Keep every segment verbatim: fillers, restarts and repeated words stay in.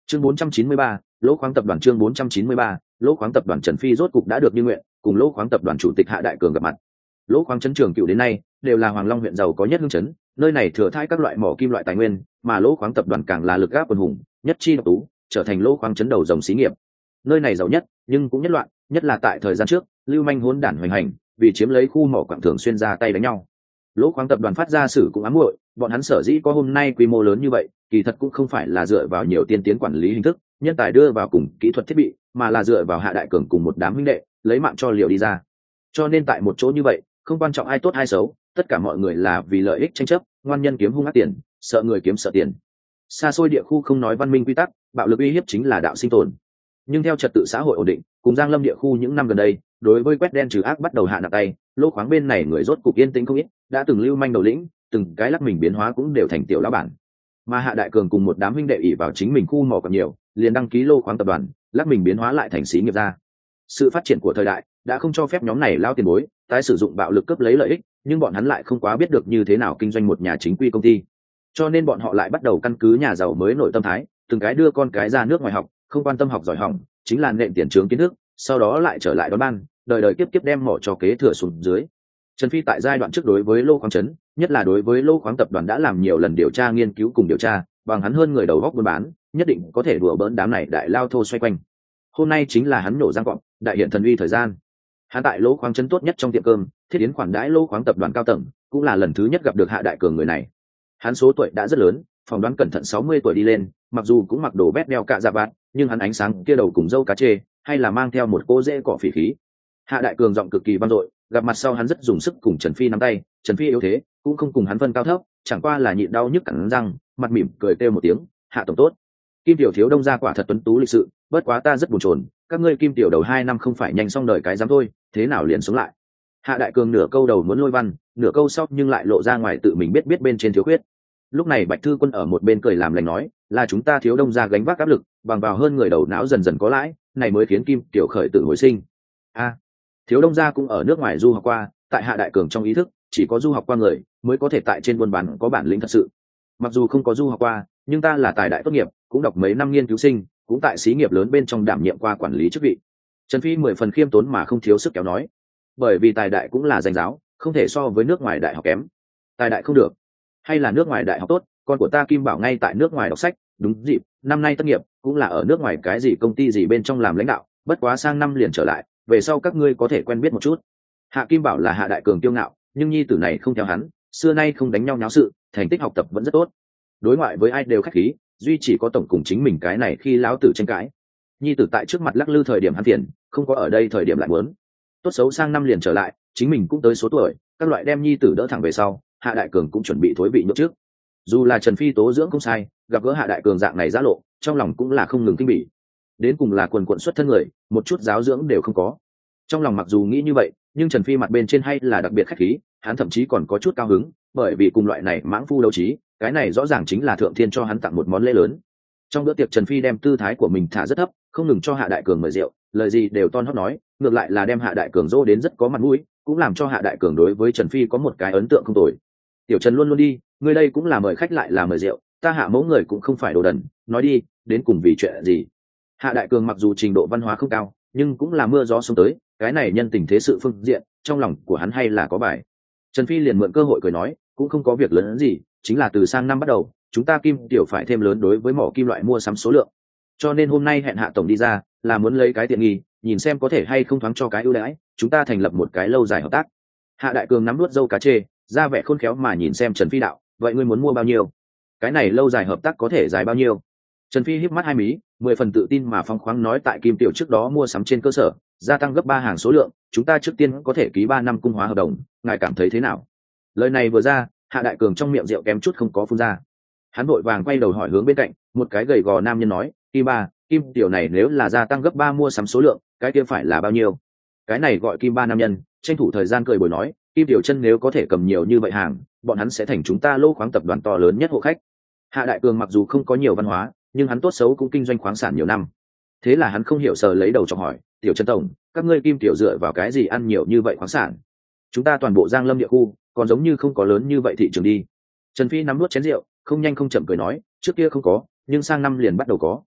chương bốn trăm chín mươi ba, lỗ khoáng tập đoàn chương bốn trăm chín mươi ba, lỗ khoáng tập đoàn Trần Phi rốt cục đã được như nguyện, cùng lỗ khoáng tập đoàn chủ tịch Hạ Đại Cường gặp mặt. Lỗ khoáng trấn Trường Cựu đến nay đều là Hoàng Long huyện giàu có nhất hương trấn, nơi này thừa thãi các loại mỏ kim loại tài nguyên, mà lỗ khoáng tập đoàn càng là lực gáp quần hùng, nhất chi độc tú, trở thành lỗ khoáng trấn đầu dòng xí nghiệp. Nơi này giàu nhất, nhưng cũng nhất loạn, nhất là tại thời gian trước, lưu manh hỗn đản hoành hành, vì chiếm lấy khu mỏ quặng thường xuyên ra tay đánh nhau. Lỗ khoáng tập đoàn phát ra sử cũng ám muội, bọn hắn sở dĩ có hôm nay quy mô lớn như vậy, kỳ thật cũng không phải là dựa vào nhiều tiên tiến quản lý hình thức, nhân tài đưa vào cùng kỹ thuật thiết bị, mà là dựa vào Hạ Đại Cường cùng một đám huynh đệ, lấy mạng cho liều đi ra. Cho nên tại một chỗ như vậy, không quan trọng ai tốt ai xấu, tất cả mọi người là vì lợi ích tranh chấp, ngoan nhân kiếm hung ác tiền, sợ người kiếm sợ tiền. Xa xôi địa khu không nói văn minh quy tắc, bạo lực uy hiếp chính là đạo sinh tồn. Nhưng theo trật tự xã hội ổn định, cùng Giang Lâm địa khu những năm gần đây, đối với quét đen trừ ác bắt đầu hạ nặng tay, lỗ khoáng bên này người rốt cục yên tĩnh không ít, đã từng lưu manh đầu lĩnh, từng cái lắc mình biến hóa cũng đều thành tiểu lão bản. Mà Hạ Đại Cường cùng một đám huynh đệ ỷ vào chính mình khu mỏ còn nhiều, liền đăng ký lô khoáng tập đoàn, lắc mình biến hóa lại thành xí nghiệp gia. Sự phát triển của thời đại đã không cho phép nhóm này lao tiền bối tái sử dụng bạo lực cướp lấy lợi ích, nhưng bọn hắn lại không quá biết được như thế nào kinh doanh một nhà chính quy công ty, cho nên bọn họ lại bắt đầu căn cứ nhà giàu mới nội tâm thái, từng cái đưa con cái ra nước ngoài học, không quan tâm học giỏi hỏng, chính là nện tiền trướng kiến thức, sau đó lại trở lại đón ban, đời đời tiếp tiếp đem mỏ cho kế thừa xuống dưới. Trần Phi tại giai đoạn trước đối với lô khoáng trấn, nhất là đối với lô khoáng tập đoàn đã làm nhiều lần điều tra nghiên cứu cùng điều tra, bằng hắn hơn người đầu góc buôn bán, nhất định có thể đùa bỡn đám này đại lao thô xoay quanh. Hôm nay chính là hắn nổ răng cọp, đại hiện thần uy thời gian. Hắn tại lô khoáng trấn tốt nhất trong tiệm cơm, thiết yến khoản đãi lô khoáng tập đoàn cao tầng, cũng là lần thứ nhất gặp được Hạ Đại Cường người này. Hắn số tuổi đã rất lớn, phỏng đoán cẩn thận sáu mươi tuổi đi lên, mặc dù cũng mặc đồ bét đeo cạ dạ vạt, nhưng hắn ánh sáng kia đầu cùng râu cá chê, hay là mang theo một cô rễ cỏ phỉ khí. Hạ Đại Cường giọng cực kỳ vang dội, gặp mặt sau hắn rất dùng sức cùng Trần Phi nắm tay, Trần Phi yếu thế, cũng không cùng hắn phân cao thấp, chẳng qua là nhịn đau nhức cắn răng, mặt mỉm cười kêu một tiếng, "Hạ tổng tốt." Kim tiểu thiếu đông gia quả thật tuấn tú lịch sự, bất quá ta rất buồn chồn, các ngươi Kim tiểu đầu hai năm không phải nhanh xong đời cái dám thôi, thế nào liền sống lại. Hạ Đại Cường nửa câu đầu muốn lôi văn, nửa câu sau nhưng lại lộ ra ngoài tự mình biết biết bên trên thiếu khuyết. Lúc này Bạch Thư Quân ở một bên cười làm lành nói, là chúng ta thiếu đông gia gánh vác áp lực, bằng vào hơn người đầu não dần dần có lãi, này mới khiến Kim tiểu khởi tự hồi sinh. A, thiếu đông gia cũng ở nước ngoài du học qua, tại Hạ Đại Cường trong ý thức, chỉ có du học qua người mới có thể tại trên buôn bán có bản lĩnh thật sự. Mặc dù không có du học qua, nhưng ta là tài đại tốt nghiệp, cũng đọc mấy năm nghiên cứu sinh, cũng tại xí nghiệp lớn bên trong đảm nhiệm qua quản lý chức vị. Trần Phi mười phần khiêm tốn mà không thiếu sức kéo nói, bởi vì tài đại cũng là danh giáo, không thể so với nước ngoài đại học kém. Tài đại không được, hay là nước ngoài đại học tốt, con của ta Kim Bảo ngay tại nước ngoài đọc sách, đúng dịp, năm nay tốt nghiệp, cũng là ở nước ngoài cái gì công ty gì bên trong làm lãnh đạo, bất quá sang năm liền trở lại, về sau các ngươi có thể quen biết một chút. Hạ Kim Bảo là Hạ Đại Cường kiêu ngạo, nhưng nhi tử này không theo hắn, xưa nay không đánh nhau nháo sự, thành tích học tập vẫn rất tốt. Đối ngoại với ai đều khách khí, duy chỉ có tổng cùng chính mình cái này khi lão tử tranh cãi. Nhi tử tại trước mặt lắc lư thời điểm hắn tiền, không có ở đây thời điểm lại muốn. Tốt xấu sang năm liền trở lại, chính mình cũng tới số tuổi, các loại đem nhi tử đỡ thẳng về sau, Hạ Đại Cường cũng chuẩn bị thối vị nhượng trước. Dù là Trần Phi tố dưỡng không sai, gặp gỡ Hạ Đại Cường dạng này giã lộ, trong lòng cũng là không ngừng kinh bỉ. Đến cùng là quần quận xuất thân người, một chút giáo dưỡng đều không có. Trong lòng mặc dù nghĩ như vậy, nhưng Trần Phi mặt bên trên hay là đặc biệt khách khí, hắn thậm chí còn có chút cao hứng, bởi vì cùng loại này mãng phu đấu trí, cái này rõ ràng chính là thượng thiên cho hắn tặng một món lễ lớn. Trong bữa tiệc Trần Phi đem tư thái của mình thả rất thấp, không ngừng cho Hạ Đại Cường mời rượu, lời gì đều ton hót nói, ngược lại là đem Hạ Đại Cường dỗ đến rất có mặt mũi, cũng làm cho Hạ Đại Cường đối với Trần Phi có một cái ấn tượng không tồi. Tiểu Trần luôn luôn đi, ngươi đây cũng là mời khách lại là mời rượu, ta Hạ mẫu người cũng không phải đồ đần, nói đi, đến cùng vì chuyện gì? Hạ Đại Cường mặc dù trình độ văn hóa không cao, nhưng cũng là mưa gió xuống tới, cái này nhân tình thế sự phương diện, trong lòng của hắn hay là có bài. Trần Phi liền mượn cơ hội cười nói, cũng không có việc lớn hơn gì, chính là từ sang năm bắt đầu, chúng ta Kim tiểu phải thêm lớn đối với mỏ kim loại mua sắm số lượng, cho nên hôm nay hẹn Hạ tổng đi ra, là muốn lấy cái tiện nghi, nhìn xem có thể hay không thoáng cho cái ưu đãi, chúng ta thành lập một cái lâu dài hợp tác. Hạ Đại Cường nắm nuốt dâu cá chê, ra vẻ khôn khéo mà nhìn xem Trần Phi đạo, vậy ngươi muốn mua bao nhiêu? Cái này lâu dài hợp tác có thể dài bao nhiêu? Trần Phi híp mắt hai mí, mười phần tự tin mà phóng khoáng nói, tại Kim tiểu trước đó mua sắm trên cơ sở gia tăng gấp ba hàng số lượng, chúng ta trước tiên có thể ký ba năm cung hóa hợp đồng, ngài cảm thấy thế nào? Lời này vừa ra, Hạ Đại Cường trong miệng rượu kém chút không có phun ra. Hắn vội vàng quay đầu hỏi hướng bên cạnh, một cái gầy gò nam nhân nói, Kim ba, Kim tiểu này nếu là gia tăng gấp ba mua sắm số lượng, cái kia phải là bao nhiêu? Cái này gọi Kim ba nam nhân, tranh thủ thời gian cười bồi nói, Kim tiểu chân nếu có thể cầm nhiều như vậy hàng, bọn hắn sẽ thành chúng ta lô khoáng tập đoàn to lớn nhất hộ khách. Hạ Đại Cường mặc dù không có nhiều văn hóa, nhưng hắn tốt xấu cũng kinh doanh khoáng sản nhiều năm. Thế là hắn không hiểu sờ lấy đầu chọc hỏi, tiểu Trần tổng, các ngươi Kim tiểu dựa vào cái gì ăn nhiều như vậy khoáng sản? Chúng ta toàn bộ Giang Lâm địa khu, còn giống như không có lớn như vậy thị trường đi. Trần Phi nắm nuốt chén rượu, không nhanh không chậm cười nói, trước kia không có, nhưng sang năm liền bắt đầu có.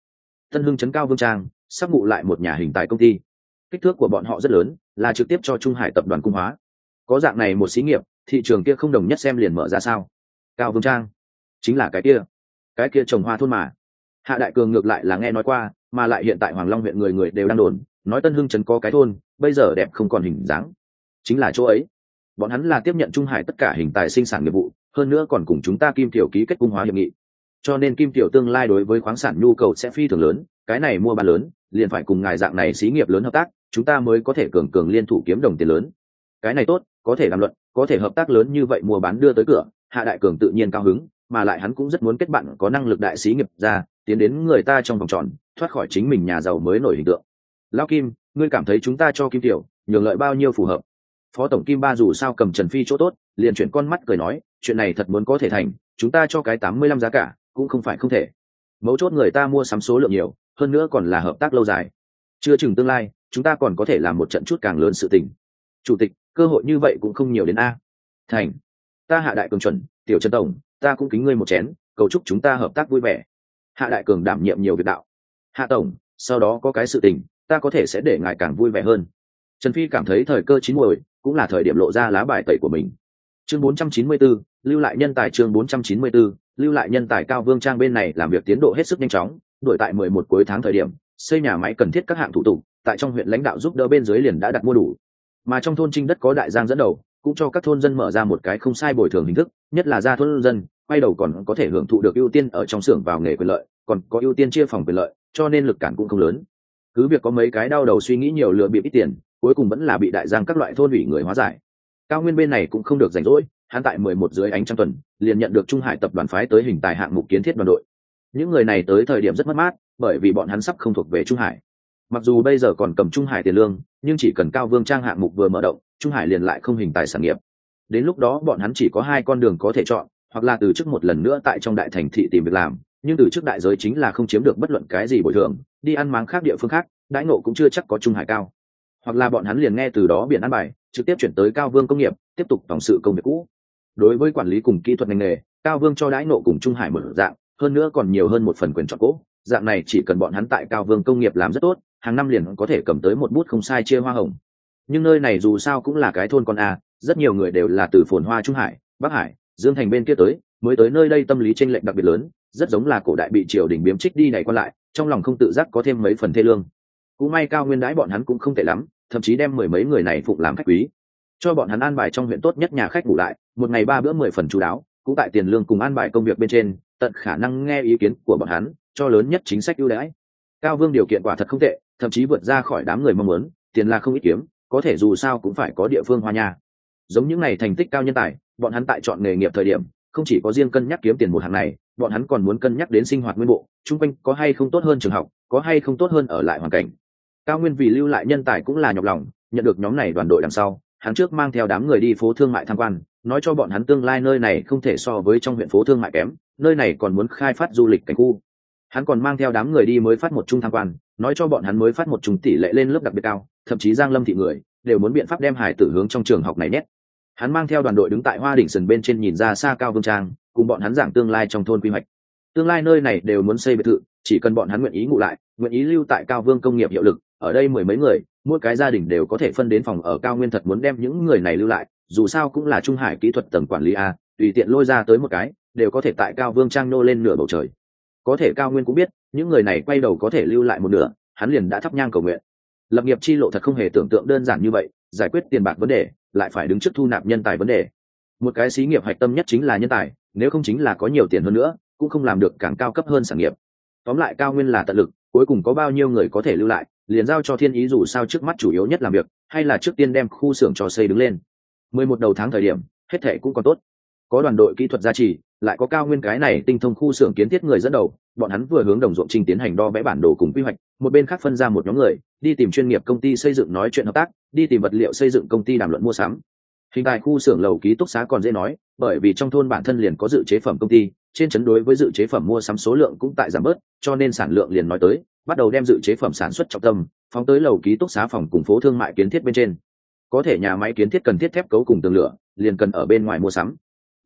Tân Hưng trấn Cao Vương Trang sắp ngụ lại một nhà hình tài công ty. Kích thước của bọn họ rất lớn, là trực tiếp cho Trung Hải tập đoàn cung hóa. Có dạng này một xí nghiệp, thị trường kia không đồng nhất xem liền mở ra sao? Cao Vương Trang chính là cái kia, cái kia trồng hoa thôn mà. Hạ Đại Cường ngược lại là nghe nói qua, mà lại hiện tại Hoàng Long huyện người người đều đang đồn, nói Tân Hưng trấn có cái thôn, bây giờ đẹp không còn hình dáng. Chính là chỗ ấy. Bọn hắn là tiếp nhận Trung Hải tất cả hình tài sinh sản nghiệp vụ, hơn nữa còn cùng chúng ta Kim Tiểu ký kết cung hóa hiệp nghị. Cho nên Kim Tiểu tương lai đối với khoáng sản nhu cầu sẽ phi thường lớn, cái này mua bán lớn, liền phải cùng ngài dạng này xí nghiệp lớn hợp tác, chúng ta mới có thể cường cường liên thủ kiếm đồng tiền lớn. Cái này tốt, có thể đàm luận, có thể hợp tác lớn như vậy mua bán đưa tới cửa, Hạ Đại Cường tự nhiên cao hứng, mà lại hắn cũng rất muốn kết bạn có năng lực đại xí nghiệp ra, tiến đến người ta trong vòng tròn, thoát khỏi chính mình nhà giàu mới nổi hình tượng. Lão Kim, ngươi cảm thấy chúng ta cho Kim Tiểu nhường lợi bao nhiêu phù hợp? Phó tổng Kim Ba dù sao cầm Trần Phi chỗ tốt, liền chuyển con mắt cười nói, chuyện này thật muốn có thể thành, chúng ta cho cái tám mươi lăm giá cả, cũng không phải không thể. Mấu chốt người ta mua sắm số lượng nhiều, hơn nữa còn là hợp tác lâu dài. Chưa chừng tương lai, chúng ta còn có thể làm một trận chút càng lớn sự tình. Chủ tịch, cơ hội như vậy cũng không nhiều đến a. Thành. Ta Hạ Đại Cường chuẩn, Tiểu Trần tổng, ta cũng kính ngươi một chén, cầu chúc chúng ta hợp tác vui vẻ. Hạ Đại Cường đảm nhiệm nhiều việc đạo. Hạ tổng, sau đó có cái sự tình, ta có thể sẽ để ngài càng vui vẻ hơn. Trần Phi cảm thấy thời cơ chín muồi, cũng là thời điểm lộ ra lá bài tẩy của mình. Chương bốn trăm chín mươi tư, lưu lại nhân tài. Chương bốn trăm chín mươi tư, lưu lại nhân tài. Cao Vương Trang bên này làm việc tiến độ hết sức nhanh chóng, đuổi tại mười một cuối tháng thời điểm, xây nhà máy cần thiết các hạng thủ tục, tại trong huyện lãnh đạo giúp đỡ bên dưới liền đã đặt mua đủ. Mà trong thôn Trinh đất có Đại Giang dẫn đầu, cũng cho các thôn dân mở ra một cái không sai bồi thường hình thức, nhất là ra thôn dân, quay đầu còn có thể hưởng thụ được ưu tiên ở trong xưởng vào nghề quyền lợi, còn có ưu tiên chia phòng quyền lợi, cho nên lực cản cũng không lớn. Cứ việc có mấy cái đau đầu suy nghĩ nhiều lừa bịp ít tiền, cuối cùng vẫn là bị Đại Giang các loại thôn ủy người hóa giải. Cao Nguyên bên này cũng không được rảnh rỗi, hắn tại mười một dưới ánh trăng tuần, liền nhận được Trung Hải tập đoàn phái tới hình tài hạng mục kiến thiết đoàn đội. Những người này tới thời điểm rất mất mát, bởi vì bọn hắn sắp không thuộc về Trung Hải. Mặc dù bây giờ còn cầm Trung Hải tiền lương, nhưng chỉ cần Cao Vương Trang hạng mục vừa mở động, Trung Hải liền lại không hình tài sản nghiệp. Đến lúc đó bọn hắn chỉ có hai con đường có thể chọn, hoặc là từ chức một lần nữa tại trong đại thành thị tìm việc làm, nhưng từ chức đại giới chính là không chiếm được bất luận cái gì bồi thường, đi ăn máng khác địa phương khác, đãi ngộ cũng chưa chắc có Trung Hải cao. Hoặc là bọn hắn liền nghe từ đó biển ăn bài, trực tiếp chuyển tới Cao Vương công nghiệp, tiếp tục tổng sự công việc cũ. Đối với quản lý cùng kỹ thuật ngành nghề, Cao Vương cho đãi ngộ cùng Trung Hải một dạng, hơn nữa còn nhiều hơn một phần quyền chọn cố. Dạng này chỉ cần bọn hắn tại Cao Vương công nghiệp làm rất tốt, hàng năm liền có thể cầm tới một bút không sai chia hoa hồng. Nhưng nơi này dù sao cũng là cái thôn con a, rất nhiều người đều là từ phồn hoa Trung Hải, Bắc Hải, Dương Thành bên kia tới, mới tới nơi đây tâm lý chênh lệch đặc biệt lớn, rất giống là cổ đại bị triều đình biếm trích đi này qua lại, trong lòng không tự giác có thêm mấy phần thê lương. Cũng may Cao Nguyên đãi bọn hắn cũng không tệ lắm, thậm chí đem mười mấy người này phụng làm khách quý, cho bọn hắn an bài trong huyện tốt nhất nhà khách ngủ lại, một ngày ba bữa mười phần chú đáo, cũng tại tiền lương cùng an bài công việc bên trên, tận khả năng nghe ý kiến của bọn hắn, cho lớn nhất chính sách ưu đãi. Cao Vương điều kiện quả thật không tệ, thậm chí vượt ra khỏi đám người mong muốn, tiền là không ít kiếm, có thể dù sao cũng phải có địa phương hoa nhà. Giống những này thành tích cao nhân tài, bọn hắn tại chọn nghề nghiệp thời điểm, không chỉ có riêng cân nhắc kiếm tiền một hàng này, bọn hắn còn muốn cân nhắc đến sinh hoạt nguyên bộ, chung quanh có hay không tốt hơn trường học, có hay không tốt hơn ở lại hoàn cảnh. Cao Nguyên vì lưu lại nhân tài cũng là nhọc lòng, nhận được nhóm này đoàn đội đằng sau, hắn trước mang theo đám người đi phố thương mại tham quan, nói cho bọn hắn tương lai nơi này không thể so với trong huyện phố thương mại kém, nơi này còn muốn khai phát du lịch cảnh khu. Hắn còn mang theo đám người đi mới phát một trung tham quan, nói cho bọn hắn mới phát một trung tỷ lệ lên lớp đặc biệt cao, thậm chí Giang Lâm thị người đều muốn biện pháp đem hải tử hướng trong trường học này nhét. Hắn mang theo đoàn đội đứng tại Hoa Đỉnh sườn bên trên nhìn ra xa Cao Vương Trang, cùng bọn hắn giảng tương lai trong thôn quy hoạch. Tương lai nơi này đều muốn xây biệt thự, chỉ cần bọn hắn nguyện ý ngụ lại, nguyện ý lưu tại Cao Vương công nghiệp hiệu lực, ở đây mười mấy người, mỗi cái gia đình đều có thể phân đến phòng ở. Cao Nguyên thật muốn đem những người này lưu lại, dù sao cũng là Trung Hải kỹ thuật tầng quản lý a, tùy tiện lôi ra tới một cái, đều có thể tại Cao Vương Trang nô lên nửa bầu trời. Có thể Cao Nguyên cũng biết, những người này quay đầu có thể lưu lại một nửa, hắn liền đã thắp nhang cầu nguyện. Lập nghiệp chi lộ thật không hề tưởng tượng đơn giản như vậy, giải quyết tiền bạc vấn đề, lại phải đứng trước thu nạp nhân tài vấn đề. Một cái xí nghiệp hạch tâm nhất chính là nhân tài, nếu không chính là có nhiều tiền hơn nữa, cũng không làm được càng cao cấp hơn sản nghiệp. Tóm lại Cao Nguyên là tận lực, cuối cùng có bao nhiêu người có thể lưu lại, liền giao cho Thiên Ý, dù sao trước mắt chủ yếu nhất làm việc, hay là trước tiên đem khu xưởng cho xây đứng lên. mười một đầu tháng thời điểm, hết thảy cũng còn tốt. Có đoàn đội kỹ thuật gia trì, lại có Cao Nguyên cái này tinh thông khu xưởng kiến thiết người dẫn đầu, bọn hắn vừa hướng đồng ruộng trình tiến hành đo vẽ bản đồ cùng quy hoạch, một bên khác phân ra một nhóm người, đi tìm chuyên nghiệp công ty xây dựng nói chuyện hợp tác, đi tìm vật liệu xây dựng công ty đàm luận mua sắm. Hình tại khu xưởng lầu ký túc xá còn dễ nói, bởi vì trong thôn bản thân liền có dự chế phẩm công ty, trên trấn đối với dự chế phẩm mua sắm số lượng cũng tại giảm bớt, cho nên sản lượng liền nói tới, bắt đầu đem dự chế phẩm sản xuất trọng tâm phóng tới lầu ký túc xá phòng cùng phố thương mại kiến thiết bên trên. Có thể nhà máy kiến thiết cần thiết thép cấu cùng tường lửa, liền cần ở bên ngoài mua sắm.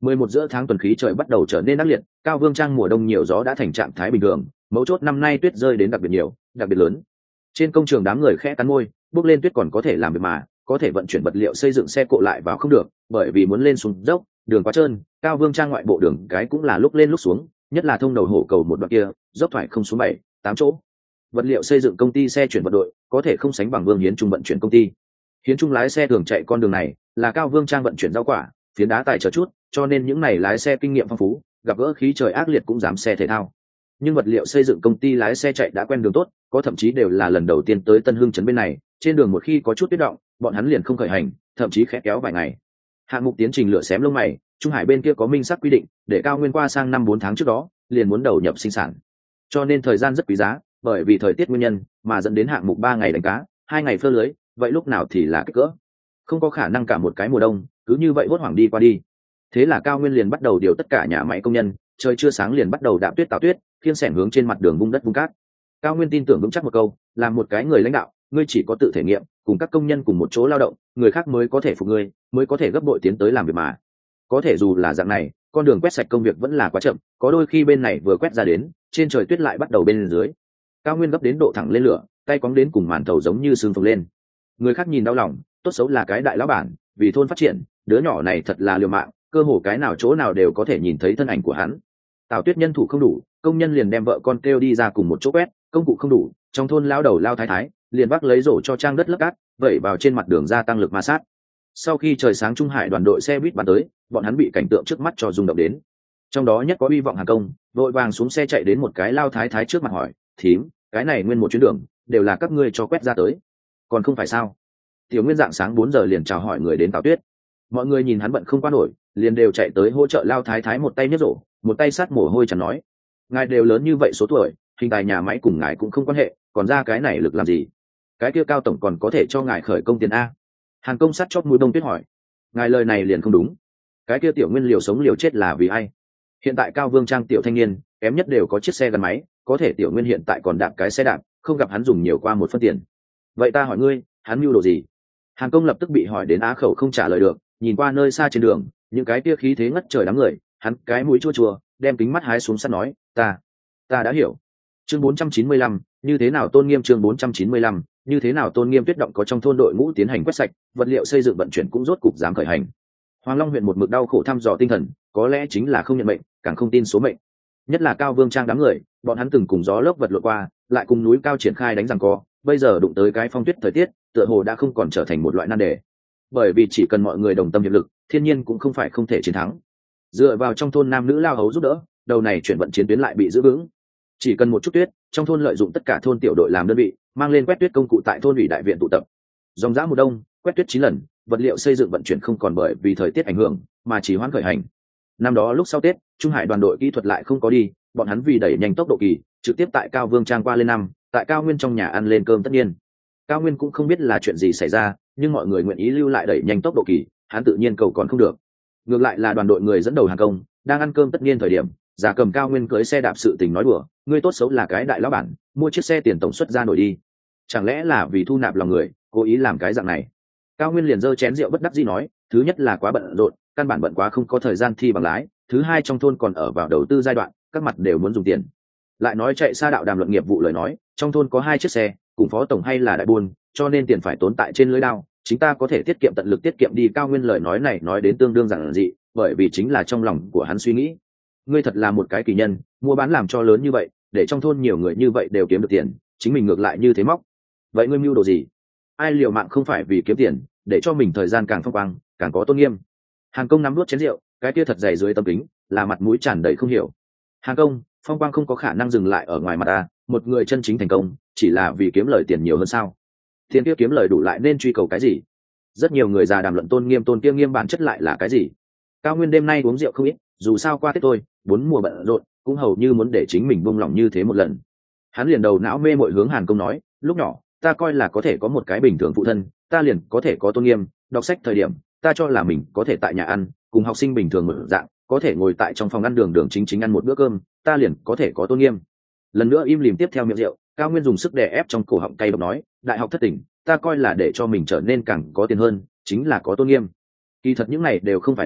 mười một giữa tháng tuần khí trời bắt đầu trở nên ác liệt, Cao Vương Trang mùa đông nhiều gió đã thành trạng thái bình thường, mấu chốt năm nay tuyết rơi đến đặc biệt nhiều, đặc biệt lớn. Trên công trường đám người khẽ cắn môi, bước lên tuyết còn có thể làm việc mà, có thể vận chuyển vật liệu xây dựng xe cộ lại vào không được, bởi vì muốn lên xuống dốc, đường quá trơn, Cao Vương Trang ngoại bộ đường cái cũng là lúc lên lúc xuống, nhất là thông đầu hổ cầu một đoạn kia, dốc thoải không xuống bảy, tám chỗ. Vật liệu xây dựng công ty xe chuyển vật đội có thể không sánh bằng Vương Hiến Trung vận chuyển công ty. Hiến Trung lái xe thường chạy con đường này, là Cao Vương Trang vận chuyển rau quả, phiến đá tài chờ chút, cho nên những này lái xe kinh nghiệm phong phú, gặp gỡ khí trời ác liệt cũng dám xe thể thao. Nhưng vật liệu xây dựng công ty lái xe chạy đã quen đường tốt, có thậm chí đều là lần đầu tiên tới Tân Hưng trấn bên này, trên đường một khi có chút tuyết động, bọn hắn liền không khởi hành, thậm chí khẽ kéo vài ngày. Hạng mục tiến trình lửa xém lông mày, Trung Hải bên kia có minh xác quy định, để Cao Nguyên qua sang năm bốn tháng trước đó, liền muốn đầu nhập sinh sản. Cho nên thời gian rất quý giá, bởi vì thời tiết nguyên nhân, mà dẫn đến hạng mục ba ngày đánh cá, hai ngày phơ lưới, vậy lúc nào thì là kích cỡ. Không có khả năng cả một cái mùa đông, cứ như vậy hốt hoảng đi qua đi. Thế là Cao Nguyên liền bắt đầu điều tất cả nhà máy công nhân, trời chưa sáng liền bắt đầu đạp tuyết tạo tuyết, khiêng xẻng hướng trên mặt đường vung đất vung cát. Cao Nguyên tin tưởng vững chắc một câu, làm một cái người lãnh đạo, ngươi chỉ có tự thể nghiệm, cùng các công nhân cùng một chỗ lao động, người khác mới có thể phục ngươi, mới có thể gấp bội tiến tới làm việc mà. Có thể dù là dạng này, con đường quét sạch công việc vẫn là quá chậm, có đôi khi bên này vừa quét ra đến, trên trời tuyết lại bắt đầu bên dưới. Cao Nguyên gấp đến độ thẳng lên lửa, tay cóng đến cùng màn thầu giống như sương phồng lên. Người khác nhìn đau lòng, tốt xấu là cái đại lão bản, vì thôn phát triển, đứa nhỏ này thật là liều mạng, cơ hồ cái nào chỗ nào đều có thể nhìn thấy thân ảnh của hắn. Tào Tuyết nhân thủ không đủ, công nhân liền đem vợ con kêu đi ra cùng một chỗ quét, công cụ không đủ, trong thôn lao đầu lao thái thái liền vác lấy rổ cho trang đất lấp cát, vẩy vào trên mặt đường gia tăng lực ma sát. Sau khi trời sáng, Trung Hải đoàn đội xe buýt bắn tới, bọn hắn bị cảnh tượng trước mắt cho rung động đến. Trong đó nhất có uy vọng hàng công, vội vàng xuống xe chạy đến một cái lao thái thái trước mặt hỏi, thím, cái này nguyên một chuyến đường đều là các ngươi cho quét ra tới, còn không phải sao? Tiểu Nguyên dạng sáng bốn giờ liền chào hỏi người đến Tào Tuyết. Mọi người nhìn hắn bận không qua nổi, liền đều chạy tới hỗ trợ lao thái thái, một tay nhấc rổ, một tay sát mồ hôi chẳng nói, ngài đều lớn như vậy số tuổi, hình tài nhà máy cùng ngài cũng không quan hệ, còn ra cái này lực làm gì? Cái kia Cao tổng còn có thể cho ngài khởi công tiền a? Hàn công sát chót mũi Đông Tuyết hỏi. Ngài lời này liền không đúng. Cái kia Tiểu Nguyên liều sống liều chết là vì ai? Hiện tại Cao Vương Trang tiểu thanh niên, kém nhất đều có chiếc xe gắn máy, có thể Tiểu Nguyên hiện tại còn đạp cái xe đạp, không gặp hắn dùng nhiều qua một phân tiền. Vậy ta hỏi ngươi, hắn mưu đồ gì? Hàn công lập tức bị hỏi đến á khẩu không trả lời được, nhìn qua nơi xa trên đường, những cái kia khí thế ngất trời đám người, hắn cái mũi chua chua, đem kính mắt hái xuống sắt nói, ta, ta đã hiểu. Chương bốn trăm chín mươi lăm, như thế nào tôn nghiêm chương bốn trăm chín mươi lăm, như thế nào tôn nghiêm tuyết động có trong thôn đội ngũ tiến hành quét sạch, vật liệu xây dựng vận chuyển cũng rốt cục dám khởi hành. Hoàng Long huyện một mực đau khổ thăm dò tinh thần, có lẽ chính là không nhận mệnh, càng không tin số mệnh. Nhất là Cao Vương Trang đám người, bọn hắn từng cùng gió lốc vật lộn qua, lại cùng núi cao triển khai đánh giằng co, bây giờ đụng tới cái phong tuyết thời tiết, tựa hồ đã không còn trở thành một loại nan đề. Bởi vì chỉ cần mọi người đồng tâm hiệp lực, thiên nhiên cũng không phải không thể chiến thắng. Dựa vào trong thôn nam nữ lao hấu giúp đỡ, đầu này chuyển vận chiến tuyến lại bị giữ vững. Chỉ cần một chút tuyết, trong thôn lợi dụng tất cả thôn tiểu đội làm đơn vị, mang lên quét tuyết công cụ tại thôn ủy đại viện tụ tập. Dòng dã mùa đông, quét tuyết chín lần, vật liệu xây dựng vận chuyển không còn bởi vì thời tiết ảnh hưởng, mà chỉ hoãn khởi hành. Năm đó lúc sau Tết, Trung Hải đoàn đội kỹ thuật lại không có đi, bọn hắn vì đẩy nhanh tốc độ kỳ, trực tiếp tại Cao Vương Trang qua lên năm, tại Cao Nguyên trong nhà ăn lên cơm tất nhiên. Cao Nguyên cũng không biết là chuyện gì xảy ra, nhưng mọi người nguyện ý lưu lại đẩy nhanh tốc độ kỳ, hắn tự nhiên cầu còn không được. Ngược lại là đoàn đội người dẫn đầu hàng công, đang ăn cơm tất nhiên thời điểm, giả cầm Cao Nguyên cưới xe đạp sự tình nói đùa, ngươi tốt xấu là cái đại lão bản, mua chiếc xe tiền tổng xuất ra nổi đi. Chẳng lẽ là vì thu nạp lòng người, cố ý làm cái dạng này? Cao Nguyên liền giơ chén rượu bất đắc dĩ nói, thứ nhất là quá bận rộn, căn bản bận quá không có thời gian thi bằng lái, thứ hai trong thôn còn ở vào đầu tư giai đoạn, các mặt đều muốn dùng tiền. Lại nói chạy xa đạo đàm luận nghiệp vụ lời nói, trong thôn có hai chiếc xe, cùng phó tổng hay là đại buôn, cho nên tiền phải tốn tại trên lưới đao, chúng ta có thể tiết kiệm tận lực tiết kiệm đi. Cao Nguyên lời nói này nói đến tương đương giản dị, bởi vì chính là trong lòng của hắn suy nghĩ. Ngươi thật là một cái kỳ nhân, mua bán làm cho lớn như vậy, để trong thôn nhiều người như vậy đều kiếm được tiền, chính mình ngược lại như thế móc. Vậy ngươi mưu đồ gì? Ai liều mạng không phải vì kiếm tiền, để cho mình thời gian càng phong quang, càng có tôn nghiêm. Hàng công nắm nuốt chén rượu, cái kia thật dày dưới tấm kính, là mặt mũi tràn đầy không hiểu. Hàng công, phong quang không có khả năng dừng lại ở ngoài mặt ta, một người chân chính thành công, chỉ là vì kiếm lời tiền nhiều hơn sao? Tiền kia kiếm lời đủ lại nên truy cầu cái gì? Rất nhiều người già đàm luận tôn nghiêm, tôn kia nghiêm bản chất lại là cái gì? Cao Nguyên đêm nay uống rượu không ít, dù sao qua Tết tôi, bốn mùa bận rộn, cũng hầu như muốn để chính mình buông lỏng như thế một lần. Hắn liền đầu não mê mội hướng Hàn Công nói, lúc nhỏ, ta coi là có thể có một cái bình thường phụ thân, ta liền có thể có tôn nghiêm, đọc sách thời điểm, ta cho là mình có thể tại nhà ăn, cùng học sinh bình thường một dạng, có thể ngồi tại trong phòng ăn đường đường chính chính ăn một bữa cơm, ta liền có thể có tôn nghiêm. Lần nữa im lìm tiếp theo miệng rượu, Cao Nguyên dùng sức đè ép trong cổ họng cay độc nói, đại học thất tình, ta coi là để cho mình trở nên càng có tiền hơn, chính là có tôn nghiêm. Kỳ thật những này đều không phải là,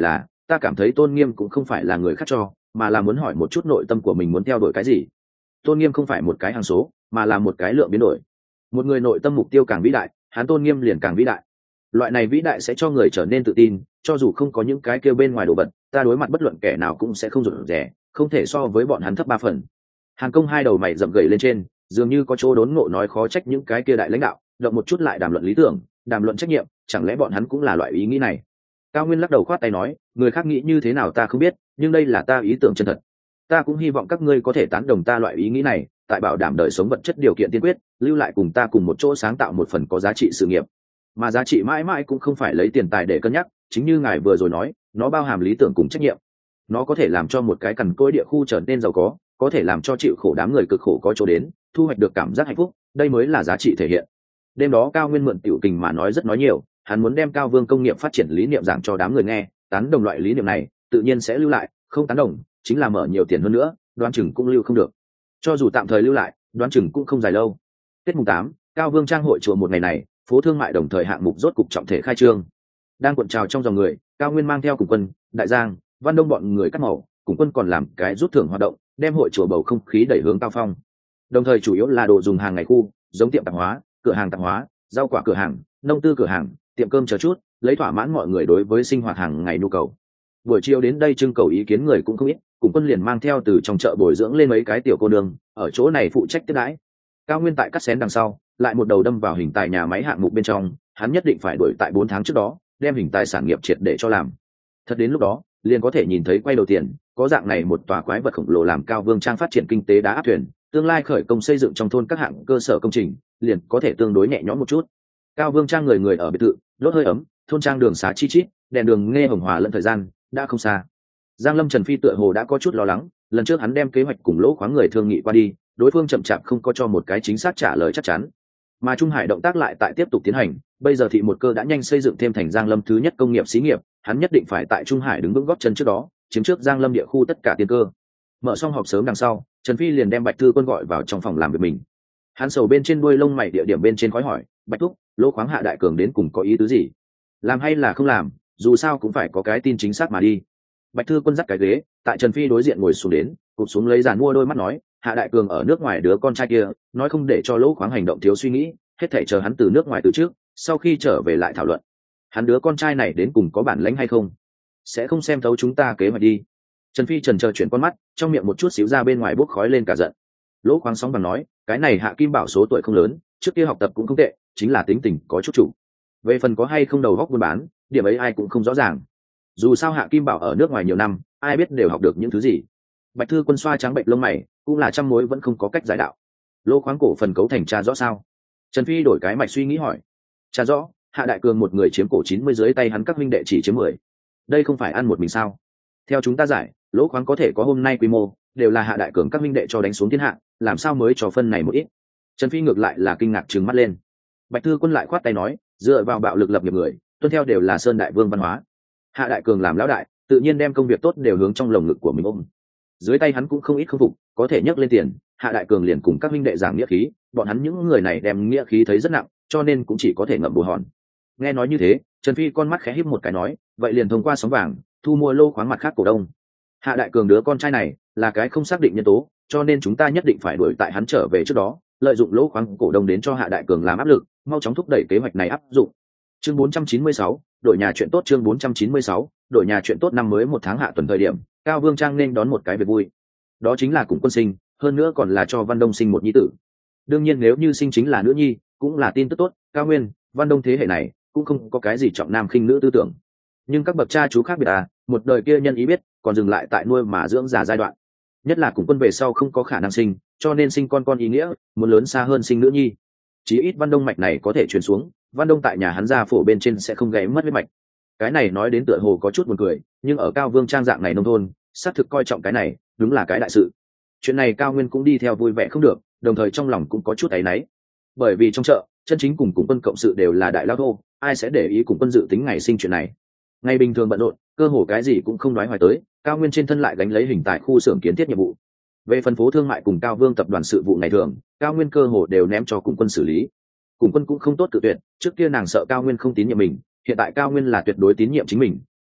ta cảm thấy tôn nghiêm cũng không phải là người khác cho, mà là muốn hỏi một chút nội tâm của mình muốn theo đuổi cái gì. Tôn nghiêm không phải một cái hằng số, mà là một cái lượng biến đổi. Một người nội tâm mục tiêu càng vĩ đại, hắn tôn nghiêm liền càng vĩ đại. Loại này vĩ đại sẽ cho người trở nên tự tin, cho dù không có những cái kêu bên ngoài đồ vật, ta đối mặt bất luận kẻ nào cũng sẽ không rụt rè, không thể so với bọn hắn thấp ba phần. Hàn Công hai đầu mày rậm gầy lên trên, dường như có chỗ đốn ngộ nói khó trách những cái kia đại lãnh đạo, động một chút lại đàm luận lý tưởng, đàm luận trách nhiệm, chẳng lẽ bọn hắn cũng là loại ý nghĩ này? Cao Nguyên lắc đầu khoát tay nói, người khác nghĩ như thế nào ta không biết, nhưng đây là ta ý tưởng chân thật. Ta cũng hy vọng các ngươi có thể tán đồng ta loại ý nghĩ này, tại bảo đảm đời sống vật chất điều kiện tiên quyết, lưu lại cùng ta cùng một chỗ sáng tạo một phần có giá trị sự nghiệp. Mà giá trị mãi mãi cũng không phải lấy tiền tài để cân nhắc, chính như ngài vừa rồi nói, nó bao hàm lý tưởng cùng trách nhiệm. Nó có thể làm cho một cái cằn cỗi địa khu trở nên giàu có, có thể làm cho chịu khổ đám người cực khổ có chỗ đến, thu hoạch được cảm giác hạnh phúc, đây mới là giá trị thể hiện. Đêm đó Cao Nguyên mượn tiểu kình mà nói rất nói nhiều, hắn muốn đem Cao Vương công nghiệp phát triển lý niệm giảng cho đám người nghe, tán đồng loại lý niệm này, tự nhiên sẽ lưu lại, không tán đồng, chính là mở nhiều tiền hơn nữa, đoán chừng cũng lưu không được. Cho dù tạm thời lưu lại, đoán chừng cũng không dài lâu. Tết mùng tám, Cao Vương trang hội chùa một ngày này, phố thương mại đồng thời hạng mục rốt cục trọng thể khai trương. Đang cuộn trào trong dòng người, Cao Nguyên mang theo cùng quân, Đại Giang, Văn Đông bọn người cắt màu, cùng quân còn làm cái rút thưởng hoạt động, đem hội chùa bầu không khí đẩy hướng cao phong. Đồng thời chủ yếu là đồ dùng hàng ngày khu, giống tiệm tạp hóa, cửa hàng tạp hóa, rau quả cửa hàng, nông tư cửa hàng, tiệm cơm chờ chút, lấy thỏa mãn mọi người đối với sinh hoạt hàng ngày nhu cầu. Buổi chiều đến đây trưng cầu ý kiến người cũng không ít, cùng quân liền mang theo từ trong chợ bồi dưỡng lên mấy cái tiểu cô nương, ở chỗ này phụ trách tiếp đãi. Cao Nguyên tại cắt xén đằng sau, lại một đầu đâm vào hình tài nhà máy hạng mục bên trong, hắn nhất định phải đuổi tại bốn tháng trước đó, đem hình tài sản nghiệp triệt để cho làm. Thật đến lúc đó, liền có thể nhìn thấy quay đầu tiền, có dạng này một tòa quái vật khổng lồ làm Cao Vương trang phát triển kinh tế đá áp thuyền, tương lai khởi công xây dựng trong thôn các hạng cơ sở công trình, liền có thể tương đối nhẹ nhõm một chút. Cao Vương trang người người ở biệt thự, đốt hơi ấm, thôn trang đường xá chi chít, đèn đường nghe hồng hòa lẫn thời gian, đã không xa. Giang Lâm Trần Phi tựa hồ đã có chút lo lắng, lần trước hắn đem kế hoạch cùng Lỗ Khoáng người thương nghị qua đi, đối phương chậm chạp không có cho một cái chính xác trả lời chắc chắn. Mà Trung Hải động tác lại tại tiếp tục tiến hành, bây giờ thị một cơ đã nhanh xây dựng thêm thành Giang Lâm thứ nhất công nghiệp xí nghiệp, hắn nhất định phải tại Trung Hải đứng vững gót chân trước đó, chiếm trước Giang Lâm địa khu tất cả tiên cơ. Mở xong họp sớm đằng sau, Trần Phi liền đem Bạch Thư Quân gọi vào trong phòng làm việc mình. Hắn sầu bên trên đuôi lông mày địa điểm bên trên khói hỏi, Bạch Thúc, Lỗ Khoáng hạ đại cường đến cùng có ý tứ gì? Làm hay là không làm, dù sao cũng phải có cái tin chính xác mà đi. Bạch Thư Quân dắt cái ghế, tại Trần Phi đối diện ngồi xuống đến, cụp xuống lấy giàn mua đôi mắt nói, hạ đại cường ở nước ngoài đứa con trai kia, nói không để cho Lỗ Khoáng hành động thiếu suy nghĩ, hết thảy chờ hắn từ nước ngoài từ trước, sau khi trở về lại thảo luận. Hắn đứa con trai này đến cùng có bản lĩnh hay không? Sẽ không xem thấu chúng ta kế hoạch đi. Trần Phi trần chờ chuyển con mắt, trong miệng một chút xíu ra bên ngoài bốc khói lên cả giận. Lỗ Khoáng sóng bằng nói, cái này Hạ Kim Bảo số tuổi không lớn, trước kia học tập cũng không tệ, chính là tính tình có chút chủ. Về phần có hay không đầu góc buôn bán, điểm ấy ai cũng không rõ ràng. Dù sao Hạ Kim Bảo ở nước ngoài nhiều năm, ai biết đều học được những thứ gì. Bạch Thư Quân xoa trắng bệnh lông mày, cũng là trăm mối vẫn không có cách giải đạo. Lỗ Khoáng cổ phần cấu thành cha rõ sao? Trần Phi đổi cái mạch suy nghĩ hỏi. Cha rõ, Hạ đại cường một người chiếm cổ chín mươi dưới tay hắn các huynh đệ chỉ chiếm mười. Đây không phải ăn một mình sao? Theo chúng ta giải, Lỗ Khoáng có thể có hôm nay quy mô, đều là Hạ đại cường các huynh đệ cho đánh xuống thiên hạ, làm sao mới cho phân này một ít? Trần Phi ngược lại là kinh ngạc trừng mắt lên. Bạch Thư Quân lại khoát tay nói, dựa vào bạo lực lập nghiệp người, tuân theo đều là Sơn đại vương văn hóa. Hạ đại cường làm lão đại, tự nhiên đem công việc tốt đều hướng trong lồng ngực của mình ôm. Dưới tay hắn cũng không ít không phục, có thể nhấc lên tiền, Hạ đại cường liền cùng các huynh đệ giảng nghĩa khí, bọn hắn những người này đem nghĩa khí thấy rất nặng, cho nên cũng chỉ có thể ngậm bù hòn. Nghe nói như thế, Trần Phi con mắt khẽ híp một cái nói, vậy liền thông qua sóng vàng thu mua Lô Khoáng mặt khác cổ đông. Hạ đại cường đứa con trai này là cái không xác định nhân tố, cho nên chúng ta nhất định phải đuổi tại hắn trở về trước đó, lợi dụng Lô Khoáng cổ đông đến cho Hạ đại cường làm áp lực, mau chóng thúc đẩy kế hoạch này áp dụng. Chương bốn trăm chín mươi sáu, đội nhà chuyện tốt. Chương bốn trăm chín mươi sáu, đội nhà chuyện tốt. Năm mới một tháng hạ tuần thời điểm, Cao Vương Trang nên đón một cái việc vui, đó chính là cùng quân sinh, hơn nữa còn là cho Văn Đông sinh một nhi tử. Đương nhiên nếu như sinh chính là nữ nhi, cũng là tin tức tốt. Cao Nguyên, Văn Đông thế hệ này cũng không có cái gì trọng nam khinh nữ tư tưởng, nhưng các bậc cha chú khác biệt à, một đời kia nhân ý biết, còn dừng lại tại nuôi mà dưỡng già giai đoạn. Nhất là cùng quân về sau không có khả năng sinh, cho nên sinh con con ý nghĩa muốn lớn xa hơn sinh nữ nhi. Chí ít Văn Đông mạch này có thể truyền xuống, Văn Đông tại nhà hắn gia phổ bên trên sẽ không gãy mất huyết mạch. Cái này nói đến tựa hồ có chút buồn cười, nhưng ở Cao Vương Trang dạng này nông thôn, xác thực coi trọng cái này, đúng là cái đại sự. Chuyện này Cao Nguyên cũng đi theo vui vẻ không được, đồng thời trong lòng cũng có chút áy náy. Bởi vì trong chợ, chân chính cùng cùng quân cộng sự đều là đại lao thô, ai sẽ để ý cùng quân dự tính ngày sinh chuyện này. Ngày bình thường bận rộn, cơ hồ cái gì cũng không nói hoài tới, Cao Nguyên trên thân lại gánh lấy hình tại khu xưởng kiến thiết nhiệm vụ. Về phân phố thương mại cùng Cao Vương tập đoàn sự vụ ngày thường, Cao Nguyên cơ hồ đều ném cho cùng quân xử lý. Cùng quân cũng không tốt tự tuyệt, trước kia nàng sợ Cao Nguyên không tín nhiệm mình, hiện tại Cao Nguyên là tuyệt đối tín nhiệm chính mình,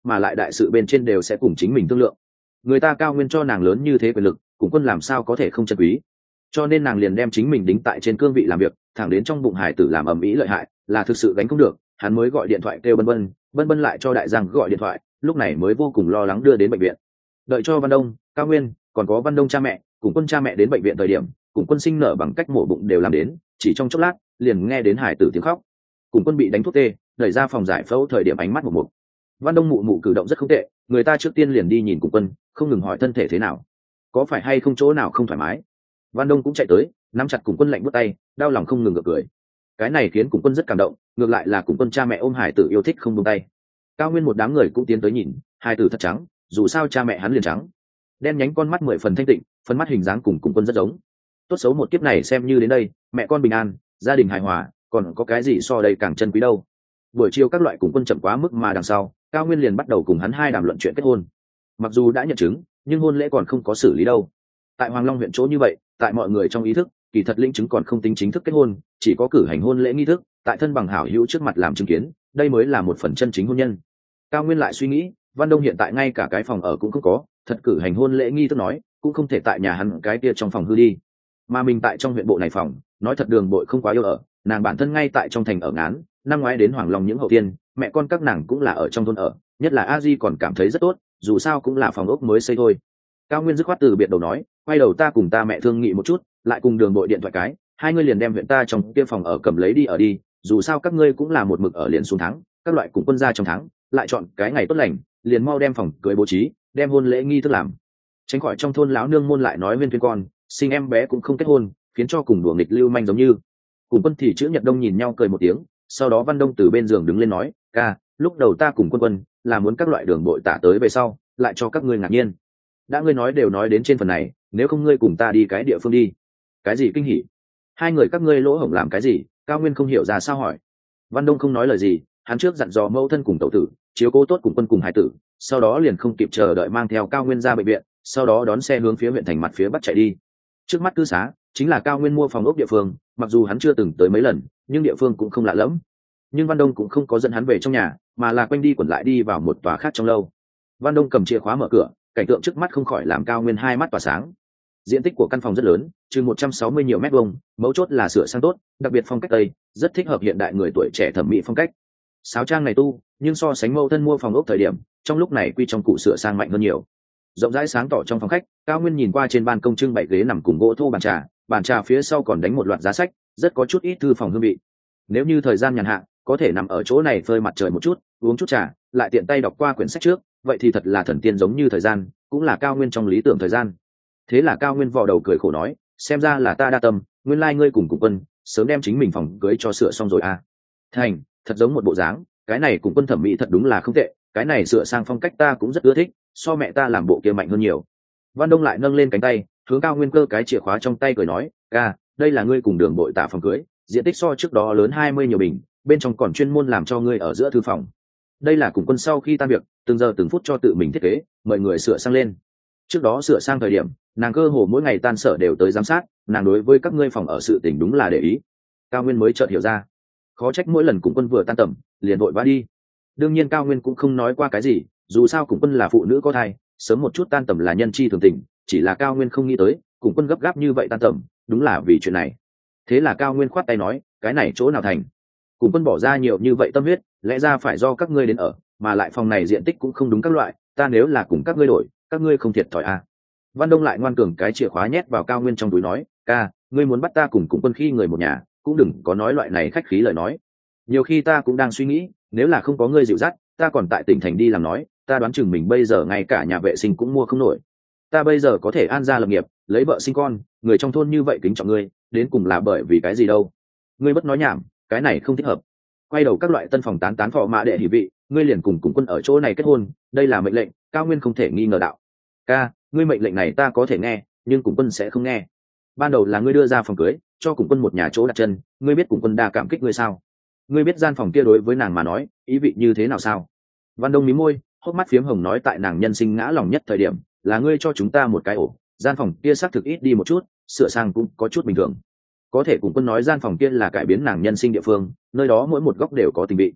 mà lại đại sự bên trên đều sẽ cùng chính mình thương lượng. Người ta Cao Nguyên cho nàng lớn như thế quyền lực, cùng quân làm sao có thể không trân quý. Cho nên nàng liền đem chính mình đính tại trên cương vị làm việc, thẳng đến trong bụng hải tử làm ầm ĩ lợi hại, là thực sự gánh không được, hắn mới gọi điện thoại kêu Bân Bân, Bân Bân lại cho Đại Giang gọi điện thoại, lúc này mới vô cùng lo lắng đưa đến bệnh viện. Đợi cho Văn Đông, Cao Nguyên, còn có Văn Đông cha mẹ, cùng quân cha mẹ đến bệnh viện thời điểm, cùng quân sinh nở bằng cách mổ bụng đều làm đến, chỉ trong chốc lát, liền nghe đến hải tử tiếng khóc. Cùng quân bị đánh thuốc tê, đẩy ra phòng giải phẫu thời điểm ánh mắt một mục. Văn Đông mụ mụ cử động rất không tệ, người ta trước tiên liền đi nhìn cùng quân, không ngừng hỏi thân thể thế nào, có phải hay không chỗ nào không thoải mái. Văn Đông cũng chạy tới, nắm chặt cùng quân lạnh buốt tay, đau lòng không ngừng gượng cười. Cái này khiến cùng quân rất cảm động, ngược lại là cùng quân cha mẹ ôm hải tử yêu thích không buông tay. Cao Nguyên một đám người cũng tiến tới nhìn, hải tử thật trắng, dù sao cha mẹ hắn liền trắng, đen nhánh con mắt mười phần thanh tịnh, phân mắt hình dáng cùng cùng quân rất giống. Tốt xấu một kiếp này xem như đến đây, mẹ con bình an, gia đình hài hòa, còn có cái gì so đây càng chân quý đâu. Buổi chiều các loại cùng quân chậm quá mức mà đằng sau, Cao Nguyên liền bắt đầu cùng hắn hai đàm luận chuyện kết hôn. Mặc dù đã nhận chứng, nhưng hôn lễ còn không có xử lý đâu. Tại Hoàng Long huyện chỗ như vậy, tại mọi người trong ý thức, kỳ thật lĩnh chứng còn không tính chính thức kết hôn, chỉ có cử hành hôn lễ nghi thức, tại thân bằng hảo hữu trước mặt làm chứng kiến, đây mới là một phần chân chính hôn nhân. Cao Nguyên lại suy nghĩ, Văn Đông hiện tại ngay cả cái phòng ở cũng không có, thật cử hành hôn lễ nghi thức nói, cũng không thể tại nhà hắn cái kia trong phòng hư đi. Mà mình tại trong huyện bộ này phòng, nói thật đường bội không quá yêu ở, nàng bản thân ngay tại trong thành ở ngán, năm ngoái đến Hoàng Long những hậu tiên, mẹ con các nàng cũng là ở trong thôn ở, nhất là A Di còn cảm thấy rất tốt, dù sao cũng là phòng ốc mới xây thôi. Cao Nguyên dứt khoát từ biệt đầu nói, quay đầu ta cùng ta mẹ thương nghị một chút, lại cùng đường bội điện thoại cái, hai ngươi liền đem huyện ta trong kia phòng ở cầm lấy đi ở đi, dù sao các ngươi cũng là một mực ở liền xuống tháng, các loại cùng quân gia trong tháng, lại chọn cái ngày tốt lành, liền mau đem phòng cưới bố trí, đem hôn lễ nghi thức làm. Tránh khỏi trong thôn lão nương môn lại nói Nguyên thuyên con, sinh em bé cũng không kết hôn, khiến cho cùng đùa nghịch lưu manh giống như. Cùng quân thì chữ Nhật Đông nhìn nhau cười một tiếng, sau đó Văn Đông từ bên giường đứng lên nói, ca, lúc đầu ta cùng quân quân là muốn các loại đường bội tả tới về sau, lại cho các ngươi ngạc nhiên. Đã ngươi nói đều nói đến trên phần này, nếu không ngươi cùng ta đi cái địa phương đi. Cái gì kinh hỉ? Hai người các ngươi lỗ hổng làm cái gì? Cao Nguyên không hiểu ra sao hỏi. Văn Đông không nói lời gì, hắn trước dặn dò mẫu thân cùng tẩu tử, chiếu cố tốt cùng quân cùng hải tử, sau đó liền không kịp chờ đợi mang theo Cao Nguyên ra bệnh viện, sau đó đón xe hướng phía huyện thành mặt phía bắc chạy đi. Trước mắt cư xá chính là Cao Nguyên mua phòng ốc địa phương, mặc dù hắn chưa từng tới mấy lần, nhưng địa phương cũng không lạ lẫm. Nhưng Văn Đông cũng không có dẫn hắn về trong nhà, mà là quanh đi quẩn lại đi vào một tòa khác trong lâu. Văn Đông cầm chìa khóa mở cửa, cảnh tượng trước mắt không khỏi làm Cao Nguyên hai mắt tỏa sáng. Diện tích của căn phòng rất lớn, chừng một trăm sáu mươi nhiều mét vuông, mấu chốt là sửa sang tốt, đặc biệt phong cách tây, rất thích hợp hiện đại người tuổi trẻ thẩm mỹ phong cách. Sáo trang này tu, nhưng so sánh mẫu thân mua phòng ốc thời điểm, trong lúc này quy trong cụ sửa sang mạnh hơn nhiều. Rộng rãi sáng tỏ trong phòng khách, Cao Nguyên nhìn qua trên ban công trưng bày ghế nằm cùng gỗ thô bàn trà, bàn trà phía sau còn đánh một loạt giá sách, rất có chút ít thư phòng hương vị. Nếu như thời gian nhàn hạ, có thể nằm ở chỗ này phơi mặt trời một chút, uống chút trà, lại tiện tay đọc qua quyển sách trước, vậy thì thật là thần tiên giống như thời gian, cũng là Cao Nguyên trong lý tưởng thời gian. Thế là Cao Nguyên vò đầu cười khổ nói, xem ra là ta đa tâm, nguyên lai ngươi cùng cùng quân sớm đem chính mình phòng cưới cho sửa xong rồi à. Thành, thật giống một bộ dáng, cái này cùng quân thẩm mỹ thật đúng là không tệ, cái này sửa sang phong cách ta cũng rất ưa thích, so mẹ ta làm bộ kia mạnh hơn nhiều. Văn Đông lại nâng lên cánh tay, hướng Cao Nguyên cơ cái chìa khóa trong tay cười nói, ca, đây là ngươi cùng đường bội tả phòng cưới, diện tích so trước đó lớn hai mươi nhiều bình, bên trong còn chuyên môn làm cho ngươi ở giữa thư phòng. Đây là cùng quân sau khi tan việc, từng giờ từng phút cho tự mình thiết kế, mời người sửa sang lên. Trước đó sửa sang thời điểm, nàng cơ hồ mỗi ngày tan sở đều tới giám sát, nàng đối với các ngươi phòng ở sự tình đúng là để ý. Cao Nguyên mới chợt hiểu ra, khó trách mỗi lần cùng quân vừa tan tầm, liền vội vã đi. Đương nhiên Cao Nguyên cũng không nói qua cái gì, dù sao cùng quân là phụ nữ có thai, sớm một chút tan tầm là nhân chi thường tình, chỉ là Cao Nguyên không nghĩ tới, cùng quân gấp gáp như vậy tan tầm, đúng là vì chuyện này. Thế là Cao Nguyên khoát tay nói, cái này chỗ nào thành? Cùng quân bỏ ra nhiều như vậy tâm huyết, lẽ ra phải do các ngươi đến ở, mà lại phòng này diện tích cũng không đúng các loại, ta nếu là cùng các ngươi đổi, các ngươi không thiệt thòi à. Văn Đông lại ngoan cường cái chìa khóa nhét vào Cao Nguyên trong túi nói, ca, ngươi muốn bắt ta cùng cùng quân khi người một nhà, cũng đừng có nói loại này khách khí lời nói. Nhiều khi ta cũng đang suy nghĩ, nếu là không có ngươi dịu dắt, ta còn tại tỉnh thành đi làm nói, ta đoán chừng mình bây giờ ngay cả nhà vệ sinh cũng mua không nổi. Ta bây giờ có thể an gia lập nghiệp, lấy vợ sinh con, người trong thôn như vậy kính trọng ngươi, đến cùng là bởi vì cái gì đâu? Ngươi bất nói nhảm, cái này không thích hợp. Quay đầu các loại tân phòng tán tán phò mã đệ hỉ vị, ngươi liền cùng cùng quân ở chỗ này kết hôn, đây là mệnh lệnh, Cao Nguyên không thể nghi ngờ đạo. Ca, ngươi mệnh lệnh này ta có thể nghe, nhưng cùng quân sẽ không nghe. Ban đầu là ngươi đưa ra phòng cưới, cho cùng quân một nhà chỗ đặt chân, ngươi biết cùng quân đa cảm kích ngươi sao? Ngươi biết gian phòng kia đối với nàng mà nói, ý vị như thế nào sao? Văn Đông mí môi, hốc mắt phiếm hồng nói tại nàng nhân sinh ngã lòng nhất thời điểm, là ngươi cho chúng ta một cái ổ, gian phòng kia xác thực ít đi một chút, sửa sang cũng có chút bình thường. Có thể cùng quân nói gian phòng kia là cải biến nàng nhân sinh địa phương, nơi đó mỗi một góc đều có tình vị.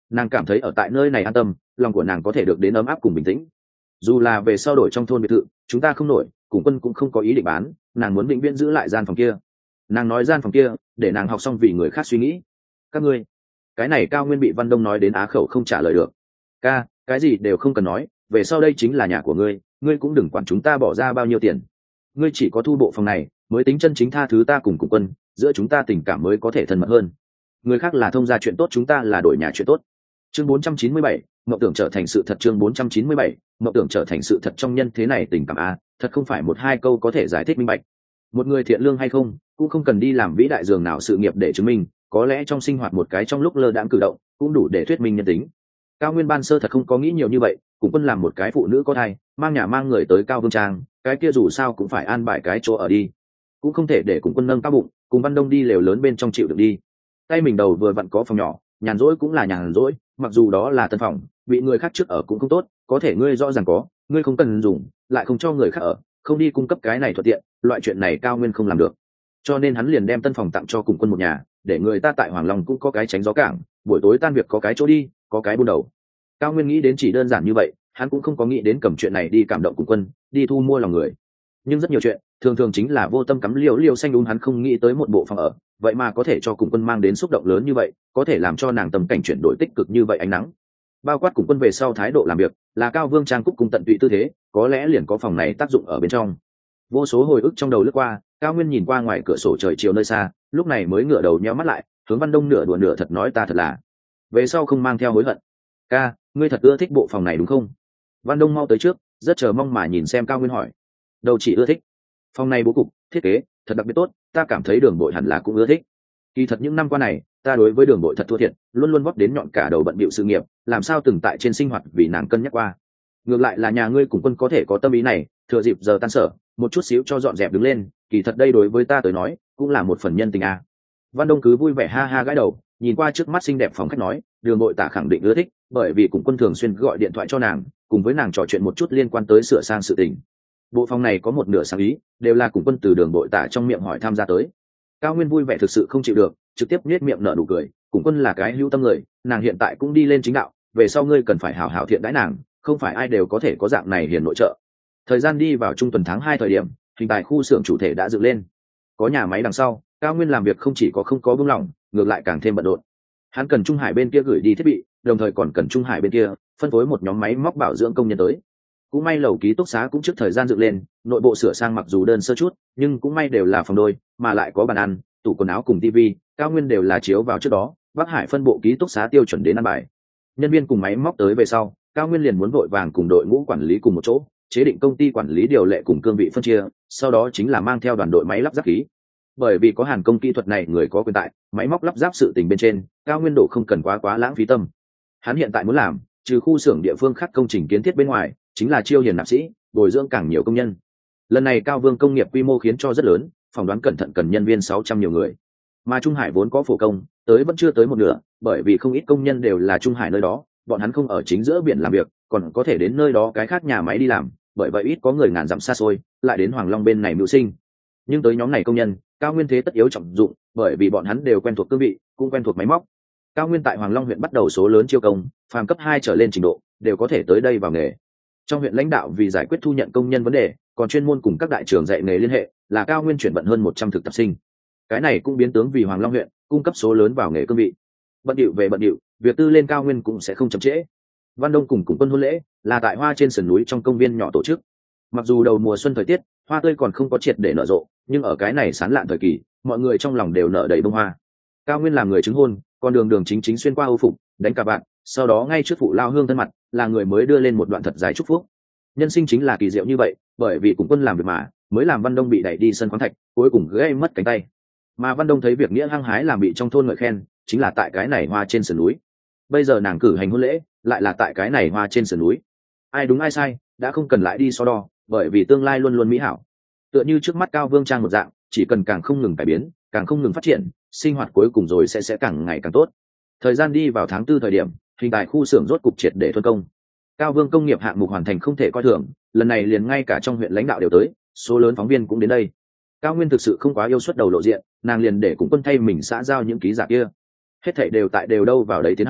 nàng cảm thấy ở tại nơi này an tâm, lòng của nàng có thể được đến ấm áp cùng bình tĩnh. Dù là về sau đổi trong thôn biệt thự chúng ta không nổi, cùng quân cũng không có ý định bán, nàng muốn vĩnh viễn giữ lại gian phòng kia. Nàng nói gian phòng kia để nàng học xong vì người khác suy nghĩ. Các ngươi, cái này Cao Nguyên bị Văn Đông nói đến á khẩu không trả lời được. Ca, cái gì đều không cần nói, về sau đây chính là nhà của ngươi, ngươi cũng đừng quản chúng ta bỏ ra bao nhiêu tiền. Ngươi chỉ có thu bộ phòng này mới tính chân chính tha thứ ta cùng cùng quân, giữa chúng ta tình cảm mới có thể thân mật hơn. Người khác là thông gia chuyện tốt, chúng ta là đổi nhà chuyện tốt. Chương bốn trăm chín mươi bảy, mộng tưởng trở thành sự thật. Chương bốn trăm chín mươi bảy, mộng tưởng trở thành sự thật. Trong nhân thế này tình cảm a, thật không phải một hai câu có thể giải thích minh bạch. Một người thiện lương hay không, cũng không cần đi làm vĩ đại dường nào sự nghiệp để chứng minh, có lẽ trong sinh hoạt một cái trong lúc lơ đãng cử động cũng đủ để thuyết minh nhân tính. Cao Nguyên ban sơ thật không có nghĩ nhiều như vậy, cùng quân làm một cái phụ nữ có thai, mang nhà mang người tới Cao Vương Trang, cái kia dù sao cũng phải an bài cái chỗ ở đi, cũng không thể để cùng quân nâng cao bụng, cùng Văn Đông đi lều lớn bên trong chịu được đi. Tay mình đầu vừa vặn có phòng nhỏ, nhàn rỗi cũng là nhàn rỗi, mặc dù đó là tân phòng, bị người khác trước ở cũng không tốt, có thể ngươi rõ ràng có, ngươi không cần dùng, lại không cho người khác ở, không đi cung cấp cái này thuận tiện, loại chuyện này Cao Nguyên không làm được. Cho nên hắn liền đem tân phòng tặng cho cùng quân một nhà, để người ta tại Hoàng Long cũng có cái tránh gió cảng, buổi tối tan việc có cái chỗ đi, có cái buôn đầu. Cao Nguyên nghĩ đến chỉ đơn giản như vậy, hắn cũng không có nghĩ đến cầm chuyện này đi cảm động cùng quân, đi thu mua lòng người. Nhưng rất nhiều chuyện thường thường chính là vô tâm cắm liều liều xanh đúng, hắn không nghĩ tới một bộ phòng ở vậy mà có thể cho cùng quân mang đến xúc động lớn như vậy, có thể làm cho nàng tâm cảnh chuyển đổi tích cực như vậy ánh nắng. Bao quát cùng quân về sau thái độ làm việc là Cao Vương Trang cúc cùng tận tụy tư thế, có lẽ liền có phòng này tác dụng ở bên trong. Vô số hồi ức trong đầu lướt qua, Cao Nguyên nhìn qua ngoài cửa sổ trời chiều nơi xa, lúc này mới ngửa đầu nheo mắt lại, hướng Văn Đông nửa đùa nửa thật nói ta thật là về sau không mang theo hối hận. Ca, ngươi thật ưa thích bộ phòng này đúng không? Văn Đông mau tới trước, rất chờ mong mà nhìn xem Cao Nguyên hỏi. Đâu chỉ ưa thích, phòng này bố cục thiết kế thật đặc biệt tốt, ta cảm thấy Đường Bội hẳn là cũng ưa thích. Kỳ thật những năm qua này ta đối với Đường Bội thật thua thiệt, luôn luôn vót đến nhọn cả đầu bận bịu sự nghiệp, làm sao từng tại trên sinh hoạt vì nàng cân nhắc qua. Ngược lại là nhà ngươi cùng quân có thể có tâm ý này, thừa dịp giờ tan sở một chút xíu cho dọn dẹp đứng lên, kỳ thật đây đối với ta tới nói cũng là một phần nhân tình à. Văn Đông cứ vui vẻ ha ha gãi đầu, nhìn qua trước mắt xinh đẹp phòng khách nói, Đường Bội tả khẳng định ưa thích, bởi vì cùng quân thường xuyên gọi điện thoại cho nàng, cùng với nàng trò chuyện một chút liên quan tới sửa sang sự tình. Bộ phòng này có một nửa sáng ý đều là cùng quân từ Đường Bội tả trong miệng hỏi tham gia tới. Cao Nguyên vui vẻ thực sự không chịu được, trực tiếp nhếch miệng nở nụ cười, cùng quân là cái hữu tâm người, nàng hiện tại cũng đi lên chính đạo, về sau ngươi cần phải hảo hảo thiện đãi nàng, không phải ai đều có thể có dạng này hiền nội trợ. Thời gian đi vào trung tuần tháng hai thời điểm, hình tại khu xưởng chủ thể đã dựng lên, có nhà máy đằng sau, Cao Nguyên làm việc không chỉ có không có buông lỏng, ngược lại càng thêm bận rộn. Hắn cần Trung Hải bên kia gửi đi thiết bị, đồng thời còn cần Trung Hải bên kia phân phối một nhóm máy móc bảo dưỡng công nhân tới. Cũng may lầu ký túc xá cũng trước thời gian dựng lên, nội bộ sửa sang mặc dù đơn sơ chút, nhưng cũng may đều là phòng đôi, mà lại có bàn ăn, tủ quần áo cùng tivi, Cao Nguyên đều là chiếu vào trước đó, Bắc Hải phân bộ ký túc xá tiêu chuẩn đến ăn bài. Nhân viên cùng máy móc tới về sau, Cao Nguyên liền muốn vội vàng cùng đội ngũ quản lý cùng một chỗ, chế định công ty quản lý điều lệ cùng cương vị phân chia, sau đó chính là mang theo đoàn đội máy lắp ráp khí. Bởi vì có hàn công kỹ thuật này người có quyền tại, máy móc lắp ráp sự tình bên trên, Cao Nguyên độ không cần quá quá lãng phí tâm. Hắn hiện tại muốn làm, trừ khu xưởng địa phương khác công trình kiến thiết bên ngoài, chính là chiêu hiền nạp sĩ, bồi dưỡng càng nhiều công nhân. Lần này Cao Vương công nghiệp quy mô khiến cho rất lớn, phỏng đoán cẩn thận cần nhân viên sáu trăm nhiều người. Mà Trung Hải vốn có phổ công, tới vẫn chưa tới một nửa, bởi vì không ít công nhân đều là Trung Hải nơi đó, bọn hắn không ở chính giữa biển làm việc, còn có thể đến nơi đó cái khác nhà máy đi làm, bởi vậy ít có người ngàn dặm xa xôi lại đến Hoàng Long bên này mưu sinh. Nhưng tới nhóm này công nhân, Cao Nguyên thế tất yếu trọng dụng, bởi vì bọn hắn đều quen thuộc cương vị, cũng quen thuộc máy móc. Cao Nguyên tại Hoàng Long huyện bắt đầu số lớn chiêu công, phàm cấp hai trở lên trình độ đều có thể tới đây vào nghề. Trong huyện lãnh đạo vì giải quyết thu nhận công nhân vấn đề, còn chuyên môn cùng các đại trường dạy nghề liên hệ, là Cao Nguyên chuyển bận hơn một trăm thực tập sinh. Cái này cũng biến tướng vì Hoàng Long huyện cung cấp số lớn vào nghề cương vị. Bận điệu về bận điệu, việc tư lên Cao Nguyên cũng sẽ không chậm trễ. Văn Đông cùng cùng quân hôn lễ là tại hoa trên sườn núi trong công viên nhỏ tổ chức. Mặc dù đầu mùa xuân thời tiết hoa tươi còn không có triệt để nở rộ, nhưng ở cái này sán lạn thời kỳ, mọi người trong lòng đều nở đầy bông hoa. Cao Nguyên làm người chứng hôn, còn đường đường chính chính xuyên qua âu phục, đánh cả bạn, sau đó ngay trước phụ lao hương thân mặt, là người mới đưa lên một đoạn thật dài chúc phúc. Nhân sinh chính là kỳ diệu như vậy, bởi vì cùng quân làm việc mà mới làm Văn Đông bị đẩy đi sân khoáng thạch, cuối cùng gây mất cánh tay. Mà Văn Đông thấy việc nghĩa hăng hái làm bị trong thôn ngợi khen, chính là tại cái này hoa trên sườn núi. Bây giờ nàng cử hành hôn lễ, lại là tại cái này hoa trên sườn núi. Ai đúng ai sai, đã không cần lại đi so đo, bởi vì tương lai luôn luôn mỹ hảo. Tựa như trước mắt Cao Vương Trang một dạng, chỉ cần càng không ngừng cải biến, càng không ngừng phát triển, sinh hoạt cuối cùng rồi sẽ sẽ càng ngày càng tốt. Thời gian đi vào tháng tư thời điểm, hình tại khu xưởng rốt cục triệt để thuần công. Cao Vương công nghiệp hạng mục hoàn thành không thể coi thường, lần này liền ngay cả trong huyện lãnh đạo đều tới, số lớn phóng viên cũng đến đây. Cao Nguyên thực sự không quá yêu xuất đầu lộ diện, nàng liền để cùng quân thay mình xã giao những ký giả kia. Hết thảy đều tại đều đâu vào đấy tiến hành,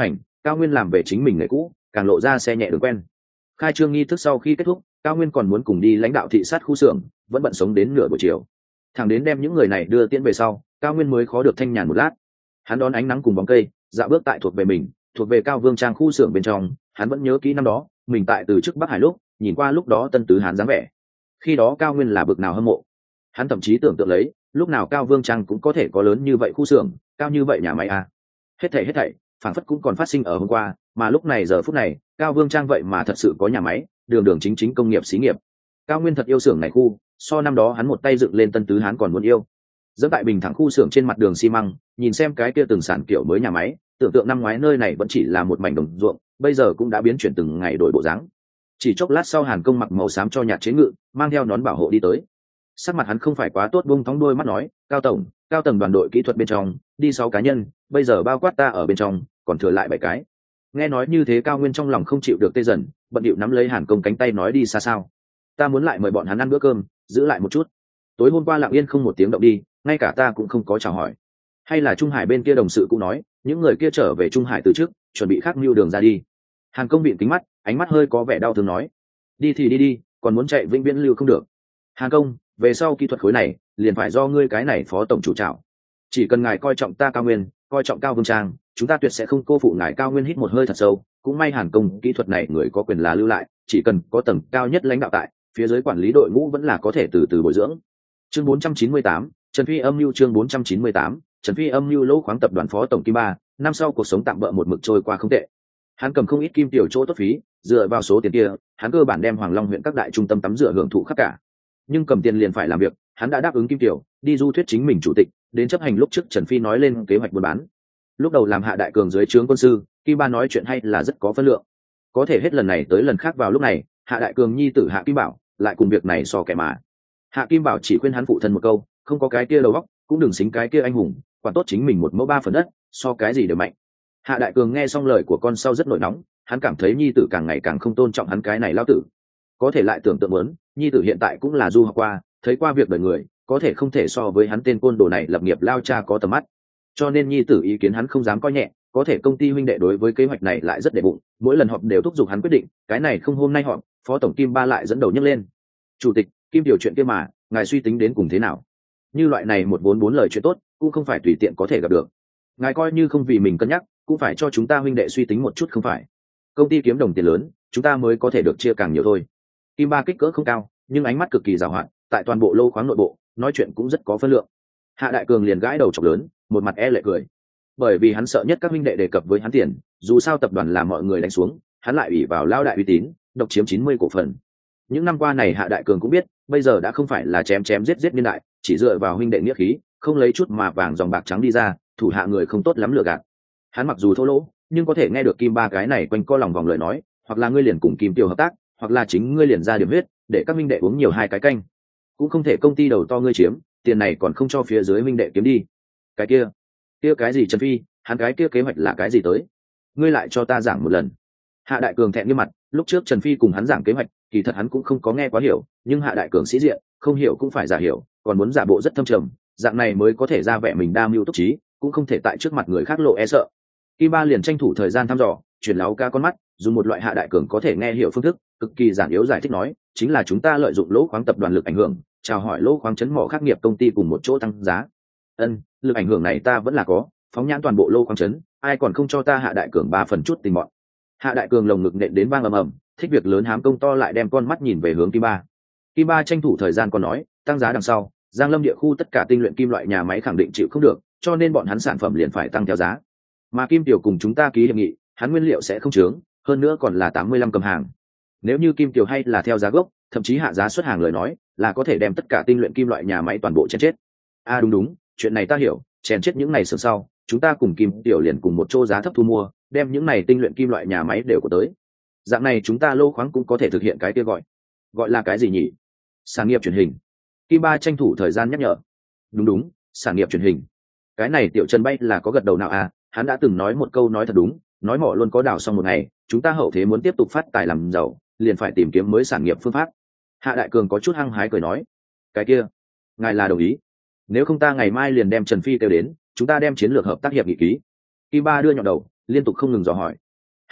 Cao Nguyên làm về chính mình nghề cũ, càng lộ ra xe nhẹ đường quen. Khai trương nghi thức sau khi kết thúc, Cao Nguyên còn muốn cùng đi lãnh đạo thị sát khu xưởng, vẫn bận sống đến nửa buổi chiều. Thẳng đến đem những người này đưa tiễn về sau, Cao Nguyên mới khó được thanh nhàn một lát. Hắn đón ánh nắng cùng bóng cây, dạo bước tại thuộc về mình, thuộc về Cao Vương Trang khu xưởng bên trong, hắn vẫn nhớ kỹ năm đó, mình tại từ trước Bắc Hải lúc, nhìn qua lúc đó Tân Tứ Hán dáng vẻ. Khi đó Cao Nguyên là bực nào hâm mộ. Hắn thậm chí tưởng tượng lấy, lúc nào Cao Vương Trang cũng có thể có lớn như vậy khu xưởng, cao như vậy nhà máy a. À. Hết thảy hết thảy, phản phất cũng còn phát sinh ở hôm qua, mà lúc này giờ phút này, Cao Vương Trang vậy mà thật sự có nhà máy, đường đường chính chính công nghiệp xí nghiệp. Cao Nguyên thật yêu xưởng này khu, so năm đó hắn một tay dựng lên Tân Tứ Hán còn muốn yêu. Dẫn tại bình thẳng khu xưởng trên mặt đường xi măng, nhìn xem cái kia từng sản kiểu mới nhà máy, tưởng tượng năm ngoái nơi này vẫn chỉ là một mảnh đồng ruộng, bây giờ cũng đã biến chuyển từng ngày đổi bộ dáng. Chỉ chốc lát sau Hàn Công mặc màu xám cho nhạt chế ngự, mang theo nón bảo hộ đi tới. Sắc mặt hắn không phải quá tốt, bung thóng đôi mắt nói, cao tổng, cao tầng đoàn đội kỹ thuật bên trong đi sáu cá nhân, bây giờ bao quát ta ở bên trong còn thừa lại bảy cái. Nghe nói như thế Cao Nguyên trong lòng không chịu được tê dần, bận điệu nắm lấy Hàn Công cánh tay nói đi xa sao, ta muốn lại mời bọn hắn ăn bữa cơm, giữ lại một chút. Tối hôm qua lặng yên không một tiếng động đi, ngay cả ta cũng không có chào hỏi. Hay là Trung Hải bên kia đồng sự cũng nói, những người kia trở về Trung Hải từ trước, chuẩn bị khác mưu đường ra đi. Hàn Công bịn kính mắt, ánh mắt hơi có vẻ đau thương nói, đi thì đi đi, còn muốn chạy vĩnh viễn lưu không được. Hàn Công, về sau kỹ thuật khối này liền phải do ngươi cái này phó tổng chủ trảo, chỉ cần ngài coi trọng ta Cao Nguyên, coi trọng Cao Vương Trang, chúng ta tuyệt sẽ không cô phụ ngài. Cao Nguyên hít một hơi thật sâu, cũng may Hàn Công kỹ thuật này người có quyền là lưu lại, chỉ cần có tầng cao nhất lãnh đạo tại, phía dưới quản lý đội ngũ vẫn là có thể từ từ bồi dưỡng. Chương bốn trăm chín mươi tám, Trần Phi âm mưu. Chương bốn trăm chín mươi tám, Trần Phi âm mưu. Lỗ khoáng tập đoàn phó tổng Kim Ba, năm sau cuộc sống tạm bỡ một mực trôi qua không tệ. Hắn cầm không ít kim tiểu chỗ tốt phí, dựa vào số tiền kia, hắn cơ bản đem Hoàng Long huyện các đại trung tâm tắm rửa hưởng thụ khắp cả. Nhưng cầm tiền liền phải làm việc, hắn đã đáp ứng kim tiểu đi du thuyết chính mình chủ tịch, đến chấp hành lúc trước Trần Phi nói lên kế hoạch buôn bán. Lúc đầu làm Hạ Đại Cường dưới trướng quân sư, Kim Ba nói chuyện hay là rất có phân lượng. Có thể hết lần này tới lần khác vào lúc này, Hạ Đại Cường nhi tử Hạ Kim Bảo lại cùng việc này so kẻ mà. Hạ Kim Bảo chỉ khuyên hắn phụ thân một câu, không có cái kia đầu óc, cũng đừng xính cái kia anh hùng, quản tốt chính mình một mẫu ba phần đất, so cái gì đều mạnh. Hạ Đại Cường nghe xong lời của con sau rất nổi nóng, hắn cảm thấy nhi tử càng ngày càng không tôn trọng hắn cái này lao tử. Có thể lại tưởng tượng muốn, nhi tử hiện tại cũng là du học qua, thấy qua việc đời người, có thể không thể so với hắn tên côn đồ này lập nghiệp lao cha có tầm mắt. Cho nên nhi tử ý kiến hắn không dám coi nhẹ, có thể công ty huynh đệ đối với kế hoạch này lại rất đệ bụng, mỗi lần họp đều thúc giục hắn quyết định, cái này không hôm nay họp, phó tổng Kim Ba lại dẫn đầu nhấc lên. Chủ tịch, Kim điều chuyện kia mà, ngài suy tính đến cùng thế nào? Như loại này một bốn bốn lời chuyện tốt, cũng không phải tùy tiện có thể gặp được. Ngài coi như không vì mình cân nhắc, cũng phải cho chúng ta huynh đệ suy tính một chút không phải? Công ty kiếm đồng tiền lớn, chúng ta mới có thể được chia càng nhiều thôi. Kim Ba kích cỡ không cao, nhưng ánh mắt cực kỳ giàu hoạt, tại toàn bộ lô khoáng nội bộ, nói chuyện cũng rất có phân lượng. Hạ Đại Cường liền gãi đầu chọc lớn, một mặt e lệ cười, bởi vì hắn sợ nhất các huynh đệ đề cập với hắn tiền, dù sao tập đoàn là mọi người đánh xuống, hắn lại ủy vào lao đại uy tín, độc chiếm chín mươi cổ phần. Những năm qua này Hạ Đại Cường cũng biết, bây giờ đã không phải là chém chém giết giết niên đại, chỉ dựa vào huynh đệ nghĩa khí, không lấy chút mà vàng dòng bạc trắng đi ra, thủ hạ người không tốt lắm lừa gạt. Hắn mặc dù thô lỗ, nhưng có thể nghe được Kim Ba cái này quanh co lòng vòng lời nói, hoặc là ngươi liền cùng Kim Tiêu hợp tác, hoặc là chính ngươi liền ra điểm huyết, để các huynh đệ uống nhiều hai cái canh. Cũng không thể công ty đầu to ngươi chiếm, tiền này còn không cho phía dưới huynh đệ kiếm đi. Cái kia, kia cái gì Trần Phi, hắn cái kia kế hoạch là cái gì tới? Ngươi lại cho ta giảng một lần. Hạ Đại Cường thẹn như mặt, lúc trước Trần Phi cùng hắn giảng kế hoạch, kỳ thật hắn cũng không có nghe quá hiểu, nhưng Hạ Đại Cường sĩ diện, không hiểu cũng phải giả hiểu, còn muốn giả bộ rất thâm trầm, dạng này mới có thể ra vẻ mình đa mưu túc trí, cũng không thể tại trước mặt người khác lộ e sợ. Kim Ba liền tranh thủ thời gian thăm dò, chuyển láo ca con mắt, dùng một loại Hạ Đại Cường có thể nghe hiểu phương thức, cực kỳ giản yếu giải thích nói, chính là chúng ta lợi dụng lỗ khoáng tập đoàn lực ảnh hưởng, chào hỏi lỗ khoáng chấn mỏ khác nghiệp công ty cùng một chỗ tăng giá. Ân, lực ảnh hưởng này ta vẫn là có, phóng nhãn toàn bộ lô khoáng chấn, ai còn không cho ta Hạ Đại Cường ba phần chút tình mọn. Hạ Đại Cường lồng ngực nện đến vang ầm ầm, thích việc lớn hám công to lại đem con mắt nhìn về hướng Kim Ba. Kim Ba tranh thủ thời gian còn nói, tăng giá đằng sau, Giang Lâm địa khu tất cả tinh luyện kim loại nhà máy khẳng định chịu không được, cho nên bọn hắn sản phẩm liền phải tăng theo giá. Mà Kim Tiểu cùng chúng ta ký hiệp nghị, hắn nguyên liệu sẽ không chướng, hơn nữa còn là tám mươi lăm cầm hàng. Nếu như Kim Tiểu hay là theo giá gốc, thậm chí hạ giá xuất hàng lời nói, là có thể đem tất cả tinh luyện kim loại nhà máy toàn bộ chèn chết. À đúng đúng, chuyện này ta hiểu, chèn chết những này sớm sau, chúng ta cùng Kim Tiểu liền cùng một chỗ giá thấp thu mua, đem những này tinh luyện kim loại nhà máy đều có tới. Dạng này chúng ta lô khoáng cũng có thể thực hiện cái kia gọi, gọi là cái gì nhỉ? Sản nghiệp truyền hình. Kim Ba tranh thủ thời gian nhắc nhở. Đúng đúng, sản nghiệp truyền hình. Cái này Tiểu Trần bay là có gật đầu nào à? Hắn đã từng nói một câu nói thật đúng, nói mỏ luôn có đào xong một ngày, chúng ta hậu thế muốn tiếp tục phát tài làm giàu, liền phải tìm kiếm mới sản nghiệp phương pháp. Hạ Đại Cường có chút hăng hái cười nói, cái kia, ngài là đồng ý? Nếu không ta ngày mai liền đem Trần Phi kêu đến, chúng ta đem chiến lược hợp tác hiệp nghị ký. Kim Ba đưa nhọn đầu, liên tục không ngừng dò hỏi.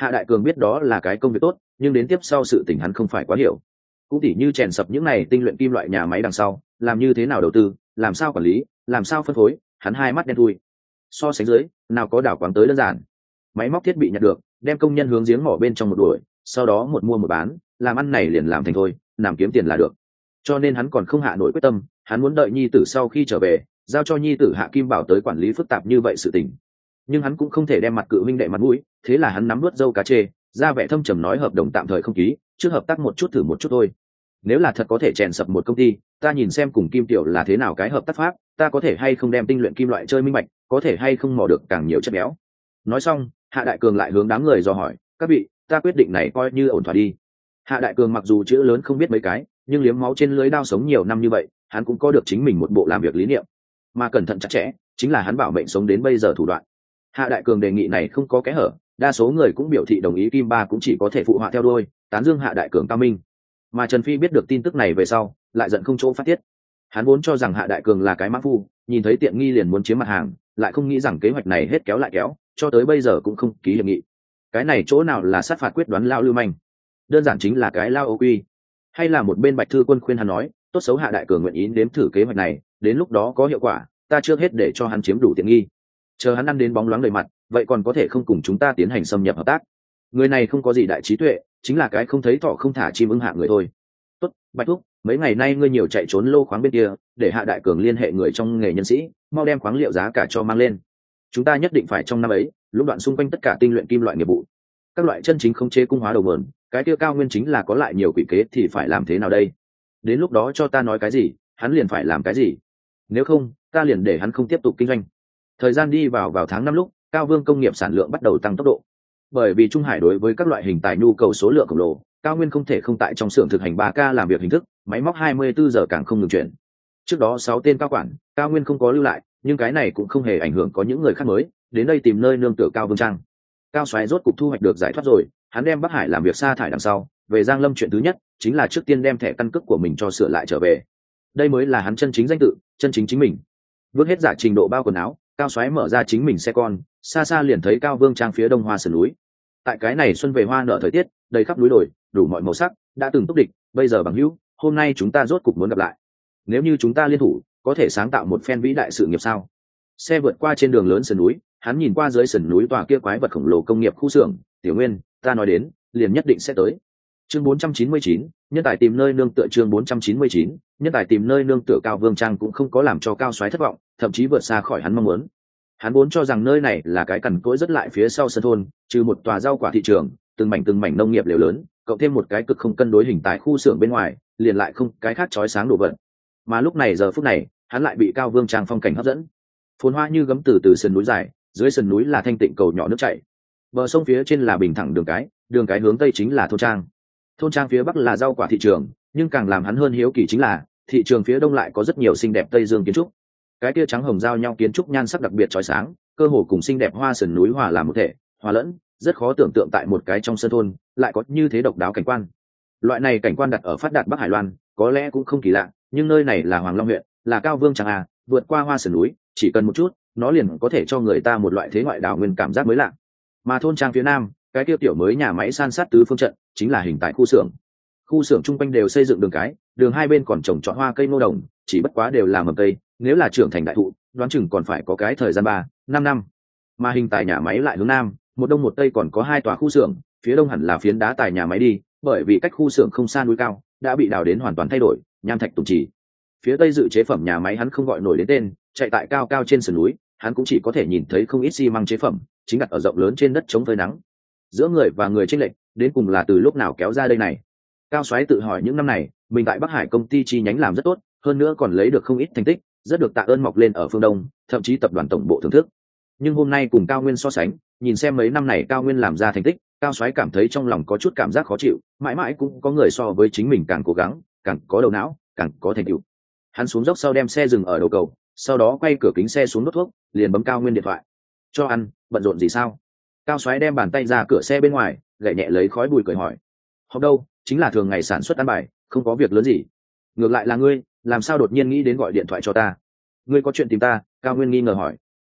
Hạ Đại Cường biết đó là cái công việc tốt, nhưng đến tiếp sau sự tình hắn không phải quá hiểu. Cũng tỉ như chèn sập những này tinh luyện kim loại nhà máy đằng sau, làm như thế nào đầu tư, làm sao quản lý, làm sao phân phối, hắn hai mắt đen thui. So sánh dưới, nào có đảo quáng tới đơn giản. Máy móc thiết bị nhặt được, đem công nhân hướng giếng mỏ bên trong một đuổi, sau đó một mua một bán, làm ăn này liền làm thành thôi, làm kiếm tiền là được. Cho nên hắn còn không hạ nổi quyết tâm, hắn muốn đợi nhi tử sau khi trở về, giao cho nhi tử Hạ Kim Bảo tới quản lý phức tạp như vậy sự tình. Nhưng hắn cũng không thể đem mặt cự huynh đệ mặt mũi, thế là hắn nắm nuốt dâu cá chê, ra vẻ thâm trầm nói hợp đồng tạm thời không ký, trước hợp tác một chút thử một chút thôi. Nếu là thật có thể chèn sập một công ty, ta nhìn xem cùng Kim Tiểu là thế nào cái hợp tác pháp, ta có thể hay không đem tinh luyện kim loại chơi minh bạch, có thể hay không mò được càng nhiều chất béo. Nói xong, Hạ Đại Cường lại hướng đám người dò hỏi, các vị, ta quyết định này coi như ổn thỏa đi. Hạ Đại Cường mặc dù chữ lớn không biết mấy cái, nhưng liếm máu trên lưới đao sống nhiều năm như vậy, hắn cũng có được chính mình một bộ làm việc lý niệm, mà cẩn thận chặt chẽ chính là hắn bảo mệnh sống đến bây giờ thủ đoạn. Hạ Đại Cường đề nghị này không có kẽ hở, đa số người cũng biểu thị đồng ý, Kim Ba cũng chỉ có thể phụ họa theo đuôi, tán dương Hạ Đại Cường cao minh. Mà Trần Phi biết được tin tức này về sau, lại giận không chỗ phát tiết. Hắn vốn cho rằng Hạ Đại Cường là cái mã phu, nhìn thấy tiện nghi liền muốn chiếm mặt hàng, lại không nghĩ rằng kế hoạch này hết kéo lại kéo, cho tới bây giờ cũng không ký hiệp nghị. Cái này chỗ nào là sát phạt quyết đoán lao lưu manh, đơn giản chính là cái lao ô quy. Hay là một bên Bạch Thư Quân khuyên hắn nói, tốt xấu Hạ Đại Cường nguyện ý đếm thử kế hoạch này, đến lúc đó có hiệu quả, ta trước hết để cho hắn chiếm đủ tiện nghi, chờ hắn ăn đến bóng loáng đầy mặt, vậy còn có thể không cùng chúng ta tiến hành xâm nhập hợp tác. Người này không có gì đại trí tuệ, chính là cái không thấy thọ không thả chim ưng hạ người thôi. Tốt, Bạch Thúc, mấy ngày nay ngươi nhiều chạy trốn lô khoáng bên kia, để Hạ Đại Cường liên hệ người trong nghề nhân sĩ, mau đem khoáng liệu giá cả cho mang lên. Chúng ta nhất định phải trong năm ấy lũng đoạn xung quanh tất cả tinh luyện kim loại nghiệp vụ, các loại chân chính không chế cung hóa đầu mượn, cái tiêu cao nguyên chính là có lại nhiều quỷ kế thì phải làm thế nào đây? Đến lúc đó cho ta nói cái gì, hắn liền phải làm cái gì. Nếu không, ta liền để hắn không tiếp tục kinh doanh. Thời gian đi vào vào tháng năm lúc, Cao Vương công nghiệp sản lượng bắt đầu tăng tốc độ. Bởi vì Trung Hải đối với các loại hình tài nhu cầu số lượng khổng lồ, Cao Nguyên không thể không tại trong xưởng thực hành ba K làm việc hình thức, máy móc hai mươi bốn giờ càng không ngừng chuyển. Trước đó sáu tên cao quản, Cao Nguyên không có lưu lại, nhưng cái này cũng không hề ảnh hưởng có những người khác mới đến đây tìm nơi nương tựa Cao Vương Trang. Cao Soái rốt cục thu hoạch được giải thoát rồi, hắn đem Bắc Hải làm việc sa thải đằng sau, về Giang Lâm chuyện thứ nhất chính là trước tiên đem thẻ căn cước của mình cho sửa lại trở về. Đây mới là hắn chân chính danh tự, chân chính chính mình. Vứt hết giả trình độ bao quần áo, Cao Soái mở ra chính mình xe con, xa xa liền thấy Cao Vương Trang phía đông hoa sườn núi. Tại cái này xuân về hoa nở thời tiết, đầy khắp núi đồi, đủ mọi màu sắc, đã từng túc địch, bây giờ bằng hữu, hôm nay chúng ta rốt cục muốn gặp lại. Nếu như chúng ta liên thủ, có thể sáng tạo một phen vĩ đại sự nghiệp sao? Xe vượt qua trên đường lớn sườn núi, hắn nhìn qua dưới sườn núi tòa kia quái vật khổng lồ công nghiệp khu xưởng, Tiểu Nguyên, ta nói đến, liền nhất định sẽ tới. Chương bốn trăm chín mươi chín, nhân tài tìm nơi nương tựa. Chương bốn trăm chín mươi chín, nhân tài tìm nơi nương tựa. Cao Vương Trang cũng không có làm cho Cao Soái thất vọng, thậm chí vượt xa khỏi hắn mong muốn. Hắn vốn cho rằng nơi này là cái cằn cỗi rất lại phía sau sân thôn, trừ một tòa rau quả thị trường, từng mảnh từng mảnh nông nghiệp liều lớn, cộng thêm một cái cực không cân đối hình tại khu xưởng bên ngoài, liền lại không cái khác chói sáng đồ vật. Mà lúc này giờ phút này, hắn lại bị Cao Vương Trang phong cảnh hấp dẫn. Phồn hoa như gấm từ từ sườn núi dài, dưới sườn núi là thanh tịnh cầu nhỏ nước chảy. Bờ sông phía trên là bình thẳng đường cái, đường cái hướng tây chính là thôn trang. Thôn trang phía bắc là rau quả thị trường, nhưng càng làm hắn hơn hiếu kỳ chính là thị trường phía đông lại có rất nhiều xinh đẹp tây dương kiến trúc. Cái tia trắng hồng giao nhau kiến trúc nhan sắc đặc biệt chói sáng, cơ hồ cùng xinh đẹp hoa sườn núi hòa làm một thể, hòa lẫn, rất khó tưởng tượng tại một cái trong sân thôn lại có như thế độc đáo cảnh quan. Loại này cảnh quan đặt ở phát đạt Bắc Hải Loan, có lẽ cũng không kỳ lạ, nhưng nơi này là Hoàng Long huyện, là Cao Vương Trang à, vượt qua hoa sườn núi, chỉ cần một chút, nó liền có thể cho người ta một loại thế ngoại đảo nguyên cảm giác mới lạ. Mà thôn trang phía nam, cái tiêu tiểu mới nhà máy san sát tứ phương trận, chính là hình tại khu xưởng. Khu xưởng chung quanh đều xây dựng đường cái, đường hai bên còn trồng trọt hoa cây ngô đồng, chỉ bất quá đều là mầm cây, nếu là trưởng thành đại thụ, đoán chừng còn phải có cái thời gian ba, năm năm. Mà hình tại nhà máy lại hướng nam, một đông một tây còn có hai tòa khu xưởng, phía đông hẳn là phiến đá tài nhà máy đi, bởi vì cách khu xưởng không xa núi cao, đã bị đào đến hoàn toàn thay đổi, nham thạch tùng chỉ. Phía tây dự chế phẩm nhà máy hắn không gọi nổi đến tên, chạy tại cao cao trên sườn núi, hắn cũng chỉ có thể nhìn thấy không ít xi măng chế phẩm, chính đặt ở rộng lớn trên đất chống phơi nắng. Giữa người và người chênh lệch, đến cùng là từ lúc nào kéo ra đây này? Cao Soái tự hỏi những năm này, mình tại Bắc Hải công ty chi nhánh làm rất tốt, hơn nữa còn lấy được không ít thành tích, rất được tạ ơn mọc lên ở phương Đông, thậm chí tập đoàn tổng bộ thưởng thức. Nhưng hôm nay cùng Cao Nguyên so sánh, nhìn xem mấy năm này Cao Nguyên làm ra thành tích, Cao Soái cảm thấy trong lòng có chút cảm giác khó chịu, mãi mãi cũng có người so với chính mình càng cố gắng, càng có đầu não, càng có thành tựu. Hắn xuống dốc sau đem xe dừng ở đầu cầu, sau đó quay cửa kính xe xuống đốt thuốc, liền bấm Cao Nguyên điện thoại. Cho ăn, bận rộn gì sao? Cao Soái đem bàn tay ra cửa xe bên ngoài, gậy nhẹ lấy khói bụi cười hỏi. Học đâu, chính là thường ngày sản xuất ăn bài, không có việc lớn gì. Ngược lại là ngươi, làm sao đột nhiên nghĩ đến gọi điện thoại cho ta? Ngươi có chuyện tìm ta? Cao Nguyên nghi ngờ hỏi.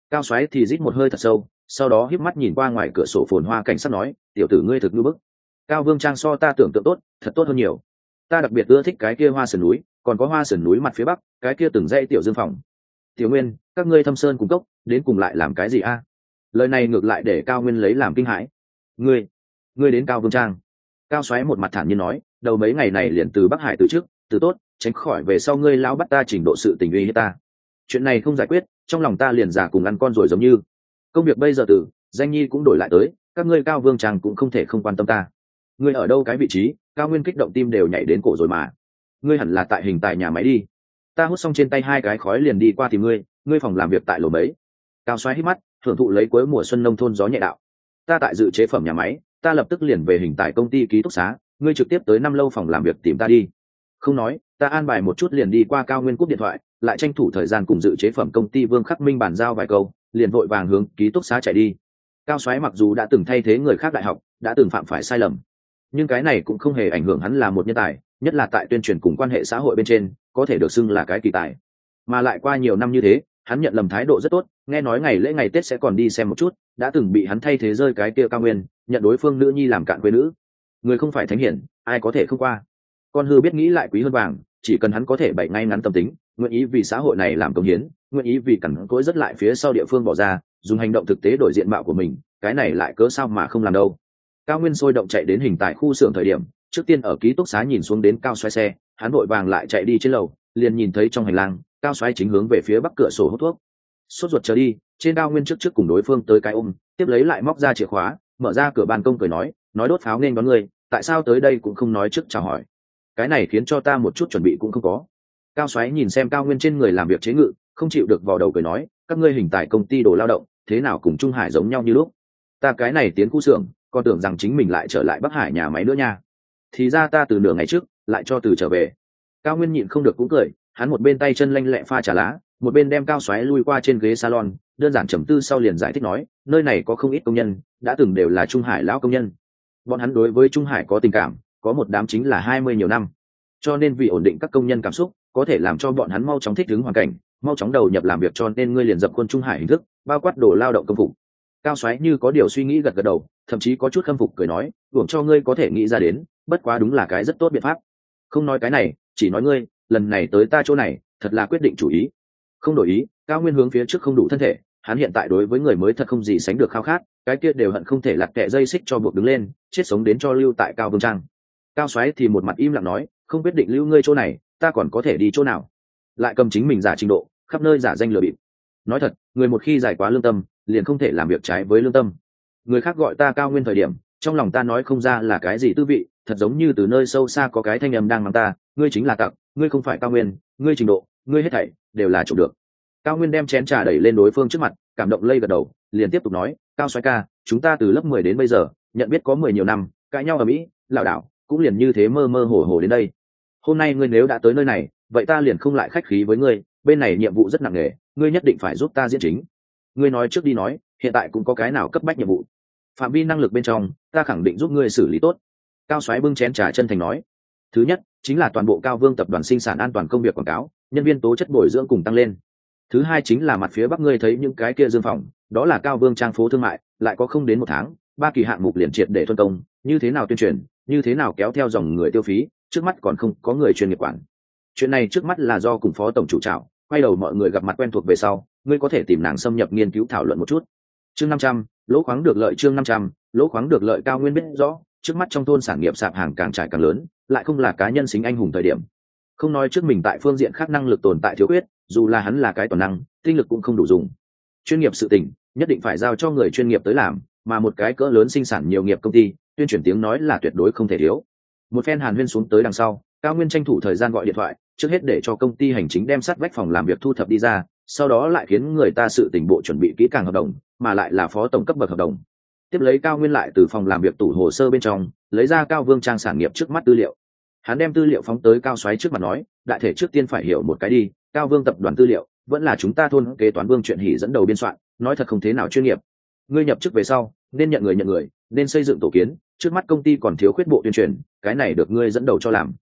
Cao Soái thì rít một hơi thật sâu, sau đó híp mắt nhìn qua ngoài cửa sổ phồn hoa cảnh sát nói, tiểu tử ngươi thực ngư bức. Cao Vương Trang so ta tưởng tượng tốt, thật tốt hơn nhiều. Ta đặc biệt ưa thích cái kia hoa sườn núi, còn có hoa sườn núi mặt phía bắc, cái kia từng dãy tiểu dương phòng. Tiểu Nguyên, các ngươi thâm sơn cùng cốc, đến cùng lại làm cái gì a? Lời này ngược lại để Cao Nguyên lấy làm kinh hãi. Ngươi, ngươi đến Cao Vương Trang? Cao Soái một mặt thản nhiên nói, đầu mấy ngày này liền từ Bắc Hải từ trước, từ tốt, tránh khỏi về sau ngươi lão bắt ta trình độ sự tình uy hiếp ta. Chuyện này không giải quyết, trong lòng ta liền già cùng ăn con rồi giống như. Công việc bây giờ từ danh nhi cũng đổi lại tới, các ngươi Cao Vương Trang cũng không thể không quan tâm ta. Ngươi ở đâu cái vị trí? Cao Nguyên kích động tim đều nhảy đến cổ rồi mà. Ngươi hẳn là tại hình tài nhà máy đi. Ta hút xong trên tay hai cái khói liền đi qua tìm ngươi, ngươi phòng làm việc tại lầu mấy? Cao Soái hít mắt, thưởng thụ lấy cuối mùa xuân nông thôn gió nhẹ đạo. Ta tại dự chế phẩm nhà máy, ta lập tức liền về hình tại công ty ký túc xá, ngươi trực tiếp tới năm lâu phòng làm việc tìm ta đi. Không nói, ta an bài một chút liền đi qua. Cao Nguyên cúp điện thoại, lại tranh thủ thời gian cùng dự chế phẩm công ty Vương Khắc Minh bàn giao vài câu, liền vội vàng hướng ký túc xá chạy đi. Cao Soái mặc dù đã từng thay thế người khác đại học, đã từng phạm phải sai lầm, nhưng cái này cũng không hề ảnh hưởng hắn là một nhân tài, nhất là tại tuyên truyền cùng quan hệ xã hội bên trên, có thể được xưng là cái kỳ tài. Mà lại qua nhiều năm như thế, hắn nhận lầm thái độ rất tốt, nghe nói ngày lễ ngày Tết sẽ còn đi xem một chút, đã từng bị hắn thay thế rơi cái kia Cao Nguyên, nhận đối phương nữ nhi làm cạn quê nữ. Người không phải thánh hiển, ai có thể không qua. Con hư biết nghĩ lại quý hơn vàng, chỉ cần hắn có thể bày ngay ngắn tâm tính, nguyện ý vì xã hội này làm công hiến, nguyện ý vì cẩn cỗi rất lại phía sau địa phương bỏ ra, dùng hành động thực tế đổi diện mạo của mình, cái này lại cớ sao mà không làm đâu. Cao Nguyên sôi động chạy đến hình tại khu xưởng thời điểm, trước tiên ở ký túc xá nhìn xuống đến Cao Soái xe, hắn vội vàng lại chạy đi trên lầu, liền nhìn thấy trong hành lang, Cao Soái chính hướng về phía bắc cửa sổ hút thuốc. Sốt ruột chờ đi, trên Cao Nguyên trước trước cùng đối phương tới cái ôm, tiếp lấy lại móc ra chìa khóa, mở ra cửa ban công cười nói, nói đốt pháo nên đón người, tại sao tới đây cũng không nói trước chào hỏi. Cái này khiến cho ta một chút chuẩn bị cũng không có. Cao Soái nhìn xem Cao Nguyên trên người làm việc chế ngự, không chịu được vào đầu cười nói, các ngươi hình tại công ty đồ lao động, thế nào cùng Trung Hải giống nhau như lúc. Ta cái này tiến khu xưởng, còn tưởng rằng chính mình lại trở lại Bắc Hải nhà máy nữa nha. Thì ra ta từ nửa ngày trước lại cho từ trở về. Cao Nguyên nhịn không được cũng cười, hắn một bên tay chân lanh lẹ pha trà lá, một bên đem Cao Soái lui qua trên ghế salon, đơn giản trầm tư sau liền giải thích nói, nơi này có không ít công nhân, đã từng đều là Trung Hải lão công nhân. Bọn hắn đối với Trung Hải có tình cảm, có một đám chính là hai mươi nhiều năm. Cho nên vì ổn định các công nhân cảm xúc, có thể làm cho bọn hắn mau chóng thích ứng hoàn cảnh, mau chóng đầu nhập làm việc, cho nên ngươi liền dập khuôn Trung Hải hình thức, bao quát đồ lao động công phục. Cao Soái như có điều suy nghĩ gật gật đầu, thậm chí có chút khâm phục cười nói, uổng cho ngươi có thể nghĩ ra đến, bất quá đúng là cái rất tốt biện pháp. Không nói cái này, chỉ nói ngươi, lần này tới ta chỗ này, thật là quyết định chủ ý. Không đổi ý. Cao Nguyên hướng phía trước không đủ thân thể, hắn hiện tại đối với người mới thật không gì sánh được khao khát, cái kia đều hận không thể lặt kẹ dây xích cho buộc đứng lên, chết sống đến cho lưu tại Cao Vương Trang. Cao Soái thì một mặt im lặng nói, không quyết định lưu ngươi chỗ này, ta còn có thể đi chỗ nào? Lại cầm chính mình giả trình độ, khắp nơi giả danh lừa bịp. Nói thật, người một khi giải quá lương tâm, liền không thể làm việc trái với lương tâm. Người khác gọi ta Cao Nguyên thời điểm, trong lòng ta nói không ra là cái gì tư vị, thật giống như từ nơi sâu xa có cái thanh âm đang mắng ta, ngươi chính là tặc, ngươi không phải Cao Nguyên, ngươi trình độ, ngươi hết thảy đều là trộm được. Cao Nguyên đem chén trà đẩy lên đối phương trước mặt, cảm động lây gật đầu, liền tiếp tục nói, Cao Soái ca, chúng ta từ lớp mười đến bây giờ, nhận biết có mười nhiều năm, cãi nhau ở Mỹ, lảo đảo, cũng liền như thế mơ mơ hồ hồ đến đây. Hôm nay ngươi nếu đã tới nơi này, vậy ta liền không lại khách khí với ngươi, bên này nhiệm vụ rất nặng nề, ngươi nhất định phải giúp ta diễn chính. Ngươi nói trước đi nói, hiện tại cũng có cái nào cấp bách nhiệm vụ, phạm vi năng lực bên trong, ta khẳng định giúp ngươi xử lý tốt. Cao Soái bưng chén trà chân thành nói, thứ nhất chính là toàn bộ Cao Vương tập đoàn sinh sản an toàn công việc quảng cáo, nhân viên tố chất bồi dưỡng cùng tăng lên. Thứ hai chính là mặt phía bắc ngươi thấy những cái kia dương phòng, đó là Cao Vương trang phố thương mại, lại có không đến một tháng, ba kỳ hạng mục liền triệt để thuần công, như thế nào tuyên truyền, như thế nào kéo theo dòng người tiêu phí, trước mắt còn không có người chuyên nghiệp quản. Chuyện này trước mắt là do cùng phó tổng chủ trảo, quay đầu mọi người gặp mặt quen thuộc về sau, ngươi có thể tìm nàng xâm nhập nghiên cứu thảo luận một chút. Chương năm trăm, lỗ khoáng được lợi. Chương năm trăm, lỗ khoáng được lợi. Cao Nguyên biết rõ, trước mắt trong thôn sản nghiệp sạp hàng càng trải càng lớn, lại không là cá nhân xính anh hùng thời điểm. Không nói trước mình tại phương diện khác năng lực tồn tại thiếu khuyết, dù là hắn là cái toàn năng, tinh lực cũng không đủ dùng. Chuyên nghiệp sự tình, nhất định phải giao cho người chuyên nghiệp tới làm, mà một cái cỡ lớn sinh sản nhiều nghiệp công ty, tuyên truyền tiếng nói là tuyệt đối không thể thiếu. Một phen hàn huyên xuống tới đằng sau, Cao Nguyên tranh thủ thời gian gọi điện thoại, trước hết để cho công ty hành chính đem sát vách phòng làm việc thu thập đi ra, sau đó lại khiến người ta sự tình bộ chuẩn bị kỹ càng hợp đồng, mà lại là phó tổng cấp bậc hợp đồng. Tiếp lấy Cao Nguyên lại từ phòng làm việc tủ hồ sơ bên trong lấy ra Cao Vương trang sản nghiệp trước mắt tư liệu. Hắn đem tư liệu phóng tới Cao Soái trước mặt nói, đại thể trước tiên phải hiểu một cái đi, Cao Vương tập đoàn tư liệu vẫn là chúng ta thôn kế toán Vương chuyện hỉ dẫn đầu biên soạn, nói thật không thế nào chuyên nghiệp. Ngươi nhập chức về sau, nên nhận người nhận người, nên xây dựng tổ kiến, trước mắt công ty còn thiếu khuyết bộ tuyên truyền, cái này được ngươi dẫn đầu cho làm.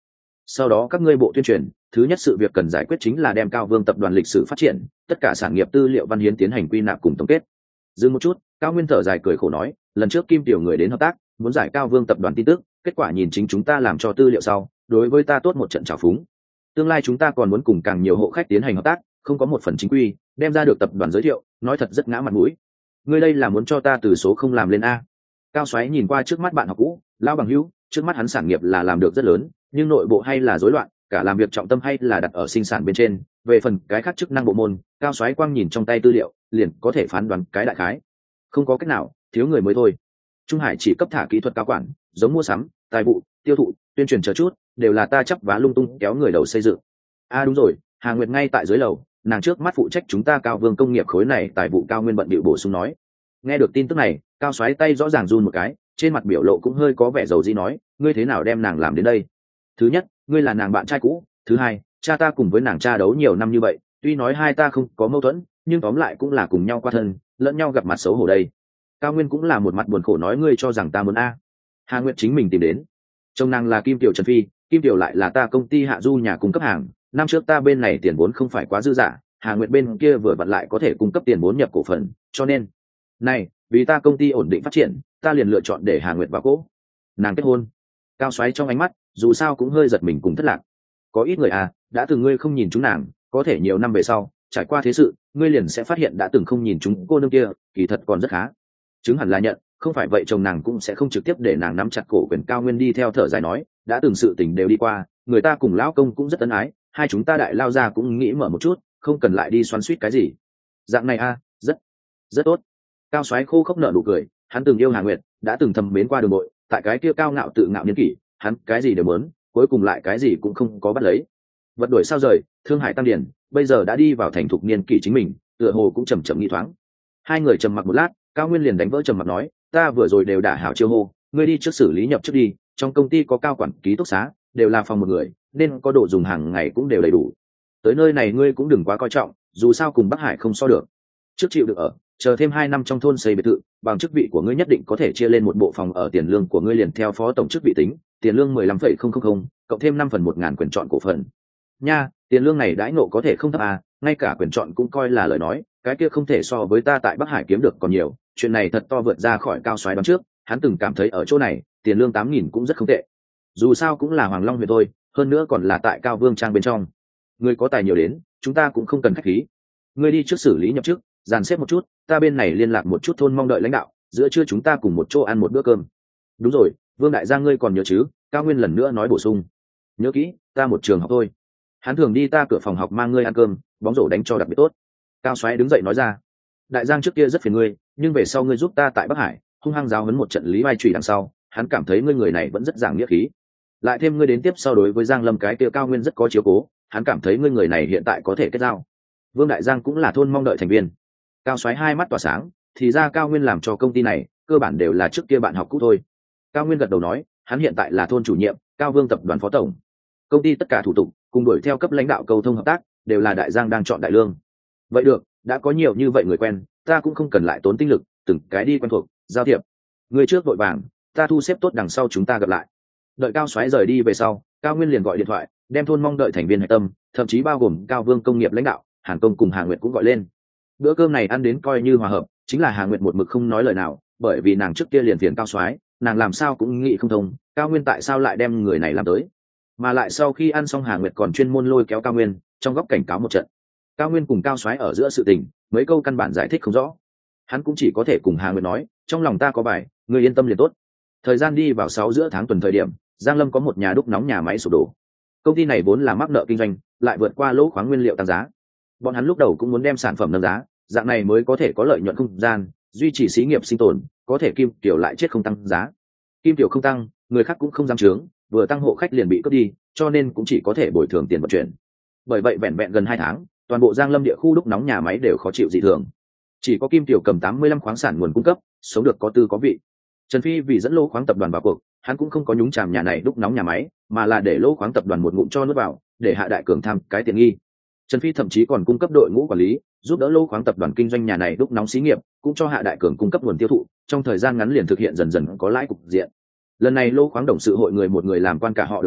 sau đó các ngươi bộ tuyên truyền thứ nhất sự việc cần giải quyết chính là đem Cao Vương tập đoàn lịch sử phát triển tất cả sản nghiệp tư liệu văn hiến tiến hành quy nạp cùng tổng kết. Dừng một chút, Cao Nguyên thở dài cười khổ nói, lần trước Kim Tiểu người đến hợp tác muốn giải Cao Vương tập đoàn tin tức, kết quả nhìn chính chúng ta làm cho tư liệu sau đối với ta tốt một trận trào phúng. Tương lai chúng ta còn muốn cùng càng nhiều hộ khách tiến hành hợp tác, không có một phần chính quy đem ra được tập đoàn giới thiệu, nói thật rất ngã mặt mũi. Ngươi đây là muốn cho ta từ số không làm lên a? Cao Soái nhìn qua trước mắt bạn học cũ, lão bằng hữu, trước mắt hắn sản nghiệp là làm được rất lớn, nhưng nội bộ hay là rối loạn, cả làm việc trọng tâm hay là đặt ở sinh sản bên trên, về phần cái khác chức năng bộ môn, Cao Soái quang nhìn trong tay tư liệu, liền có thể phán đoán cái đại khái. Không có cách nào, thiếu người mới thôi. Trung Hải chỉ cấp thả kỹ thuật cao quản, giống mua sắm, tài vụ, tiêu thụ, tuyên truyền chờ chút, đều là ta chấp vá lung tung kéo người đầu xây dựng. A à đúng rồi, Hà Nguyệt ngay tại dưới lầu, nàng trước mắt phụ trách chúng ta Cao Vương công nghiệp khối này, tài vụ Cao Nguyên bận bịu bổ sung nói. Nghe được tin tức này, Cao Soái tay rõ ràng run một cái, trên mặt biểu lộ cũng hơi có vẻ dầu dĩ nói, ngươi thế nào đem nàng làm đến đây? Thứ nhất, ngươi là nàng bạn trai cũ, thứ hai, cha ta cùng với nàng cha đấu nhiều năm như vậy, tuy nói hai ta không có mâu thuẫn, nhưng tóm lại cũng là cùng nhau qua thân, lẫn nhau gặp mặt xấu hổ đây. Cao Nguyên cũng là một mặt buồn khổ nói, ngươi cho rằng ta muốn a? Hà Nguyệt chính mình tìm đến. Chồng nàng là Kim Tiểu Trần Phi, Kim Tiểu lại là ta công ty hạ du nhà cung cấp hàng, năm trước ta bên này tiền vốn không phải quá dư dả, Hà Nguyệt bên kia vừa vặn lại có thể cung cấp tiền vốn nhập cổ phần, cho nên này, vì ta công ty ổn định phát triển, ta liền lựa chọn để Hà Nguyệt vào cỗ. Nàng kết hôn. Cao Soái trong ánh mắt dù sao cũng hơi giật mình cùng thất lạc. Có ít người à, đã từng ngươi không nhìn chúng nàng, có thể nhiều năm về sau trải qua thế sự, ngươi liền sẽ phát hiện đã từng không nhìn chúng cô nương kia kỳ thật còn rất khá. Chứng hẳn là nhận, không phải vậy chồng nàng cũng sẽ không trực tiếp để nàng nắm chặt cổ quyền. Cao Nguyên đi theo thở dài nói, đã từng sự tình đều đi qua, người ta cùng lão công cũng rất ân ái, hai chúng ta đại lao ra cũng nghĩ mở một chút, không cần lại đi xoắn xuýt cái gì. Dạng này a, rất rất tốt. Cao Soái khô khốc nở nụ cười, hắn từng yêu Hà Nguyệt, đã từng thầm mến qua đường bội, tại cái kia cao ngạo tự ngạo niên kỷ, hắn cái gì đều muốn, cuối cùng lại cái gì cũng không có bắt lấy. Vật đổi sao rời, thương hải tăng điển, bây giờ đã đi vào thành thục niên kỷ chính mình, tựa hồ cũng chậm chậm nghĩ thoáng. Hai người trầm mặc một lát, Cao Nguyên liền đánh vỡ trầm mặc nói, ta vừa rồi đều đã hảo chiêu hô, ngươi đi trước xử lý nhập trước đi, trong công ty có cao quản ký túc xá, đều là phòng một người, nên có đồ dùng hàng ngày cũng đều đầy đủ. Tới nơi này ngươi cũng đừng quá coi trọng, dù sao cùng Bắc Hải không so được. Trước chịu được ở, chờ thêm hai năm trong thôn xây biệt thự, bằng chức vị của ngươi nhất định có thể chia lên một bộ phòng ở, tiền lương của ngươi liền theo phó tổng chức vị tính, tiền lương mười lăm phẩy không không không, cộng thêm năm phần một ngàn quyền chọn cổ phần. Nha, tiền lương này đãi ngộ có thể không thấp à, ngay cả quyền chọn cũng coi là lời nói, cái kia không thể so với ta tại Bắc Hải kiếm được còn nhiều, chuyện này thật to vượt ra khỏi Cao Soái đoán trước, hắn từng cảm thấy ở chỗ này, tiền lương tám nghìn cũng rất không tệ. Dù sao cũng là Hoàng Long huyện thôi, hơn nữa còn là tại Cao Vương trang bên trong. Ngươi có tài nhiều đến, chúng ta cũng không cần khách khí. Ngươi đi trước xử lý nhập chức, dàn xếp một chút, ta bên này liên lạc một chút thôn, mong đợi lãnh đạo, giữa trưa chúng ta cùng một chỗ ăn một bữa cơm. Đúng rồi, Vương đại gia ngươi còn nhớ chứ? Cao Nguyên lần nữa nói bổ sung. Nhớ kỹ, ta một trường học thôi. Hắn thường đi ta cửa phòng học mang ngươi ăn cơm, bóng rổ đánh cho đặc biệt tốt. Cao Soái đứng dậy nói ra. Đại Giang trước kia rất phiền ngươi, nhưng về sau ngươi giúp ta tại Bắc Hải hung hăng giáo huấn một trận lý vai trùy đằng sau, hắn cảm thấy ngươi người này vẫn rất giảng nghĩa khí. Lại thêm ngươi đến tiếp sau đối với Giang Lâm cái kia Cao Nguyên rất có chiếu cố, hắn cảm thấy ngươi người này hiện tại có thể kết giao. Vương đại Giang cũng là thôn mong đợi thành viên. Cao Soái hai mắt tỏa sáng, thì ra Cao Nguyên làm cho công ty này cơ bản đều là trước kia bạn học cũ thôi. Cao Nguyên gật đầu nói, hắn hiện tại là thôn chủ nhiệm, Cao Vương tập đoàn phó tổng. Công ty tất cả thủ tục cùng đuổi theo cấp lãnh đạo cầu thông hợp tác đều là đại Giang đang chọn đại lương. Vậy được, đã có nhiều như vậy người quen, ta cũng không cần lại tốn tinh lực từng cái đi quen thuộc giao thiệp. Người trước vội vàng, ta thu xếp tốt đằng sau chúng ta gặp lại. Đợi Cao Soái rời đi về sau, Cao Nguyên liền gọi điện thoại đem thôn mong đợi thành viên hạch tâm, thậm chí bao gồm Cao Vương công nghiệp lãnh đạo Hàn Công cùng Hà Nguyệt cũng gọi lên. Bữa cơm này ăn đến coi như hòa hợp, chính là Hà Nguyệt một mực không nói lời nào, bởi vì nàng trước kia liền phiền Cao Soái, nàng làm sao cũng nghĩ không thông, Cao Nguyên tại sao lại đem người này làm tới. Mà lại sau khi ăn xong Hà Nguyệt còn chuyên môn lôi kéo Cao Nguyên trong góc cảnh cáo một trận. Cao Nguyên cùng Cao Soái ở giữa sự tình, mấy câu căn bản giải thích không rõ. Hắn cũng chỉ có thể cùng Hà Nguyệt nói, trong lòng ta có bài, người yên tâm liền tốt. Thời gian đi vào sáu giữa tháng tuần thời điểm, Giang Lâm có một nhà đúc nóng nhà máy sụp đổ. Công ty này vốn là mắc nợ kinh doanh, lại vượt qua lỗ khoáng nguyên liệu tăng giá. Bọn hắn lúc đầu cũng muốn đem sản phẩm nâng giá, dạng này mới có thể có lợi nhuận không gian, duy trì xí nghiệp sinh tồn, có thể Kim Tiểu lại chết không tăng giá. Kim Tiểu không tăng, người khác cũng không dám trướng, vừa tăng hộ khách liền bị cướp đi, cho nên cũng chỉ có thể bồi thường tiền vận chuyển. Bởi vậy vẹn vẹn gần hai tháng, toàn bộ Giang Lâm địa khu đúc nóng nhà máy đều khó chịu dị thường. Chỉ có Kim Tiểu cầm tám mươi lăm khoáng sản nguồn cung cấp, sống được có tư có vị. Trần Phi vì dẫn Lô khoáng tập đoàn vào cuộc, hắn cũng không có nhúng chàm nhà này đúc nóng nhà máy, mà là để Lô khoáng tập đoàn một ngụm cho nước vào, để Hạ Đại Cường tham cái tiện nghi. Trần Phi thậm chí còn cung cấp đội ngũ quản lý, giúp đỡ Lô khoáng tập đoàn kinh doanh nhà này đúc nóng xí nghiệp, cũng cho Hạ Đại Cường cung cấp nguồn tiêu thụ, trong thời gian ngắn liền thực hiện dần dần có lãi cục diện. Lần này Lô khoáng董sự hội người một người làm quan cả họ được nhờ,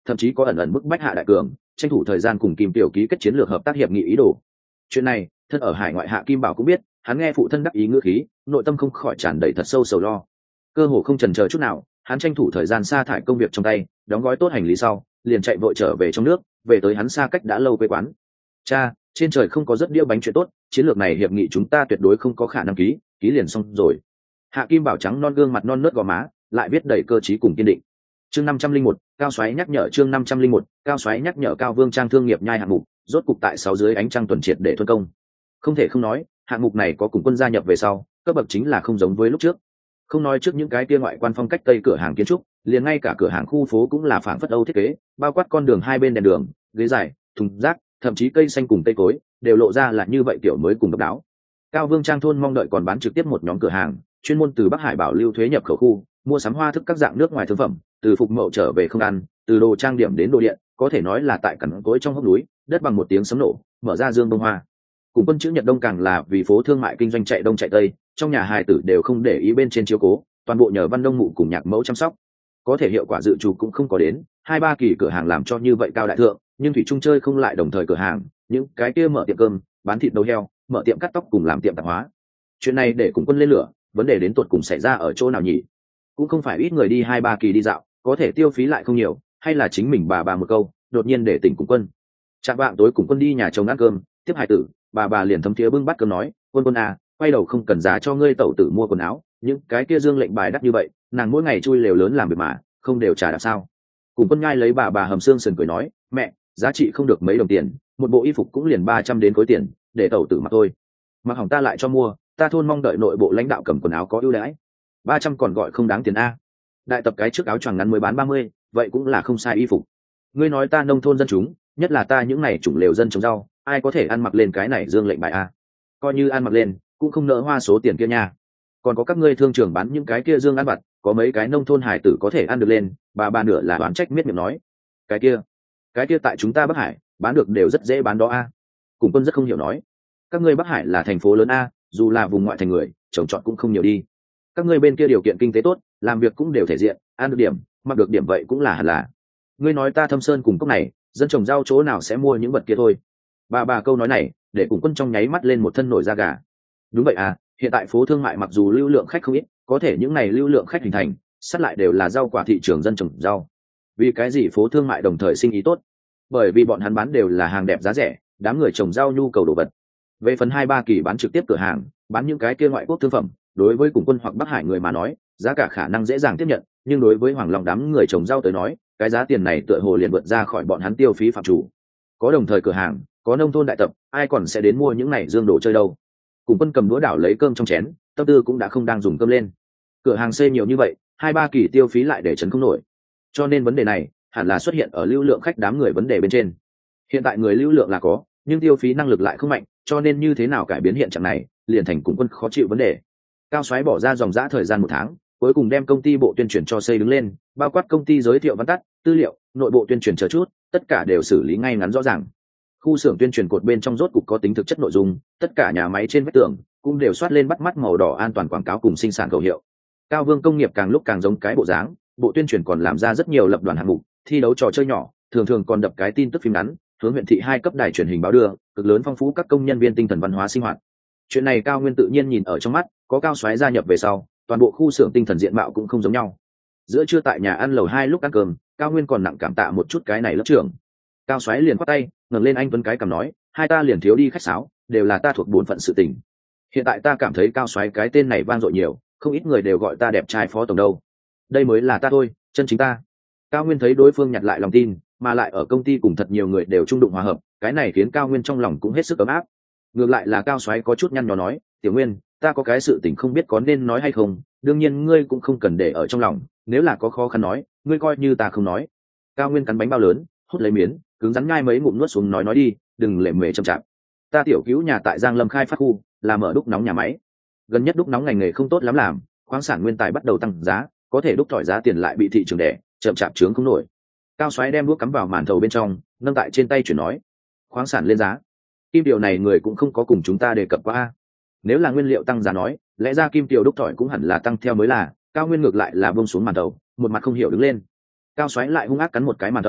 thậm chí có ẩn ẩn bức bách Hạ Đại Cường tranh thủ thời gian cùng Kim Tiểu ký kết chiến lược hợp tác hiệp nghị ý đồ. Chuyện này thân ở hải ngoại Hạ Kim Bảo cũng biết, hắn nghe phụ thân đắc ý ngữ khí, nội tâm không khỏi tràn đầy thật sâu sầu lo. Cơ hồ không chần chờ chút nào, hắn tranh thủ thời gian sa thải công việc trong tay, đóng gói tốt hành lý sau liền chạy vội trở về trong nước, về tới hắn xa cách đã lâu quê quán. Cha, trên trời không có rất đĩa bánh chuyện tốt, chiến lược này hiệp nghị chúng ta tuyệt đối không có khả năng ký, ký liền xong rồi. Hạ Kim Bảo trắng non gương mặt non nớt gò má, lại viết đầy cơ trí cùng kiên định. Chương năm trăm linh một, Cao Soái nhắc nhở chương năm trăm linh một, Cao Soái nhắc nhở Cao Vương Trang thương nghiệp nhai hạng mục, rốt cục tại sáu dưới ánh trăng tuần triệt để thuần công. Không thể không nói, hạng mục này có cùng quân gia nhập về sau, cấp bậc chính là không giống với lúc trước. Không nói trước những cái kia ngoại quan phong cách tây cửa hàng kiến trúc, liền ngay cả cửa hàng khu phố cũng là phảng phất Âu thiết kế, bao quát con đường hai bên đèn đường, ghế dài, thùng rác, thậm chí cây xanh cùng cây cối, đều lộ ra là như vậy kiểu mới cùng độc đáo. Cao Vương Trang thôn mong đợi còn bán trực tiếp một nhóm cửa hàng, chuyên môn từ Bắc Hải bảo lưu thuế nhập khẩu khu, mua sắm hoa thức các dạng nước ngoài thương phẩm, từ phục mậu trở về không ăn, từ đồ trang điểm đến đồ điện, có thể nói là tại cằn cỗi trong hốc núi, đất bằng một tiếng sấm nổ, mở ra dương bông hoa. Cùng quân chữ Nhật Đông càng là vì phố thương mại kinh doanh chạy đông chạy tây, trong nhà hài tử đều không để ý bên trên chiếu cố, toàn bộ nhờ Văn Đông mụ cùng nhạc mẫu chăm sóc. Có thể hiệu quả dự trù cũng không có đến, hai ba kỳ cửa hàng làm cho như vậy cao đại thượng, nhưng thủy trung chơi không lại đồng thời cửa hàng, những cái kia mở tiệm cơm, bán thịt đầu heo, mở tiệm cắt tóc cùng làm tiệm tạp hóa. Chuyện này để cùng quân lên lửa, vấn đề đến tuột cùng xảy ra ở chỗ nào nhỉ? Cũng không phải ít người đi hai ba kỳ đi dạo, có thể tiêu phí lại không nhiều, hay là chính mình bà bà một câu, đột nhiên để tỉnh cùng quân. Trạng vạng tối cùng quân đi nhà chồng ăn cơm, tiếp hải tử, bà bà liền thấm thía bưng bát cơm nói, quân quân à, quay đầu không cần giá cho ngươi tẩu tử mua quần áo, những cái kia dương lệnh bài đắt như vậy, nàng mỗi ngày chui lều lớn làm việc mà, không đều trả đạp sao? Cùng quân ngai lấy bà bà hầm xương sườn cười nói, mẹ, giá trị không được mấy đồng tiền, một bộ y phục cũng liền ba trăm đến khối tiền, để tẩu tử mặc thôi. Mặc hỏng ta lại cho mua, ta thôn mong đợi nội bộ lãnh đạo cầm quần áo có ưu đãi. Ba trăm còn gọi không đáng tiền a. Đại tập cái trước áo choàng ngắn mới bán ba mươi, vậy cũng là không sai y phục. Ngươi nói ta nông thôn dân chúng, nhất là ta những này chủng lều dân trồng rau, ai có thể ăn mặc lên cái này dương lệnh bài a? Coi như ăn mặc lên, cũng không nỡ hoa số tiền kia nha. Còn có các ngươi thương trường bán những cái kia dương ăn vặt, có mấy cái nông thôn hải tử có thể ăn được lên, bà bà nửa là đoán trách miết miệng nói. Cái kia, cái kia tại chúng ta Bắc Hải, bán được đều rất dễ bán đó a. Cùng quân rất không hiểu nói. Các ngươi Bắc Hải là thành phố lớn a, dù là vùng ngoại thành người, trồng trọt cũng không nhiều đi. Các ngươi bên kia điều kiện kinh tế tốt, làm việc cũng đều thể diện, ăn được điểm, mặc được điểm vậy cũng là hẳn là. Ngươi nói ta Thâm Sơn cùng cốc này, dân trồng rau chỗ nào sẽ mua những vật kia thôi. Bà bà câu nói này, để cùng quân trong nháy mắt lên một thân nổi da gà. Đúng vậy à, hiện tại phố thương mại mặc dù lưu lượng khách không ít, có thể những ngày lưu lượng khách hình thành, sát lại đều là rau quả thị trường dân trồng rau. Vì cái gì phố thương mại đồng thời sinh ý tốt? Bởi vì bọn hắn bán đều là hàng đẹp giá rẻ, đám người trồng rau nhu cầu đồ vật. Về phần hai ba kỳ bán trực tiếp cửa hàng, bán những cái kia ngoại quốc thương phẩm, đối với cùng quân hoặc Bắc Hải người mà nói, giá cả khả năng dễ dàng tiếp nhận, nhưng đối với Hoàng Long đám người trồng rau tới nói, cái giá tiền này tựa hồ liền vượt ra khỏi bọn hắn tiêu phí phạm chủ. Có đồng thời cửa hàng, có nông thôn đại tập, ai còn sẽ đến mua những này dương đồ chơi đâu? Cùng quân cầm đũa đảo lấy cơm trong chén, tâm tư cũng đã không đang dùng cơm lên. Cửa hàng xây nhiều như vậy, hai ba kỳ tiêu phí lại để chấn không nổi. Cho nên vấn đề này hẳn là xuất hiện ở lưu lượng khách đám người vấn đề bên trên. Hiện tại người lưu lượng là có, nhưng tiêu phí năng lực lại không mạnh, cho nên như thế nào cải biến hiện trạng này, liền thành cùng quân khó chịu vấn đề. Cao Soái bỏ ra dòng dã thời gian một tháng, cuối cùng đem công ty bộ tuyên truyền cho xây đứng lên, bao quát công ty giới thiệu văn tắt, tư liệu, nội bộ tuyên truyền chờ chút, tất cả đều xử lý ngay ngắn rõ ràng. Khu xưởng tuyên truyền cột bên trong rốt cục có tính thực chất nội dung, tất cả nhà máy trên vách tường cũng đều soát lên bắt mắt màu đỏ an toàn quảng cáo cùng sinh sản khẩu hiệu. Cao Vương công nghiệp càng lúc càng giống cái bộ dáng, bộ tuyên truyền còn làm ra rất nhiều lập đoàn hạng mục, thi đấu trò chơi nhỏ, thường thường còn đập cái tin tức phim ngắn, hướng huyện thị hai cấp đài truyền hình báo đưa, cực lớn phong phú các công nhân viên tinh thần văn hóa sinh hoạt. Chuyện này Cao Nguyên tự nhiên nhìn ở trong mắt, có Cao Soái gia nhập về sau, toàn bộ khu xưởng tinh thần diện mạo cũng không giống nhau. Giữa trưa tại nhà ăn lầu hai lúc ăn cơm, Cao Nguyên còn nặng cảm tạ một chút cái này lớp trưởng. Cao Soái liền quát tay, ngẩng lên anh tuấn cái cầm nói, hai ta liền thiếu đi khách sáo, đều là ta thuộc bổn phận sự tình. Hiện tại ta cảm thấy Cao Soái cái tên này vang dội nhiều, không ít người đều gọi ta đẹp trai phó tổng đâu. Đây mới là ta thôi, chân chính ta. Cao Nguyên thấy đối phương nhặt lại lòng tin, mà lại ở công ty cùng thật nhiều người đều trung đụng hòa hợp, cái này khiến Cao Nguyên trong lòng cũng hết sức ấm áp. Ngược lại là Cao Soái có chút nhăn nhó nói, Tiểu Nguyên, ta có cái sự tình không biết có nên nói hay không, đương nhiên ngươi cũng không cần để ở trong lòng, nếu là có khó khăn nói, ngươi coi như ta không nói. Cao Nguyên cắn bánh bao lớn, hút lấy miến, cứng rắn nhai mấy ngụm nuốt xuống nói nói đi, đừng lề mề chậm chạp. Ta tiểu cứu nhà tại Giang Lâm khai phát khu, là mở đúc nóng nhà máy. Gần nhất đúc nóng ngành nghề không tốt lắm làm, khoáng sản nguyên tài bắt đầu tăng giá, có thể đúc thỏi giá tiền lại bị thị trường đè, chậm chạp trướng không nổi. Cao Soái đem đũa cắm vào màn thầu bên trong, nâng tại trên tay chuyển nói, khoáng sản lên giá. Kim điều này người cũng không có cùng chúng ta đề cập qua. Nếu là nguyên liệu tăng giá nói, lẽ ra kim tiểu đúc thỏi cũng hẳn là tăng theo mới là. Cao Nguyên ngược lại là buông xuống màn thầu, một mặt không hiểu đứng lên. Cao Soái lại hung ác cắn một cái màn thầu,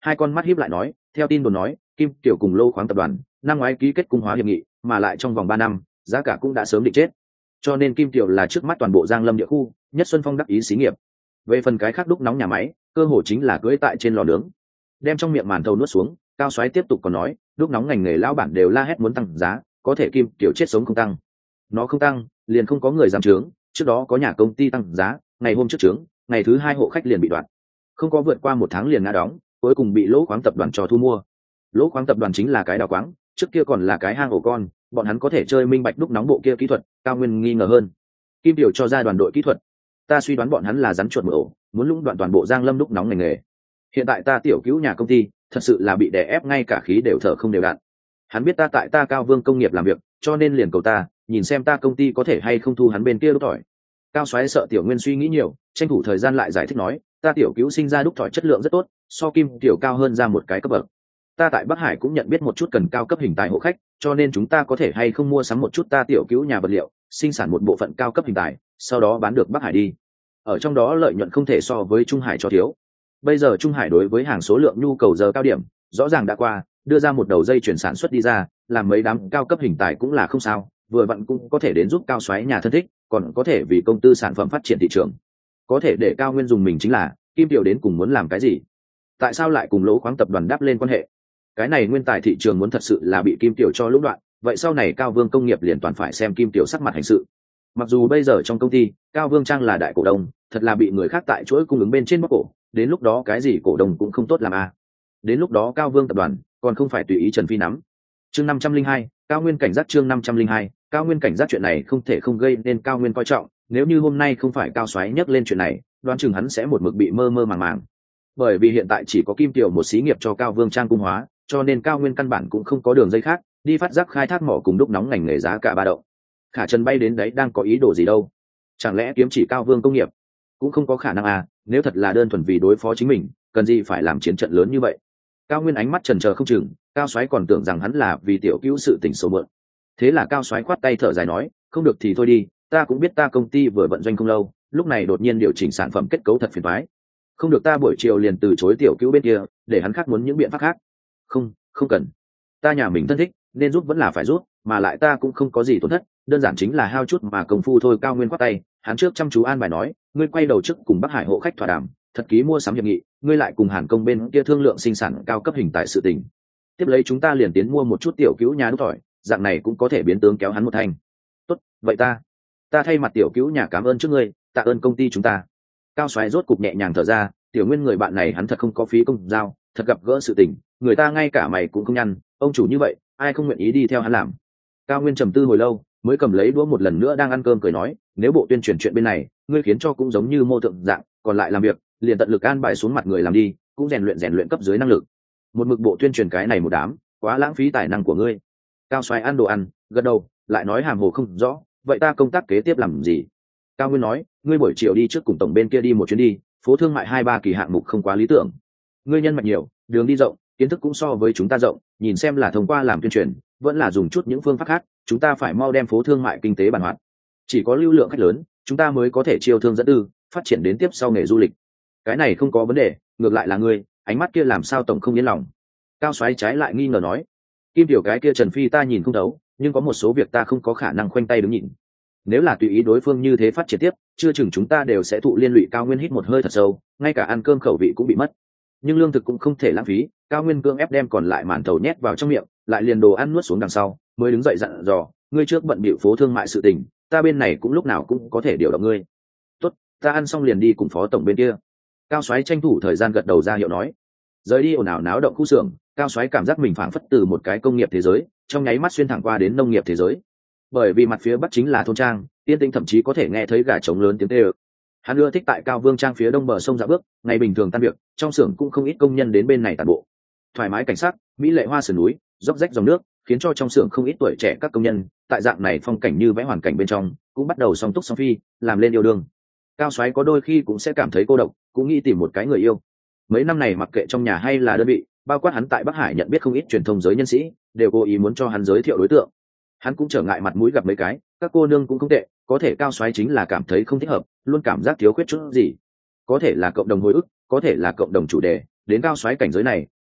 hai con mắt híp lại nói, theo tin đồn nói kim tiểu cùng lô khoáng tập đoàn năm ngoái ký kết cung hóa hiệp nghị, mà lại trong vòng ba năm giá cả cũng đã sớm định chết, cho nên kim tiểu là trước mắt toàn bộ Giang Lâm địa khu nhất Xuân Phong đắc ý xí nghiệp. Về phần cái khác đúc nóng nhà máy, cơ hội chính là cưỡi tại trên lò nướng. Đem trong miệng màn thầu nuốt xuống, Cao Soái tiếp tục còn nói, đúc nóng ngành nghề lao bản đều la hét muốn tăng giá, có thể kim tiểu chết sống không tăng. Nó không tăng, liền không có người dám trướng, trước đó có nhà công ty tăng giá, ngày hôm trước trướng, ngày thứ hai hộ khách liền bị đoạn. Không có vượt qua một tháng liền ngã đóng, cuối cùng bị lỗ khoáng tập đoàn cho thu mua. Lỗ khoáng tập đoàn chính là cái đào quáng, trước kia còn là cái hang ổ con, bọn hắn có thể chơi minh bạch đúc nóng bộ kia kỹ thuật, Cao Nguyên nghi ngờ hơn. Kim tiểu cho ra đoàn đội kỹ thuật, ta suy đoán bọn hắn là rắn chuột một ổ, muốn lũng đoạn toàn bộ Giang Lâm đúc nóng ngành nghề. Hiện tại ta tiểu cứu nhà công ty thật sự là bị đè ép ngay cả khí đều thở không đều đặn. Hắn biết ta tại ta Cao Vương công nghiệp làm việc, cho nên liền cầu ta nhìn xem ta công ty có thể hay không thu hắn bên kia đúc tỏi. Cao Soái sợ Tiểu Nguyên suy nghĩ nhiều, tranh thủ thời gian lại giải thích nói, ta tiểu cứu sinh ra đúc tỏi chất lượng rất tốt, so kim tiểu cao hơn ra một cái cấp bậc. Ta tại Bắc Hải cũng nhận biết một chút cần cao cấp hình tài hộ khách, cho nên chúng ta có thể hay không mua sắm một chút ta tiểu cứu nhà vật liệu, sinh sản một bộ phận cao cấp hình tài, sau đó bán được Bắc Hải đi. Ở trong đó lợi nhuận không thể so với Trung Hải cho thiếu. Bây giờ Trung Hải đối với hàng số lượng nhu cầu giờ cao điểm rõ ràng đã qua, đưa ra một đầu dây chuyển sản xuất đi ra, làm mấy đám cao cấp hình tài cũng là không sao, vừa vặn cũng có thể đến giúp Cao Soái nhà thân thích, còn có thể vì công tư sản phẩm phát triển thị trường. Có thể để Cao Nguyên dùng mình chính là kim tiểu đến cùng muốn làm cái gì, tại sao lại cùng lỗ khoáng tập đoàn đáp lên quan hệ. Cái này nguyên tài thị trường muốn thật sự là bị kim tiểu cho lũng đoạn, vậy sau này Cao Vương công nghiệp liền toàn phải xem kim tiểu sắc mặt hành sự. Mặc dù bây giờ trong công ty Cao Vương Trang là đại cổ đông, thật là bị người khác tại chuỗi cung ứng bên trên bóc cổ, đến lúc đó cái gì cổ đông cũng không tốt làm a. Đến lúc đó Cao Vương tập đoàn còn không phải tùy ý Trần Phi nắm. Chương năm trăm linh hai, Cao Nguyên cảnh giác. Chương năm trăm linh hai, Cao Nguyên cảnh giác. Chuyện này không thể không gây nên Cao Nguyên coi trọng, nếu như hôm nay không phải Cao Soái nhắc lên chuyện này, đoán chừng hắn sẽ một mực bị mơ mơ màng màng. Bởi vì hiện tại chỉ có kim tiểu một xí nghiệp cho Cao Vương Trang cung hóa, cho nên Cao Nguyên căn bản cũng không có đường dây khác đi phát giác khai thác mỏ cùng đúc nóng ngành nghề giá cả ba động. Khả Trần bay đến đấy đang có ý đồ gì đâu? Chẳng lẽ kiếm chỉ Cao Vương công nghiệp? Cũng không có khả năng à, nếu thật là đơn thuần vì đối phó chính mình, cần gì phải làm chiến trận lớn như vậy? Cao Nguyên ánh mắt chần chờ không chừng, Cao Soái còn tưởng rằng hắn là vì tiểu cứu sự tình xấu mượn. Thế là Cao Soái khoát tay thở dài nói, không được thì thôi đi, ta cũng biết ta công ty vừa vận doanh không lâu, lúc này đột nhiên điều chỉnh sản phẩm kết cấu thật phiền toái. Không được ta buổi chiều liền từ chối tiểu cứu bên kia, để hắn khác muốn những biện pháp khác. Không, không cần. Ta nhà mình thân thích, nên giúp vẫn là phải giúp, mà lại ta cũng không có gì tổn thất, đơn giản chính là hao chút mà công phu thôi. Cao Nguyên khoát tay, hắn trước chăm chú an bài nói, ngươi quay đầu trước cùng Bắc Hải hộ khách thỏa đàm, thật ký mua sắm hiệp nghị, ngươi lại cùng Hàn Công bên kia thương lượng sinh sản cao cấp hình tại sự tình. Tiếp lấy chúng ta liền tiến mua một chút tiểu cứu nhà đúc tỏi, dạng này cũng có thể biến tướng kéo hắn một thành. Tốt, vậy ta, ta thay mặt tiểu cứu nhà cảm ơn trước ngươi, tạ ơn công ty chúng ta. Cao Soái rốt cục nhẹ nhàng thở ra, Tiểu Nguyên người bạn này hắn thật không có phí công giao, thật gặp gỡ sự tình, người ta ngay cả mày cũng không nhăn, ông chủ như vậy, ai không nguyện ý đi theo hắn làm. Cao Nguyên trầm tư hồi lâu, mới cầm lấy đũa một lần nữa đang ăn cơm cười nói, nếu bộ tuyên truyền chuyện bên này, ngươi khiến cho cũng giống như mô tượng dạng, còn lại làm việc, liền tận lực an bài xuống mặt người làm đi, cũng rèn luyện rèn luyện cấp dưới năng lực. Một mực bộ tuyên truyền cái này một đám, quá lãng phí tài năng của ngươi. Cao Soái ăn đồ ăn, gật đầu, lại nói hàm hồ không rõ, vậy ta công tác kế tiếp làm gì? Cao Nguyên nói, ngươi buổi chiều đi trước cùng tổng bên kia đi một chuyến đi, phố thương mại hai ba kỳ hạng mục không quá lý tưởng. Ngươi nhân mạch nhiều, đường đi rộng, kiến thức cũng so với chúng ta rộng, nhìn xem là thông qua làm tuyên truyền, vẫn là dùng chút những phương pháp khác, chúng ta phải mau đem phố thương mại kinh tế bản hoạt. Chỉ có lưu lượng khách lớn, chúng ta mới có thể chiêu thương dẫn tư, phát triển đến tiếp sau nghề du lịch. Cái này không có vấn đề, ngược lại là ngươi, ánh mắt kia làm sao tổng không yên lòng? Cao Soái trái lại nghi ngờ nói, kim tiểu cái kia Trần Phi ta nhìn không thấu, nhưng có một số việc ta không có khả năng khoanh tay đứng nhìn. Nếu là tùy ý đối phương như thế phát triển tiếp, chưa chừng chúng ta đều sẽ thụ liên lụy. Cao Nguyên hít một hơi thật sâu, ngay cả ăn cơm khẩu vị cũng bị mất. Nhưng lương thực cũng không thể lãng phí. Cao Nguyên cương ép đem còn lại màn thầu nhét vào trong miệng, lại liền đồ ăn nuốt xuống đằng sau, mới đứng dậy dặn dò, ngươi trước bận bịu phố thương mại sự tình, ta bên này cũng lúc nào cũng có thể điều động ngươi. Tốt, ta ăn xong liền đi cùng phó tổng bên kia. Cao Soái tranh thủ thời gian gật đầu ra hiệu nói. Rời đi ồn ào náo động khu xưởng, Cao Soái cảm giác mình phảng phất từ một cái công nghiệp thế giới, trong nháy mắt xuyên thẳng qua đến nông nghiệp thế giới. Bởi vì mặt phía bắc chính là thôn trang, yên tĩnh thậm chí có thể nghe thấy gà trống lớn tiếng kêu. Hắn ưa thích tại Cao Vương Trang phía đông bờ sông dạo bước, ngày bình thường tan việc, trong xưởng cũng không ít công nhân đến bên này tản bộ. Thoải mái cảnh sắc, mỹ lệ hoa sườn núi, róc rách dòng nước, khiến cho trong xưởng không ít tuổi trẻ các công nhân, tại dạng này phong cảnh như vẽ hoàn cảnh bên trong, cũng bắt đầu song túc song phi, làm lên yêu đương. Cao Soái có đôi khi cũng sẽ cảm thấy cô độc, cũng nghĩ tìm một cái người yêu. Mấy năm này mặc kệ trong nhà hay là đơn vị, bao quát hắn tại Bắc Hải nhận biết không ít truyền thông giới nhân sĩ, đều cố ý muốn cho hắn giới thiệu đối tượng. Hắn cũng trở ngại mặt mũi gặp mấy cái, các cô nương cũng không tệ, có thể Cao Soái chính là cảm thấy không thích hợp, luôn cảm giác thiếu khuyết chút gì. Có thể là cộng đồng hồi ức, có thể là cộng đồng chủ đề, đến Cao Soái cảnh giới này,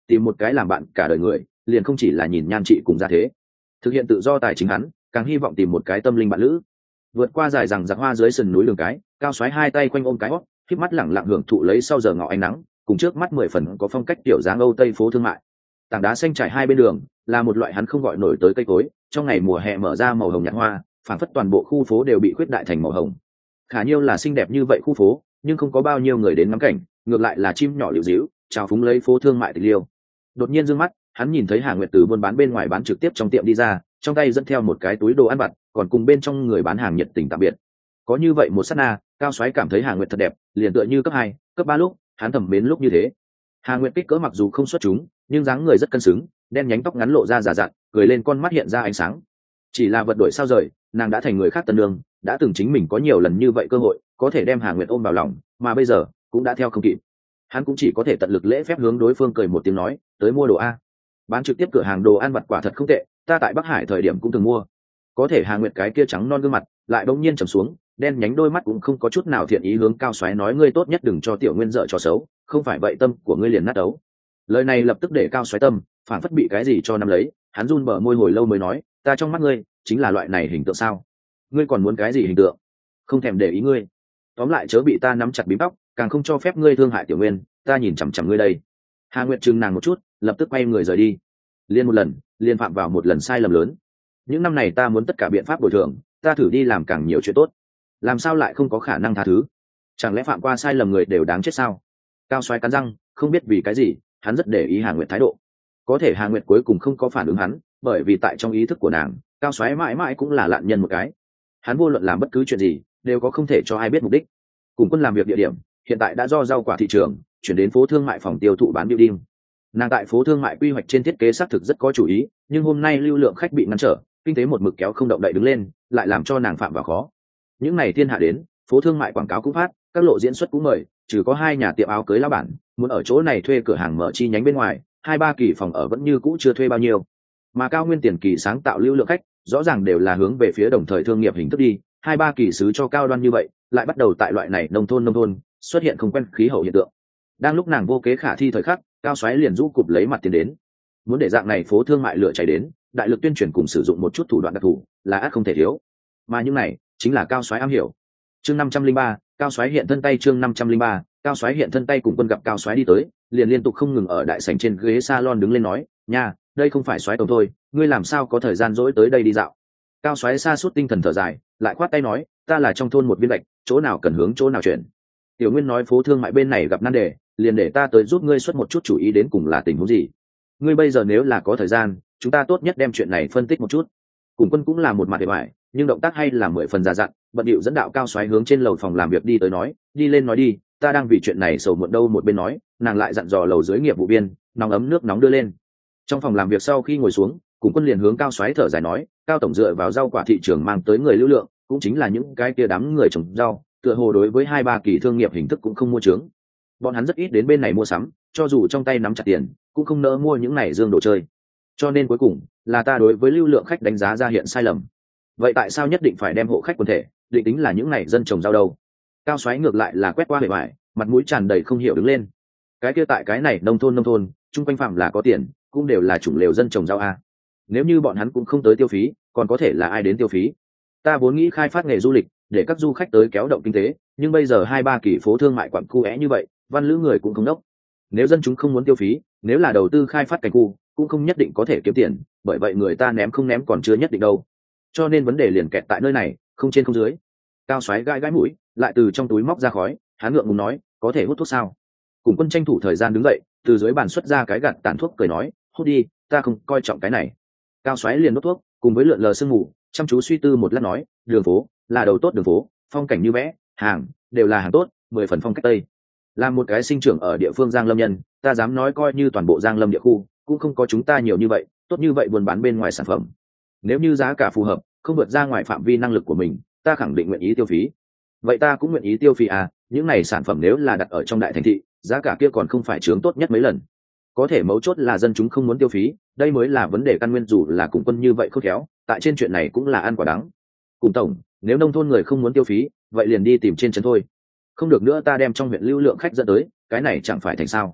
tìm một cái làm bạn cả đời người liền không chỉ là nhìn nhan trị cùng gia thế. Thực hiện tự do tài chính hắn càng hy vọng tìm một cái tâm linh bạn lữ. Vượt qua dài rằng giặc hoa dưới sườn núi đường cái, Cao Soái hai tay quanh ôm cái hót, khép mắt lẳng lặng hưởng thụ lấy sau giờ ngọ ánh nắng, cùng trước mắt mười phần có phong cách tiểu dáng Âu Tây phố thương mại. Tảng đá xanh trải hai bên đường là một loại hắn không gọi nổi tới cây cối, trong ngày mùa hè mở ra màu hồng nhạt hoa, phảng phất toàn bộ khu phố đều bị khuyết đại thành màu hồng. Khả nhiêu là xinh đẹp như vậy khu phố, nhưng không có bao nhiêu người đến ngắm cảnh, ngược lại là chim nhỏ liễu díu, chào phúng lấy phố thương mại tịch liêu. Đột nhiên dương mắt, hắn nhìn thấy Hà Nguyệt từ buôn bán bên ngoài bán trực tiếp trong tiệm đi ra, trong tay dẫn theo một cái túi đồ ăn vặt, còn cùng bên trong người bán hàng nhiệt tình tạm biệt. Có như vậy một sát na, Cao Soái cảm thấy Hà Nguyệt thật đẹp, liền tựa như cấp hai, cấp ba lúc, hắn thầm mến lúc như thế. Hà Nguyệt kích cỡ mặc dù không xuất chúng, nhưng dáng người rất cân xứng, đen nhánh tóc ngắn lộ ra giả dặn, cười lên con mắt hiện ra ánh sáng. Chỉ là vật đổi sao rời, nàng đã thành người khác tân lương, đã từng chính mình có nhiều lần như vậy cơ hội, có thể đem Hà Nguyệt ôm vào lòng, mà bây giờ cũng đã theo không kịp. Hắn cũng chỉ có thể tận lực lễ phép hướng đối phương cười một tiếng nói, tới mua đồ a. Bán trực tiếp cửa hàng đồ ăn vặt quả thật không tệ, ta tại Bắc Hải thời điểm cũng từng mua. Có thể Hà Nguyệt cái kia trắng non gương mặt lại bỗng nhiên trầm xuống, đen nhánh đôi mắt cũng không có chút nào thiện ý hướng Cao Soái nói, ngươi tốt nhất đừng cho tiểu Nguyên dở trò xấu, không phải vậy tâm của ngươi liền nát đấu. Lời này lập tức để Cao Soái tâm phản phất bị cái gì cho nắm lấy, hắn run bờ môi hồi lâu mới nói, ta trong mắt ngươi chính là loại này hình tượng sao? Ngươi còn muốn cái gì hình tượng? Không thèm để ý ngươi. Tóm lại chớ bị ta nắm chặt bím tóc, càng không cho phép ngươi thương hại tiểu Nguyên, ta nhìn chằm chằm ngươi đây. Hà Nguyệt trừng nàng một chút, lập tức quay người rời đi. Liên một lần, liên phạm vào một lần sai lầm lớn. Những năm này ta muốn tất cả biện pháp bồi thường, ta thử đi làm càng nhiều chuyện tốt, làm sao lại không có khả năng tha thứ? Chẳng lẽ phạm qua sai lầm người đều đáng chết sao? Cao Soái cắn răng, không biết vì cái gì, hắn rất để ý Hà Nguyệt thái độ. Có thể Hà Nguyệt cuối cùng không có phản ứng hắn, bởi vì tại trong ý thức của nàng, Cao Soái mãi mãi cũng là lạn nhân một cái. Hắn vô luận làm bất cứ chuyện gì, đều có không thể cho ai biết mục đích. Cùng Quân làm việc địa điểm, hiện tại đã do rau quả thị trường chuyển đến phố thương mại phòng tiêu thụ bán building. Nàng tại phố thương mại quy hoạch trên thiết kế xác thực rất có chủ ý, nhưng hôm nay lưu lượng khách bị ngăn trở, kinh tế một mực kéo không động đậy đứng lên, lại làm cho nàng phạm vào khó. Những ngày thiên hạ đến, phố thương mại quảng cáo cũng phát, các lộ diễn xuất cũng mời, trừ có hai nhà tiệm áo cưới lão bản muốn ở chỗ này thuê cửa hàng mở chi nhánh bên ngoài, hai ba kỳ phòng ở vẫn như cũ chưa thuê bao nhiêu. Mà Cao Nguyên tiền kỳ sáng tạo lưu lượng khách, rõ ràng đều là hướng về phía đồng thời thương nghiệp hình thức đi, hai ba kỳ sứ cho cao đoan như vậy, lại bắt đầu tại loại này nông thôn nông thôn xuất hiện không quen khí hậu hiện tượng. Đang lúc nàng vô kế khả thi thời khắc, Cao Soái liền rũ cụp lấy mặt tiền đến. Muốn để dạng này phố thương mại lửa cháy đến, đại lực tuyên truyền cùng sử dụng một chút thủ đoạn đặc thù là ắt không thể thiếu, mà những này chính là Cao Soái am hiểu. Chương năm trăm linh ba, Cao Soái hiện thân tay. Chương năm trăm linh ba, Cao Soái hiện thân tay. Cùng Quân gặp Cao Soái đi tới, liền liên tục không ngừng ở đại sảnh trên ghế salon đứng lên nói, nha, đây không phải Soái tổng thôi, ngươi làm sao có thời gian dỗi tới đây đi dạo? Cao Soái sa sút tinh thần thở dài, lại khoát tay nói, ta là trong thôn một viên gạch, chỗ nào cần hướng chỗ nào chuyển. Tiểu Nguyên nói phố thương mại bên này gặp nan đề, liền để ta tới giúp ngươi xuất một chút chủ ý đến cùng là tình huống gì. Ngươi bây giờ nếu là có thời gian, chúng ta tốt nhất đem chuyện này phân tích một chút. Cùng Quân cũng là một mặt để bại, nhưng động tác hay là mười phần già dặn, bận điệu dẫn đạo Cao Soái hướng trên lầu phòng làm việc đi tới nói, đi lên nói đi, ta đang vì chuyện này sầu muộn đâu. Một bên nói, nàng lại dặn dò lầu dưới nghiệp vụ viên, nóng ấm nước nóng đưa lên. Trong phòng làm việc sau khi ngồi xuống, Cùng Quân liền hướng Cao Soái thở dài nói, Cao tổng dựa vào rau quả thị trường mang tới người lưu lượng, cũng chính là những cái kia đám người trồng rau, tựa hồ đối với hai ba kỳ thương nghiệp hình thức cũng không mua trướng. Bọn hắn rất ít đến bên này mua sắm, cho dù trong tay nắm chặt tiền, cũng không nỡ mua những này dương đồ chơi. Cho nên cuối cùng là ta đối với lưu lượng khách đánh giá ra hiện sai lầm. Vậy tại sao nhất định phải đem hộ khách quần thể định tính là những này dân trồng rau đâu? Cao Soái ngược lại là quét qua bề ngoài, mặt mũi tràn đầy không hiểu đứng lên. Cái kia tại cái này nông thôn nông thôn, chung quanh phạm là có tiền, cũng đều là chủng lều dân trồng rau a. Nếu như bọn hắn cũng không tới tiêu phí, còn có thể là ai đến tiêu phí? Ta vốn nghĩ khai phát nghề du lịch, để các du khách tới kéo động kinh tế, nhưng bây giờ hai ba kỳ phố thương mại quặng khu é như vậy, văn lữ người cũng không đốc. Nếu dân chúng không muốn tiêu phí, nếu là đầu tư khai phát cảnh khu, cũng không nhất định có thể kiếm tiền, bởi vậy người ta ném không ném còn chưa nhất định đâu. Cho nên vấn đề liền kẹt tại nơi này, không trên không dưới. Cao Soái gãi gãi mũi, lại từ trong túi móc ra khói, hắn ngượng ngùng nói, có thể hút thuốc sao? Cùng Quân tranh thủ thời gian đứng dậy, từ dưới bàn xuất ra cái gạt tàn thuốc cười nói, hút đi, ta không coi trọng cái này. Cao Soái liền đốt thuốc, cùng với lượn lờ sương mù, chăm chú suy tư một lát nói, đường phố là đầu tốt đường phố, phong cảnh như vẽ, hàng đều là hàng tốt, mười phần phong cách tây. Làm một cái sinh trưởng ở địa phương Giang Lâm nhân, ta dám nói coi như toàn bộ Giang Lâm địa khu cũng không có chúng ta nhiều như vậy, tốt như vậy buôn bán bên ngoài sản phẩm. Nếu như giá cả phù hợp, không vượt ra ngoài phạm vi năng lực của mình, ta khẳng định nguyện ý tiêu phí. Vậy ta cũng nguyện ý tiêu phí à, những này sản phẩm nếu là đặt ở trong đại thành thị, giá cả kia còn không phải chướng tốt nhất mấy lần. Có thể mấu chốt là dân chúng không muốn tiêu phí, đây mới là vấn đề căn nguyên. Dù là Cùng Quân như vậy khôn khéo, tại trên chuyện này cũng là ăn quả đắng. Cùng tổng, nếu nông thôn người không muốn tiêu phí, vậy liền đi tìm trên trấn thôi. Không được nữa ta đem trong huyện lưu lượng khách dẫn tới, cái này chẳng phải thành sao?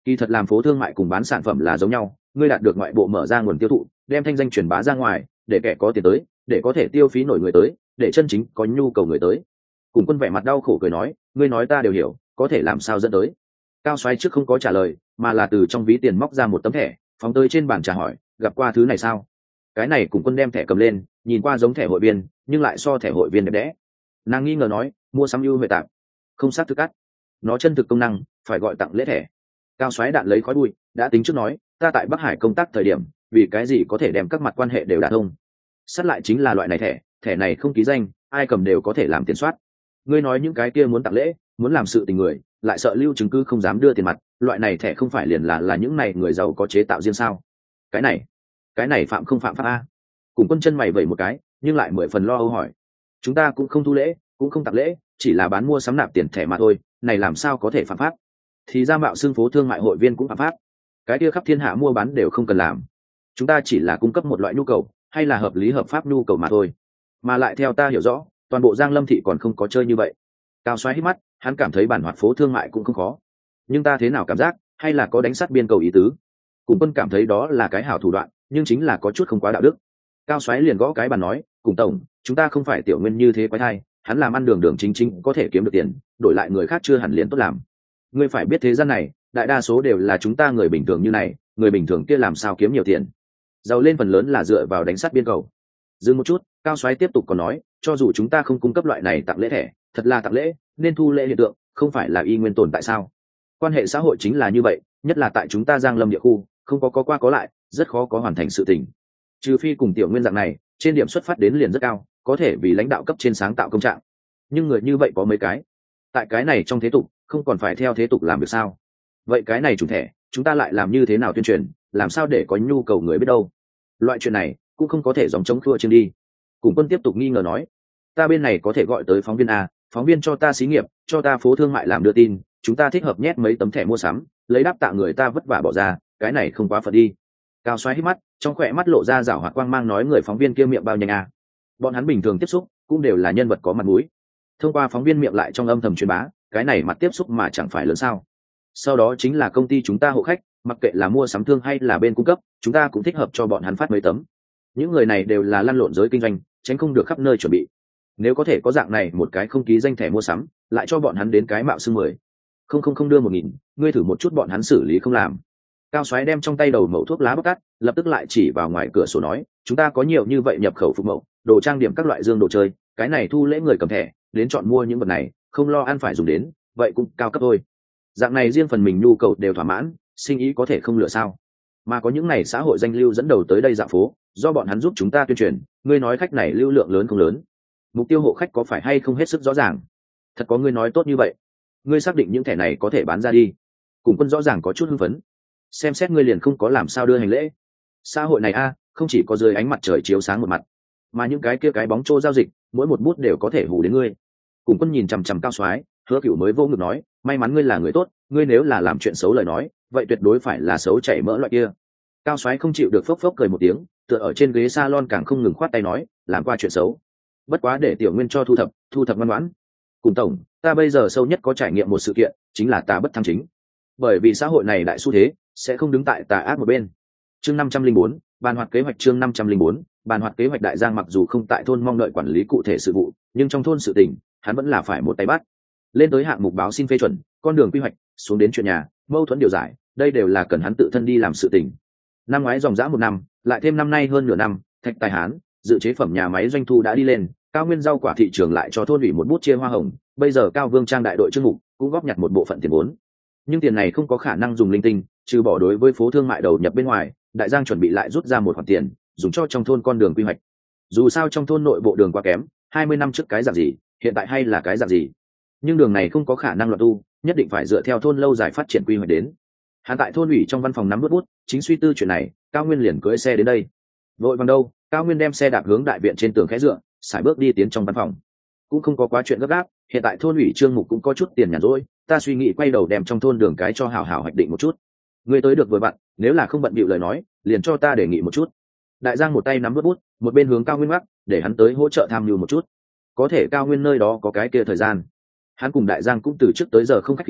Kỳ thật làm phố thương mại cùng bán sản phẩm là giống nhau, ngươi đạt được ngoại bộ mở ra nguồn tiêu thụ, đem thanh danh truyền bá ra ngoài, để kẻ có tiền tới, để có thể tiêu phí nổi người tới, để chân chính có nhu cầu người tới. Cùng Quân vẻ mặt đau khổ cười nói, ngươi nói ta đều hiểu, có thể làm sao dẫn tới. Cao Soái trước không có trả lời, mà là từ trong ví tiền móc ra một tấm thẻ, phóng tới trên bàn trà hỏi, gặp qua thứ này sao? Cái này Cùng Quân đem thẻ cầm lên, nhìn qua giống thẻ hội viên, nhưng lại so thẻ hội viên đẹp đẽ. Nàng nghi ngờ nói, mua sắm ưu huệ tạm, không xác thực cắt, nó chân thực công năng, phải gọi tặng lễ thẻ. Cao Soái đạn lấy khói bụi, đã tính trước nói, ta tại Bắc Hải công tác thời điểm, vì cái gì có thể đem các mặt quan hệ đều đả thông. Sát lại chính là loại này thẻ, thẻ này không ký danh, ai cầm đều có thể làm tiền soát. Ngươi nói những cái kia muốn tặng lễ, muốn làm sự tình người, lại sợ lưu chứng cứ không dám đưa tiền mặt, loại này thẻ không phải liền là là những này người giàu có chế tạo riêng sao? Cái này, cái này phạm không phạm pháp a? Cùng Quân chân mày vẩy một cái, nhưng lại mười phần lo âu hỏi, chúng ta cũng không thu lễ, cũng không tặng lễ, chỉ là bán mua sắm nạp tiền thẻ mà thôi, này làm sao có thể phạm pháp? Thì ra mạo xưng phố thương mại hội viên cũng phạm pháp, cái kia khắp thiên hạ mua bán đều không cần làm, chúng ta chỉ là cung cấp một loại nhu cầu, hay là hợp lý hợp pháp nhu cầu mà thôi. Mà lại theo ta hiểu rõ, toàn bộ Giang Lâm thị còn không có chơi như vậy. Cao Soái hít mắt, hắn cảm thấy bản hoạt phố thương mại cũng không khó, nhưng ta thế nào cảm giác hay là có đánh sát biên cầu ý tứ. Cùng Quân cảm thấy đó là cái hảo thủ đoạn, nhưng chính là có chút không quá đạo đức. Cao Soái liền gõ cái bàn nói, Cùng tổng, chúng ta không phải tiểu nguyên như thế quái thai, hắn làm ăn đường đường chính chính có thể kiếm được tiền, đổi lại người khác chưa hẳn liền tốt làm. Ngươi phải biết thế gian này, đại đa số đều là chúng ta người bình thường như này, người bình thường kia làm sao kiếm nhiều tiền? Giàu lên phần lớn là dựa vào đánh sát biên cầu. Dừng một chút, Cao Soái tiếp tục còn nói, cho dù chúng ta không cung cấp loại này tặng lễ thẻ, thật là tặng lễ, nên thu lễ hiện tượng, không phải là y nguyên tồn tại sao? Quan hệ xã hội chính là như vậy, nhất là tại chúng ta Giang Lâm địa khu, không có có qua có lại, rất khó có hoàn thành sự tình. Trừ phi cùng tiểu nguyên dạng này, trên điểm xuất phát đến liền rất cao, có thể vì lãnh đạo cấp trên sáng tạo công trạng. Nhưng người như vậy có mấy cái? Tại cái này trong thế tục, không còn phải theo thế tục làm được sao? Vậy cái này chủ thẻ, chúng ta lại làm như thế nào tuyên truyền, làm sao để có nhu cầu người biết đâu? Loại chuyện này cũng không có thể dòng chống thua trên đi. Cùng Quân tiếp tục nghi ngờ nói, ta bên này có thể gọi tới phóng viên a, phóng viên cho ta xí nghiệp, cho ta phố thương mại làm đưa tin, chúng ta thích hợp nhét mấy tấm thẻ mua sắm, lấy đáp tạ người ta vất vả bỏ ra, cái này không quá phận đi. Cao Soái hít mắt, trong khỏe mắt lộ ra rảo hoạt quang mang nói, người phóng viên kia miệng bao nhanh à? Bọn hắn bình thường tiếp xúc cũng đều là nhân vật có mặt mũi, thông qua phóng viên miệng lại trong âm thầm truyền bá, cái này mặt tiếp xúc mà chẳng phải lớn sao? Sau đó chính là công ty chúng ta hộ khách, mặc kệ là mua sắm thương hay là bên cung cấp, chúng ta cũng thích hợp cho bọn hắn phát mấy tấm. Những người này đều là lăn lộn giới kinh doanh, tránh không được khắp nơi chuẩn bị. Nếu có thể có dạng này một cái không ký danh thẻ mua sắm, lại cho bọn hắn đến cái mạo xưng mười không không không đưa một nghìn, ngươi thử một chút bọn hắn xử lý không làm. Cao Soái đem trong tay đầu mẩu thuốc lá bóc tắt, lập tức lại chỉ vào ngoài cửa sổ nói, chúng ta có nhiều như vậy nhập khẩu phục mẫu, đồ trang điểm các loại dương đồ chơi, cái này thu lễ người cầm thẻ đến chọn mua những vật này, không lo ăn phải dùng đến, vậy cũng cao cấp thôi. Dạng này riêng phần mình nhu cầu đều thỏa mãn, sinh ý có thể không lựa sao? Mà có những này xã hội danh lưu dẫn đầu tới đây dạo phố, do bọn hắn giúp chúng ta tuyên truyền, ngươi nói khách này lưu lượng lớn không lớn? Mục tiêu hộ khách có phải hay không hết sức rõ ràng? Thật có ngươi nói tốt như vậy? Ngươi xác định những thẻ này có thể bán ra đi? Cùng Quân rõ ràng có chút hưng phấn. Xem xét ngươi liền không có làm sao đưa hành lễ. Xã hội này a, không chỉ có dưới ánh mặt trời chiếu sáng một mặt, mà những cái kia cái bóng trô giao dịch, mỗi một bút đều có thể hù đến ngươi. Cùng Quân nhìn chằm chằm Cao Soái, Hứa Cửu mới vô ngực nói, may mắn ngươi là người tốt, ngươi nếu là làm chuyện xấu lời nói, vậy tuyệt đối phải là xấu chảy mỡ loại kia. Cao Soái không chịu được phốc phốc cười một tiếng, tựa ở trên ghế salon càng không ngừng khoát tay nói, làm qua chuyện xấu, bất quá để tiểu nguyên cho thu thập, thu thập ngoan ngoãn. Cùng tổng, ta bây giờ sâu nhất có trải nghiệm một sự kiện, chính là tà bất thăng chính. Bởi vì xã hội này đại xu thế, sẽ không đứng tại tà ác một bên. Chương năm trăm linh bốn, bàn hoạt kế hoạch. Chương năm trăm linh bốn, bàn hoạt kế hoạch. Đại Giang mặc dù không tại thôn mong đợi quản lý cụ thể sự vụ, nhưng trong thôn sự tình, hắn vẫn là phải một tay bắt. Lên tới hạng mục báo xin phê chuẩn, con đường quy hoạch, xuống đến chuyện nhà, mâu thuẫn điều giải, đây đều là cần hắn tự thân đi làm sự tình. Năm ngoái dòng dã một năm, lại thêm năm nay hơn nửa năm, Thạch Tài Hán, dự chế phẩm nhà máy doanh thu đã đi lên, Cao Nguyên rau quả thị trường lại cho thôn ủy một bút chia hoa hồng, bây giờ Cao Vương Trang đại đội chương mục cũng góp nhặt một bộ phận tiền vốn. Nhưng tiền này không có khả năng dùng linh tinh, trừ bỏ đối với phố thương mại đầu nhập bên ngoài, Đại Giang chuẩn bị lại rút ra một khoản tiền, dùng cho trong thôn con đường quy hoạch. Dù sao trong thôn nội bộ đường quá kém, hai mươi năm trước cái dạng gì, hiện tại hay là cái dạng gì. Nhưng đường này không có khả năng loạn tu, nhất định phải dựa theo thôn lâu dài phát triển quy hoạch đến. Hắn tại thôn ủy trong văn phòng nắm bút bút, chính suy tư chuyện này, Cao Nguyên liền cưỡi xe đến đây. Vội vàng đâu, Cao Nguyên đem xe đạp hướng đại viện trên tường khẽ dựa, sải bước đi tiến trong văn phòng. Cũng không có quá chuyện gấp gáp, hiện tại thôn ủy trương mục cũng có chút tiền nhàn rỗi, ta suy nghĩ quay đầu đem trong thôn đường cái cho hảo hảo hoạch định một chút. Ngươi tới được vừa vặn, nếu là không bận bịu lời nói, liền cho ta đề nghị một chút. Đại Giang một tay nắm bút bút, một bên hướng Cao Nguyên mắc, để hắn tới hỗ trợ tham mưu một chút. Có thể Cao Nguyên nơi đó có cái kia thời gian. Hắn cùng Đại Giang cũng từ trước tới giờ không khách khí,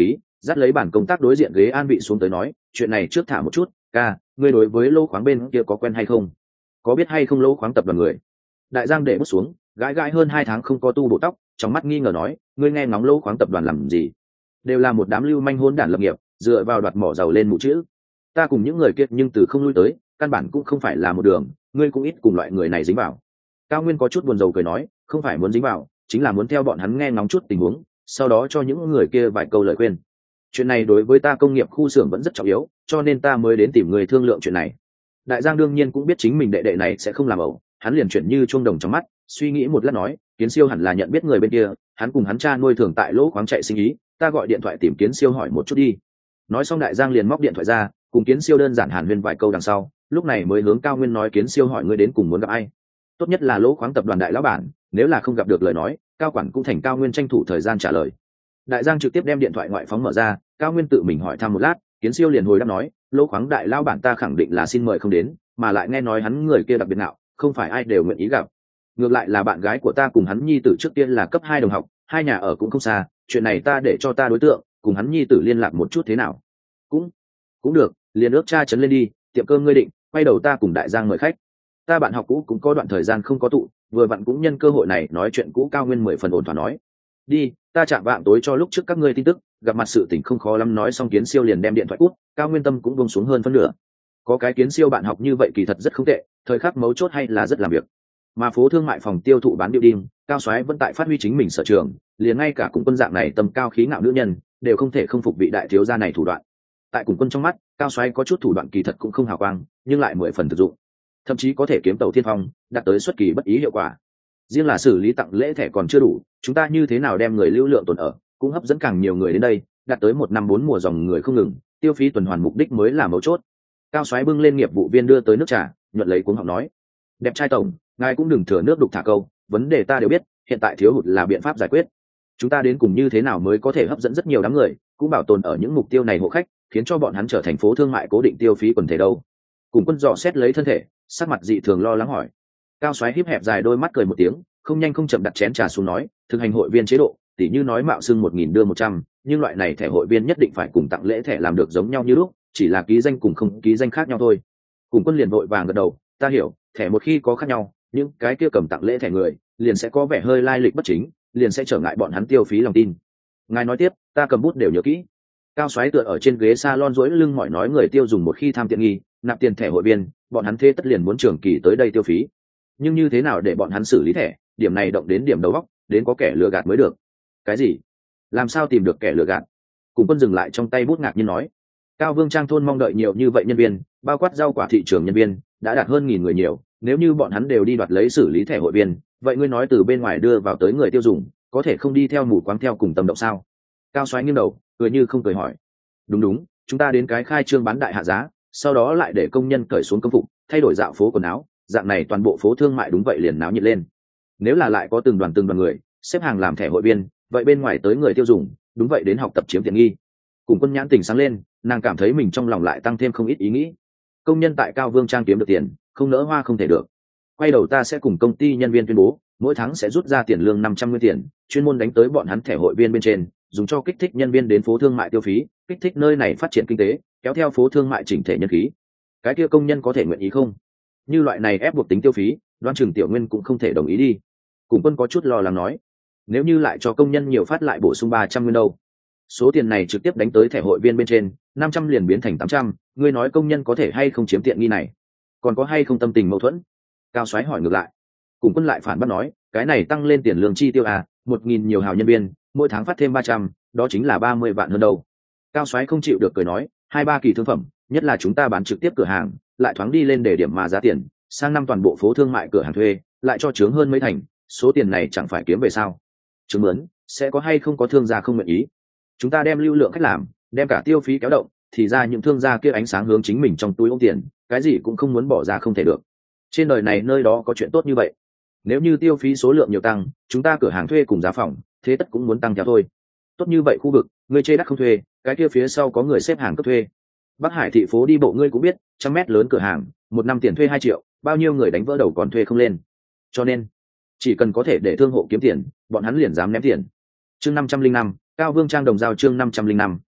dắt lấy bản công tác đối diện ghế an vị xuống tới nói, chuyện này trước thả một chút, ca, ngươi đối với lô khoáng bên kia có quen hay không, có biết hay không lô khoáng tập đoàn người. Đại giang để bút xuống, gãi gãi hơn hai tháng không có tu bộ tóc, trong mắt nghi ngờ nói, ngươi nghe ngóng lô khoáng tập đoàn làm gì, đều là một đám lưu manh hỗn đản lập nghiệp, dựa vào đoạt mỏ giàu lên mụ chữ. Ta cùng những người kia nhưng từ không lui tới, căn bản cũng không phải là một đường, ngươi cũng ít cùng loại người này dính vào. Cao Nguyên có chút buồn rầu cười nói, không phải muốn dính vào, chính là muốn theo bọn hắn nghe ngóng chút tình huống, sau đó cho những người kia vài câu lời khuyên. Chuyện này đối với ta công nghiệp khu xưởng vẫn rất trọng yếu, cho nên ta mới đến tìm người thương lượng chuyện này. Đại Giang đương nhiên cũng biết chính mình đệ đệ này sẽ không làm ẩu, hắn liền chuyển như chuông đồng trong mắt, suy nghĩ một lát nói, Kiến Siêu hẳn là nhận biết người bên kia, hắn cùng hắn cha nuôi thường tại lỗ khoáng chạy sinh ý, ta gọi điện thoại tìm Kiến Siêu hỏi một chút đi. Nói xong Đại Giang liền móc điện thoại ra, cùng Kiến Siêu đơn giản hàn huyên vài câu đằng sau, lúc này mới hướng Cao Nguyên nói, Kiến Siêu hỏi ngươi đến cùng muốn gặp ai, tốt nhất là lỗ khoáng tập đoàn đại lão bản, nếu là không gặp được lời nói, cao quản cũng thành Cao Nguyên tranh thủ thời gian trả lời. Đại Giang trực tiếp đem điện thoại ngoại phóng mở ra, Cao Nguyên tự mình hỏi thăm một lát, Kiến Siêu liền hồi đáp nói, lỗ khoáng đại lão bản ta khẳng định là xin mời không đến, mà lại nghe nói hắn người kia đặc biệt ngạo, không phải ai đều nguyện ý gặp. Ngược lại là bạn gái của ta cùng hắn nhi tử trước tiên là cấp hai đồng học, hai nhà ở cũng không xa, chuyện này ta để cho ta đối tượng cùng hắn nhi tử liên lạc một chút thế nào. Cũng cũng được, liền ước cha chấn lên đi, tiệm cơm ngươi định, quay đầu ta cùng Đại Giang mời khách. Ta bạn học cũ cũng có đoạn thời gian không có tụ, vừa vặn cũng nhân cơ hội này nói chuyện cũ. Cao Nguyên mười phần ổn thỏa nói, đi, ta chạm vạng tối cho lúc trước các ngươi tin tức, gặp mặt sự tình không khó lắm. Nói xong Kiến Siêu liền đem điện thoại cút, Cao Nguyên tâm cũng buông xuống hơn phân nửa. Có cái Kiến Siêu bạn học như vậy kỳ thật rất không tệ, thời khắc mấu chốt hay là rất làm việc. Mà phố thương mại phòng tiêu thụ bán điệu đêm, Cao Soái vẫn tại phát huy chính mình sở trường, liền ngay cả cùng quân dạng này tầm cao khí ngạo nữ nhân đều không thể không phục vị đại thiếu gia này thủ đoạn. Tại cùng quân trong mắt, Cao Soái có chút thủ đoạn kỳ thật cũng không hào quang, nhưng lại mười phần thực dụng, thậm chí có thể kiếm tàu thiên phong, đạt tới xuất kỳ bất ý hiệu quả. Riêng là xử lý tặng lễ thẻ còn chưa đủ, chúng ta như thế nào đem người lưu lượng tồn ở, cũng hấp dẫn càng nhiều người đến đây, đạt tới một năm bốn mùa dòng người không ngừng, tiêu phí tuần hoàn mục đích mới là mấu chốt. Cao Soái bưng lên nghiệp vụ viên đưa tới nước trà, nhuận lấy cuống họng nói, đẹp trai tổng, ngài cũng đừng thừa nước đục thả câu, vấn đề ta đều biết, hiện tại thiếu hụt là biện pháp giải quyết. Chúng ta đến cùng như thế nào mới có thể hấp dẫn rất nhiều đám người, cũng bảo tồn ở những mục tiêu này hộ khách, khiến cho bọn hắn trở thành phố thương mại cố định tiêu phí quần thể đâu. Cùng quân dò xét lấy thân thể, sắc mặt dị thường lo lắng hỏi. Cao Soái híp hẹp dài đôi mắt cười một tiếng, không nhanh không chậm đặt chén trà xuống nói, thực hành hội viên chế độ, tỉ như nói mạo xưng một nghìn đưa một trăm, nhưng loại này thẻ hội viên nhất định phải cùng tặng lễ thẻ làm được giống nhau như lúc, chỉ là ký danh cùng không ký danh khác nhau thôi. Cùng quân liền vội vàng gật đầu, ta hiểu, thẻ một khi có khác nhau, những cái kia cầm tặng lễ thẻ người liền sẽ có vẻ hơi lai lịch bất chính, liền sẽ trở ngại bọn hắn tiêu phí lòng tin. Ngài nói tiếp, ta cầm bút đều nhớ kỹ. Cao Soái tựa ở trên ghế salon duỗi lưng mỏi nói, người tiêu dùng một khi tham tiện nghi, nạp tiền thẻ hội viên, bọn hắn thế tất liền muốn trường kỳ tới đây tiêu phí. Nhưng như thế nào để bọn hắn xử lý thẻ, điểm này động đến điểm đầu óc, đến có kẻ lừa gạt mới được. Cái gì? Làm sao tìm được kẻ lừa gạt? Cùng quân dừng lại trong tay bút ngạc nhiên nói. Cao Vương Trang thôn mong đợi nhiều như vậy nhân viên, bao quát rau quả thị trường nhân viên, đã đạt hơn nghìn người nhiều, nếu như bọn hắn đều đi đoạt lấy xử lý thẻ hội viên, vậy ngươi nói từ bên ngoài đưa vào tới người tiêu dùng, có thể không đi theo mù quáng theo cùng tâm động sao? Cao Soái nghiêng đầu, cười như không cười hỏi. Đúng đúng, chúng ta đến cái khai trương bán đại hạ giá, sau đó lại để công nhân cởi xuống công phục, thay đổi dạo phố quần áo, dạng này toàn bộ phố thương mại đúng vậy liền náo nhiệt lên. Nếu là lại có từng đoàn từng đoàn người xếp hàng làm thẻ hội viên, vậy bên ngoài tới người tiêu dùng đúng vậy đến học tập chiếm tiện nghi. Cùng quân nhãn tình sáng lên, nàng cảm thấy mình trong lòng lại tăng thêm không ít ý nghĩ. Công nhân tại Cao Vương Trang kiếm được tiền, không nỡ hoa không thể được. Quay đầu ta sẽ cùng công ty nhân viên tuyên bố, mỗi tháng sẽ rút ra tiền lương năm trăm nguyên tiền, chuyên môn đánh tới bọn hắn thẻ hội viên bên trên, dùng cho kích thích nhân viên đến phố thương mại tiêu phí, kích thích nơi này phát triển kinh tế, kéo theo phố thương mại chỉnh thể nhân khí. Cái kia công nhân có thể nguyện ý không? Như loại này ép buộc tính tiêu phí, Đoan Chừng Tiểu Nguyên cũng không thể đồng ý đi. Cùng quân có chút lo lắng nói, nếu như lại cho công nhân nhiều phát lại bổ sung ba trăm nguyên đâu? Số tiền này trực tiếp đánh tới thẻ hội viên bên trên, năm trăm liền biến thành tám trăm, ngươi nói công nhân có thể hay không chiếm tiện nghi này? Còn có hay không tâm tình mâu thuẫn? Cao Soái hỏi ngược lại. Cùng quân lại phản bác nói, cái này tăng lên tiền lương chi tiêu à, một nghìn nhiều hào nhân viên, mỗi tháng phát thêm ba trăm, đó chính là ba mươi vạn hơn đâu. Cao Soái không chịu được cười nói, hai ba kỳ thương phẩm, nhất là chúng ta bán trực tiếp cửa hàng, lại thoáng đi lên để điểm mà giá tiền, sang năm toàn bộ phố thương mại cửa hàng thuê, lại cho trướng hơn mấy thành, số tiền này chẳng phải kiếm về sao? Trướng mướn, sẽ có hay không có thương gia không nguyện ý? Chúng ta đem lưu lượng khách làm, đem cả tiêu phí kéo động, thì ra những thương gia kia ánh sáng hướng chính mình trong túi ôm tiền, cái gì cũng không muốn bỏ ra không thể được. Trên đời này nơi đó có chuyện tốt như vậy. Nếu như tiêu phí số lượng nhiều tăng, chúng ta cửa hàng thuê cùng giá phòng, thế tất cũng muốn tăng theo thôi. Tốt như vậy khu vực, ngươi chê đắt không thuê, cái kia phía sau có người xếp hàng cấp thuê. Bắc Hải thị phố đi bộ ngươi cũng biết, trăm mét lớn cửa hàng, một năm tiền thuê hai triệu, bao nhiêu người đánh vỡ đầu còn thuê không lên. Cho nên, chỉ cần có thể để thương hộ kiếm tiền, bọn hắn liền dám ném tiền. Chương năm trăm linh năm, Cao Vương Trang đồng giao chương năm trăm linh năm,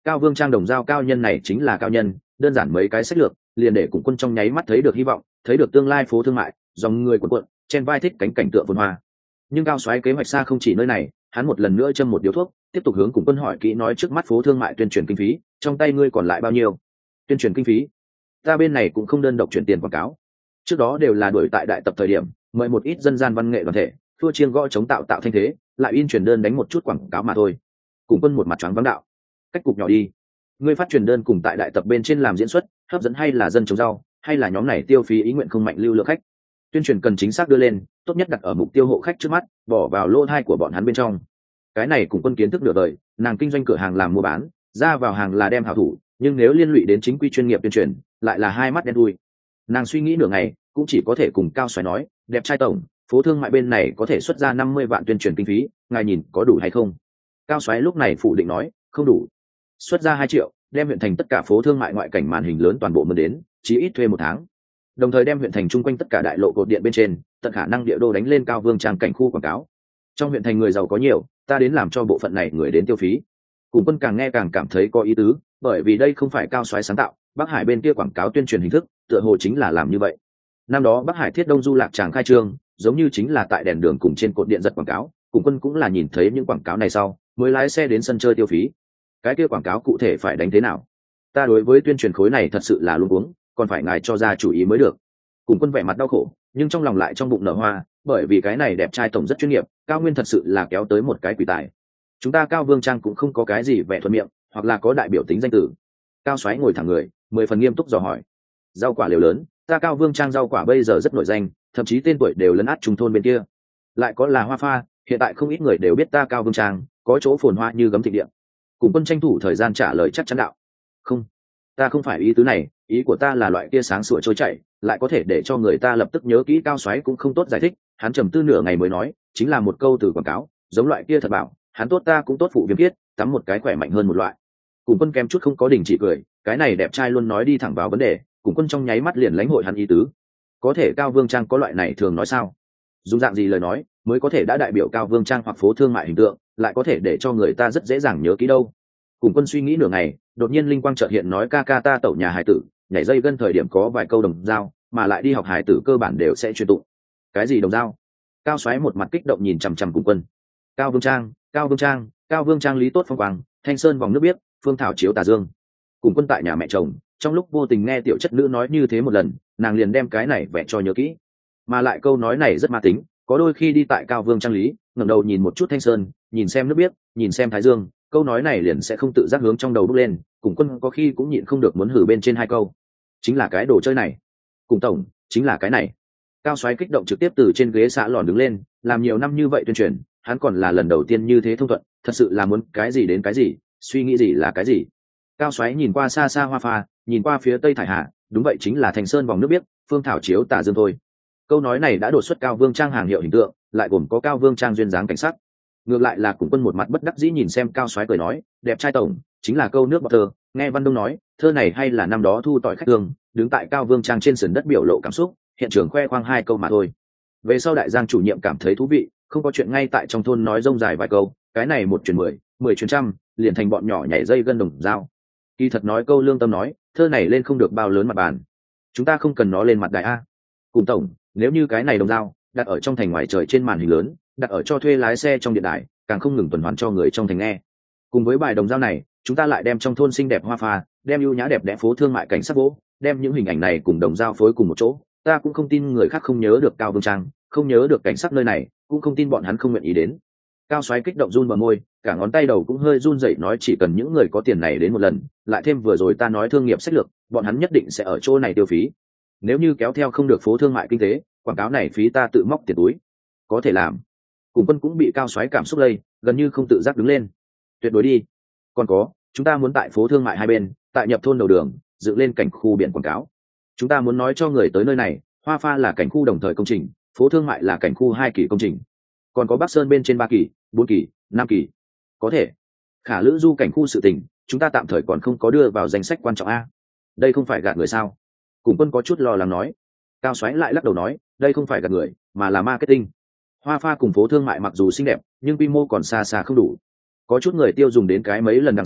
Cao Vương Trang đồng giao cao nhân này chính là cao nhân, đơn giản mấy cái sách lược liền để cùng quân trong nháy mắt thấy được hy vọng, thấy được tương lai phố thương mại, dòng người cuộn cuộn, trên vai thích cánh cảnh tượng phồn hoa. Nhưng cao xoáy kế hoạch xa không chỉ nơi này, hắn một lần nữa châm một điếu thuốc, tiếp tục hướng cùng quân hỏi kỹ nói trước mắt phố thương mại tuyên truyền kinh phí, trong tay ngươi còn lại bao nhiêu? Tuyên truyền kinh phí? Ta bên này cũng không đơn độc chuyển tiền quảng cáo. Trước đó đều là đuổi tại đại tập thời điểm, mời một ít dân gian văn nghệ đoàn thể, thua chiêng gõ chống tạo tạo thanh thế, lại in truyền đơn đánh một chút quảng cáo mà thôi. Cùng quân một mặt choáng váng đạo, cách cục nhỏ đi. Ngươi phát truyền đơn cùng tại đại tập bên trên làm diễn xuất, hấp dẫn hay là dân trồng rau, hay là nhóm này tiêu phí ý nguyện không mạnh lưu lượng khách. Tuyên truyền cần chính xác đưa lên, tốt nhất đặt ở mục tiêu hộ khách trước mắt, bỏ vào lỗ thai của bọn hắn bên trong. Cái này cùng quân kiến thức nửa đời, nàng kinh doanh cửa hàng làm mua bán, ra vào hàng là đem hảo thủ, nhưng nếu liên lụy đến chính quy chuyên nghiệp tuyên truyền, lại là hai mắt đen đuôi. Nàng suy nghĩ nửa ngày, cũng chỉ có thể cùng Cao Xoáy nói, đẹp trai tổng, phố thương mại bên này có thể xuất ra năm mươi vạn tuyên truyền kinh phí, ngài nhìn có đủ hay không? Cao Xoáy lúc này phủ định nói, không đủ. Xuất ra hai triệu, đem huyện thành tất cả phố thương mại ngoại cảnh màn hình lớn toàn bộ mượn đến, chí ít thuê một tháng. Đồng thời đem huyện thành chung quanh tất cả đại lộ cột điện bên trên, tận khả năng địa đô đánh lên Cao Vương Trang cảnh khu quảng cáo. Trong huyện thành người giàu có nhiều, ta đến làm cho bộ phận này người đến tiêu phí. Cùng quân càng nghe càng cảm thấy có ý tứ, bởi vì đây không phải Cao Xoáy sáng tạo, Bắc Hải bên kia quảng cáo tuyên truyền hình thức, tựa hồ chính là làm như vậy. Năm đó Bắc Hải Thiết Đông Du Lạc Tràng khai trương, giống như chính là tại đèn đường cùng trên cột điện giật quảng cáo, cùng quân cũng là nhìn thấy những quảng cáo này sau, mới lái xe đến sân chơi tiêu phí. Cái kia quảng cáo cụ thể phải đánh thế nào? Ta đối với tuyên truyền khối này thật sự là luống cuống, còn phải ngài cho ra chủ ý mới được. Cùng quân vẻ mặt đau khổ, nhưng trong lòng lại trong bụng nở hoa, bởi vì cái này đẹp trai tổng rất chuyên nghiệp, Cao Nguyên thật sự là kéo tới một cái quỷ tài. Chúng ta Cao Vương Trang cũng không có cái gì vẻ thuận miệng, hoặc là có đại biểu tính danh tử. Cao Xoáy ngồi thẳng người, mười phần nghiêm túc dò hỏi. Rau quả liều lớn, ta Cao Vương Trang rau quả bây giờ rất nổi danh, thậm chí tên tuổi đều lấn át trung thôn bên kia. Lại có là hoa pha, hiện tại không ít người đều biết ta Cao Vương Trang, có chỗ phồn hoa như gấm thịnh điện. Cùng quân tranh thủ thời gian trả lời chắc chắn đạo. Không, ta không phải ý tứ này, ý của ta là loại kia sáng sủa trôi chảy, lại có thể để cho người ta lập tức nhớ kỹ. Cao Xoáy cũng không tốt giải thích, hắn trầm tư nửa ngày mới nói, chính là một câu từ quảng cáo, giống loại kia thật bảo, hắn tốt ta cũng tốt phụ viêm thiết, tắm một cái khỏe mạnh hơn một loại. Cùng quân kém chút không có đình chỉ cười, cái này đẹp trai luôn nói đi thẳng vào vấn đề, cùng quân trong nháy mắt liền lãnh hội hắn ý tứ. Có thể Cao Vương Trang có loại này thường nói sao? Dùng dạng gì lời nói mới có thể đã đại biểu Cao Vương Trang hoặc phố thương mại hình tượng, lại có thể để cho người ta rất dễ dàng nhớ kỹ đâu? Cùng quân suy nghĩ nửa ngày, đột nhiên linh quang chợt hiện nói, ca ca ta tẩu nhà hải tử, nhảy dây gân thời điểm có vài câu đồng dao, mà lại đi học hải tử cơ bản đều sẽ truyền tụng. Cái gì đồng dao? Cao Xoáy một mặt kích động nhìn chằm chằm Cùng quân. Cao Vương Trang, Cao Vương Trang, Cao Vương Trang lý tốt phong quang, thanh sơn vòng nước biếc, phương thảo chiếu tà dương. Cùng quân tại nhà mẹ chồng, trong lúc vô tình nghe tiểu chất nữ nói như thế một lần, nàng liền đem cái này vẽ cho nhớ kỹ. Mà lại câu nói này rất ma tính, có đôi khi đi tại Cao Vương Trang lý, ngẩng đầu nhìn một chút thanh sơn, nhìn xem nước biếc, nhìn xem thái dương, câu nói này liền sẽ không tự giác hướng trong đầu bốc lên. Cùng quân có khi cũng nhịn không được muốn hử bên trên hai câu. Chính là cái đồ chơi này. Cùng tổng, chính là cái này. Cao Xoáy kích động trực tiếp từ trên ghế xã lòn đứng lên, làm nhiều năm như vậy tuyên truyền, hắn còn là lần đầu tiên như thế thông thuận, thật sự là muốn cái gì đến cái gì, suy nghĩ gì là cái gì. Cao Xoáy nhìn qua xa xa hoa pha, nhìn qua phía tây thải hạ, đúng vậy chính là thành sơn vòng nước biếc, phương thảo chiếu tà dương thôi. Câu nói này đã đột xuất Cao Vương Trang hàng hiệu hình tượng, lại gồm có Cao Vương Trang duyên dáng cảnh sắc. Ngược lại là Cùng quân một mặt bất đắc dĩ nhìn xem Cao Xoáy cười nói, đẹp trai tổng, chính là câu nước bọt thơ. Nghe Văn Đông nói, thơ này hay là năm đó thu tỏi khách thương, đứng tại Cao Vương Trang trên sườn đất biểu lộ cảm xúc, hiện trường khoe khoang hai câu mà thôi. Về sau đại giang chủ nhiệm cảm thấy thú vị, không có chuyện ngay tại trong thôn nói rông dài vài câu, cái này một truyền mười, mười truyền trăm, liền thành bọn nhỏ nhảy dây gân đồng dao. Kỳ thật nói câu lương tâm nói, thơ này lên không được bao lớn mặt bàn, chúng ta không cần nó lên mặt đại a. Cùng tổng, nếu như cái này đồng dao đặt ở trong thành ngoài trời trên màn hình lớn, đặt ở cho thuê lái xe trong điện đài, càng không ngừng tuần hoàn cho người trong thành nghe. Cùng với bài đồng dao này, chúng ta lại đem trong thôn xinh đẹp hoa pha, đem ưu nhã đẹp đẽ phố thương mại cảnh sắc vỗ, đem những hình ảnh này cùng đồng dao phối cùng một chỗ, ta cũng không tin người khác không nhớ được Cao Vương Trang, không nhớ được cảnh sắc nơi này, cũng không tin bọn hắn không nguyện ý đến. Cao Xoáy kích động run bờ môi, cả ngón tay đầu cũng hơi run rẩy, nói chỉ cần những người có tiền này đến một lần, lại thêm vừa rồi ta nói thương nghiệp sách lược, bọn hắn nhất định sẽ ở chỗ này tiêu phí. Nếu như kéo theo không được phố thương mại kinh tế, quảng cáo này phí ta tự móc tiền túi. Có thể làm. Cùng quân cũng bị Cao Xoáy cảm xúc lây, gần như không tự giác đứng lên. Tuyệt đối đi. Còn có, chúng ta muốn tại phố thương mại hai bên, tại nhập thôn đầu đường, dựng lên cảnh khu biển quảng cáo. Chúng ta muốn nói cho người tới nơi này, hoa pha là cảnh khu đồng thời công trình, phố thương mại là cảnh khu hai kỳ công trình, còn có Bắc Sơn bên trên ba kỳ, bốn kỳ, năm kỳ. Có thể. Khả Lữ Du cảnh khu sự tình, chúng ta tạm thời còn không có đưa vào danh sách quan trọng a. Đây không phải gạt người sao? Cùng quân có chút lo lắng nói. Cao Xoáy lại lắc đầu nói, đây không phải gạt người, mà là marketing. Hoa pha cùng phố thương mại mặc dù xinh đẹp, nhưng quy mô còn xa xa không đủ. Có chút người tiêu dùng đến cái mấy lần đằng sau,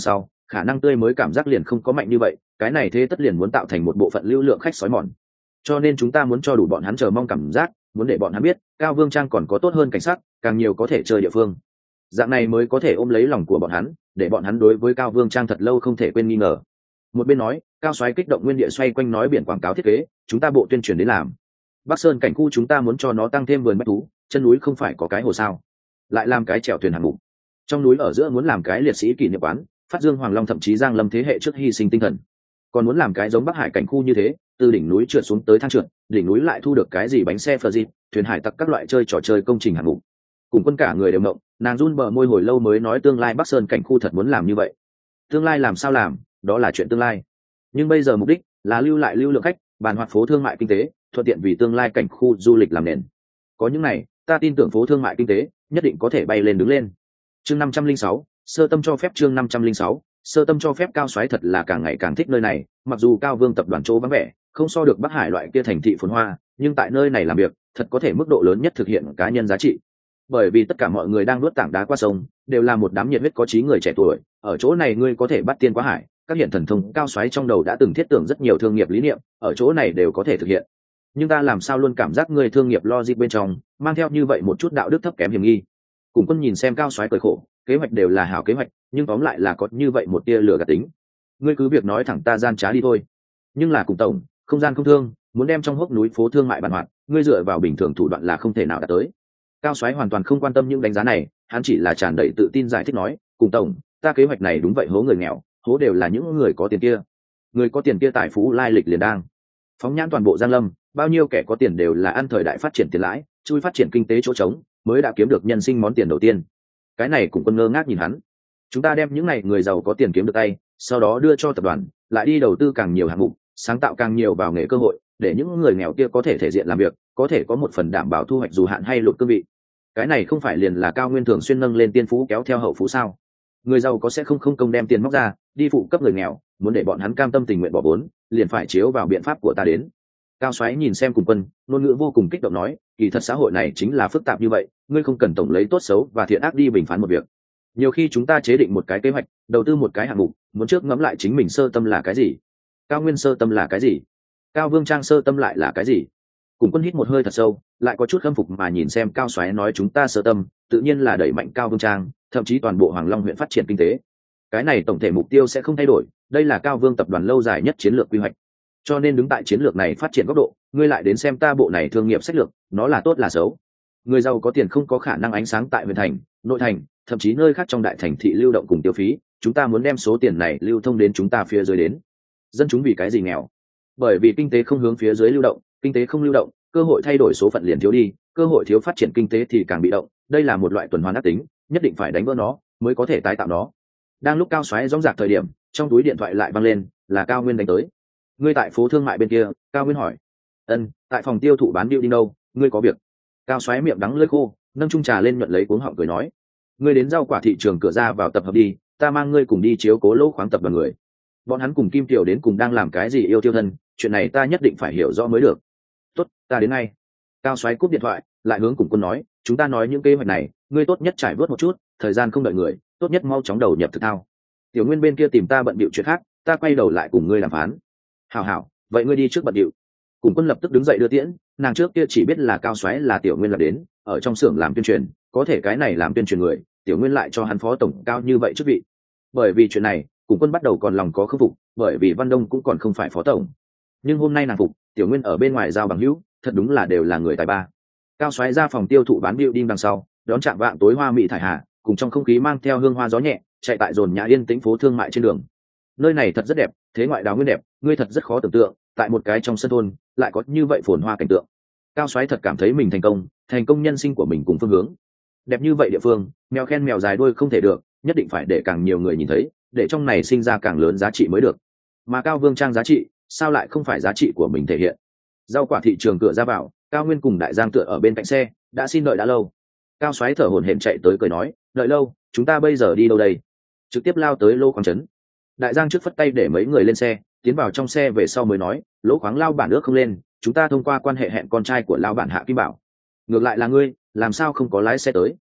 khả năng tươi mới cảm giác liền không có mạnh như vậy, cái này thế tất liền muốn tạo thành một bộ phận lưu lượng khách sói mòn. Cho nên chúng ta muốn cho đủ bọn hắn chờ mong cảm giác, muốn để bọn hắn biết Cao Vương Trang còn có tốt hơn cảnh sắc, càng nhiều có thể chơi địa phương. Dạng này mới có thể ôm lấy lòng của bọn hắn, để bọn hắn đối với Cao Vương Trang thật lâu không thể quên nghi ngờ. Một bên nói, Cao Soái kích động nguyên địa xoay quanh nói biển quảng cáo thiết kế, chúng ta bộ tuyên truyền đến làm. Bắc Sơn cảnh khu chúng ta muốn cho nó tăng thêm vườn bách thú, chân núi không phải có cái hồ sao? Lại làm cái chèo thuyền hạng mục. Trong núi ở giữa muốn làm cái liệt sĩ kỷ niệm quán, phát dương Hoàng Long thậm chí Giang Lâm thế hệ trước hy sinh tinh thần. Còn muốn làm cái giống Bắc Hải cảnh khu như thế, từ đỉnh núi trượt xuống tới thang trượt, đỉnh núi lại thu được cái gì bánh xe phờ dịp, thuyền hải tặc các loại chơi trò chơi công trình hạng mục. Cùng quân cả người đều mộng, nàng run bờ môi hồi lâu mới nói tương lai Bắc Sơn cảnh khu thật muốn làm như vậy. Tương lai làm sao làm, đó là chuyện tương lai. Nhưng bây giờ mục đích là lưu lại lưu lượng khách, bàn hoạt phố thương mại kinh tế, thuận tiện vì tương lai cảnh khu du lịch làm nền. Có những này, ta tin tưởng phố thương mại kinh tế nhất định có thể bay lên đứng lên. Chương năm trăm linh sáu, sơ tâm cho phép chương năm trăm linh sáu, sơ tâm cho phép. Cao Soái thật là càng ngày càng thích nơi này, mặc dù Cao Vương tập đoàn chỗ vắng vẻ, không so được Bắc Hải loại kia thành thị phồn hoa, nhưng tại nơi này làm việc, thật có thể mức độ lớn nhất thực hiện cá nhân giá trị. Bởi vì tất cả mọi người đang nuốt tảng đá qua sông, đều là một đám nhiệt huyết có trí người trẻ tuổi, ở chỗ này ngươi có thể bắt tiên quá hải, các hiện thần thông. Cao Soái trong đầu đã từng thiết tưởng rất nhiều thương nghiệp lý niệm, ở chỗ này đều có thể thực hiện. Nhưng ta làm sao luôn cảm giác ngươi thương nghiệp logic bên trong mang theo như vậy một chút đạo đức thấp kém hiểm nghi. Cùng quân nhìn xem Cao Soái cười khổ, kế hoạch đều là hảo kế hoạch, nhưng tóm lại là có như vậy một tia lửa gạt tính. Ngươi cứ việc nói thẳng ta gian trá đi thôi, nhưng là cùng tổng không gian không thương, muốn đem trong hốc núi phố thương mại bàn hoạt, ngươi dựa vào bình thường thủ đoạn là không thể nào đạt tới. Cao Soái hoàn toàn không quan tâm những đánh giá này, hắn chỉ là tràn đầy tự tin giải thích nói, cùng tổng, ta kế hoạch này đúng vậy hố người nghèo, hố đều là những người có tiền kia. Người có tiền kia tài phú lai lịch liền đang phóng nhãn toàn bộ Giang Lâm, bao nhiêu kẻ có tiền đều là ăn thời đại phát triển tiền lãi, chui phát triển kinh tế chỗ trống, mới đã kiếm được nhân sinh món tiền đầu tiên. Cái này cũng quân ngơ ngác nhìn hắn. Chúng ta đem những này người giàu có tiền kiếm được tay, sau đó đưa cho tập đoàn, lại đi đầu tư càng nhiều hạng mục, sáng tạo càng nhiều vào nghề cơ hội, để những người nghèo kia có thể thể diện làm việc, có thể có một phần đảm bảo thu hoạch dù hạn hay lụt cương vị. Cái này không phải liền là Cao Nguyên thường xuyên nâng lên tiên phú kéo theo hậu phú sao? Người giàu có sẽ không không công đem tiền móc ra, đi phụ cấp người nghèo, muốn để bọn hắn cam tâm tình nguyện bỏ vốn, liền phải chiếu vào biện pháp của ta đến. Cao Soái nhìn xem Cùng Quân, ngôn ngữ vô cùng kích động nói, kỳ thật xã hội này chính là phức tạp như vậy, ngươi không cần tổng lấy tốt xấu và thiện ác đi bình phán một việc. Nhiều khi chúng ta chế định một cái kế hoạch, đầu tư một cái hạng mục, muốn trước ngẫm lại chính mình sơ tâm là cái gì, Cao Nguyên sơ tâm là cái gì, Cao Vương Trang sơ tâm lại là cái gì. Cùng Quân hít một hơi thật sâu, lại có chút khâm phục mà nhìn xem Cao Soái nói chúng ta sơ tâm, tự nhiên là đẩy mạnh Cao Vương Trang, thậm chí toàn bộ Hoàng Long huyện phát triển kinh tế. Cái này tổng thể mục tiêu sẽ không thay đổi, đây là Cao Vương tập đoàn lâu dài nhất chiến lược quy hoạch. Cho nên đứng tại chiến lược này phát triển góc độ, ngươi lại đến xem ta bộ này thương nghiệp sách lược, nó là tốt là xấu. Người giàu có tiền không có khả năng ánh sáng tại huyện thành, nội thành, thậm chí nơi khác trong đại thành thị lưu động cùng tiêu phí, chúng ta muốn đem số tiền này lưu thông đến chúng ta phía dưới đến. Dân chúng vì cái gì nghèo? Bởi vì kinh tế không hướng phía dưới lưu động, kinh tế không lưu động, cơ hội thay đổi số phận liền thiếu đi, cơ hội thiếu phát triển kinh tế thì càng bị động, đây là một loại tuần hoàn ác tính, nhất định phải đánh vỡ nó mới có thể tái tạo nó. Đang lúc Cao Soái rõng rạc thời điểm, trong túi điện thoại lại vang lên, là Cao Nguyên đánh tới. Ngươi tại phố thương mại bên kia? Cao Nguyên hỏi. Ân, tại phòng tiêu thụ bán điệu đi đâu, ngươi có việc? Cao Soái miệng đắng lưỡi khô, nâng chung trà lên nhuận lấy cuống họng cười nói, ngươi đến rau quả thị trường cửa ra vào tập hợp đi, ta mang ngươi cùng đi chiếu cố lỗ khoáng tập đoàn người. Bọn hắn cùng Kim Tiểu đến cùng đang làm cái gì yêu tiêu thân, chuyện này ta nhất định phải hiểu rõ mới được. Tốt, ta đến ngay. Cao Soái cúp điện thoại, lại hướng Cùng Quân nói, chúng ta nói những kế hoạch này, ngươi tốt nhất trải vớt một chút, thời gian không đợi người, tốt nhất mau chóng đầu nhập thực thao. Tiểu Nguyên bên kia tìm ta bận bịu chuyện khác, ta quay đầu lại cùng ngươi đàm phán. Hảo hảo, vậy ngươi đi trước bận bịu. Cùng Quân lập tức đứng dậy đưa tiễn, nàng trước kia chỉ biết là Cao Soái là Tiểu Nguyên là đến, ở trong xưởng làm tuyên truyền, có thể cái này làm tuyên truyền người, Tiểu Nguyên lại cho hắn phó tổng cao như vậy chức vị. Bởi vì chuyện này, Cùng Quân bắt đầu còn lòng có khâm phục, bởi vì Văn Đông cũng còn không phải phó tổng. Nhưng hôm nay nàng phục, Tiểu Nguyên ở bên ngoài giao bằng hữu, thật đúng là đều là người tài ba. Cao Soái ra phòng tiêu thụ bán building đằng sau, đón chạm vạng tối hoa mỹ thải hạ, cùng trong không khí mang theo hương hoa gió nhẹ, chạy tại dồn nhà yên tĩnh phố thương mại trên đường. Nơi này thật rất đẹp, thế ngoại đào nguyên đẹp, ngươi thật rất khó tưởng tượng, tại một cái trong sân thôn lại có như vậy phồn hoa cảnh tượng. Cao Soái thật cảm thấy mình thành công, thành công nhân sinh của mình cùng phương hướng. Đẹp như vậy địa phương, mèo khen mèo dài đuôi không thể được, nhất định phải để càng nhiều người nhìn thấy, để trong này sinh ra càng lớn giá trị mới được. Mà Cao Vương Trang giá trị, sao lại không phải giá trị của mình thể hiện? Rau quả thị trường cửa ra vào, Cao Nguyên cùng Đại Giang tựa ở bên cạnh xe, đã xin đợi đã lâu. Cao Soái thở hổn hển chạy tới cười nói, đợi lâu, chúng ta bây giờ đi đâu đây? Trực tiếp lao tới lô khoáng trấn. Đại Giang trước phất tay để mấy người lên xe, tiến vào trong xe về sau mới nói, lỗ khoáng lao bản ước không lên, chúng ta thông qua quan hệ hẹn con trai của lao bản Hạ Kim Bảo. Ngược lại là ngươi, làm sao không có lái xe tới?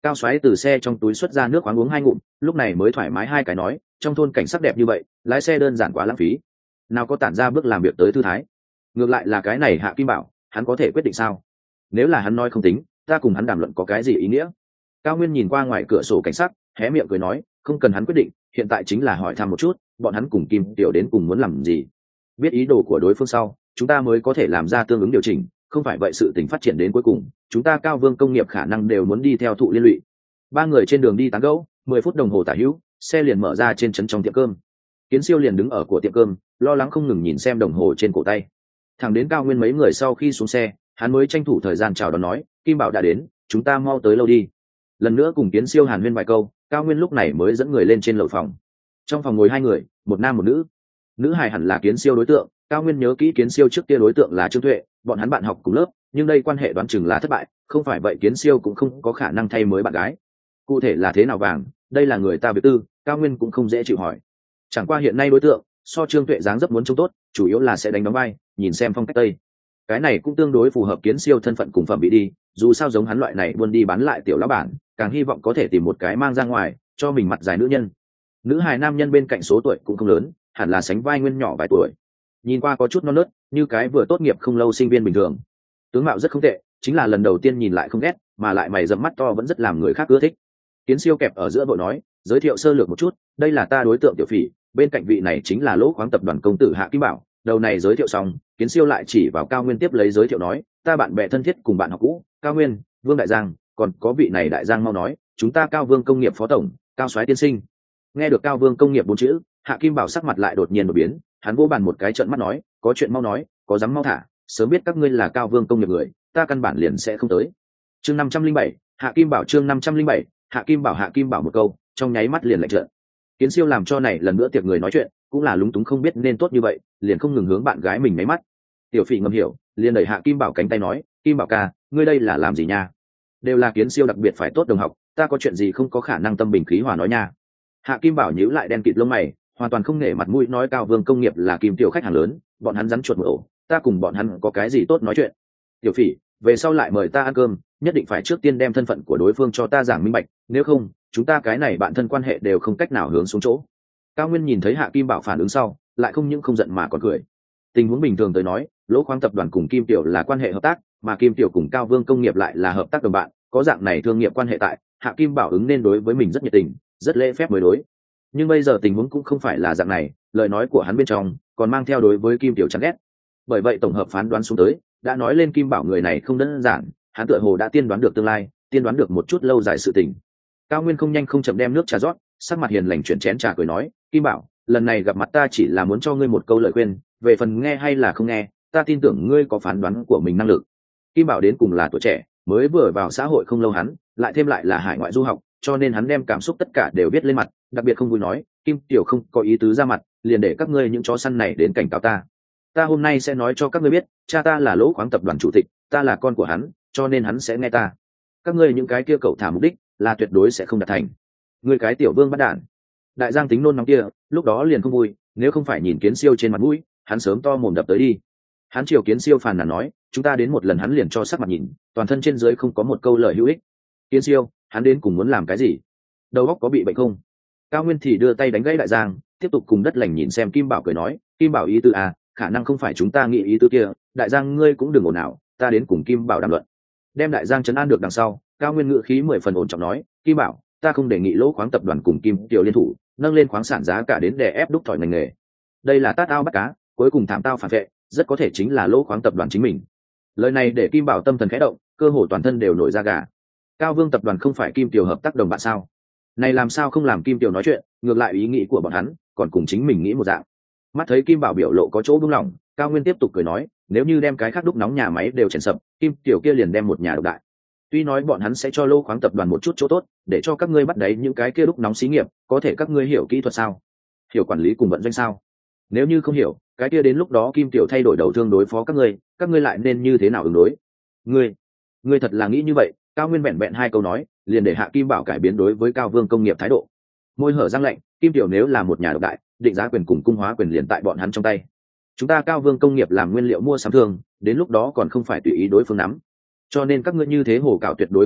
Cao Soái từ xe trong túi xuất ra nước khoáng uống hai ngụm, lúc này mới thoải mái hai cái nói, trong thôn cảnh sắc đẹp như vậy, lái xe đơn giản quá lãng phí, nào có tản ra bước làm việc tới thư thái. Ngược lại là cái này Hạ Kim Bảo, hắn có thể quyết định sao? Nếu là hắn nói không tính, ta cùng hắn đàm luận có cái gì ý nghĩa? Cao Nguyên nhìn qua ngoài cửa sổ cảnh sắc, hé miệng cười nói, không cần hắn quyết định, hiện tại chính là hỏi thăm một chút, bọn hắn cùng Kim Tiểu đến cùng muốn làm gì. Biết ý đồ của đối phương sau, chúng ta mới có thể làm ra tương ứng điều chỉnh, không phải vậy sự tình phát triển đến cuối cùng, chúng ta Cao Vương công nghiệp khả năng đều muốn đi theo thụ liên lụy. Ba người trên đường đi tán gẫu, mười phút đồng hồ tả hữu, xe liền mở ra trên trấn trong tiệm cơm. Kiến Siêu liền đứng ở của tiệm cơm, lo lắng không ngừng nhìn xem đồng hồ trên cổ tay. Thẳng đến Cao Nguyên mấy người sau khi xuống xe, hắn mới tranh thủ thời gian chào đón nói, Kim Bảo đã đến, chúng ta mau tới lâu đi. Lần nữa cùng Kiến Siêu hàn huyên vài câu, Cao Nguyên lúc này mới dẫn người lên trên lầu phòng. Trong phòng ngồi hai người, một nam một nữ. Nữ hài hẳn là Kiến Siêu đối tượng, Cao Nguyên nhớ kỹ Kiến Siêu trước kia đối tượng là Trương Tuệ, bọn hắn bạn học cùng lớp, nhưng đây quan hệ đoán chừng là thất bại, không phải vậy Kiến Siêu cũng không có khả năng thay mới bạn gái. Cụ thể là thế nào vàng, đây là người ta việc tư, Cao Nguyên cũng không dễ chịu hỏi. Chẳng qua hiện nay đối tượng so Trương Tuệ dáng dấp muốn trông tốt, chủ yếu là sẽ đánh đóng vai, nhìn xem phong cách tây. Cái này cũng tương đối phù hợp Kiến Siêu thân phận cùng phẩm bị đi, dù sao giống hắn loại này buôn đi bán lại tiểu lão bản, càng hy vọng có thể tìm một cái mang ra ngoài, cho mình mặt dài nữ nhân. Nữ hài nam nhân bên cạnh số tuổi cũng không lớn, hẳn là sánh vai Nguyên nhỏ vài tuổi. Nhìn qua có chút non nớt, như cái vừa tốt nghiệp không lâu sinh viên bình thường. Tướng mạo rất không tệ, chính là lần đầu tiên nhìn lại không ghét, mà lại mày rậm mắt to vẫn rất làm người khác ưa thích. Kiến Siêu kẹp ở giữa vội nói, giới thiệu sơ lược một chút, đây là ta đối tượng Tiểu Phỉ, bên cạnh vị này chính là Lỗ khoáng tập đoàn công tử Hạ Kim Bảo. Đầu này giới thiệu xong, Kiến Siêu lại chỉ vào Cao Nguyên tiếp lấy giới thiệu nói, ta bạn bè thân thiết cùng bạn học cũ, Cao Nguyên, Vương Đại Giang, còn có vị này Đại Giang mau nói, chúng ta Cao Vương công nghiệp phó tổng, Cao Soái tiên sinh. Nghe được Cao Vương công nghiệp bốn chữ, Hạ Kim Bảo sắc mặt lại đột nhiên một biến, hắn vô bàn một cái trợn mắt nói, có chuyện mau nói, có dám mau thả, sớm biết các ngươi là Cao Vương công nghiệp người, ta căn bản liền sẽ không tới. Chương năm trăm linh bảy, Hạ Kim Bảo chương năm trăm linh bảy, Hạ Kim Bảo Hạ Kim Bảo một câu, trong nháy mắt liền lạnh trợn. Kiến Siêu làm cho này lần nữa tiệc người nói chuyện, cũng là lúng túng không biết nên tốt như vậy, liền không ngừng hướng bạn gái mình máy mắt. Tiểu Phỉ ngầm hiểu, liền đẩy Hạ Kim Bảo cánh tay nói, Kim Bảo ca, ngươi đây là làm gì nha? Đều là Kiến Siêu đặc biệt phải tốt đồng học, ta có chuyện gì không có khả năng tâm bình khí hòa nói nha. Hạ Kim Bảo nhíu lại đen kịt lông mày, hoàn toàn không nể mặt mũi nói Cao Vương công nghiệp là Kim Tiểu khách hàng lớn, bọn hắn rắn chuột một ổ, ta cùng bọn hắn có cái gì tốt nói chuyện. Tiểu Phỉ, về sau lại mời ta ăn cơm, nhất định phải trước tiên đem thân phận của đối phương cho ta giảng minh bạch, nếu không chúng ta cái này bạn thân quan hệ đều không cách nào hướng xuống chỗ. Cao Nguyên nhìn thấy Hạ Kim Bảo phản ứng sau, lại không những không giận mà còn cười. Tình huống bình thường tới nói, Lỗ khoáng tập đoàn cùng Kim Tiểu là quan hệ hợp tác, mà Kim Tiểu cùng Cao Vương công nghiệp lại là hợp tác đồng bạn, có dạng này thương nghiệp quan hệ tại, Hạ Kim Bảo ứng nên đối với mình rất nhiệt tình, rất lễ phép mới đối. Nhưng bây giờ tình huống cũng không phải là dạng này, lời nói của hắn bên trong còn mang theo đối với Kim Tiểu chán ghét. Bởi vậy tổng hợp phán đoán xuống tới, đã nói lên Kim Bảo người này không đơn giản, hắn tựa hồ đã tiên đoán được tương lai, tiên đoán được một chút lâu dài sự tình. Cao Nguyên không nhanh không chậm đem nước trà rót, sắc mặt hiền lành chuyển chén trà cười nói, Kim Bảo, lần này gặp mặt ta chỉ là muốn cho ngươi một câu lời khuyên, về phần nghe hay là không nghe, ta tin tưởng ngươi có phán đoán của mình năng lực. Kim Bảo đến cùng là tuổi trẻ, mới vừa vào xã hội không lâu hắn, lại thêm lại là hải ngoại du học, cho nên hắn đem cảm xúc tất cả đều viết lên mặt, đặc biệt không vui nói, Kim Tiểu không có ý tứ ra mặt, liền để các ngươi những chó săn này đến cảnh cáo ta. Ta hôm nay sẽ nói cho các ngươi biết, cha ta là Lỗ khoáng tập đoàn chủ tịch, ta là con của hắn, cho nên hắn sẽ nghe ta. Các ngươi những cái kia cậu thả mục đích là tuyệt đối sẽ không đạt thành. Ngươi cái tiểu vương bắt đản. Đại Giang tính nôn nóng kia, lúc đó liền không vui, nếu không phải nhìn Kiến Siêu trên mặt mũi, hắn sớm to mồm đập tới đi. Hắn chiều Kiến Siêu phàn nàn nói, chúng ta đến một lần hắn liền cho sắc mặt nhìn, toàn thân trên dưới không có một câu lời hữu ích. Kiến Siêu, hắn đến cùng muốn làm cái gì? Đầu óc có bị bệnh không? Cao Nguyên thì đưa tay đánh gãy Đại Giang, tiếp tục cùng đất lành nhìn xem Kim Bảo cười nói, Kim Bảo ý tư à, khả năng không phải chúng ta nghĩ ý tư kia, Đại Giang ngươi cũng đừng ồn ào, ta đến cùng Kim Bảo đàm luận. Đem Đại Giang trấn an được đằng sau, Cao Nguyên ngữ khí mười phần ổn trọng nói, Kim Bảo, ta không đề nghị Lỗ khoáng tập đoàn cùng Kim Tiểu liên thủ, nâng lên khoáng sản giá cả đến đè ép đúc thỏi ngành nghề. Đây là tát ao bắt cá, cuối cùng thảm tao phản vệ, rất có thể chính là Lỗ khoáng tập đoàn chính mình. Lời này để Kim Bảo tâm thần khẽ động, cơ hồ toàn thân đều nổi da gà. Cao Vương tập đoàn không phải Kim Tiểu hợp tác đồng bạn sao? Này làm sao không làm Kim Tiểu nói chuyện, ngược lại ý nghĩ của bọn hắn còn cùng chính mình nghĩ một dạng. Mắt thấy Kim Bảo biểu lộ có chỗ buông lỏng, Cao Nguyên tiếp tục cười nói, nếu như đem cái khác đúc nóng nhà máy đều chèn sập, Kim Tiểu kia liền đem một nhà độc đại. Tuy nói bọn hắn sẽ cho Lỗ khoáng tập đoàn một chút chỗ tốt, để cho các ngươi bắt đấy những cái kia đúc nóng xí nghiệp, có thể các ngươi hiểu kỹ thuật sao? Hiểu quản lý cùng vận doanh sao? Nếu như không hiểu, cái kia đến lúc đó Kim Tiểu thay đổi đầu thương đối phó các ngươi, các ngươi lại nên như thế nào ứng đối? Ngươi, ngươi thật là nghĩ như vậy? Cao Nguyên vẹn vẹn hai câu nói, liền để Hạ Kim Bảo cải biến đối với Cao Vương công nghiệp thái độ. Môi hở răng lạnh, Kim Tiểu nếu là một nhà độc đại, định giá quyền cùng cung hóa quyền liền tại bọn hắn trong tay. Chúng ta Cao Vương công nghiệp làm nguyên liệu mua sắm thương, đến lúc đó còn không phải tùy ý đối phương nắm. Cho nên các ngươi như thế hồ cạo tuyệt đối không được,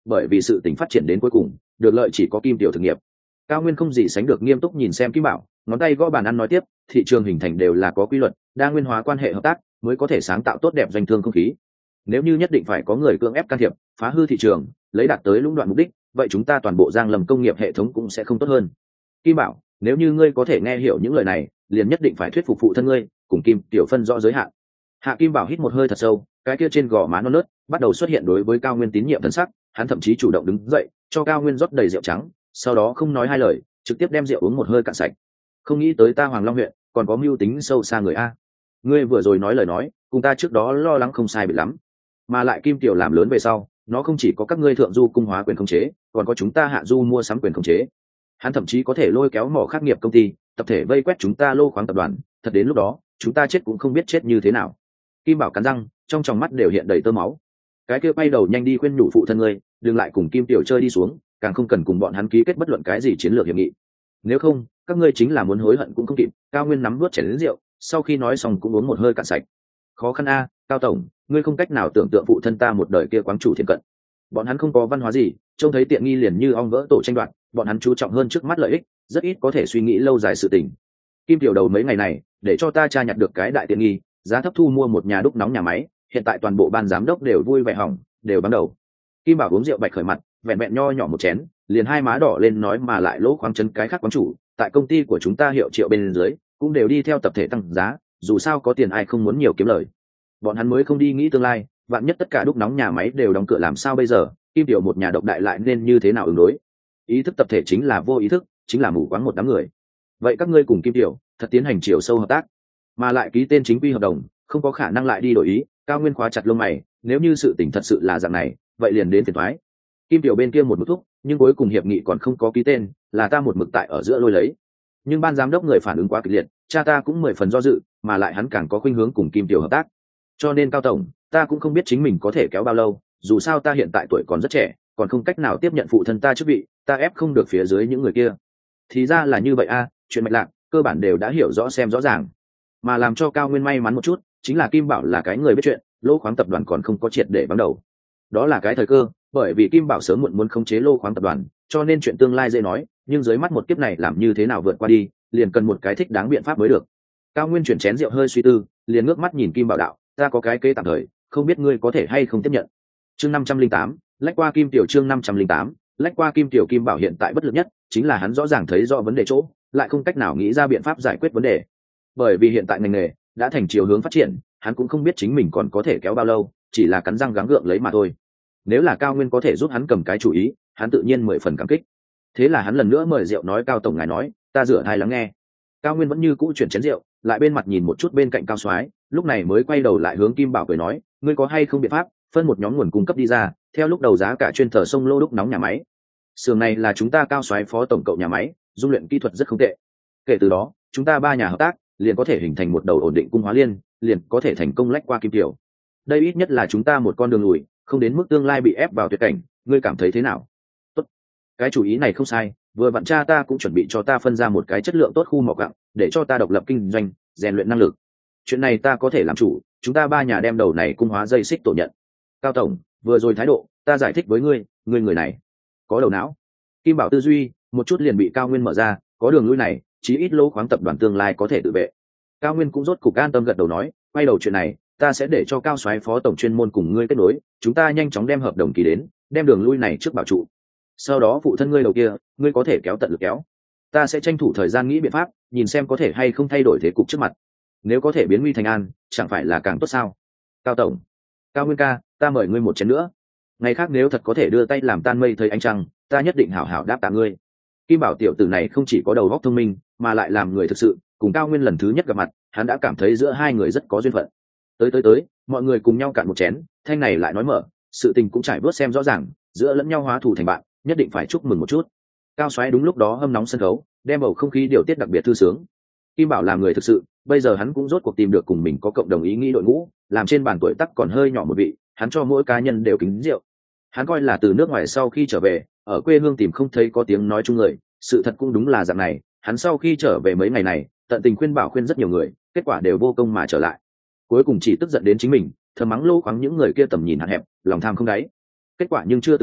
bởi vì sự tình phát triển đến cuối cùng được lợi chỉ có Kim Tiểu thực nghiệp. Cao Nguyên không gì sánh được nghiêm túc nhìn xem Kim Bảo, ngón tay gõ bàn ăn nói tiếp, thị trường hình thành đều là có quy luật, đa nguyên hóa quan hệ hợp tác mới có thể sáng tạo tốt đẹp doanh thương không khí. Nếu như nhất định phải có người cưỡng ép can thiệp, phá hư thị trường, lấy đạt tới lũng đoạn mục đích, vậy chúng ta toàn bộ Giang Lâm công nghiệp hệ thống cũng sẽ không tốt hơn. Kim Bảo, nếu như ngươi có thể nghe hiểu những lời này, liền nhất định phải thuyết phục phụ thân ngươi, cùng Kim Tiểu phân rõ giới hạn. Hạ Kim Bảo hít một hơi thật sâu, cái kia trên gò má non nớt bắt đầu xuất hiện đối với Cao Nguyên tín nhiệm thân sắc, hắn thậm chí chủ động đứng dậy, cho Cao Nguyên rót đầy rượu trắng, sau đó không nói hai lời, trực tiếp đem rượu uống một hơi cạn sạch. Không nghĩ tới ta Hoàng Long huyện còn có mưu tính sâu xa người a. Ngươi vừa rồi nói lời nói, cùng ta trước đó lo lắng không sai biệt lắm. Mà lại Kim Tiểu làm lớn về sau, nó không chỉ có các ngươi thượng du cung hóa quyền khống chế, còn có chúng ta hạ du mua sắm quyền khống chế. Hắn thậm chí có thể lôi kéo mỏ khắc nghiệp công ty, tập thể vây quét chúng ta lô khoáng tập đoàn, thật đến lúc đó, chúng ta chết cũng không biết chết như thế nào. Kim Bảo cắn răng, trong tròng mắt đều hiện đầy tơ máu. Cái kia quay đầu nhanh đi khuyên nhủ phụ thân ngươi, đừng lại cùng Kim Tiểu chơi đi xuống, càng không cần cùng bọn hắn ký kết bất luận cái gì chiến lược hiệp nghị. Nếu không, các ngươi chính là muốn hối hận cũng không kịp. Cao Nguyên nắm nuốt chén lớn rượu, sau khi nói xong cũng uống một hơi cạn sạch. Khó khăn a, Cao tổng, ngươi không cách nào tưởng tượng phụ thân ta một đời kia quáng chủ thiện cận. Bọn hắn không có văn hóa gì, trông thấy tiện nghi liền như ong vỡ tổ tranh đoạt, bọn hắn chú trọng hơn trước mắt lợi ích, rất ít có thể suy nghĩ lâu dài sự tình. Kim Tiểu đầu mấy ngày này, để cho ta tra nhặt được cái đại tiện nghi, giá thấp thu mua một nhà đúc nóng nhà máy, hiện tại toàn bộ ban giám đốc đều vui vẻ hỏng, đều bắn đầu. Kim Bảo uống rượu bạch khởi mặt, vẹn vẹn nho nhỏ một chén, liền hai má đỏ lên nói mà lại lỗ khoáng chân cái khác quán chủ, tại công ty của chúng ta hiệu triệu bên dưới, cũng đều đi theo tập thể tăng giá, dù sao có tiền ai không muốn nhiều kiếm lời. Bọn hắn mới không đi nghĩ tương lai, vạn nhất tất cả đúc nóng nhà máy đều đóng cửa làm sao bây giờ, Kim Tiểu một nhà độc đại lại nên như thế nào ứng đối. Ý thức tập thể chính là vô ý thức, chính là mù quáng một đám người. Vậy các ngươi cùng Kim Tiểu thật tiến hành chiều sâu hợp tác, mà lại ký tên chính quy hợp đồng, không có khả năng lại đi đổi ý. Cao Nguyên khóa chặt lông mày, nếu như sự tình thật sự là dạng này, vậy liền đến phiền toái. Kim Tiểu bên kia một bức thúc, nhưng cuối cùng hiệp nghị còn không có ký tên, là ta một mực tại ở giữa lôi lấy. Nhưng ban giám đốc người phản ứng quá kịch liệt, cha ta cũng mười phần do dự, mà lại hắn càng có khuynh hướng cùng Kim Tiểu hợp tác. Cho nên Cao tổng, ta cũng không biết chính mình có thể kéo bao lâu, dù sao ta hiện tại tuổi còn rất trẻ, còn không cách nào tiếp nhận phụ thân ta chức vị, ta ép không được phía dưới những người kia. Thì ra là như vậy a, chuyện mạch lạc cơ bản đều đã hiểu rõ xem rõ ràng. Mà làm cho Cao Nguyên may mắn một chút, chính là Kim Bảo là cái người biết chuyện, lô khoáng tập đoàn còn không có triệt để vắng đầu. Đó là cái thời cơ, bởi vì Kim Bảo sớm muộn muốn khống chế lô khoáng tập đoàn, cho nên chuyện tương lai dễ nói, nhưng dưới mắt một kiếp này làm như thế nào vượt qua đi, liền cần một cái thích đáng biện pháp mới được. Cao Nguyên chuyển chén rượu hơi suy tư, liền ngước mắt nhìn Kim Bảo đạo, ta có cái kế tạm thời, không biết ngươi có thể hay không tiếp nhận. Chương năm trăm linh tám, lách qua Kim Tiểu chương năm trăm linh tám, lách qua Kim Tiểu. Kim Bảo hiện tại bất lực nhất, chính là hắn rõ ràng thấy rõ vấn đề chỗ, lại không cách nào nghĩ ra biện pháp giải quyết vấn đề. Bởi vì hiện tại ngành nghề đã thành chiều hướng phát triển, hắn cũng không biết chính mình còn có thể kéo bao lâu, chỉ là cắn răng gắng gượng lấy mà thôi. Nếu là Cao Nguyên có thể giúp hắn cầm cái chủ ý, hắn tự nhiên mười phần cảm kích. Thế là hắn lần nữa mời rượu nói, Cao tổng ngài nói, ta rửa thai lắng nghe. Cao Nguyên vẫn như cũ chuyển chén rượu, lại bên mặt nhìn một chút bên cạnh Cao Soái, lúc này mới quay đầu lại hướng Kim Bảo cười nói, ngươi có hay không biện pháp phân một nhóm nguồn cung cấp đi ra, theo lúc đầu giá cả chuyên thờ sông lô đúc nóng nhà máy. Xưởng này là chúng ta Cao Soái phó tổng cậu nhà máy, dung luyện kỹ thuật rất không tệ. Kể từ đó, chúng ta ba nhà hợp tác, liền có thể hình thành một đầu ổn định cung hóa liên, liền có thể thành công lách qua Kim Tiểu. Đây ít nhất là chúng ta một con đường lùi, không đến mức tương lai bị ép vào tuyệt cảnh, ngươi cảm thấy thế nào? Tốt, cái chủ ý này không sai, vừa vặn cha ta cũng chuẩn bị cho ta phân ra một cái chất lượng tốt khu mỏ gặng, để cho ta độc lập kinh doanh, rèn luyện năng lực. Chuyện này ta có thể làm chủ, chúng ta ba nhà đem đầu này cung hóa dây xích tổ nhận. Cao tổng, vừa rồi thái độ, ta giải thích với ngươi, ngươi người này có đầu não. Kim Bảo tư duy một chút liền bị Cao Nguyên mở ra, có đường lui này, chí ít lô khoáng tập đoàn tương lai có thể tự vệ. Cao Nguyên cũng rốt cục an tâm gật đầu nói, quay đầu chuyện này, ta sẽ để cho Cao Soái phó tổng chuyên môn cùng ngươi kết nối, chúng ta nhanh chóng đem hợp đồng ký đến, đem đường lui này trước bảo trụ. Sau đó phụ thân ngươi đầu kia, ngươi có thể kéo tận lực kéo. Ta sẽ tranh thủ thời gian nghĩ biện pháp, nhìn xem có thể hay không thay đổi thế cục trước mặt. Nếu có thể biến nguy thành an, chẳng phải là càng tốt sao? Cao tổng, Cao Nguyên ca, ta mời ngươi một chén nữa. Ngày khác nếu thật có thể đưa tay làm tan mây thấy ánh trăng, ta nhất định hảo hảo đáp tạ ngươi. Kim Bảo tiểu tử này không chỉ có đầu óc thông minh, mà lại làm người thực sự, cùng Cao Nguyên lần thứ nhất gặp mặt, hắn đã cảm thấy giữa hai người rất có duyên phận. Tới tới tới, mọi người cùng nhau cạn một chén, thanh này lại nói mở, sự tình cũng trải bớt xem rõ ràng, giữa lẫn nhau hóa thù thành bạn, nhất định phải chúc mừng một chút. Cao Soái đúng lúc đó hâm nóng sân khấu, đem bầu không khí điều tiết đặc biệt thư sướng. Kim Bảo làm người thực sự, bây giờ hắn cũng rốt cuộc tìm được cùng mình có cộng đồng ý nghĩ đội ngũ, làm trên bàn tuổi tác còn hơi nhỏ một vị, hắn cho mỗi cá nhân đều kính rượu. Hắn coi là từ nước ngoài sau khi trở về, ở quê hương tìm không thấy có tiếng nói chung người, sự thật cũng đúng là dạng này, hắn sau khi trở về mấy ngày này, tận tình khuyên bảo khuyên rất nhiều người, kết quả đều vô công mà trở lại. Cuối cùng chỉ tức giận đến chính mình, thầm mắng lô khoáng những người kia tầm nhìn hạn hẹp, lòng tham không đáy. Kết quả nhưng chưa từng nghĩ,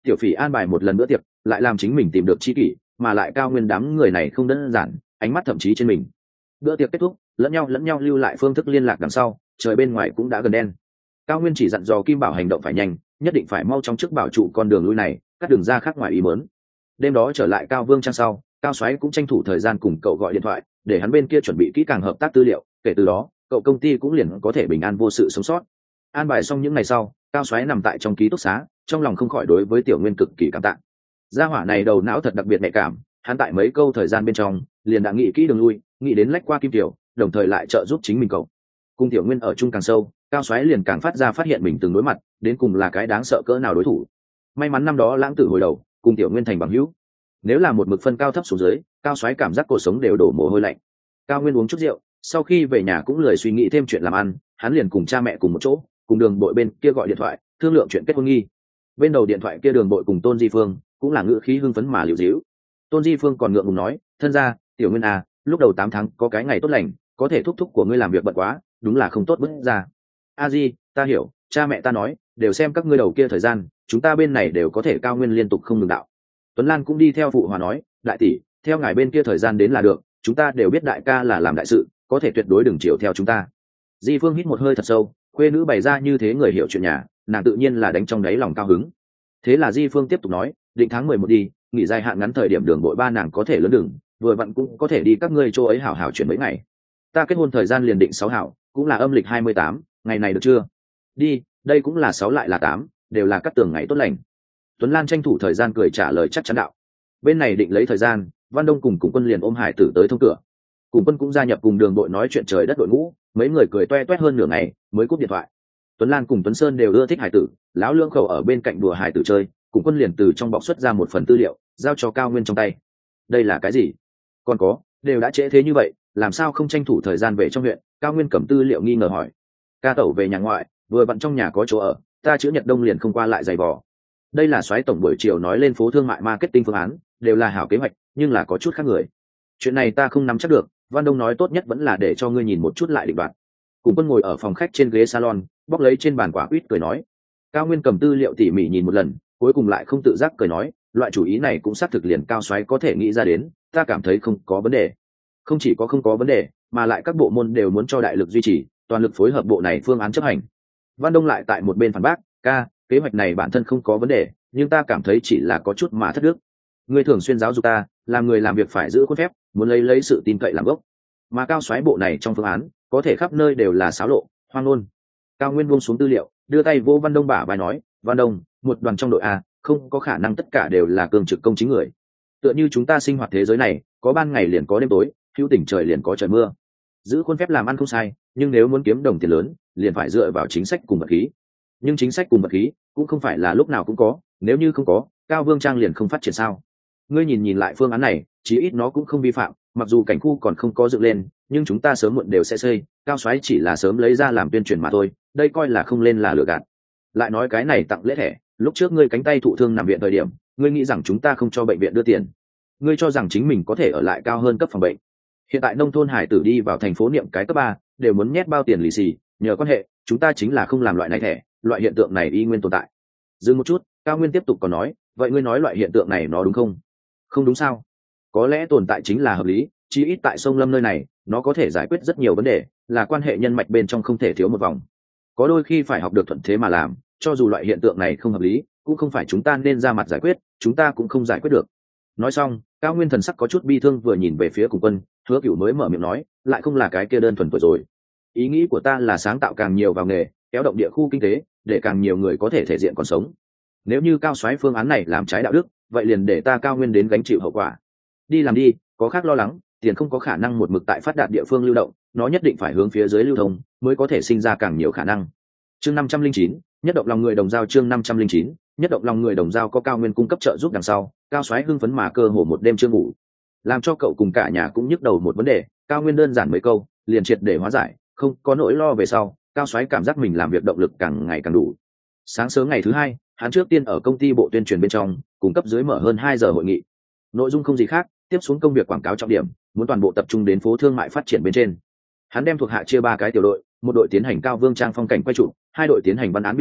tiểu phỉ an bài một lần bữa tiệc lại làm chính mình tìm được chi kỷ, mà lại cao nguyên đám người này không đơn giản, ánh mắt thậm chí trên mình. Bữa tiệc kết thúc, lẫn nhau lẫn nhau lưu lại phương thức liên lạc đằng sau, trời bên ngoài cũng đã gần đen. Cao nguyên chỉ dặn dò Kim Bảo hành động phải nhanh, nhất định phải mau chóng trước bảo trụ con đường lui này, cắt đường ra khác ngoài ý muốn. Đêm đó trở lại Cao Vương trang sau, Cao Soái cũng tranh thủ thời gian cùng cậu gọi điện thoại, để hắn bên kia chuẩn bị kỹ càng hợp tác tư liệu, kể từ đó, cậu công ty cũng liền có thể bình an vô sự sống sót. An bài xong những ngày sau, Cao Soái nằm tại trong ký túc xá, trong lòng không khỏi đối với Tiểu Nguyên cực kỳ cảm tạ. Gia hỏa này đầu não thật đặc biệt nhạy cảm, hắn tại mấy câu thời gian bên trong, liền đã nghĩ kỹ đường lui, nghĩ đến lách qua Kim Tiểu, đồng thời lại trợ giúp chính mình cậu. Cùng Tiểu Nguyên ở chung càng sâu, Cao Soái liền càng phát ra phát hiện mình từng đối mặt, đến cùng là cái đáng sợ cỡ nào đối thủ. May mắn năm đó lãng tử hồi đầu, cùng Tiểu Nguyên thành bằng hữu. Nếu là một mực phân cao thấp xuống dưới, Cao Soái cảm giác cuộc sống đều đổ mồ hôi lạnh. Cao Nguyên uống chút rượu, sau khi về nhà cũng lười suy nghĩ thêm chuyện làm ăn, hắn liền cùng cha mẹ cùng một chỗ, cùng Đường Bội bên kia gọi điện thoại, thương lượng chuyện kết hôn nghi. Bên đầu điện thoại kia Đường Bội cùng Tôn Di Phương cũng là ngữ khí hưng phấn mà liều díu. Tôn Di Phương còn ngượng ngùng nói, thân gia, Tiểu Nguyên à, lúc đầu tám tháng có cái ngày tốt lành, có thể thúc thúc của ngươi làm việc bận quá, đúng là không tốt bứt ra. A Di, ta hiểu, cha mẹ ta nói, đều xem các ngươi đầu kia thời gian, chúng ta bên này đều có thể Cao Nguyên liên tục không ngừng đạo. Tuấn Lan cũng đi theo phụ hòa nói, đại tỷ, theo ngài bên kia thời gian đến là được, chúng ta đều biết đại ca là làm đại sự, có thể tuyệt đối đừng chiều theo chúng ta. Di Phương hít một hơi thật sâu, khuê nữ bày ra như thế người hiểu chuyện nhà, nàng tự nhiên là đánh trong đáy lòng cao hứng. Thế là Di Phương tiếp tục nói, định tháng mười một đi, nghỉ dài hạn ngắn thời điểm Đường Bội ba nàng có thể lớn đường, vừa vặn cũng có thể đi các ngươi chỗ ấy hảo hảo chuyển mấy ngày. Ta kết hôn thời gian liền định sáu hảo, cũng là âm lịch hai mươi tám, ngày này được chưa? Đi, đây cũng là sáu lại là tám, đều là các tường ngày tốt lành. Tuấn Lan tranh thủ thời gian cười trả lời chắc chắn đạo. Bên này định lấy thời gian, Văn Đông cùng Cùng Quân liền ôm Hải Tử tới thông cửa. Cùng Quân cũng gia nhập cùng Đường Bội nói chuyện trời đất đội ngũ, mấy người cười toe toét hơn nửa ngày mới cúp điện thoại. Tuấn Lan cùng Tuấn Sơn đều ưa thích Hải Tử, lão lương khẩu ở bên cạnh đùa Hải Tử chơi, Cùng Quân liền từ trong bọc xuất ra một phần tư liệu, giao cho Cao Nguyên trong tay. Đây là cái gì? Còn có, đều đã trễ thế như vậy, làm sao không tranh thủ thời gian về trong huyện? Cao Nguyên cầm tư liệu nghi ngờ hỏi. Ca tẩu về nhà ngoại, vừa vặn trong nhà có chỗ ở, ta chữ Nhật Đông liền không qua lại giày vò. Đây là Soái tổng buổi chiều nói lên phố thương mại marketing phương án, đều là hảo kế hoạch, nhưng là có chút khác người. Chuyện này ta không nắm chắc được, Văn Đông nói tốt nhất vẫn là để cho ngươi nhìn một chút lại định đoạt. Cùng Quân ngồi ở phòng khách trên ghế salon, bóc lấy trên bàn quả quýt cười nói. Cao Nguyên cầm tư liệu tỉ mỉ nhìn một lần, cuối cùng lại không tự giác cười nói, loại chủ ý này cũng xác thực liền Cao Soái có thể nghĩ ra đến, ta cảm thấy không có vấn đề. Không chỉ có không có vấn đề, mà lại các bộ môn đều muốn cho đại lực duy trì, toàn lực phối hợp bộ này phương án chấp hành. Văn Đông lại tại một bên phản bác, ca, kế hoạch này bản thân không có vấn đề, nhưng ta cảm thấy chỉ là có chút mà thất đức. Ngươi thường xuyên giáo dục ta, làm người làm việc phải giữ khuôn phép, muốn lấy lấy sự tin cậy làm gốc. Mà Cao Soái bộ này trong phương án, có thể khắp nơi đều là xáo lộ, hoang ngôn. Cao Nguyên buông xuống tư liệu, đưa tay vô Văn Đông bả vai nói, Văn Đông, một đoàn trong đội A, không có khả năng tất cả đều là cường trực công chính người. Tựa như chúng ta sinh hoạt thế giới này, có ban ngày liền có đêm tối, hữu tỉnh trời liền có trời mưa. Giữ khuôn phép làm ăn không sai, nhưng nếu muốn kiếm đồng tiền lớn, liền phải dựa vào chính sách cùng vật khí. Nhưng chính sách cùng vật khí cũng không phải là lúc nào cũng có, nếu như không có, Cao Vương trang liền không phát triển sao? Ngươi nhìn nhìn lại phương án này, chí ít nó cũng không vi phạm, mặc dù cảnh khu còn không có dựng lên, nhưng chúng ta sớm muộn đều sẽ xây, Cao Soái chỉ là sớm lấy ra làm tuyên truyền mà thôi, đây coi là không lên là lừa gạt. Lại nói cái này tặng lễ thẻ, lúc trước ngươi cánh tay thụ thương nằm viện thời điểm, ngươi nghĩ rằng chúng ta không cho bệnh viện đưa tiền, ngươi cho rằng chính mình có thể ở lại cao hơn cấp phòng bệnh. Hiện tại nông thôn hải tử đi vào thành phố niệm cái cấp ba, đều muốn nhét bao tiền lì xì, nhờ quan hệ, chúng ta chính là không làm loại này thẻ, loại hiện tượng này y nguyên tồn tại. Dừng một chút, Cao Nguyên tiếp tục còn nói, vậy ngươi nói loại hiện tượng này nó đúng không? Không đúng sao? Có lẽ tồn tại chính là hợp lý, chí ít tại sông Lâm nơi này, nó có thể giải quyết rất nhiều vấn đề, là quan hệ nhân mạch bên trong không thể thiếu một vòng. Có đôi khi phải học được thuận thế mà làm, cho dù loại hiện tượng này không hợp lý, cũng không phải chúng ta nên ra mặt giải quyết, chúng ta cũng không giải quyết được. Nói xong, Cao Nguyên thần sắc có chút bi thương vừa nhìn về phía Cùng Quân, Hứa Cửu mới mở miệng nói, lại không là cái kia đơn thuần tuổi rồi. Ý nghĩ của ta là sáng tạo càng nhiều vào nghề, kéo động địa khu kinh tế, để càng nhiều người có thể thể diện còn sống. Nếu như Cao Soái phương án này làm trái đạo đức, vậy liền để ta Cao Nguyên đến gánh chịu hậu quả. Đi làm đi, có khác lo lắng, tiền không có khả năng một mực tại phát đạt địa phương lưu động, nó nhất định phải hướng phía dưới lưu thông, mới có thể sinh ra càng nhiều khả năng. Chương năm trăm linh chín, nhất động lòng người đồng giao chương năm trăm linh chín, nhất động lòng người đồng giao có Cao Nguyên cung cấp trợ giúp đằng sau, Cao Soái hưng phấn mà cơ hồ một đêm chưa ngủ. Làm cho cậu cùng cả nhà cũng nhức đầu một vấn đề, Cao Nguyên đơn giản mấy câu, liền triệt để hóa giải, không có nỗi lo về sau, Cao Soái cảm giác mình làm việc động lực càng ngày càng đủ. Sáng sớm ngày thứ hai, hắn trước tiên ở công ty bộ tuyên truyền bên trong, cung cấp dưới mở hơn hai giờ hội nghị. Nội dung không gì khác, tiếp xuống công việc quảng cáo trọng điểm, muốn toàn bộ tập trung đến phố thương mại phát triển bên trên. Hắn đem thuộc hạ chia ba cái tiểu đội, một đội tiến hành Cao Vương trang phong cảnh quay trụ, hai đội tiến hành văn án biên soạn,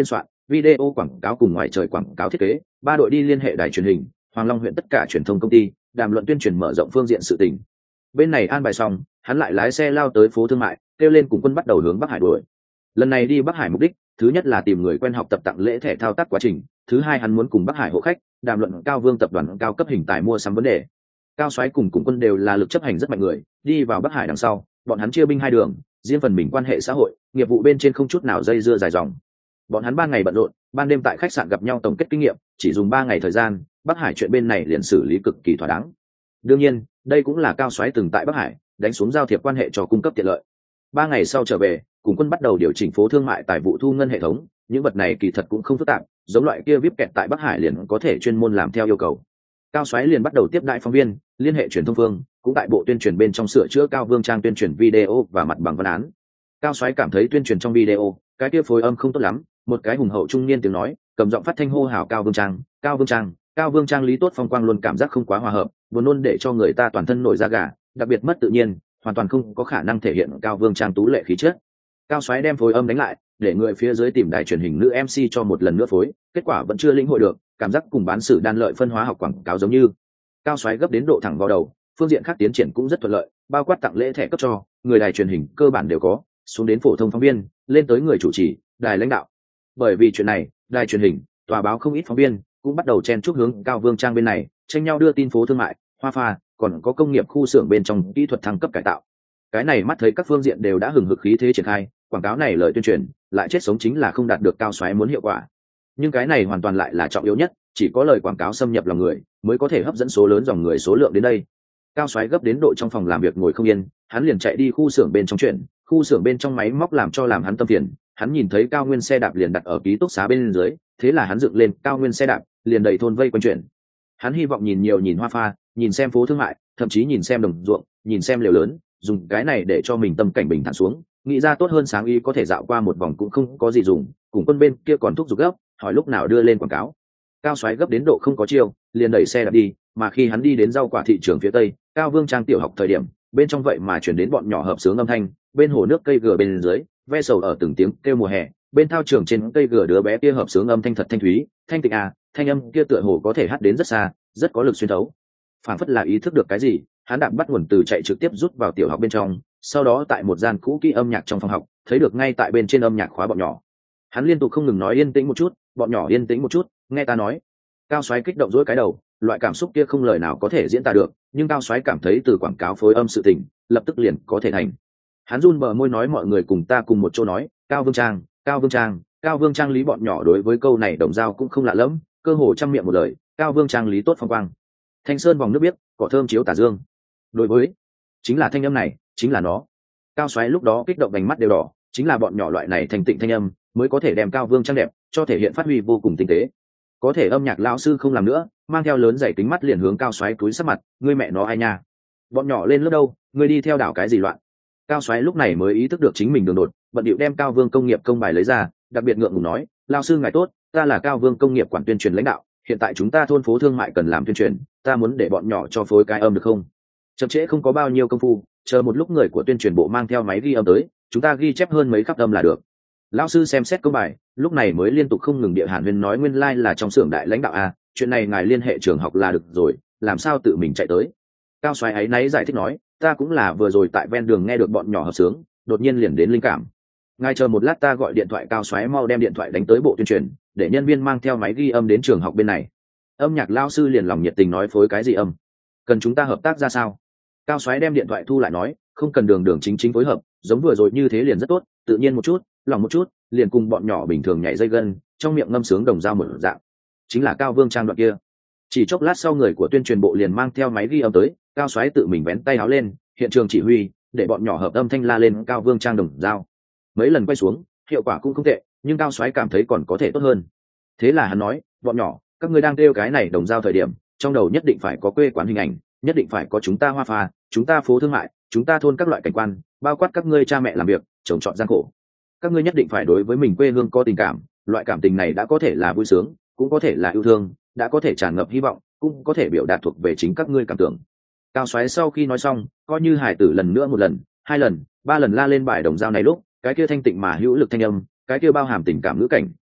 video quảng cáo cùng ngoài trời quảng cáo thiết kế, ba đội đi liên hệ đài truyền hình, Hoàng Long huyện tất cả truyền thông công ty, đàm luận tuyên truyền mở rộng phương diện sự tình. Bên này an bài xong, hắn lại lái xe lao tới phố thương mại, kêu lên cùng quân bắt đầu hướng Bắc Hải đuổi. Lần này đi Bắc Hải mục đích, thứ nhất là tìm người quen học tập tặng lễ thẻ thao tác quá trình, thứ hai hắn muốn cùng Bắc Hải hộ khách, đàm luận Cao Vương tập đoàn cao cấp hình tài mua sắm vấn đề. Cao Soái cùng cùng quân đều là lực chấp hành rất mạnh người, đi vào Bắc Hải đằng sau, bọn hắn chia binh hai đường, riêng phần mình quan hệ xã hội, nghiệp vụ bên trên không chút nào dây dưa dài dòng. Bọn hắn ba ngày bận rộn, ban đêm tại khách sạn gặp nhau tổng kết kinh nghiệm, chỉ dùng ba ngày thời gian, Bắc Hải chuyện bên này liền xử lý cực kỳ thỏa đáng. Đương nhiên, đây cũng là Cao Soái từng tại Bắc Hải đánh xuống giao thiệp quan hệ cho cung cấp tiện lợi. Ba ngày sau trở về, cùng quân bắt đầu điều chỉnh phố thương mại tài vụ thu ngân hệ thống, những vật này kỳ thật cũng không phức tạp, giống loại kia víp kẹt tại Bắc Hải liền có thể chuyên môn làm theo yêu cầu. Cao Soái liền bắt đầu tiếp đại phóng viên, liên hệ truyền thông phương, cũng tại bộ tuyên truyền bên trong sửa chữa Cao Vương trang tuyên truyền video và mặt bằng văn án. Cao Soái cảm thấy tuyên truyền trong video, cái kia phối âm không tốt lắm, một cái hùng hậu trung niên tiếng nói, cầm giọng phát thanh hô hào Cao Vương trang, Cao Vương trang, Cao Vương trang lý tốt phong quang luôn cảm giác không quá hòa hợp, buồn nôn để cho người ta toàn thân nổi da gà, đặc biệt mất tự nhiên, hoàn toàn không có khả năng thể hiện Cao Vương trang tú lệ khí chất. Cao Soái đem phối âm đánh lại, để người phía dưới tìm đài truyền hình nữ em xê cho một lần nữa phối, kết quả vẫn chưa lĩnh hội được, cảm giác cùng bán sử đan lợi phân hóa học quảng cáo giống như. Cao Soái gấp đến độ thẳng vào đầu, phương diện khác tiến triển cũng rất thuận lợi, bao quát tặng lễ thẻ cấp cho người đài truyền hình cơ bản đều có, xuống đến phổ thông phóng viên, lên tới người chủ trì, đài lãnh đạo. Bởi vì chuyện này, đài truyền hình, tòa báo không ít phóng viên cũng bắt đầu chen chúc hướng Cao Vương trang bên này, tranh nhau đưa tin phố thương mại, hoa pha, còn có công nghiệp khu xưởng bên trong kỹ thuật thăng cấp cải tạo. Cái này mắt thấy các phương diện đều đã hừng hực khí thế triển khai, quảng cáo này lời tuyên truyền lại chết sống chính là không đạt được Cao Soái muốn hiệu quả. Nhưng cái này hoàn toàn lại là trọng yếu nhất, chỉ có lời quảng cáo xâm nhập lòng người mới có thể hấp dẫn số lớn dòng người số lượng đến đây. Cao Soái gấp đến độ trong phòng làm việc ngồi không yên, hắn liền chạy đi khu xưởng bên trong chuyện, khu xưởng bên trong máy móc làm cho làm hắn tâm phiền, hắn nhìn thấy Cao Nguyên xe đạp liền đặt ở ký túc xá bên dưới, thế là hắn dựng lên Cao Nguyên xe đạp, liền đầy thôn vây quanh chuyện. Hắn hy vọng nhìn nhiều nhìn hoa pha, nhìn xem phố thương mại, thậm chí nhìn xem đồng ruộng, nhìn xem lều lớn, dùng cái này để cho mình tâm cảnh bình thản xuống, nghĩ ra tốt hơn sáng ý có thể dạo qua một vòng cũng không có gì dùng, cùng quân bên kia còn thúc giục gấp, hỏi lúc nào đưa lên quảng cáo. Cao Soái gấp đến độ không có chiêu, liền đẩy xe đạp đi, mà khi hắn đi đến rau quả thị trường phía tây, Cao Vương trang tiểu học thời điểm, bên trong vậy mà chuyển đến bọn nhỏ hợp sướng âm thanh, bên hồ nước cây gừa bên dưới, ve sầu ở từng tiếng kêu mùa hè, bên thao trường trên cây gừa đứa bé kia hợp sướng âm thanh thật thanh thúy, thanh tịnh à, thanh âm kia tựa hồ có thể hát đến rất xa, rất có lực xuyên thấu. Phảng phất là ý thức được cái gì, hắn đạp bắt nguồn từ chạy trực tiếp rút vào tiểu học bên trong, sau đó tại một gian cũ kỹ âm nhạc trong phòng học, thấy được ngay tại bên trên âm nhạc khóa bọn nhỏ. Hắn liên tục không ngừng nói yên tĩnh một chút, bọn nhỏ yên tĩnh một chút, nghe ta nói. Cao Soái kích động dỗi cái đầu, loại cảm xúc kia không lời nào có thể diễn tả được, nhưng Cao Soái cảm thấy từ quảng cáo phối âm sự tình, lập tức liền có thể thành. Hắn run bờ môi nói mọi người cùng ta cùng một chỗ nói, Cao Vương trang, Cao Vương trang, Cao Vương trang lý bọn nhỏ đối với câu này đồng dao cũng không lạ lẫm, cơ hồ trăm miệng một lời, Cao Vương trang lý tốt phong quang. Thanh sơn vòng nước biếc, cỏ thơm chiếu tà dương. Đối với, chính là thanh âm này, chính là nó. Cao Soái lúc đó kích động vành mắt đều đỏ, chính là bọn nhỏ loại này thành tịnh thanh âm, mới có thể đem Cao Vương trang đẹp, cho thể hiện phát huy vô cùng tinh tế. Có thể âm nhạc lão sư không làm nữa, mang theo lớn dày kính mắt liền hướng Cao Soái cúi sát mặt, ngươi mẹ nó ai nha? Bọn nhỏ lên lớp đâu, ngươi đi theo đảo cái gì loạn? Cao Soái lúc này mới ý thức được chính mình đường đột, bận điệu đem Cao Vương công nghiệp công bài lấy ra, đặc biệt ngượng ngùng nói, lão sư ngài tốt, ta là Cao Vương công nghiệp quản tuyên truyền lãnh đạo, hiện tại chúng ta thôn phố thương mại cần làm tuyên truyền, ta muốn để bọn nhỏ cho phối cái âm được không? Chậm trễ không có bao nhiêu công phu, chờ một lúc người của tuyên truyền bộ mang theo máy ghi âm tới, chúng ta ghi chép hơn mấy khắp âm là được. Lão sư xem xét công bài, lúc này mới liên tục không ngừng địa hàn huyên nói nguyên lai like là trong xưởng đại lãnh đạo a, chuyện này ngài liên hệ trường học là được rồi, làm sao tự mình chạy tới? Cao Soái ấy náy giải thích nói, ta cũng là vừa rồi tại ven đường nghe được bọn nhỏ hợp sướng, đột nhiên liền đến linh cảm. Ngài chờ một lát ta gọi điện thoại. Cao Soái mau đem điện thoại đánh tới bộ tuyên truyền, để nhân viên mang theo máy ghi âm đến trường học bên này. Âm nhạc lão sư liền lòng nhiệt tình nói phối cái gì âm, cần chúng ta hợp tác ra sao? Cao Soái đem điện thoại thu lại nói, không cần đường đường chính chính phối hợp, giống vừa rồi như thế liền rất tốt, tự nhiên một chút, lòng một chút, liền cùng bọn nhỏ bình thường nhảy dây gân, trong miệng ngâm sướng đồng dao một dạng. Chính là Cao Vương trang đoạn kia. Chỉ chốc lát sau người của tuyên truyền bộ liền mang theo máy ghi âm tới, Cao Soái tự mình vén tay áo lên, hiện trường chỉ huy, để bọn nhỏ hợp âm thanh la lên Cao Vương trang đồng dao. Mấy lần quay xuống, hiệu quả cũng không tệ, nhưng Cao Soái cảm thấy còn có thể tốt hơn. Thế là hắn nói, bọn nhỏ, các ngươi đang kêu cái này đồng dao thời điểm, trong đầu nhất định phải có quê quán hình ảnh, nhất định phải có chúng ta hoa pha, chúng ta phố thương mại, chúng ta thôn các loại cảnh quan, bao quát các ngươi cha mẹ làm việc, trồng trọt gian khổ. Các ngươi nhất định phải đối với mình quê hương có tình cảm, loại cảm tình này đã có thể là vui sướng, cũng có thể là yêu thương, đã có thể tràn ngập hy vọng, cũng có thể biểu đạt thuộc về chính các ngươi cảm tưởng. Cao Soái sau khi nói xong, coi như hải tử lần nữa một lần, hai lần, ba lần la lên bài đồng dao này lúc, cái kia thanh tịnh mà hữu lực thanh âm, cái kia bao hàm tình cảm ngữ cảnh,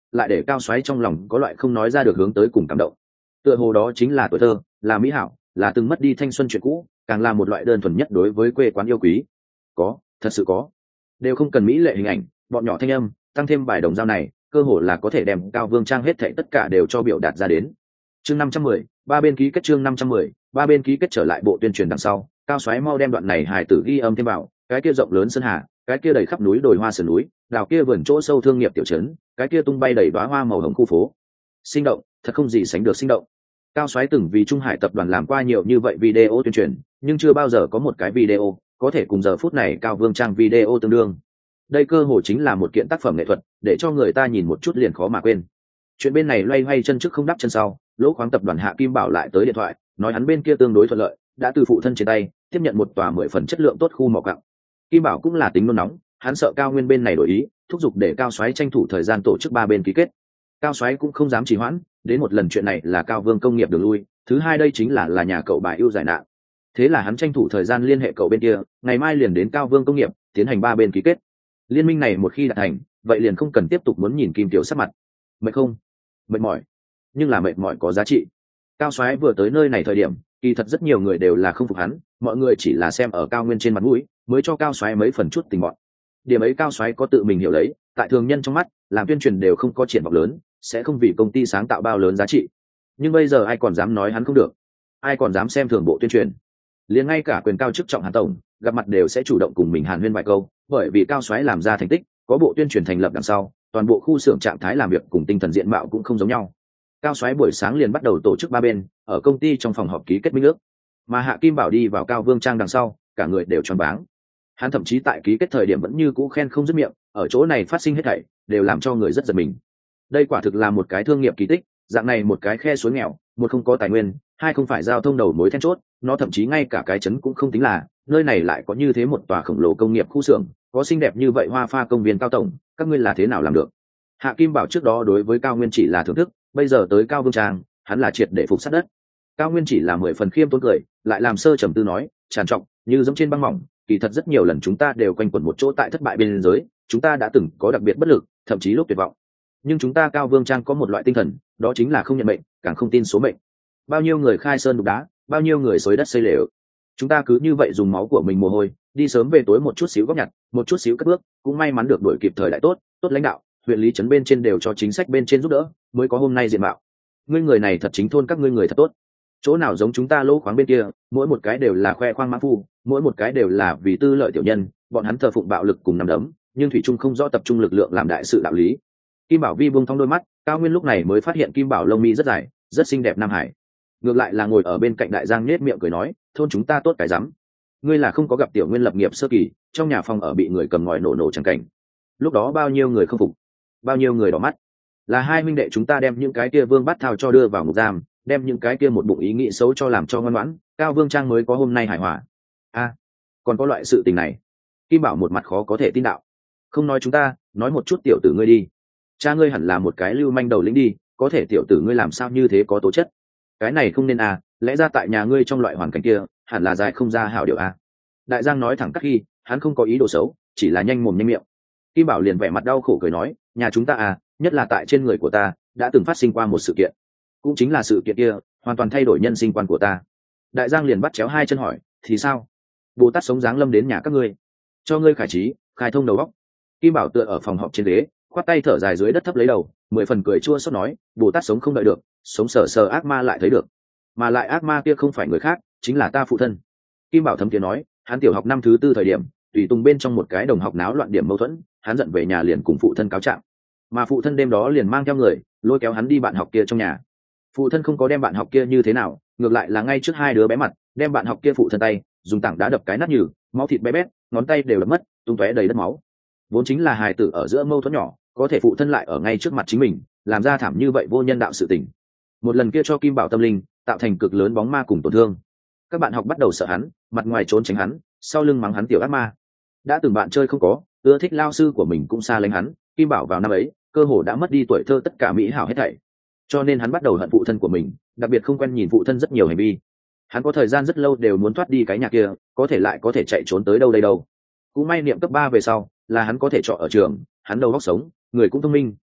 lại để cao xoáy trong lòng có loại không nói ra được hướng tới cùng cảm động. Tựa hồ đó chính là tuổi thơ, là mỹ hảo, là từng mất đi thanh xuân chuyện cũ, càng là một loại đơn thuần nhất đối với quê quán yêu quý. Có, thật sự có. Đều không cần mỹ lệ hình ảnh, bọn nhỏ thanh âm, tăng thêm bài đồng dao này, cơ hồ là có thể đem Cao Vương Trang hết thảy tất cả đều cho biểu đạt ra đến. Chương năm trăm mười, ba bên ký kết chương năm trăm mười, ba bên ký kết trở lại bộ tuyên truyền đằng sau, Cao Soái mau đem đoạn này hài tử ghi âm thêm vào, cái kia rộng lớn sơn hà, cái kia đầy khắp núi đồi hoa sườn núi, đào kia vườn chỗ sâu thương nghiệp tiểu trấn, cái kia tung bay đầy đóa hoa màu hồng khu phố. Sinh động, thật không gì sánh được sinh động. Cao Soái từng vì Trung Hải tập đoàn làm qua nhiều như vậy video tuyên truyền, nhưng chưa bao giờ có một cái video có thể cùng giờ phút này Cao Vương Trang video tương đương. Đây cơ hồ chính là một kiện tác phẩm nghệ thuật, để cho người ta nhìn một chút liền khó mà quên. Chuyện bên này loay hoay chân trước không đắp chân sau, Lỗ Khoáng tập đoàn Hạ Kim Bảo lại tới điện thoại, nói hắn bên kia tương đối thuận lợi, đã từ phụ thân trên tay tiếp nhận một tòa mười phần chất lượng tốt khu mỏ quặng. Kim Bảo cũng là tính nôn nóng, hắn sợ Cao Nguyên bên này đổi ý, thúc giục để Cao Soái tranh thủ thời gian tổ chức ba bên ký kết. Cao Soái cũng không dám trì hoãn, đến một lần chuyện này là Cao Vương công nghiệp đường lui, thứ hai đây chính là là nhà cậu bài ưu giải nạn. Thế là hắn tranh thủ thời gian liên hệ cậu bên kia, ngày mai liền đến Cao Vương công nghiệp, tiến hành ba bên ký kết. Liên minh này một khi đạt thành, vậy liền không cần tiếp tục muốn nhìn Kim Tiểu sắc mặt. Mệt không? Mệt mỏi. Nhưng là mệt mỏi có giá trị. Cao Soái vừa tới nơi này thời điểm, kỳ thật rất nhiều người đều là không phục hắn, mọi người chỉ là xem ở Cao Nguyên trên mặt mũi, mới cho Cao Soái mấy phần chút tình bọn. Điểm ấy Cao Soái có tự mình hiểu lấy, tại thường nhân trong mắt, làm tuyên truyền đều không có triển vọng lớn, sẽ không vì công ty sáng tạo bao lớn giá trị. Nhưng bây giờ ai còn dám nói hắn không được? Ai còn dám xem thường bộ tuyên truyền? Liền ngay cả quyền cao chức trọng Hàn tổng, gặp mặt đều sẽ chủ động cùng mình hàn huyên vài câu, bởi vì Cao Soái làm ra thành tích, có bộ tuyên truyền thành lập đằng sau, toàn bộ khu xưởng trạng thái làm việc cùng tinh thần diện mạo cũng không giống nhau. Cao Soái buổi sáng liền bắt đầu tổ chức ba bên, ở công ty trong phòng họp ký kết minh ước. Mà Hạ Kim Bảo đi vào Cao Vương Trang đằng sau, cả người đều choáng váng. Hắn thậm chí tại ký kết thời điểm vẫn như cũ khen không dứt miệng, ở chỗ này phát sinh hết thảy, đều làm cho người rất giật mình. Đây quả thực là một cái thương nghiệp kỳ tích, dạng này một cái khe suối nghèo, một không có tài nguyên, hai không phải giao thông đầu mối then chốt, nó thậm chí ngay cả cái trấn cũng không tính là, nơi này lại có như thế một tòa khổng lồ công nghiệp khu xưởng, có xinh đẹp như vậy hoa pha công viên Cao tổng, các ngươi là thế nào làm được? Hạ Kim Bảo trước đó đối với Cao Nguyên chỉ là thưởng thức, bây giờ tới Cao Vương Trang, hắn là triệt để phục sát đất. Cao Nguyên chỉ là mười phần khiêm tốn cười, lại làm sơ trầm tư nói, tràn trọng, như giống trên băng mỏng, kỳ thật rất nhiều lần chúng ta đều quanh quẩn một chỗ tại thất bại bên giới, chúng ta đã từng có đặc biệt bất lực, thậm chí lúc tuyệt vọng. Nhưng chúng ta Cao Vương Trang có một loại tinh thần, đó chính là không nhận mệnh, càng không tin số mệnh. Bao nhiêu người khai sơn đục đá, bao nhiêu người xới đất xây lều. Chúng ta cứ như vậy dùng máu của mình mồ hôi, đi sớm về tối một chút xíu góp nhặt, một chút xíu cất bước, cũng may mắn được đuổi kịp thời đại tốt, tốt lãnh đạo, huyện lý trấn bên trên đều cho chính sách bên trên giúp đỡ, mới có hôm nay diện mạo. Ngươi người này thật chính thôn các ngươi người thật tốt. Chỗ nào giống chúng ta Lỗ Khoáng bên kia, mỗi một cái đều là khoe khoang mã phu, mỗi một cái đều là vì tư lợi tiểu nhân, bọn hắn thờ phụng bạo lực cùng nằm đấm, nhưng thủy trung không rõ tập trung lực lượng làm đại sự đạo lý. Kim Bảo Vi buông thong đôi mắt, Cao Nguyên lúc này mới phát hiện Kim Bảo lông mi rất dài, rất xinh đẹp nam hải. Ngược lại là ngồi ở bên cạnh Đại Giang nhếch miệng cười nói, thôn chúng ta tốt cái rắm. Ngươi là không có gặp tiểu Nguyên lập nghiệp sơ kỳ, trong nhà phòng ở bị người cầm ngòi nổ nổ chẳng cảnh. Lúc đó bao nhiêu người không phục, bao nhiêu người đỏ mắt. Là hai minh đệ chúng ta đem những cái kia Vương Bát Thao cho đưa vào ngục giam, đem những cái kia một bụng ý nghĩ xấu cho làm cho ngoan ngoãn, Cao Vương Trang mới có hôm nay hài hòa. A, à, còn có loại sự tình này. Kim Bảo một mặt khó có thể tin đạo. Không nói chúng ta, nói một chút tiểu tử ngươi đi. Cha ngươi hẳn là một cái lưu manh đầu lĩnh đi, có thể tiểu tử ngươi làm sao như thế có tố chất? Cái này không nên à, lẽ ra tại nhà ngươi trong loại hoàn cảnh kia, hẳn là dài không ra hảo điều à. Đại Giang nói thẳng các khi, hắn không có ý đồ xấu, chỉ là nhanh mồm nhanh miệng. Kim Bảo liền vẻ mặt đau khổ cười nói, nhà chúng ta à, nhất là tại trên người của ta, đã từng phát sinh qua một sự kiện. Cũng chính là sự kiện kia, hoàn toàn thay đổi nhân sinh quan của ta. Đại Giang liền bắt chéo hai chân hỏi, thì sao? Bồ Tát sống dáng lâm đến nhà các ngươi, cho ngươi khải trí, khai thông đầu óc. Kim Bảo tựa ở phòng họp trên ghế, khoát tay thở dài dưới đất thấp lấy đầu, mười phần cười chua xót nói, Bồ Tát sống không đợi được, sống sờ sờ ác ma lại thấy được, mà lại ác ma kia không phải người khác, chính là ta phụ thân. Kim Bảo thấm tiếng nói, hắn tiểu học năm thứ tư thời điểm, tùy tùng bên trong một cái đồng học náo loạn điểm mâu thuẫn, hắn giận về nhà liền cùng phụ thân cáo trạng, mà phụ thân đêm đó liền mang theo người, lôi kéo hắn đi bạn học kia trong nhà. Phụ thân không có đem bạn học kia như thế nào, ngược lại là ngay trước hai đứa bé mặt, đem bạn học kia phụ thân tay dùng tảng đá đập cái nát nhừ, máu thịt bé bét, ngón tay đều đập mất, tung tóe đầy đất máu. Vốn chính là hài tử ở giữa mâu thuẫn nhỏ, có thể phụ thân lại ở ngay trước mặt chính mình, làm ra thảm như vậy vô nhân đạo sự tình. Một lần kia cho Kim Bảo tâm linh tạo thành cực lớn bóng ma cùng tổn thương. Các bạn học bắt đầu sợ hắn, mặt ngoài trốn tránh hắn, sau lưng mắng hắn tiểu ác ma. Đã từng bạn chơi không có, ưa thích lao sư của mình cũng xa lánh hắn. Kim Bảo vào năm ấy, cơ hồ đã mất đi tuổi thơ tất cả mỹ hảo hết thảy. Cho nên hắn bắt đầu hận phụ thân của mình, đặc biệt không quen nhìn phụ thân rất nhiều hành vi. Hắn có thời gian rất lâu đều muốn thoát đi cái nhà kia, có thể lại có thể chạy trốn tới đâu đây đâu. Cũng may niệm cấp ba về sau, là hắn có thể trọ ở trường, hắn đầu óc sống, người cũng thông minh,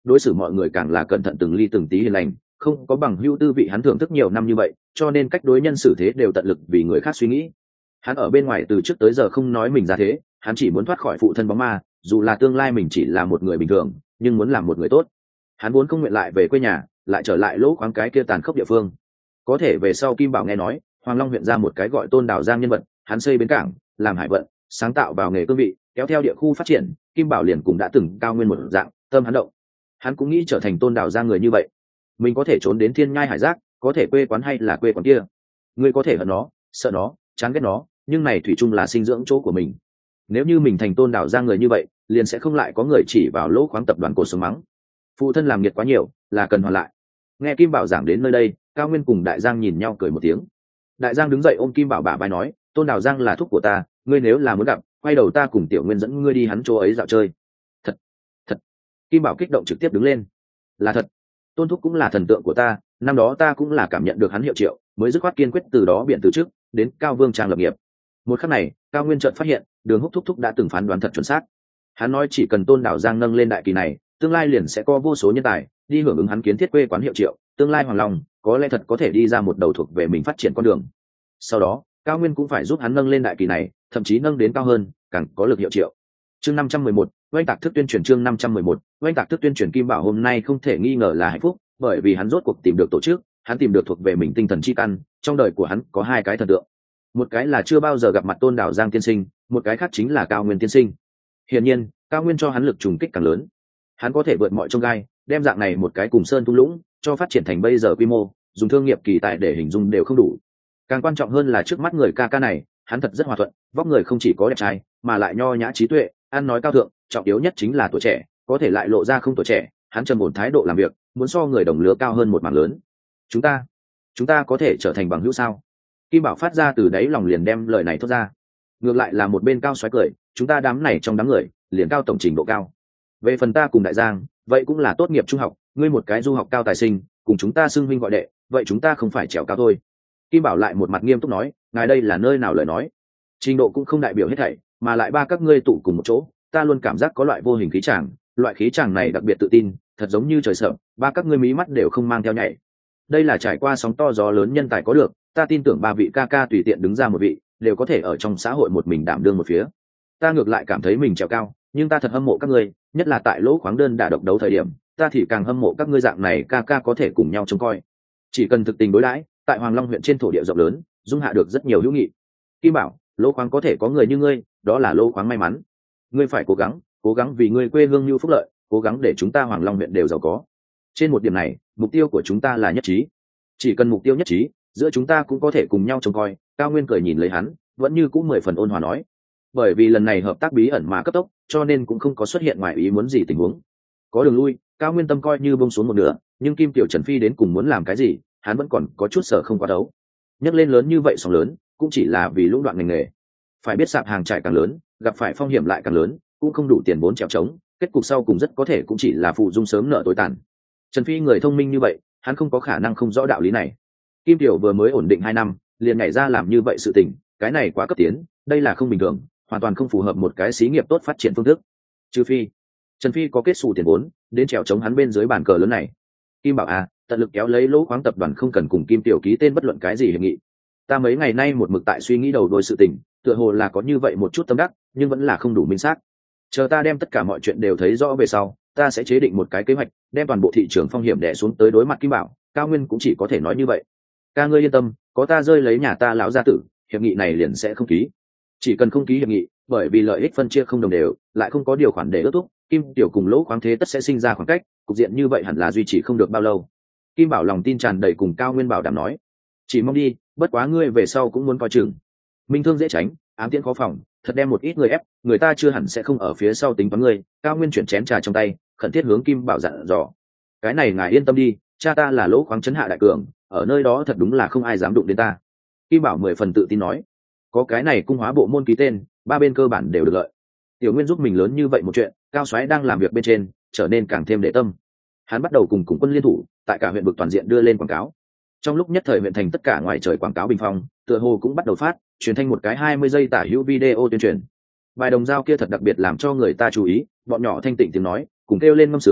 đối xử mọi người càng là cẩn thận từng ly từng tí hiền lành, không có bằng hữu tư vị hắn thưởng thức nhiều năm như vậy, cho nên cách đối nhân xử thế đều tận lực vì người khác suy nghĩ. Hắn ở bên ngoài từ trước tới giờ không nói mình ra thế, hắn chỉ muốn thoát khỏi phụ thân bóng ma, dù là tương lai mình chỉ là một người bình thường, nhưng muốn làm một người tốt. Hắn muốn không nguyện lại về quê nhà, lại trở lại lỗ khoáng cái kia tàn khốc địa phương. Có thể về sau Kim Bảo nghe nói Hoàng Long huyện ra một cái gọi Tôn Đào Giang nhân vật, hắn xây bến cảng, làm hải vận, sáng tạo vào nghề cương vị, kéo theo địa khu phát triển. Kim Bảo liền cũng đã từng cao nguyên một dạng, tâm hắn động. Hắn cũng nghĩ trở thành Tôn Đào Giang người như vậy. Mình có thể trốn đến thiên nhai hải giác, có thể quê quán hay là quê quán kia, ngươi có thể hận nó, sợ nó, chán ghét nó, nhưng này thủy chung là sinh dưỡng chỗ của mình. Nếu như mình thành Tôn Đào Giang người như vậy, liền sẽ không lại có người chỉ vào lỗ khoáng tập đoàn cột sống mắng. Phụ thân làm nghiệt quá nhiều, là cần hoàn lại. Nghe Kim Bảo giảng đến nơi đây, Cao Nguyên cùng Đại Giang nhìn nhau cười một tiếng. Đại Giang đứng dậy ôm Kim Bảo bả vai nói, Tôn Đào Giang là thúc của ta, ngươi nếu là muốn gặp, quay đầu ta cùng Tiểu Nguyên dẫn ngươi đi hắn chỗ ấy dạo chơi. Thật, thật. Kim Bảo kích động trực tiếp đứng lên. Là thật. Tôn thúc cũng là thần tượng của ta, năm đó ta cũng là cảm nhận được hắn hiệu triệu, mới dứt khoát kiên quyết từ đó biện từ trước đến Cao Vương trang lập nghiệp. Một khắc này, Cao Nguyên chợt phát hiện, Đường Húc thúc thúc đã từng phán đoán thật chuẩn xác. Hắn nói chỉ cần Tôn Đào Giang nâng lên đại kỳ này, tương lai liền sẽ có vô số nhân tài đi hưởng ứng hắn kiến thiết quê quán hiệu triệu, tương lai Hoàng Long có lẽ thật có thể đi ra một đầu thuộc về mình phát triển con đường. Sau đó, Cao Nguyên cũng phải giúp hắn nâng lên đại kỳ này, thậm chí nâng đến cao hơn, càng có lực hiệu triệu. Chương năm trăm mười một, oanh tạc thức tuyên truyền chương năm trăm mười một, oanh tạc thức tuyên truyền. Kim Bảo hôm nay không thể nghi ngờ là hạnh phúc, bởi vì hắn rốt cuộc tìm được tổ chức, hắn tìm được thuộc về mình tinh thần chi căn. Trong đời của hắn có hai cái thần tượng, một cái là chưa bao giờ gặp mặt Tôn Đào Giang tiên sinh, một cái khác chính là Cao Nguyên tiên sinh. Hiển nhiên, Cao Nguyên cho hắn lực trùng kích càng lớn, hắn có thể vượt mọi chông gai, đem dạng này một cái cùng sơn thung lũng cho phát triển thành bây giờ quy mô, dùng thương nghiệp kỳ tài để hình dung đều không đủ. Càng quan trọng hơn là trước mắt người ca ca này, hắn thật rất hòa thuận, vóc người không chỉ có đẹp trai, mà lại nho nhã trí tuệ, ăn nói cao thượng, trọng yếu nhất chính là tuổi trẻ, có thể lại lộ ra không tuổi trẻ, hắn trầm ổn thái độ làm việc, muốn so người đồng lứa cao hơn một mảng lớn. Chúng ta, chúng ta có thể trở thành bằng hữu sao? Kim Bảo phát ra từ đáy lòng liền đem lời này thốt ra. Ngược lại là một bên Cao xoáy cười, chúng ta đám này trong đám người, liền cao tổng trình độ cao. Về phần ta cùng Đại Giang, vậy cũng là tốt nghiệp trung học, ngươi một cái du học cao tài sinh, cùng chúng ta xưng huynh gọi đệ, vậy chúng ta không phải trèo cao thôi. Kim Bảo lại một mặt nghiêm túc nói, ngài đây là nơi nào lời nói? Trình độ cũng không đại biểu hết thảy, mà lại ba các ngươi tụ cùng một chỗ, ta luôn cảm giác có loại vô hình khí tràng, loại khí tràng này đặc biệt tự tin, thật giống như trời sợ, ba các ngươi mí mắt đều không mang theo nhảy. Đây là trải qua sóng to gió lớn nhân tài có được, ta tin tưởng ba vị ca ca tùy tiện đứng ra một vị, đều có thể ở trong xã hội một mình đảm đương một phía. Ta ngược lại cảm thấy mình trèo cao, nhưng ta thật hâm mộ các ngươi, nhất là tại lỗ khoáng đơn đả độc đấu thời điểm, ta thì càng hâm mộ các ngươi dạng này ca ca có thể cùng nhau trông coi. Chỉ cần thực tình đối đãi, tại Hoàng Long huyện trên thổ địa rộng lớn, dung hạ được rất nhiều hữu nghị. Kim Bảo, lỗ khoáng có thể có người như ngươi, đó là lỗ khoáng may mắn. Ngươi phải cố gắng, cố gắng vì ngươi quê hương như phúc lợi, cố gắng để chúng ta Hoàng Long huyện đều giàu có. Trên một điểm này, mục tiêu của chúng ta là nhất trí. Chỉ cần mục tiêu nhất trí, giữa chúng ta cũng có thể cùng nhau trông coi. Cao Nguyên cười nhìn lấy hắn, vẫn như cũng mười phần ôn hòa nói. Bởi vì lần này hợp tác bí ẩn mà cấp tốc, cho nên cũng không có xuất hiện ngoài ý muốn gì tình huống. Có đường lui, Cao Nguyên tâm coi như bông xuống một nửa, nhưng Kim Tiểu Trần Phi đến cùng muốn làm cái gì, hắn vẫn còn có chút sợ không qua đấu. Nhắc lên lớn như vậy sóng lớn, cũng chỉ là vì lũng đoạn ngành nghề. Phải biết sạp hàng trải càng lớn, gặp phải phong hiểm lại càng lớn, cũng không đủ tiền vốn trèo trống, kết cục sau cùng rất có thể cũng chỉ là phụ dung sớm nợ tối tàn. Trần Phi người thông minh như vậy, hắn không có khả năng không rõ đạo lý này. Kim Tiểu vừa mới ổn định hai năm, liền nhảy ra làm như vậy sự tình, cái này quá cấp tiến, đây là không bình thường, hoàn toàn không phù hợp một cái xí nghiệp tốt phát triển phương thức. Trừ phi Trần Phi có kết xù tiền vốn đến trèo chống hắn bên dưới bàn cờ lớn này. Kim Bảo à, tận lực kéo lấy lỗ khoáng tập đoàn không cần cùng Kim Tiểu ký tên bất luận cái gì hiệp nghị. Ta mấy ngày nay một mực tại suy nghĩ đầu đuôi sự tình, tựa hồ là có như vậy một chút tâm đắc, nhưng vẫn là không đủ minh xác. Chờ ta đem tất cả mọi chuyện đều thấy rõ về sau, ta sẽ chế định một cái kế hoạch, đem toàn bộ thị trường phong hiểm đè xuống tới đối mặt Kim Bảo. Cao Nguyên cũng chỉ có thể nói như vậy. Ca ngươi yên tâm, có ta rơi lấy nhà ta lão gia tử, hiệp nghị này liền sẽ không ký. Chỉ cần không ký hiệp nghị, bởi vì lợi ích phân chia không đồng đều, lại không có điều khoản để ước thúc, Kim Tiểu cùng lỗ khoáng thế tất sẽ sinh ra khoảng cách, cục diện như vậy hẳn là duy trì không được bao lâu. Kim Bảo lòng tin tràn đầy cùng Cao Nguyên bảo đảm nói, chỉ mong đi, bất quá ngươi về sau cũng muốn coi chừng. Minh thương dễ tránh, ám tiễn khó phòng, thật đem một ít người ép, người ta chưa hẳn sẽ không ở phía sau tính toán ngươi. Cao Nguyên chuyển chén trà trong tay, khẩn thiết hướng Kim Bảo dặn dò, cái này ngài yên tâm đi, cha ta là lỗ khoáng trấn hạ đại cường, ở nơi đó thật đúng là không ai dám đụng đến ta. Kim Bảo mười phần tự tin nói, có cái này cung hóa bộ môn ký tên, ba bên cơ bản đều được lợi. Tiểu Nguyên giúp mình lớn như vậy một chuyện, Cao soái đang làm việc bên trên, trở nên càng thêm để tâm. Hắn bắt đầu cùng cùng quân liên thủ, tại cả huyện vực toàn diện đưa lên quảng cáo. Trong lúc nhất thời huyện thành tất cả ngoài trời quảng cáo bình phong, tựa hồ cũng bắt đầu phát, truyền thành một cái hai mươi giây tả hữu video tuyên truyền. Bài đồng dao kia thật đặc biệt làm cho người ta chú ý, bọn nhỏ thanh tịnh tiếng nói, cùng kêu lên ngâm sướng,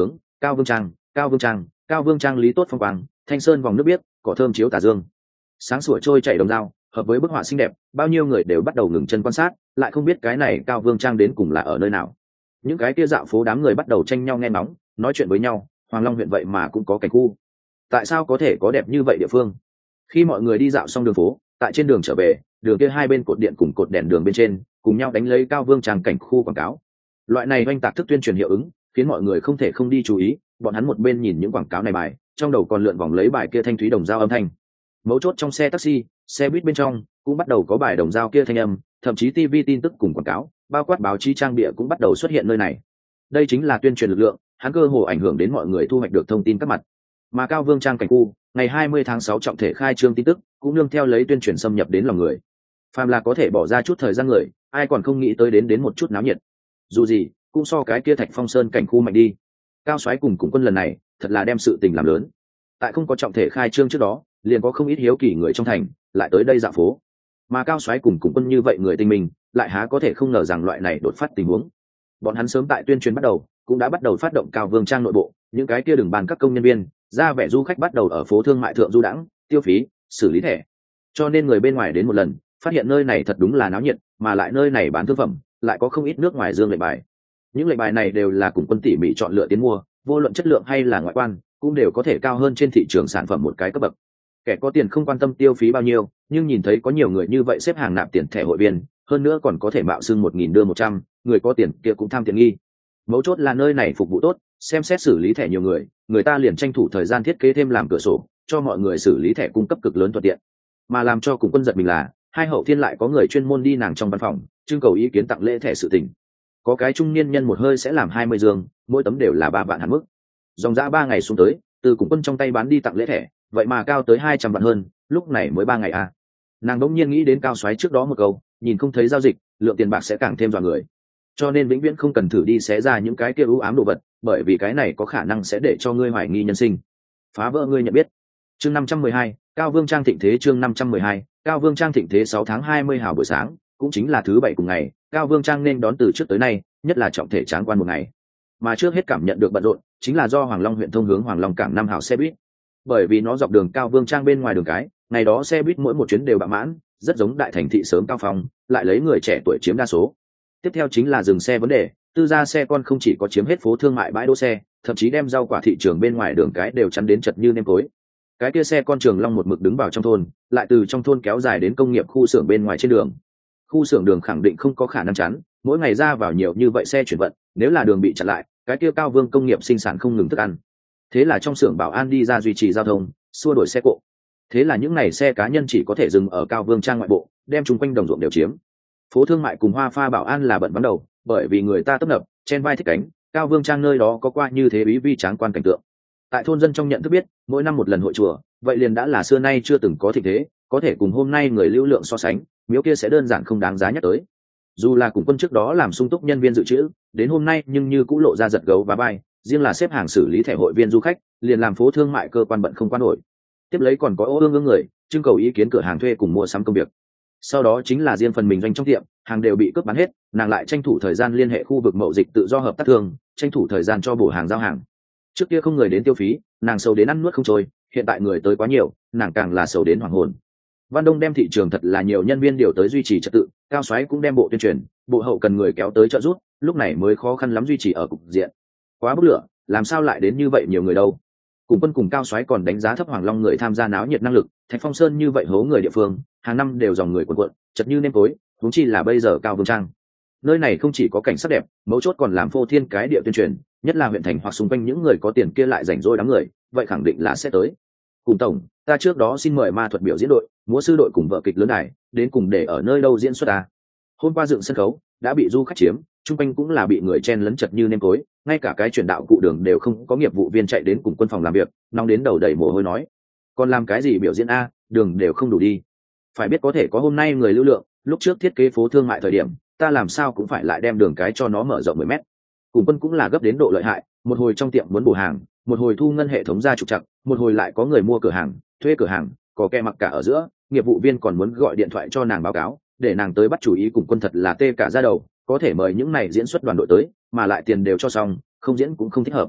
Cao Vương Trang, Cao Vương Trang, Cao Vương Trang lý tốt phong quang, thanh sơn vòng nước biếc, cỏ thơm chiếu tà dương. Sáng sủa trôi chảy đồng dao, hợp với bức họa xinh đẹp, bao nhiêu người đều bắt đầu ngừng chân quan sát, lại không biết cái này Cao Vương Trang đến cùng là ở nơi nào. Những cái kia dạo phố đám người bắt đầu tranh nhau nghe ngóng, nói chuyện với nhau, Hoàng Long huyện vậy mà cũng có cảnh khu. Tại sao có thể có đẹp như vậy địa phương? Khi mọi người đi dạo xong đường phố, tại trên đường trở về, đường kia hai bên cột điện cùng cột đèn đường bên trên, cùng nhau đánh lấy Cao Vương Trang cảnh khu quảng cáo. Loại này oanh tạc thức tuyên truyền hiệu ứng, khiến mọi người không thể không đi chú ý, bọn hắn một bên nhìn những quảng cáo này bài, trong đầu còn lượn vòng lấy bài kia thanh thúy đồng dao âm thanh. Mấu chốt trong xe taxi, xe buýt bên trong cũng bắt đầu có bài đồng dao kia thanh âm, thậm chí ti vi tin tức cùng quảng cáo, bao quát báo chí trang bìa cũng bắt đầu xuất hiện nơi này. Đây chính là tuyên truyền lực lượng, hắn cơ hồ ảnh hưởng đến mọi người thu hoạch được thông tin các mặt. Mà Cao Vương Trang cảnh khu, ngày hai mươi tháng sáu trọng thể khai trương tin tức, cũng nương theo lấy tuyên truyền xâm nhập đến lòng người. Phàm là có thể bỏ ra chút thời gian người, ai còn không nghĩ tới đến đến một chút náo nhiệt. Dù gì, cũng so cái kia Thạch Phong Sơn cảnh khu mạnh đi. Cao Soái cùng cùng quân lần này, thật là đem sự tình làm lớn. Tại không có trọng thể khai trương trước đó, liền có không ít hiếu kỳ người trong thành lại tới đây dạo phố. Mà Cao Soái cùng cùng quân như vậy người tinh minh, lại há có thể không ngờ rằng loại này đột phát tình huống. Bọn hắn sớm tại tuyên truyền bắt đầu, cũng đã bắt đầu phát động Cao Vương Trang nội bộ, những cái kia đường bàn các công nhân viên, ra vẻ du khách bắt đầu ở phố thương mại thượng du đãng, tiêu phí, xử lý thẻ. Cho nên người bên ngoài đến một lần, phát hiện nơi này thật đúng là náo nhiệt, mà lại nơi này bán thương phẩm, lại có không ít nước ngoài dương lệnh bài. Những lệnh bài này đều là cùng quân tỉ mỉ chọn lựa tiến mua, vô luận chất lượng hay là ngoại quan, cũng đều có thể cao hơn trên thị trường sản phẩm một cái cấp bậc. Kẻ có tiền không quan tâm tiêu phí bao nhiêu, nhưng nhìn thấy có nhiều người như vậy xếp hàng nạp tiền thẻ hội viên, hơn nữa còn có thể mạo xưng một nghìn đưa một trăm, người có tiền kia cũng tham tiện nghi. Mấu chốt là nơi này phục vụ tốt, xem xét xử lý thẻ nhiều người, người ta liền tranh thủ thời gian thiết kế thêm làm cửa sổ, cho mọi người xử lý thẻ cung cấp cực lớn thuận tiện. Mà làm cho cùng quân giật mình là, hai hậu thiên lại có người chuyên môn đi nàng trong văn phòng, trưng cầu ý kiến tặng lễ thẻ sự tình. Có cái trung niên nhân một hơi sẽ làm hai mươi giường, mỗi tấm đều là ba vạn hạn mức. Dòng dã ba ngày xuống tới, từ cùng quân trong tay bán đi tặng lễ thẻ, vậy mà cao tới hai trăm vạn hơn, lúc này mới ba ngày à. Nàng đống nhiên nghĩ đến Cao Soái trước đó một câu, nhìn không thấy giao dịch, lượng tiền bạc sẽ càng thêm dọa người. Cho nên vĩnh viễn không cần thử đi xé ra những cái kia u ám đồ vật, bởi vì cái này có khả năng sẽ để cho ngươi hoài nghi nhân sinh, phá vỡ ngươi nhận biết. Chương năm trăm mười hai, Cao Vương Trang thịnh thế. Chương năm trăm mười hai, Cao Vương Trang thịnh thế. Sáu tháng hai mươi hào buổi sáng, cũng chính là thứ bảy cùng ngày, Cao Vương Trang nên đón từ trước tới nay, nhất là trọng thể tráng quan một ngày. Mà trước hết cảm nhận được bận rộn, chính là do Hoàng Long huyện thông hướng Hoàng Long cảng năm hào xe buýt. Bởi vì nó dọc đường Cao Vương Trang bên ngoài đường cái, ngày đó xe buýt mỗi một chuyến đều bạ mãn, rất giống đại thành thị sớm cao phong, lại lấy người trẻ tuổi chiếm đa số. Tiếp theo chính là dừng xe vấn đề, tư gia xe con không chỉ có chiếm hết phố thương mại bãi đỗ xe, thậm chí đem rau quả thị trường bên ngoài đường cái đều chắn đến chật như nêm tối. Cái kia xe con Trường Long một mực đứng vào trong thôn, lại từ trong thôn kéo dài đến công nghiệp khu xưởng bên ngoài trên đường. Khu xưởng đường khẳng định không có khả năng chắn, mỗi ngày ra vào nhiều như vậy xe chuyển vận, nếu là đường bị chặn lại, cái kia Cao Vương công nghiệp sinh sản không ngừng thức ăn. Thế là trong xưởng bảo an đi ra duy trì giao thông, xua đuổi xe cộ. Thế là những ngày xe cá nhân chỉ có thể dừng ở Cao Vương Trang ngoại bộ, đem chung quanh đồng ruộng đều chiếm. Phố thương mại cùng hoa pha bảo an là bận bắn đầu, bởi vì người ta tấp nập, chen vai thích cánh, Cao Vương Trang nơi đó có qua như thế bí vi tráng quan cảnh tượng. Tại thôn dân trong nhận thức biết, mỗi năm một lần hội chùa, vậy liền đã là xưa nay chưa từng có thịnh thế, có thể cùng hôm nay người lưu lượng so sánh, miếu kia sẽ đơn giản không đáng giá nhắc tới. Dù là cùng quân trước đó làm sung túc nhân viên dự trữ, đến hôm nay nhưng như cũng lộ ra giật gấu và bay, riêng là xếp hàng xử lý thẻ hội viên du khách, liền làm phố thương mại cơ quan bận không quan nổi. Tiếp lấy còn có ô ương ương người, trưng cầu ý kiến cửa hàng thuê cùng mua sắm công việc. Sau đó chính là riêng phần mình doanh trong tiệm, hàng đều bị cướp bán hết, nàng lại tranh thủ thời gian liên hệ khu vực mậu dịch tự do hợp tác thương, tranh thủ thời gian cho bổ hàng giao hàng. Trước kia không người đến tiêu phí, nàng sầu đến ăn nuốt không trôi, hiện tại người tới quá nhiều, nàng càng là sầu đến hoàng hồn. Văn Đông đem thị trường thật là nhiều nhân viên điều tới duy trì trật tự, Cao Soái cũng đem bộ tuyên truyền, bộ hậu cần người kéo tới trợ giúp, lúc này mới khó khăn lắm duy trì ở cục diện. Quá bức lửa, làm sao lại đến như vậy nhiều người đâu? Cùng quân cùng Cao Soái còn đánh giá thấp Hoàng Long người tham gia náo nhiệt năng lực, Thạch Phong Sơn như vậy hố người địa phương, hàng năm đều dòng người cuộn cuộn, chật như nêm tối, huống chi là bây giờ Cao Vương Trang. Nơi này không chỉ có cảnh sắc đẹp, mấu chốt còn làm phô thiên cái địa tuyên truyền, nhất là huyện thành hoặc xung quanh những người có tiền kia lại rảnh rỗi đám người, vậy khẳng định là sẽ tới. Cùng tổng, ta trước đó xin mời ma thuật biểu diễn đội, múa sư đội cùng vở kịch lớn này, đến cùng để ở nơi đâu diễn xuất ta. Hôm qua dựng sân khấu đã bị du khách chiếm, chung quanh cũng là bị người chen lấn chật như nêm tối, ngay cả cái truyền đạo cụ đường đều không có nghiệp vụ viên chạy đến cùng quân phòng làm việc, nóng đến đầu đầy mồ hôi nói, còn làm cái gì biểu diễn a, đường đều không đủ đi. Phải biết có thể có hôm nay người lưu lượng, lúc trước thiết kế phố thương mại thời điểm, ta làm sao cũng phải lại đem đường cái cho nó mở rộng mười mét. Cùng quân cũng là gấp đến độ lợi hại, một hồi trong tiệm muốn bổ hàng, một hồi thu ngân hệ thống ra trục trặc, một hồi lại có người mua cửa hàng, thuê cửa hàng, có kẻ mặc cả ở giữa, nghiệp vụ viên còn muốn gọi điện thoại cho nàng báo cáo, để nàng tới bắt chủ ý. Cùng quân thật là tê cả da đầu, có thể mời những này diễn xuất đoàn đội tới, mà lại tiền đều cho xong, không diễn cũng không thích hợp.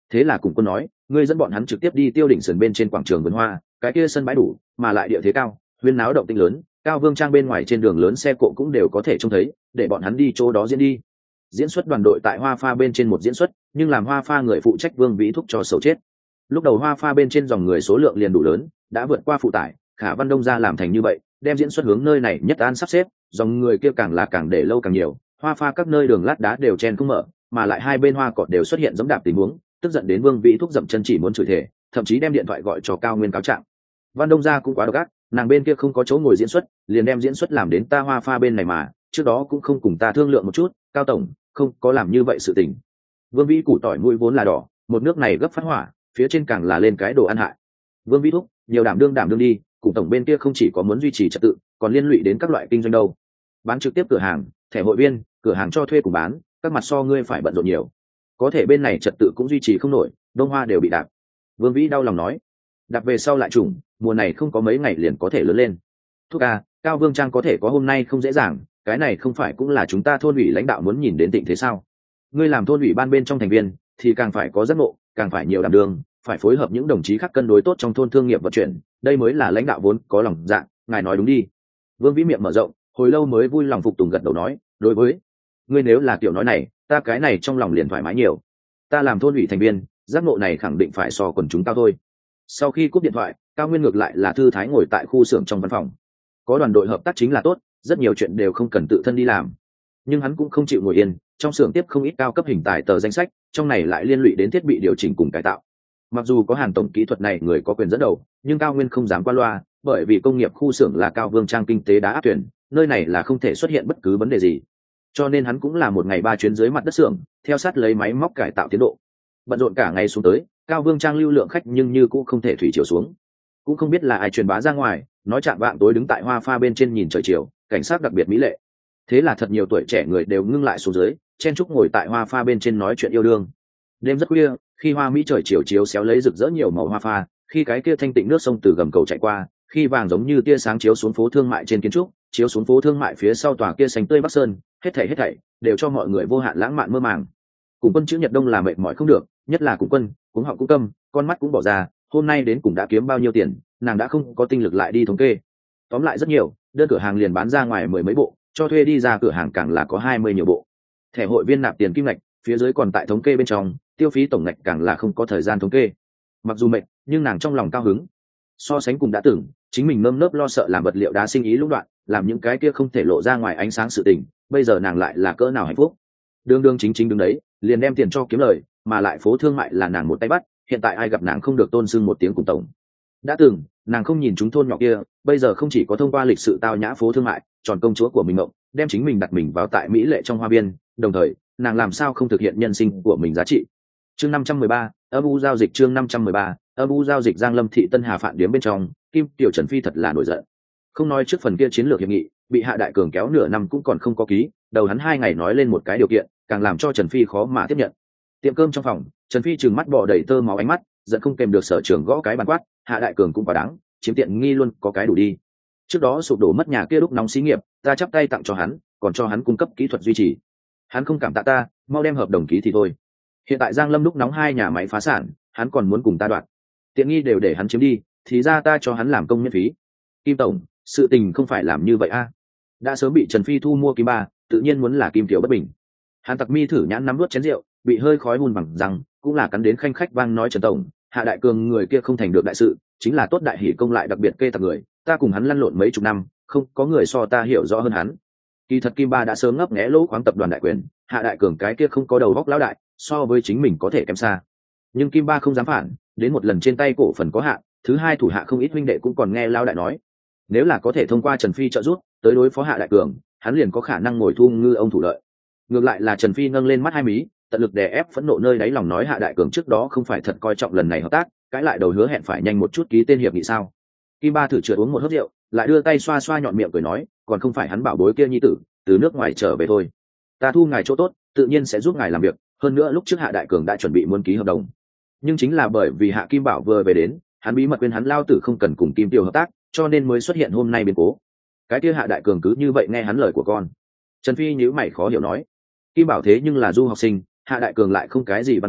Thế là cùng quân nói, ngươi dẫn bọn hắn trực tiếp đi Tiêu đỉnh sườn bên trên quảng trường vườn hoa, cái kia sân bãi đủ, mà lại địa thế cao, huyên náo động tĩnh lớn, Cao Vương Trang bên ngoài trên đường lớn xe cộ cũng đều có thể trông thấy, để bọn hắn đi chỗ đó diễn đi. Diễn xuất đoàn đội tại Hoa Pha bên trên một diễn xuất, nhưng làm Hoa Pha người phụ trách Vương Vĩ thúc cho xấu chết. Lúc đầu Hoa Pha bên trên dòng người số lượng liền đủ lớn, đã vượt qua phụ tải, Khả Văn Đông ra làm thành như vậy, đem diễn xuất hướng nơi này nhất an sắp xếp, dòng người kia càng là càng để lâu càng nhiều, Hoa Pha các nơi đường lát đá đều chen không mở, mà lại hai bên hoa cọt đều xuất hiện giẫm đạp tình huống, tức giận đến Vương Vĩ thúc dậm chân chỉ muốn chửi thề, thậm chí đem điện thoại gọi cho Cao Nguyên cáo trạng. Văn Đông gia cũng quá độc ác, nàng bên kia không có chỗ ngồi diễn xuất, liền đem diễn xuất làm đến ta Hoa Pha bên này mà, trước đó cũng không cùng ta thương lượng một chút, Cao tổng không có làm như vậy sự tình. Vương Vĩ củ tỏi mũi vốn là đỏ, một nước này gấp phát hỏa, phía trên càng là lên cái đồ ăn hại. Vương Vĩ thúc, nhiều đảm đương đảm đương đi, cùng tổng bên kia không chỉ có muốn duy trì trật tự, còn liên lụy đến các loại kinh doanh đâu. Bán trực tiếp cửa hàng, thẻ hội viên, cửa hàng cho thuê cùng bán, các mặt so ngươi phải bận rộn nhiều. Có thể bên này trật tự cũng duy trì không nổi, đông hoa đều bị đạp. Vương Vĩ đau lòng nói, đạp về sau lại trùng, mùa này không có mấy ngày liền có thể lớn lên. Thúc a, Cao Vương Trang có thể có hôm nay không dễ dàng, cái này không phải cũng là chúng ta thôn ủy lãnh đạo muốn nhìn đến tịnh thế sao? Ngươi làm thôn ủy ban bên trong thành viên thì càng phải có giác ngộ, càng phải nhiều đảm đương, phải phối hợp những đồng chí khác cân đối tốt trong thôn thương nghiệp vận chuyển, đây mới là lãnh đạo vốn có lòng dạ, ngài nói đúng đi. Vương Vĩ miệng mở rộng, hồi lâu mới vui lòng phục tùng gật đầu nói, đối với ngươi nếu là kiểu nói này, ta cái này trong lòng liền thoải mái nhiều. Ta làm thôn ủy thành viên, giác ngộ này khẳng định phải so quần chúng cao thôi. Sau khi cúp điện thoại, Cao Nguyên ngược lại là thư thái ngồi tại khu xưởng trong văn phòng. Có đoàn đội hợp tác chính là tốt, rất nhiều chuyện đều không cần tự thân đi làm. Nhưng hắn cũng không chịu ngồi yên, trong xưởng tiếp không ít cao cấp hình tài tờ danh sách, trong này lại liên lụy đến thiết bị điều chỉnh cùng cải tạo. Mặc dù có Hàn tổng kỹ thuật này người có quyền dẫn đầu, nhưng Cao Nguyên không dám qua loa, bởi vì công nghiệp khu xưởng là Cao Vương Trang kinh tế đá áp tuyển, nơi này là không thể xuất hiện bất cứ vấn đề gì. Cho nên hắn cũng là một ngày ba chuyến dưới mặt đất xưởng, theo sát lấy máy móc cải tạo tiến độ. Bận rộn cả ngày xuống tới, Cao Vương Trang lưu lượng khách nhưng như cũng không thể thủy chiều xuống. Cũng không biết là ai truyền bá ra ngoài, nói chạm vạng tối đứng tại Hoa Pha bên trên nhìn trời chiều, cảnh sát đặc biệt mỹ lệ. Thế là thật nhiều tuổi trẻ người đều ngưng lại xuống dưới, chen chúc ngồi tại Hoa Pha bên trên nói chuyện yêu đương. Đêm rất khuya, khi hoa mỹ trời chiều chiếu xéo lấy rực rỡ nhiều màu hoa pha, khi cái kia thanh tịnh nước sông từ gầm cầu chạy qua, khi vàng giống như tia sáng chiếu xuống phố thương mại trên kiến trúc, chiếu xuống phố thương mại phía sau tòa kia xanh tươi Bắc Sơn, hết thảy hết thảy đều cho mọi người vô hạn lãng mạn mơ màng. Cùng Quân chữ Nhật Đông là mệt mỏi không được, nhất là Cùng Quân, cũng họng cũng câm, con mắt cũng bỏ ra, hôm nay đến cùng đã kiếm bao nhiêu tiền, nàng đã không có tinh lực lại đi thống kê. Tóm lại rất nhiều, đơn cửa hàng liền bán ra ngoài mười mấy bộ, cho thuê đi ra cửa hàng càng là có hai mươi nhiều bộ. Thẻ hội viên nạp tiền kim ngạch, phía dưới còn tại thống kê bên trong, tiêu phí tổng ngạch càng là không có thời gian thống kê. Mặc dù mệt, nhưng nàng trong lòng cao hứng. So sánh cùng đã tưởng, chính mình nơm nớp lo sợ làm vật liệu đá sinh ý lũng đoạn, làm những cái kia không thể lộ ra ngoài ánh sáng sự tình, bây giờ nàng lại là cỡ nào hạnh phúc. Đường đường chính chính đứng đấy, liền đem tiền cho kiếm lời, mà lại phố thương mại là nàng một tay bắt, hiện tại ai gặp nàng không được tôn sưng một tiếng cùng tổng. Đã từng, nàng không nhìn chúng thôn nhỏ kia, bây giờ không chỉ có thông qua lịch sự tao nhã phố thương mại, tròn công chúa của mình mộng, đem chính mình đặt mình vào tại mỹ lệ trong hoa viên, đồng thời, nàng làm sao không thực hiện nhân sinh của mình giá trị. Chương năm trăm mười ba, âm u giao dịch chương năm trăm mười ba, âm u giao dịch Giang Lâm thị Tân Hà Phạn điếm bên trong, Kim Tiểu Trần Phi thật là nổi giận. Không nói trước phần kia chiến lược hiệp nghị, bị Hạ Đại Cường kéo nửa năm cũng còn không có ký, đầu hắn hai ngày nói lên một cái điều kiện, càng làm cho Trần Phi khó mà tiếp nhận. Tiệm cơm trong phòng, Trần Phi trừng mắt bò đầy tơ máu ánh mắt, giận không kèm được sở trưởng gõ cái bàn quát, Hạ Đại Cường cũng quá đáng, chiếm tiện nghi luôn, có cái đủ đi. Trước đó sụp đổ mất nhà kia lúc nóng xí nghiệp, ta chắp tay tặng cho hắn, còn cho hắn cung cấp kỹ thuật duy trì. Hắn không cảm tạ ta, mau đem hợp đồng ký thì thôi. Hiện tại Giang Lâm lúc nóng hai nhà máy phá sản, hắn còn muốn cùng ta đoạt tiện nghi đều để hắn chiếm đi, thì ra ta cho hắn làm công miễn phí. Kim tổng, sự tình không phải làm như vậy a. Đã sớm bị Trần Phi thu mua Kim Ba, tự nhiên muốn là Kim Tiểu bất bình. Hắn tặc mi thử nhãn nắm nuốt chén rượu, bị hơi khói hun bằng rằng, cũng là cắn đến khanh khách vang nói Trần tổng, Hạ Đại Cường người kia không thành được đại sự, chính là tốt đại hỷ công lại đặc biệt kê tặc người, ta cùng hắn lăn lộn mấy chục năm, không có người so ta hiểu rõ hơn hắn. Kỳ thật Kim Ba đã sớm ngấp nghé lỗ khoáng tập đoàn đại quyền, Hạ Đại Cường cái kia không có đầu góc lão đại, so với chính mình có thể kém xa. Nhưng Kim Ba không dám phản, đến một lần trên tay cổ phần có hạn, thứ hai thủ hạ không ít huynh đệ cũng còn nghe lão đại nói, nếu là có thể thông qua Trần Phi trợ giúp tới đối phó Hạ Đại Cường, hắn liền có khả năng ngồi thu ngư ông thủ lợi. Ngược lại là Trần Phi nâng lên mắt hai mí, tận lực đè ép phẫn nộ nơi đáy lòng nói Hạ Đại Cường trước đó không phải thật coi trọng lần này hợp tác, cãi lại đầu hứa hẹn phải nhanh một chút ký tên hiệp nghị sao. Kim Ba thử trượt uống một hớp rượu, lại đưa tay xoa xoa nhọn miệng cười nói, còn không phải hắn bảo bối kia nhi tử từ nước ngoài trở về thôi, ta thu ngài chỗ tốt tự nhiên sẽ giúp ngài làm việc, hơn nữa lúc trước Hạ Đại Cường đã chuẩn bị muốn ký hợp đồng, nhưng chính là bởi vì Hạ Kim Bảo vừa về đến, hắn bí mật khuyên hắn lao tử không cần cùng Kim Tiêu hợp tác, cho nên mới xuất hiện hôm nay biến cố. Cái kia Hạ Đại Cường cứ như vậy nghe hắn lời của con. Trần Phi nhíu mày khó hiểu nói, Kim Bảo thế nhưng là du học sinh, Hạ Đại Cường lại không cái gì văn hóa,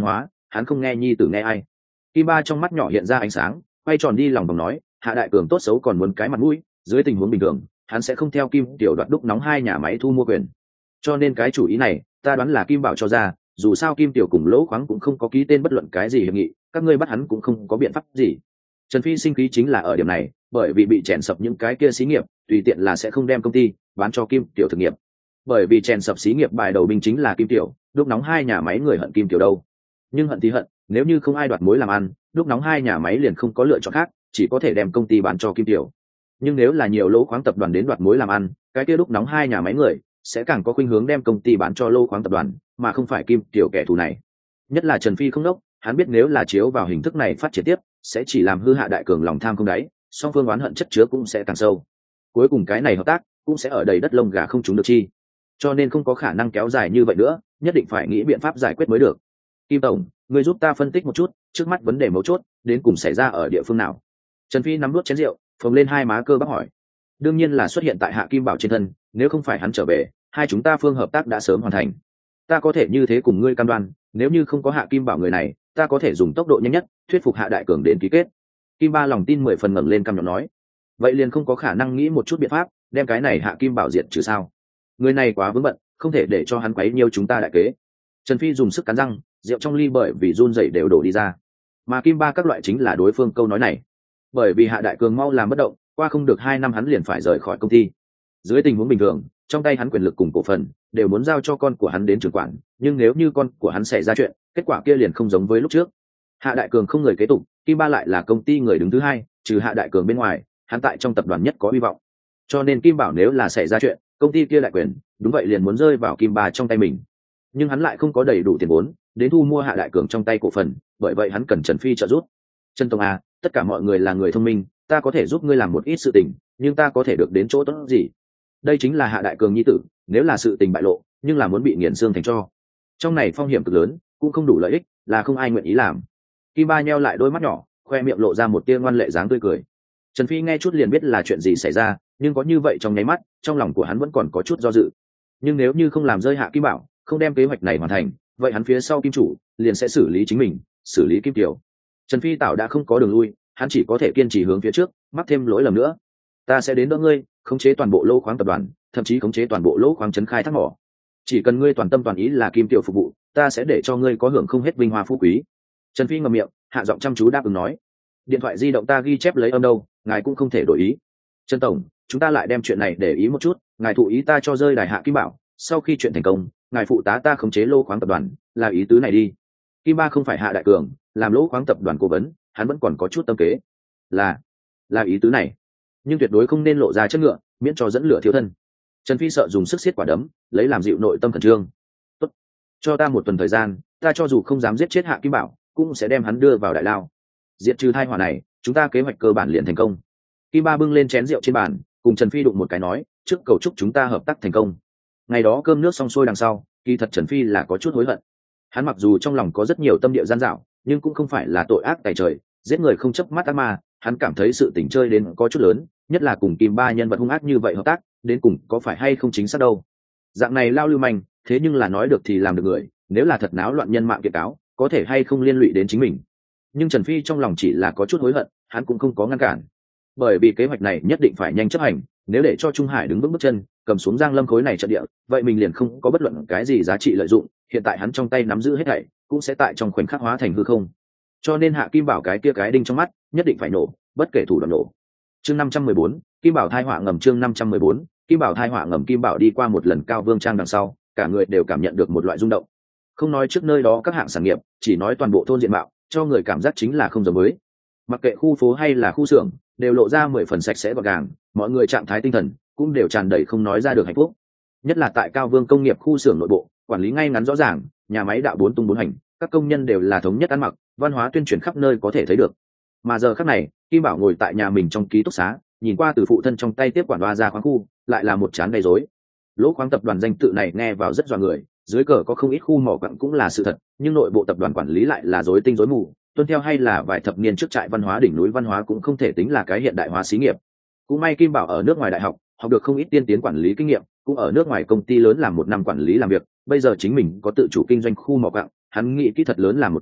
hắn không nghe nhi tử nghe ai. Kim Ba trong mắt nhỏ hiện ra ánh sáng, quay tròn đi lòng vòng nói, Hạ đại cường tốt xấu còn muốn cái mặt mũi, dưới tình huống bình thường hắn sẽ không theo Kim Tiểu đoạt đúc nóng hai nhà máy thu mua quyền. Cho nên cái chủ ý này ta đoán là Kim Bảo cho ra, dù sao Kim Tiểu cùng Lỗ Khoáng cũng không có ký tên bất luận cái gì hiệp nghị, các ngươi bắt hắn cũng không có biện pháp gì. Trần Phi sinh khí chính là ở điểm này, bởi vì bị chèn sập những cái kia xí nghiệp, tùy tiện là sẽ không đem công ty bán cho Kim Tiểu thực nghiệp. Bởi vì chèn sập xí nghiệp bài đầu binh chính là Kim Tiểu, đúc nóng hai nhà máy người hận Kim Tiểu đâu. Nhưng hận thì hận, nếu như không ai đoạt mối làm ăn, đúc nóng hai nhà máy liền không có lựa chọn khác, chỉ có thể đem công ty bán cho Kim Tiểu. Nhưng nếu là nhiều Lỗ Khoáng tập đoàn đến đoạt mối làm ăn, cái kia đúc nóng hai nhà máy người sẽ càng có khuynh hướng đem công ty bán cho Lỗ Khoáng tập đoàn, mà không phải Kim Tiểu kẻ thù này. Nhất là Trần Phi không đốc, hắn biết nếu là chiếu vào hình thức này phát triển tiếp, sẽ chỉ làm hư Hạ đại cường lòng tham không đáy, song phương oán hận chất chứa cũng sẽ càng sâu. Cuối cùng cái này hợp tác cũng sẽ ở đầy đất lông gà không trúng được chi. Cho nên không có khả năng kéo dài như vậy nữa, nhất định phải nghĩ biện pháp giải quyết mới được. Kim tổng, người giúp ta phân tích một chút, trước mắt vấn đề mấu chốt đến cùng xảy ra ở địa phương nào? Trần Phi nắm nuốt chén rượu, phồng lên hai má cơ bắp hỏi. Đương nhiên là xuất hiện tại Hạ Kim Bảo trên thân, nếu không phải hắn trở về, hai chúng ta phương hợp tác đã sớm hoàn thành. Ta có thể như thế cùng ngươi cam đoan, nếu như không có Hạ Kim Bảo người này, ta có thể dùng tốc độ nhanh nhất thuyết phục Hạ đại cường đến ký kết. Kim Ba lòng tin mười phần ngẩng lên cam nhọn nói. Vậy liền không có khả năng nghĩ một chút biện pháp đem cái này Hạ Kim Bảo diệt trừ sao? Người này quá vướng bận, không thể để cho hắn quấy nhiêu chúng ta đại kế. Trần Phi dùng sức cắn răng, rượu trong ly bởi vì run rẩy đều đổ đi ra. Mà Kim Ba các loại chính là đối phương câu nói này. Bởi vì Hạ đại cường mau làm bất động, qua không được hai năm hắn liền phải rời khỏi công ty. Dưới tình huống bình thường, trong tay hắn quyền lực cùng cổ phần đều muốn giao cho con của hắn đến trưởng quản, nhưng nếu như con của hắn xảy ra chuyện, kết quả kia liền không giống với lúc trước. Hạ đại cường không người kế tục, Kim Ba lại là công ty người đứng thứ hai, trừ Hạ đại cường bên ngoài, hắn tại trong tập đoàn nhất có hy vọng. Cho nên Kim Bảo nếu là xảy ra chuyện, công ty kia đại quyền đúng vậy liền muốn rơi vào Kim Ba trong tay mình. Nhưng hắn lại không có đầy đủ tiền vốn đến thu mua Hạ đại cường trong tay cổ phần, bởi vậy hắn cần Trần Phi trợ giúp. Trần Tông à, tất cả mọi người là người thông minh, ta có thể giúp ngươi làm một ít sự tình, nhưng ta có thể được đến chỗ tốt gì? Đây chính là Hạ đại cường nhi tử, nếu là sự tình bại lộ, nhưng là muốn bị nghiền xương thành tro. Trong này phong hiểm cực lớn, cũng không đủ lợi ích, là không ai nguyện ý làm. Kim Ba nheo lại đôi mắt nhỏ, khoe miệng lộ ra một tia ngoan lệ dáng tươi cười. Trần Phi nghe chút liền biết là chuyện gì xảy ra, nhưng có như vậy trong nháy mắt, trong lòng của hắn vẫn còn có chút do dự. Nhưng nếu như không làm rơi Hạ Kim Bảo, không đem kế hoạch này hoàn thành, vậy hắn phía sau Kim chủ liền sẽ xử lý chính mình, xử lý Kim Tiểu. Trần Phi tạo đã không có đường lui, hắn chỉ có thể kiên trì hướng phía trước, mắc thêm lỗi lầm nữa. Ta sẽ đến đỡ ngươi, khống chế toàn bộ Lỗ Khoáng tập đoàn, thậm chí khống chế toàn bộ Lỗ Khoáng trấn khai thác mỏ. Chỉ cần ngươi toàn tâm toàn ý là Kim Tiểu phục vụ, ta sẽ để cho ngươi có hưởng không hết vinh hoa phú quý. Trần Phi ngậm miệng, hạ giọng chăm chú đáp ứng nói. Điện thoại di động ta ghi chép lấy âm đâu, ngài cũng không thể đổi ý. Trần tổng, chúng ta lại đem chuyện này để ý một chút, ngài thụ ý ta cho rơi đài Hạ Kim Bảo, sau khi chuyện thành công, ngài phụ tá ta khống chế Lỗ Khoáng tập đoàn, là ý tứ này đi. Kim Ba không phải Hạ đại cường, làm Lỗ Khoáng tập đoàn cố vấn, hắn vẫn còn có chút tâm kế. Là, là ý tứ này, nhưng tuyệt đối không nên lộ ra chất ngựa, miễn cho dẫn lửa thiếu thân. Trần Phi sợ dùng sức siết quả đấm, lấy làm dịu nội tâm khẩn trương. Tốt, cho ta một tuần thời gian, ta cho dù không dám giết chết Hạ Kim Bảo, cũng sẽ đem hắn đưa vào đại lao. Diệt trừ tai họa này, chúng ta kế hoạch cơ bản liền thành công. Kim Ba bưng lên chén rượu trên bàn, cùng Trần Phi đụng một cái nói, trước cầu chúc chúng ta hợp tác thành công. Ngày đó cơm nước xong xuôi đằng sau, kỳ thật Trần Phi là có chút hối hận. Hắn mặc dù trong lòng có rất nhiều tâm địa gian dảo, nhưng cũng không phải là tội ác tày trời, giết người không chớp mắt ác ma. Hắn cảm thấy sự tình chơi đến có chút lớn, nhất là cùng Kim Ba nhân vật hung ác như vậy hợp tác, đến cùng có phải hay không chính xác đâu. Dạng này lao lưu manh, thế nhưng là nói được thì làm được người, nếu là thật náo loạn nhân mạng kiện cáo, có thể hay không liên lụy đến chính mình. Nhưng Trần Phi trong lòng chỉ là có chút hối hận, hắn cũng không có ngăn cản. Bởi vì kế hoạch này nhất định phải nhanh chấp hành, nếu để cho Trung Hải đứng vững bước chân, cầm xuống Giang Lâm khối này trận địa, vậy mình liền không có bất luận cái gì giá trị lợi dụng, hiện tại hắn trong tay nắm giữ hết thảy, cũng sẽ tại trong khoảnh khắc hóa thành hư không. Cho nên Hạ Kim Bảo cái kia cái đinh trong mắt, nhất định phải nổ, bất kể thủ đoạn nổ. Chương năm trăm mười bốn, Kim Bảo thai họa ngầm. Chương năm trăm mười bốn, Kim Bảo thai họa ngầm. Kim Bảo đi qua một lần Cao Vương Trang đằng sau, cả người đều cảm nhận được một loại rung động. Không nói trước nơi đó các hạng sản nghiệp, chỉ nói toàn bộ thôn diện mạo, cho người cảm giác chính là không giống với. Mặc kệ khu phố hay là khu xưởng, đều lộ ra mười phần sạch sẽ gọn gàng, mọi người trạng thái tinh thần cũng đều tràn đầy không nói ra được hạnh phúc. Nhất là tại Cao Vương công nghiệp khu xưởng nội bộ, quản lý ngay ngắn rõ ràng, nhà máy đạo bốn tung bốn hành, các công nhân đều là thống nhất ăn mặc, văn hóa tuyên truyền khắp nơi có thể thấy được. Mà giờ khắc này, Kim Bảo ngồi tại nhà mình trong ký túc xá, nhìn qua từ phụ thân trong tay tiếp quản đoa ra khoáng khu, lại là một chán đầy rối. Lỗ Khoáng tập đoàn danh tự này nghe vào rất dọa người, dưới cờ có không ít khu mỏ quặng cũng là sự thật, nhưng nội bộ tập đoàn quản lý lại là rối tinh rối mù, tuân theo hay là vài thập niên trước trại văn hóa đỉnh núi văn hóa cũng không thể tính là cái hiện đại hóa xí nghiệp. Cũng may Kim Bảo ở nước ngoài đại học, học được không ít tiên tiến quản lý kinh nghiệm, cũng ở nước ngoài công ty lớn làm một năm quản lý làm việc, bây giờ chính mình có tự chủ kinh doanh khu mỏ quặng, hắn nghĩ kỹ thật lớn làm một cuộc,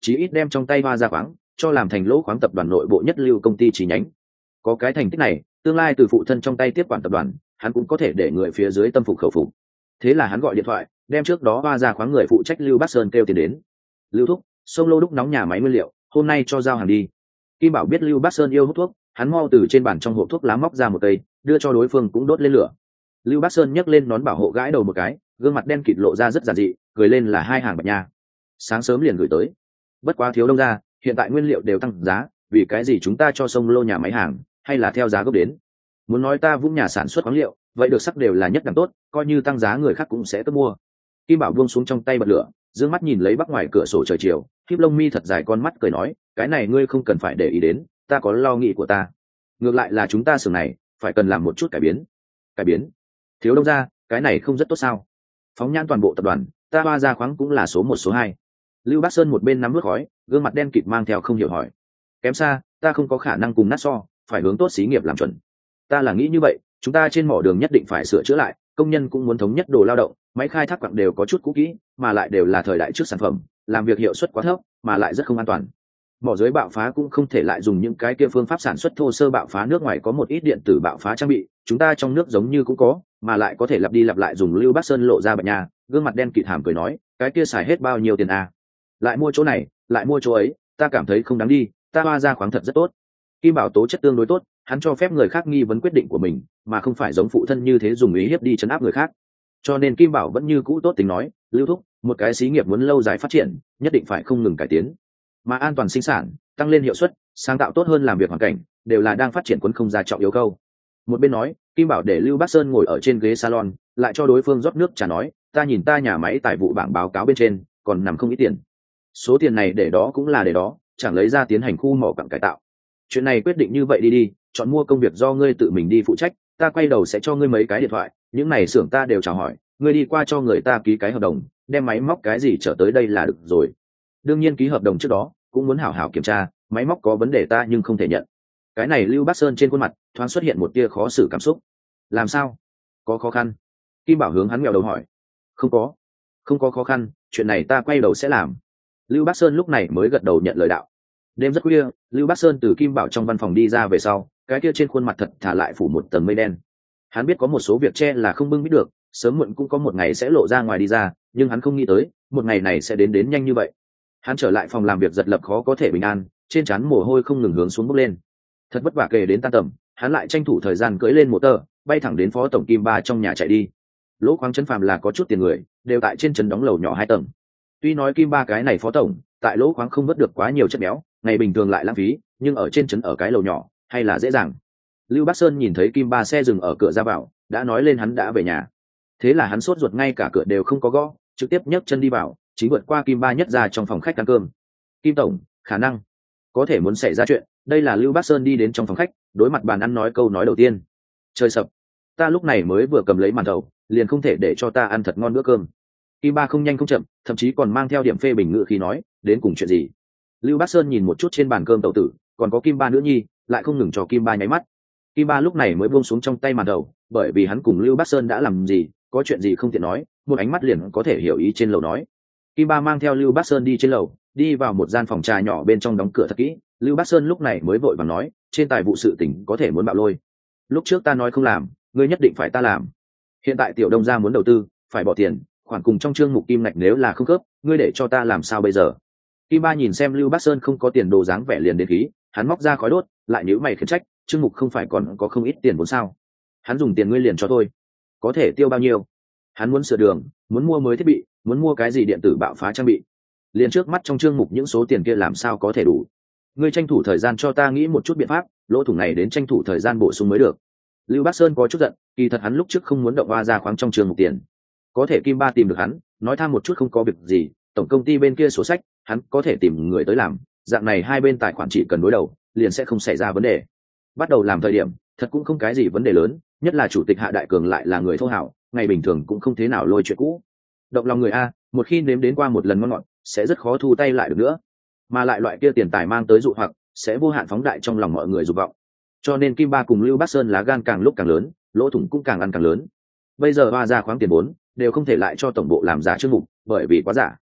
chí ít đem trong tay hoa ra khoáng cho làm thành lỗ khoáng tập đoàn nội bộ nhất lưu công ty chi nhánh. Có cái thành tích này, tương lai từ phụ thân trong tay tiếp quản tập đoàn, hắn cũng có thể để người phía dưới tâm phục khẩu phục. Thế là hắn gọi điện thoại, đem trước đó hoa ra khoáng người phụ trách Lưu Bắc Sơn kêu tiền đến. Lưu thúc, sông lô đúc nóng nhà máy nguyên liệu, hôm nay cho giao hàng đi. Kim Bảo biết Lưu Bắc Sơn yêu hút thuốc, hắn mau từ trên bàn trong hộp thuốc lá móc ra một cây, đưa cho đối phương cũng đốt lên lửa. Lưu Bắc Sơn nhấc lên nón bảo hộ gãi đầu một cái, gương mặt đen kịt lộ ra rất giản dị, cười lên là hai hàng bạch nha. Sáng sớm liền gửi tới. Bất quá thiếu đông ra, hiện tại nguyên liệu đều tăng giá, vì cái gì chúng ta cho sông lô nhà máy hàng, hay là theo giá gốc đến? Muốn nói ta vũng nhà sản xuất khoáng liệu, vậy được sắc đều là nhất đẳng tốt, coi như tăng giá người khác cũng sẽ tốt mua. Kim Bảo buông xuống trong tay bật lửa, dương mắt nhìn lấy bắc ngoài cửa sổ trời chiều, khép lông mi thật dài con mắt cười nói, cái này ngươi không cần phải để ý đến, ta có lo nghĩ của ta. Ngược lại là chúng ta xưởng này phải cần làm một chút cải biến. Cải biến? Thiếu đông ra, cái này không rất tốt sao? Phóng nhãn toàn bộ tập đoàn, ta hoa ra khoáng cũng là số một số hai. Lưu Bắc Sơn một bên nắm nuốt khói, gương mặt đen kịt mang theo không hiểu hỏi, kém xa, ta không có khả năng cùng nát so, phải hướng tốt xí nghiệp làm chuẩn. Ta là nghĩ như vậy, chúng ta trên mỏ đường nhất định phải sửa chữa lại, công nhân cũng muốn thống nhất đồ lao động, máy khai thác quặng đều có chút cũ kỹ, mà lại đều là thời đại trước sản phẩm, làm việc hiệu suất quá thấp, mà lại rất không an toàn. Mỏ dưới bạo phá cũng không thể lại dùng những cái kia phương pháp sản xuất thô sơ bạo phá, nước ngoài có một ít điện tử bạo phá trang bị, chúng ta trong nước giống như cũng có, mà lại có thể lặp đi lặp lại dùng. Lưu Bắc Sơn lộ ra bạch nha, gương mặt đen kịt hàm cười nói, cái kia xài hết bao nhiêu tiền à? Lại mua chỗ này, lại mua chỗ ấy, ta cảm thấy không đáng đi, ta hoa ra khoáng thật rất tốt. Kim Bảo tố chất tương đối tốt, hắn cho phép người khác nghi vấn quyết định của mình, mà không phải giống phụ thân như thế dùng ý hiếp đi chấn áp người khác. Cho nên Kim Bảo vẫn như cũ tốt tính nói, Lưu thúc, một cái xí nghiệp muốn lâu dài phát triển, nhất định phải không ngừng cải tiến, mà an toàn sinh sản, tăng lên hiệu suất, sáng tạo tốt hơn làm việc hoàn cảnh, đều là đang phát triển quân không ra trọng yếu câu. Một bên nói, Kim Bảo để Lưu Bắc Sơn ngồi ở trên ghế salon, lại cho đối phương rót nước trà nói, ta nhìn ta nhà máy tài vụ bảng báo cáo bên trên còn nằm không ít tiền, số tiền này để đó cũng là để đó, chẳng lấy ra tiến hành khu mỏ cặn cải tạo. Chuyện này quyết định như vậy đi đi, chọn mua công việc do ngươi tự mình đi phụ trách, ta quay đầu sẽ cho ngươi mấy cái điện thoại, những này xưởng ta đều chào hỏi, ngươi đi qua cho người ta ký cái hợp đồng, đem máy móc cái gì trở tới đây là được rồi. Đương nhiên ký hợp đồng trước đó cũng muốn hảo hảo kiểm tra, máy móc có vấn đề ta nhưng không thể nhận. Cái này Lưu Bắc Sơn trên khuôn mặt thoáng xuất hiện một tia khó xử cảm xúc. Làm sao? Có khó khăn? Kim Bảo hướng hắn nghèo đầu hỏi. Không có, không có khó khăn, chuyện này ta quay đầu sẽ làm. Lưu Bắc Sơn lúc này mới gật đầu nhận lời đạo. Đêm rất khuya, Lưu Bắc Sơn từ Kim Bảo trong văn phòng đi ra về sau, cái kia trên khuôn mặt thật thả lại phủ một tầng mây đen. Hắn biết có một số việc che là không bưng biết được, sớm muộn cũng có một ngày sẽ lộ ra ngoài đi ra, nhưng hắn không nghĩ tới một ngày này sẽ đến đến nhanh như vậy. Hắn trở lại phòng làm việc giật lập khó có thể bình an, trên trán mồ hôi không ngừng hướng xuống bốc lên. Thật vất vả kề đến tan tầm, hắn lại tranh thủ thời gian cưỡi lên một tờ, bay thẳng đến phó tổng Kim Ba trong nhà chạy đi. Lỗ khoáng Trấn Phàm là có chút tiền người, đều tại trên trấn đóng lầu nhỏ hai tầng. Tuy nói Kim Ba cái này phó tổng, tại lỗ khoáng không vớt được quá nhiều chất béo, ngày bình thường lại lãng phí, nhưng ở trên trấn ở cái lầu nhỏ, hay là dễ dàng. Lưu Bắc Sơn nhìn thấy Kim Ba xe dừng ở cửa ra vào, đã nói lên hắn đã về nhà. Thế là hắn sốt ruột ngay cả cửa đều không có gõ, trực tiếp nhấc chân đi vào, chính vượt qua Kim Ba nhất ra trong phòng khách ăn cơm. Kim tổng, khả năng có thể muốn xảy ra chuyện. Đây là Lưu Bắc Sơn đi đến trong phòng khách, đối mặt bàn ăn nói câu nói đầu tiên. Trời sập, ta lúc này mới vừa cầm lấy màn thầu, liền không thể để cho ta ăn thật ngon bữa cơm. Kim Ba không nhanh không chậm, thậm chí còn mang theo điểm phê bình ngữ khi nói, đến cùng chuyện gì. Lưu Bắc Sơn nhìn một chút trên bàn cơm tẩu tử, còn có Kim Ba nữa nhi, lại không ngừng cho Kim Ba nháy mắt. Kim Ba lúc này mới buông xuống trong tay màn thầu, bởi vì hắn cùng Lưu Bắc Sơn đã làm gì, có chuyện gì không tiện nói, một ánh mắt liền có thể hiểu ý trên lầu nói. Kim Ba mang theo Lưu Bắc Sơn đi trên lầu, đi vào một gian phòng trà nhỏ bên trong đóng cửa thật kỹ. Lưu Bắc Sơn lúc này mới vội vàng nói, trên tài vụ sự tình có thể muốn bạo lôi. Lúc trước ta nói không làm, ngươi nhất định phải ta làm. Hiện tại tiểu đông gia muốn đầu tư, phải bỏ tiền, khoản cùng trong chương mục kim ngạch nếu là không khớp, ngươi để cho ta làm sao bây giờ? Kim Ba nhìn xem Lưu Bắc Sơn không có tiền đồ dáng vẻ liền đến khí, hắn móc ra khói đốt, lại nhíu mày khiển trách, chương mục không phải còn có không ít tiền vốn sao? Hắn dùng tiền ngươi liền cho tôi, có thể tiêu bao nhiêu? Hắn muốn sửa đường, muốn mua mới thiết bị, muốn mua cái gì điện tử bạo phá trang bị, liền trước mắt trong chương mục những số tiền kia làm sao có thể đủ? Ngươi tranh thủ thời gian cho ta nghĩ một chút biện pháp, lỗ thủng này đến tranh thủ thời gian bổ sung mới được. Lưu Bắc Sơn có chút giận, kỳ thật hắn lúc trước không muốn động hoa ra khoáng trong trường mục tiền, có thể Kim Ba tìm được hắn, nói tham một chút không có việc gì, tổng công ty bên kia sổ sách, hắn có thể tìm người tới làm, dạng này hai bên tài khoản chỉ cần đối đầu, liền sẽ không xảy ra vấn đề. Bắt đầu làm thời điểm, thật cũng không cái gì vấn đề lớn, nhất là chủ tịch Hạ Đại Cường lại là người thô hảo, ngày bình thường cũng không thế nào lôi chuyện cũ. Động lòng người a, một khi nếm đến qua một lần ngon ngọt, sẽ rất khó thu tay lại được nữa. Mà lại loại kia tiền tài mang tới dụ hoặc, sẽ vô hạn phóng đại trong lòng mọi người dục vọng. Cho nên Kim Ba cùng Lưu Bắc Sơn lá gan càng lúc càng lớn, lỗ thủng cũng càng ăn càng lớn. Bây giờ hoa ra khoáng tiền vốn đều không thể lại cho tổng bộ làm giá chương mục, bởi vì quá giả.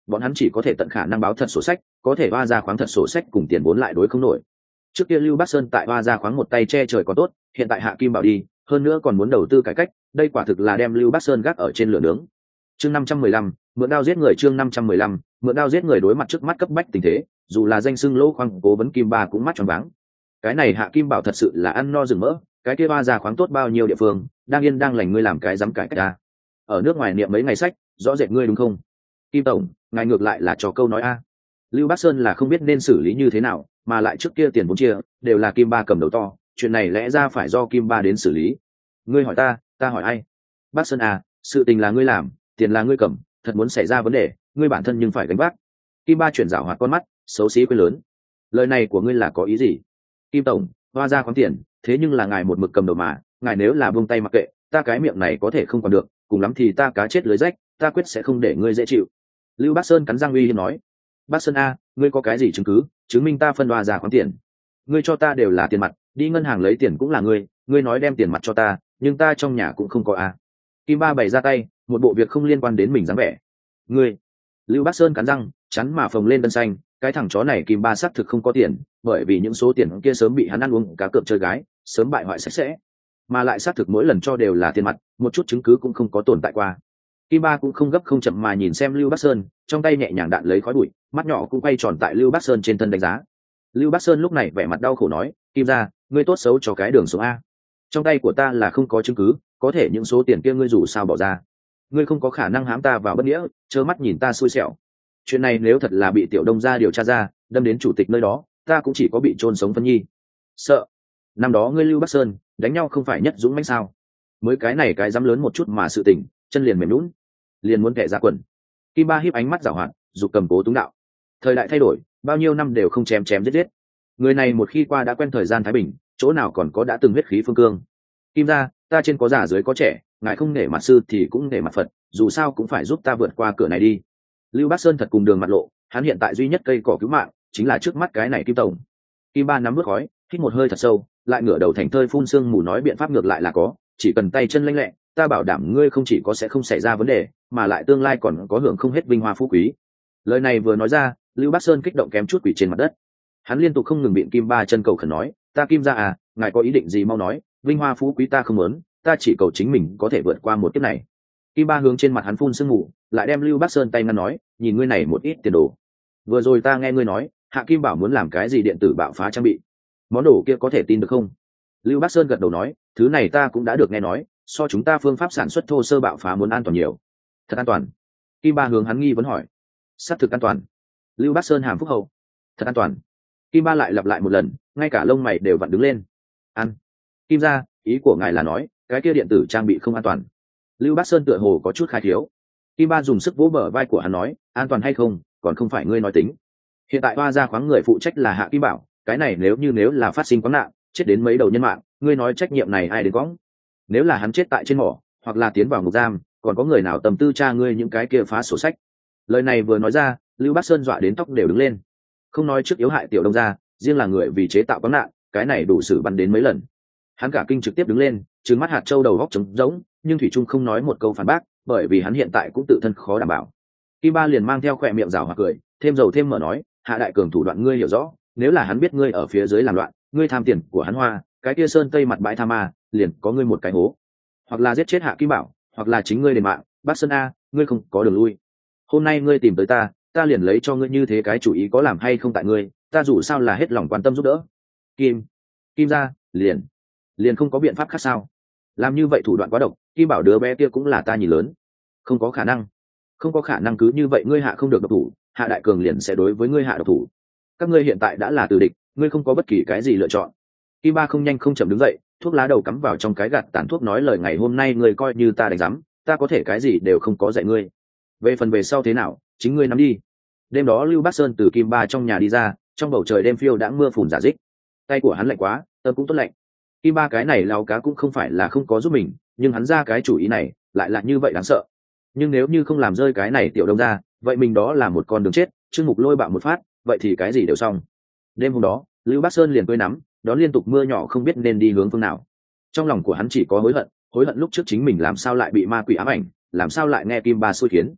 bọn hắn chỉ có thể tận khả năng báo thật sổ sách, có thể hoa ra khoáng thật sổ sách cùng tiền vốn lại đối không nổi. Trước kia Lưu Bắc Sơn tại hoa ra khoáng một tay che trời có tốt, hiện tại Hạ Kim Bảo đi, hơn nữa còn muốn đầu tư cải cách, đây quả thực là đem Lưu Bắc Sơn gác ở trên lửa nướng. Chương năm trăm mười lăm, mượn đao giết người. Chương năm trăm mười lăm, mượn đao giết người. Đối mặt trước mắt cấp bách tình thế, dù là danh xưng lỗ khoáng cố vấn Kim Ba cũng mắt tròn váng. Cái này Hạ Kim Bảo thật sự là ăn no rừng mỡ, cái kia hoa ra khoáng tốt bao nhiêu địa phương, đang yên đang lành ngươi làm cái dám cải cách a. Ở nước ngoài niệm mấy ngày sách, rõ rệt ngươi đúng không? Kim tổng, ngài ngược lại là cho câu nói a. Lưu Bắc Sơn là không biết nên xử lý như thế nào, mà lại trước kia tiền vốn chia đều là Kim Ba cầm đầu to, chuyện này lẽ ra phải do Kim Ba đến xử lý. Ngươi hỏi ta, ta hỏi ai? Bắc Sơn à, sự tình là ngươi làm, tiền là ngươi cầm, thật muốn xảy ra vấn đề, ngươi bản thân nhưng phải gánh vác. Kim Ba chuyển dạo hoạt con mắt, xấu xí quên lớn. Lời này của ngươi là có ý gì? Kim tổng, hoa ra khoáng tiền, thế nhưng là ngài một mực cầm đầu mà, ngài nếu là buông tay mặc kệ, ta cái miệng này có thể không còn được, cùng lắm thì ta cá chết lưới rách, ta quyết sẽ không để ngươi dễ chịu. Lưu Bắc Sơn cắn răng uy hiếp nói. Bắc Sơn a, ngươi có cái gì chứng cứ chứng minh ta phân hoa ra khoáng tiền? Ngươi cho ta đều là tiền mặt, đi ngân hàng lấy tiền cũng là ngươi, ngươi nói đem tiền mặt cho ta, nhưng ta trong nhà cũng không có a. Kim Ba bày ra tay, một bộ việc không liên quan đến mình dáng vẻ. Ngươi, Lưu Bắc Sơn cắn răng, chắn mà phồng lên tân xanh, cái thằng chó này Kim Ba xác thực không có tiền, bởi vì những số tiền kia sớm bị hắn ăn uống cá cược chơi gái, sớm bại hoại sạch sẽ, mà lại xác thực mỗi lần cho đều là tiền mặt, một chút chứng cứ cũng không có tồn tại qua. Kim Ba cũng không gấp không chậm mà nhìn xem Lưu Bắc Sơn, trong tay nhẹ nhàng đạn lấy khói bụi, mắt nhỏ cũng quay tròn tại Lưu Bắc Sơn trên thân đánh giá. Lưu Bắc Sơn lúc này vẻ mặt đau khổ nói, Kim gia, ngươi tốt xấu cho cái đường xuống a. Trong tay của ta là không có chứng cứ, có thể những số tiền kia ngươi dù sao bỏ ra, ngươi không có khả năng hãm ta vào bất nghĩa, trơ mắt nhìn ta xui xẻo. Chuyện này nếu thật là bị Tiểu Đông gia điều tra ra, đâm đến chủ tịch nơi đó, ta cũng chỉ có bị chôn sống phân nhi. Sợ. Năm đó ngươi Lưu Bắc Sơn đánh nhau không phải nhất dũng mãnh sao? Mới cái này cái dám lớn một chút mà sự tình, chân liền mềm lún, liền muốn kẻ ra quần. Kim Ba híp ánh mắt giảo hoạt, dục cầm cố túng đạo. Thời đại thay đổi, bao nhiêu năm đều không chém chém giết giết. Người này một khi qua đã quen thời gian thái bình, chỗ nào còn có đã từng huyết khí phương cương. Kim gia, ta trên có già dưới có trẻ, ngài không nể mặt sư thì cũng nể mặt Phật, dù sao cũng phải giúp ta vượt qua cửa này đi. Lưu Bắc Sơn thật cùng đường mặt lộ, hắn hiện tại duy nhất cây cỏ cứu mạng chính là trước mắt cái này Kim tổng. Kim Ba nắm bước khói, hít một hơi thật sâu, lại ngửa đầu thành thơi phun sương mù nói biện pháp ngược lại là có, chỉ cần tay chân lanh lẹ, ta bảo đảm ngươi không chỉ có sẽ không xảy ra vấn đề, mà lại tương lai còn có hưởng không hết vinh hoa phú quý. Lời này vừa nói ra, Lưu Bắc Sơn kích động kém chút quỷ trên mặt đất. Hắn liên tục không ngừng biện Kim Ba chân cầu khẩn nói, ta Kim gia à, ngài có ý định gì mau nói, vinh hoa phú quý ta không muốn, ta chỉ cầu chính mình có thể vượt qua một kiếp này. Kim Ba hướng trên mặt hắn phun sương mù, lại đem Lưu Bắc Sơn tay ngăn nói, nhìn ngươi này một ít tiền đồ. Vừa rồi ta nghe ngươi nói, Hạ Kim Bảo muốn làm cái gì điện tử bạo phá trang bị, món đồ kia có thể tin được không? Lưu Bắc Sơn gật đầu nói, thứ này ta cũng đã được nghe nói, so chúng ta phương pháp sản xuất thô sơ bạo phá muốn an toàn nhiều. Thật an toàn? Kim Ba hướng hắn nghi vấn hỏi. Xác thực an toàn. Lưu Bắc Sơn hàm phúc hậu. Thật an toàn. Kim Ba lại lặp lại một lần, ngay cả lông mày đều vặn đứng lên. Ăn. Kim gia, ý của ngài là nói cái kia điện tử trang bị không an toàn? Lưu Bắc Sơn tựa hồ có chút khai thiếu. Kim Ba dùng sức vỗ bờ vai của hắn nói, an toàn hay không còn không phải ngươi nói tính. Hiện tại hoa ra khoáng người phụ trách là Hạ Kim Bảo, cái này nếu như nếu là phát sinh quá nạn, chết đến mấy đầu nhân mạng, ngươi nói trách nhiệm này ai đến quõng? Nếu là hắn chết tại trên mỏ, hoặc là tiến vào ngục giam, còn có người nào tầm tư tra ngươi những cái kia phá sổ sách? Lời này vừa nói ra, Lưu Bắc Sơn dọa đến tóc đều đứng lên. Không nói trước yếu hại Tiểu Đông gia, riêng là người vì chế tạo quá nạn, cái này đủ xử bắn đến mấy lần. Hắn cả kinh trực tiếp đứng lên, trừng mắt hạt châu đầu góc trống rỗng, nhưng thủy trung không nói một câu phản bác, bởi vì hắn hiện tại cũng tự thân khó đảm bảo. Kim Ba liền mang theo khỏe miệng rảo hoặc cười, thêm dầu thêm mỡ nói, Hạ đại cường thủ đoạn ngươi hiểu rõ, nếu là hắn biết ngươi ở phía dưới làm loạn, ngươi tham tiền của hắn hoa, cái kia sơn tây mặt bãi tha ma, liền có ngươi một cái hố. Hoặc là giết chết Hạ Kim Bảo, hoặc là chính ngươi đền mạng, Bắc Sơn a, ngươi không có đường lui. Hôm nay ngươi tìm tới ta, ta liền lấy cho ngươi như thế cái chủ ý có làm hay không tại ngươi, ta dù sao là hết lòng quan tâm giúp đỡ. Kim, Kim gia, liền, liền không có biện pháp khác sao? Làm như vậy thủ đoạn quá độc, Kim Bảo đứa bé kia cũng là ta nhìn lớn, không có khả năng, không có khả năng cứ như vậy ngươi Hạ không được độc thủ, Hạ đại cường liền sẽ đối với ngươi Hạ độc thủ. Các ngươi hiện tại đã là tử địch, ngươi không có bất kỳ cái gì lựa chọn. Kim Ba không nhanh không chậm đứng dậy, thuốc lá đầu cắm vào trong cái gạt tàn thuốc nói lời ngày hôm nay ngươi coi như ta đánh giám, ta có thể cái gì đều không có dạy ngươi. Về phần về sau thế nào, chính ngươi nắm đi. Đêm đó Lưu Bắc Sơn từ Kim Ba trong nhà đi ra, trong bầu trời đêm phiêu đãng mưa phùn giả dích. Tay của hắn lạnh quá, tâm cũng tốt lạnh. Kim Ba cái này lao cá cũng không phải là không có giúp mình, nhưng hắn ra cái chủ ý này lại là như vậy đáng sợ. Nhưng nếu như không làm rơi cái này Tiểu Đông ra, vậy mình đó là một con đường chết. Trương Mục lôi bạo một phát, vậy thì cái gì đều xong. Đêm hôm đó, Lưu Bắc Sơn liền tươi nắm, đón liên tục mưa nhỏ không biết nên đi hướng phương nào. Trong lòng của hắn chỉ có hối hận, hối hận lúc trước chính mình làm sao lại bị ma quỷ ám ảnh, làm sao lại nghe Kim Ba xui khiến.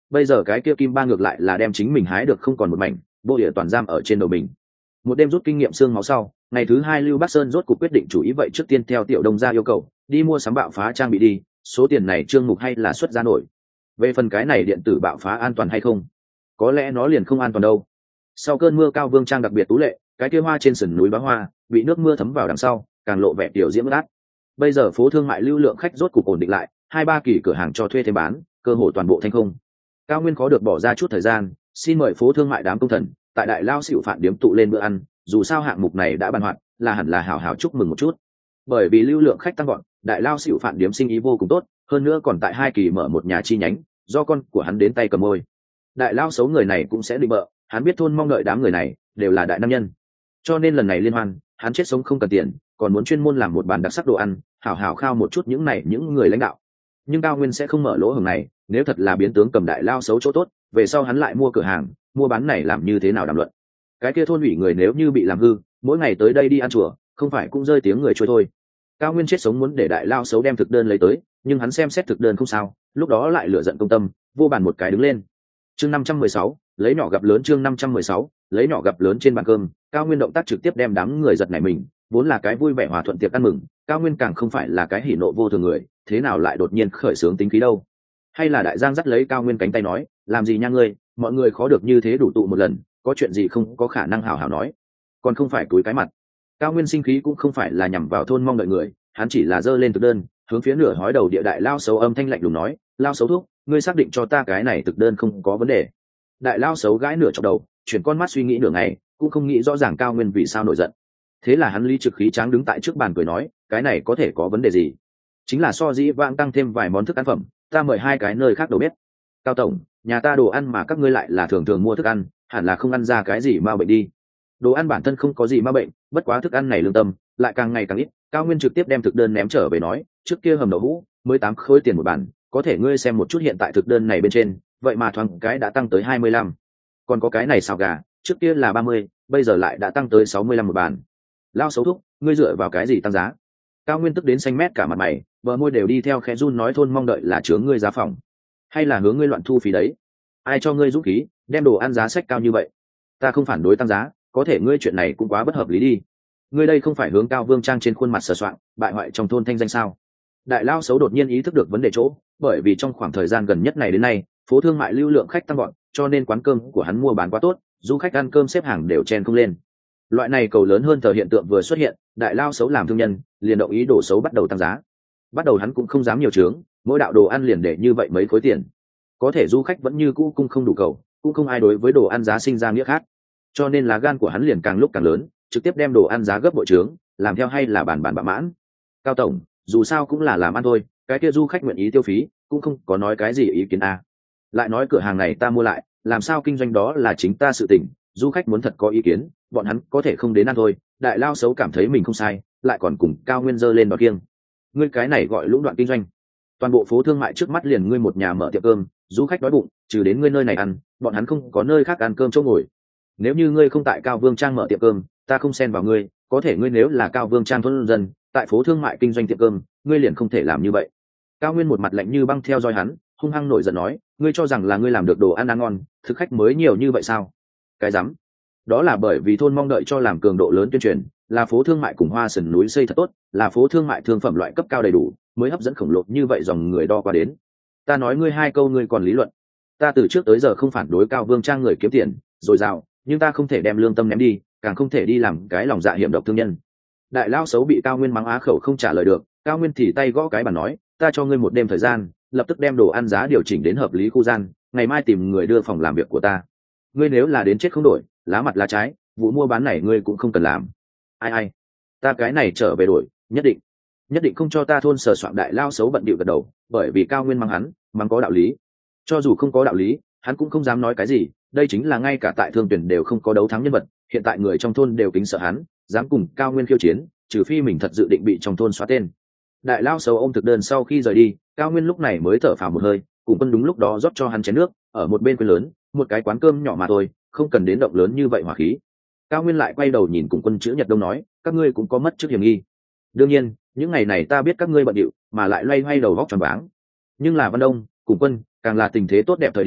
Bây giờ cái kia kim ba ngược lại là đem chính mình hái được không còn một mảnh, vô địa toàn giam ở trên đầu mình. Một đêm rút kinh nghiệm xương máu sau, ngày thứ hai Lưu Bắc Sơn rốt cuộc quyết định chủ ý vậy trước tiên theo Tiểu Đông gia yêu cầu, đi mua sắm bạo phá trang bị đi, số tiền này Trương Mục hay là xuất ra nổi. Về phần cái này điện tử bạo phá an toàn hay không, có lẽ nó liền không an toàn đâu. Sau cơn mưa cao vương trang đặc biệt tú lệ, cái kia hoa trên sườn núi bá hoa, bị nước mưa thấm vào đằng sau, càng lộ vẻ tiểu diễm át. Bây giờ phố thương mại lưu lượng khách rốt cuộc ổn định lại, hai ba kỳ cửa hàng cho thuê thêm bán, cơ hội toàn bộ thanh không. Cao Nguyên khó được bỏ ra chút thời gian, xin mời phố thương mại đám công thần, tại đại lao xỉu phản điếm tụ lên bữa ăn, dù sao hạng mục này đã bàn hoạt, là hẳn là hào hào chúc mừng một chút. Bởi vì lưu lượng khách tăng gọn, đại lao xỉu phản điếm sinh ý vô cùng tốt, hơn nữa còn tại hai kỳ mở một nhà chi nhánh, do con của hắn đến tay cầm môi. Đại lao xấu người này cũng sẽ định bợ, hắn biết thôn mong đợi đám người này đều là đại nam nhân, cho nên lần này liên hoan, hắn chết sống không cần tiền, còn muốn chuyên môn làm một bàn đặc sắc đồ ăn, hảo hảo khao một chút những này những người lãnh đạo. Nhưng Cao Nguyên sẽ không mở lỗ hổng này, nếu thật là biến tướng cầm đại lao xấu chỗ tốt, về sau hắn lại mua cửa hàng, mua bán này làm như thế nào đàm luận. Cái kia thôn ủy người nếu như bị làm hư, mỗi ngày tới đây đi ăn chùa, không phải cũng rơi tiếng người trôi thôi. Cao Nguyên chết sống muốn để đại lao xấu đem thực đơn lấy tới, nhưng hắn xem xét thực đơn không sao, lúc đó lại lửa giận công tâm, vô bàn một cái đứng lên. Chương năm trăm mười sáu, lấy nhỏ gặp lớn. Chương năm trăm mười sáu, lấy nhỏ gặp lớn. Trên bàn cơm, Cao Nguyên động tác trực tiếp đem đám người giật nảy mình, vốn là cái vui vẻ hòa thuận tiệc ăn mừng, Cao Nguyên càng không phải là cái hỉ nộ vô thường người, thế nào lại đột nhiên khởi sướng tính khí đâu? Hay là đại giang dắt lấy Cao Nguyên cánh tay nói, làm gì nha ngươi, mọi người khó được như thế đủ tụ một lần, có chuyện gì không có khả năng hảo hảo nói, còn không phải túi cái mặt. Cao Nguyên sinh khí cũng không phải là nhằm vào thôn mong đợi người, hắn chỉ là giơ lên thực đơn, hướng phía nửa hói đầu địa đại lao xấu âm thanh lạnh lùng nói, lao xấu thúc, ngươi xác định cho ta cái này thực đơn không có vấn đề? Đại lao xấu gãi nửa chọc đầu, chuyển con mắt suy nghĩ nửa ngày, cũng không nghĩ rõ ràng Cao Nguyên vì sao nổi giận. Thế là hắn lý trực khí tráng đứng tại trước bàn cười nói, cái này có thể có vấn đề gì? Chính là so dĩ vãng tăng thêm vài món thức ăn phẩm, ta mời hai cái nơi khác đầu bếp. Cao tổng, nhà ta đồ ăn mà các ngươi lại là thường thường mua thức ăn, hẳn là không ăn ra cái gì ma bệnh đi. Đồ ăn bản thân không có gì ma bệnh, bất quá thức ăn này lương tâm lại càng ngày càng ít. Cao Nguyên trực tiếp đem thực đơn ném trở về nói, trước kia hầm đậu hũ mới tám khối tiền một bàn, có thể ngươi xem một chút hiện tại thực đơn này bên trên, vậy mà thoáng cái đã tăng tới hai mươi lăm. Còn có cái này xào gà, trước kia là ba mươi, bây giờ lại đã tăng tới sáu mươi lăm một bàn. Lao xấu thúc, ngươi dựa vào cái gì tăng giá? Cao Nguyên tức đến xanh mét cả mặt mày, bờ môi đều đi theo khẽ run nói, thôn mong đợi là chướng ngươi giá phòng, hay là hướng ngươi loạn thu phí đấy? Ai cho ngươi dũng khí đem đồ ăn giá sách cao như vậy? Ta không phản đối tăng giá, có thể ngươi chuyện này cũng quá bất hợp lý đi. Ngươi đây không phải hướng Cao Vương Trang trên khuôn mặt sờ soạng, bại hoại trong thôn thanh danh sao? Đại lao xấu đột nhiên ý thức được vấn đề chỗ, bởi vì trong khoảng thời gian gần nhất này đến nay, phố thương mại lưu lượng khách tăng gọn, cho nên quán cơm của hắn mua bán quá tốt, du khách ăn cơm xếp hàng đều chen không lên. Loại này cầu lớn hơn thờ hiện tượng vừa xuất hiện, đại lao xấu làm thương nhân liền động ý đồ xấu bắt đầu tăng giá. Bắt đầu hắn cũng không dám nhiều trướng, mỗi đạo đồ ăn liền để như vậy mấy khối tiền. Có thể du khách vẫn như cũ cung không đủ cầu, cũng không ai đối với đồ ăn giá sinh ra nghĩa khác, cho nên lá gan của hắn liền càng lúc càng lớn, trực tiếp đem đồ ăn giá gấp bội trướng, làm theo hay là bàn bàn bạ mãn. Cao tổng, dù sao cũng là làm ăn thôi, cái kia du khách nguyện ý tiêu phí, cũng không có nói cái gì ý kiến à. Lại nói cửa hàng này ta mua lại, làm sao kinh doanh đó là chính ta sự tình, du khách muốn thật có ý kiến, bọn hắn có thể không đến ăn thôi. Đại lao xấu cảm thấy mình không sai, lại còn cùng Cao Nguyên dơ lên đòn kiêng. Ngươi cái này gọi lũng đoạn kinh doanh. Toàn bộ phố thương mại trước mắt liền ngươi một nhà mở tiệm cơm, du khách đói bụng, trừ đến ngươi nơi này ăn, bọn hắn không có nơi khác ăn cơm chỗ ngồi. Nếu như ngươi không tại Cao Vương Trang mở tiệm cơm, ta không xen vào ngươi, có thể ngươi nếu là Cao Vương Trang thôn dân, tại phố thương mại kinh doanh tiệm cơm, ngươi liền không thể làm như vậy. Cao Nguyên một mặt lạnh như băng theo dõi hắn, hung hăng nổi giận nói, ngươi cho rằng là ngươi làm được đồ ăn ăn ngon, thực khách mới nhiều như vậy sao? Cái rắm. Đó là bởi vì thôn mong đợi cho làm cường độ lớn tuyên truyền, là phố thương mại cùng hoa sườn núi xây thật tốt, là phố thương mại thương phẩm loại cấp cao đầy đủ, mới hấp dẫn khổng lồ như vậy dòng người đo qua đến. Ta nói ngươi hai câu ngươi còn lý luận. Ta từ trước tới giờ không phản đối Cao Vương Trang người kiếm tiền dồi dào, nhưng ta không thể đem lương tâm ném đi, càng không thể đi làm cái lòng dạ hiểm độc thương nhân. Đại lao xấu bị Cao Nguyên mắng á khẩu không trả lời được, Cao Nguyên thì tay gõ cái bàn nói, ta cho ngươi một đêm thời gian, lập tức đem đồ ăn giá điều chỉnh đến hợp lý khu gian, ngày mai tìm người đưa phòng làm việc của ta. Ngươi nếu là đến chết không đổi, lá mặt lá trái, vụ mua bán này ngươi cũng không cần làm. Ai ai, ta cái này trở về đổi, nhất định nhất định không cho ta thôn sờ soạn. Đại lao xấu bận bịu gật đầu, bởi vì Cao Nguyên mắng hắn mắng có đạo lý, cho dù không có đạo lý hắn cũng không dám nói cái gì. Đây chính là ngay cả tại thương tuyển đều không có đấu thắng nhân vật, hiện tại người trong thôn đều kính sợ hắn, dám cùng Cao Nguyên khiêu chiến, trừ phi mình thật dự định bị trong thôn xóa tên. Đại lao xấu ôm thực đơn sau khi rời đi, Cao Nguyên lúc này mới thở phào một hơi, cùng quân đúng lúc đó rót cho hắn chén nước, ở một bên quên lớn, một cái quán cơm nhỏ mà thôi, không cần đến động lớn như vậy hỏa khí. Cao Nguyên lại quay đầu nhìn cùng quân chữ Nhật Đông nói, các ngươi cũng có mất trước hiểm nghi. Đương nhiên, những ngày này ta biết các ngươi bận điệu, mà lại loay hoay đầu vóc tròn váng. Nhưng là Văn Đông, cùng quân, càng là tình thế tốt đẹp thời điểm,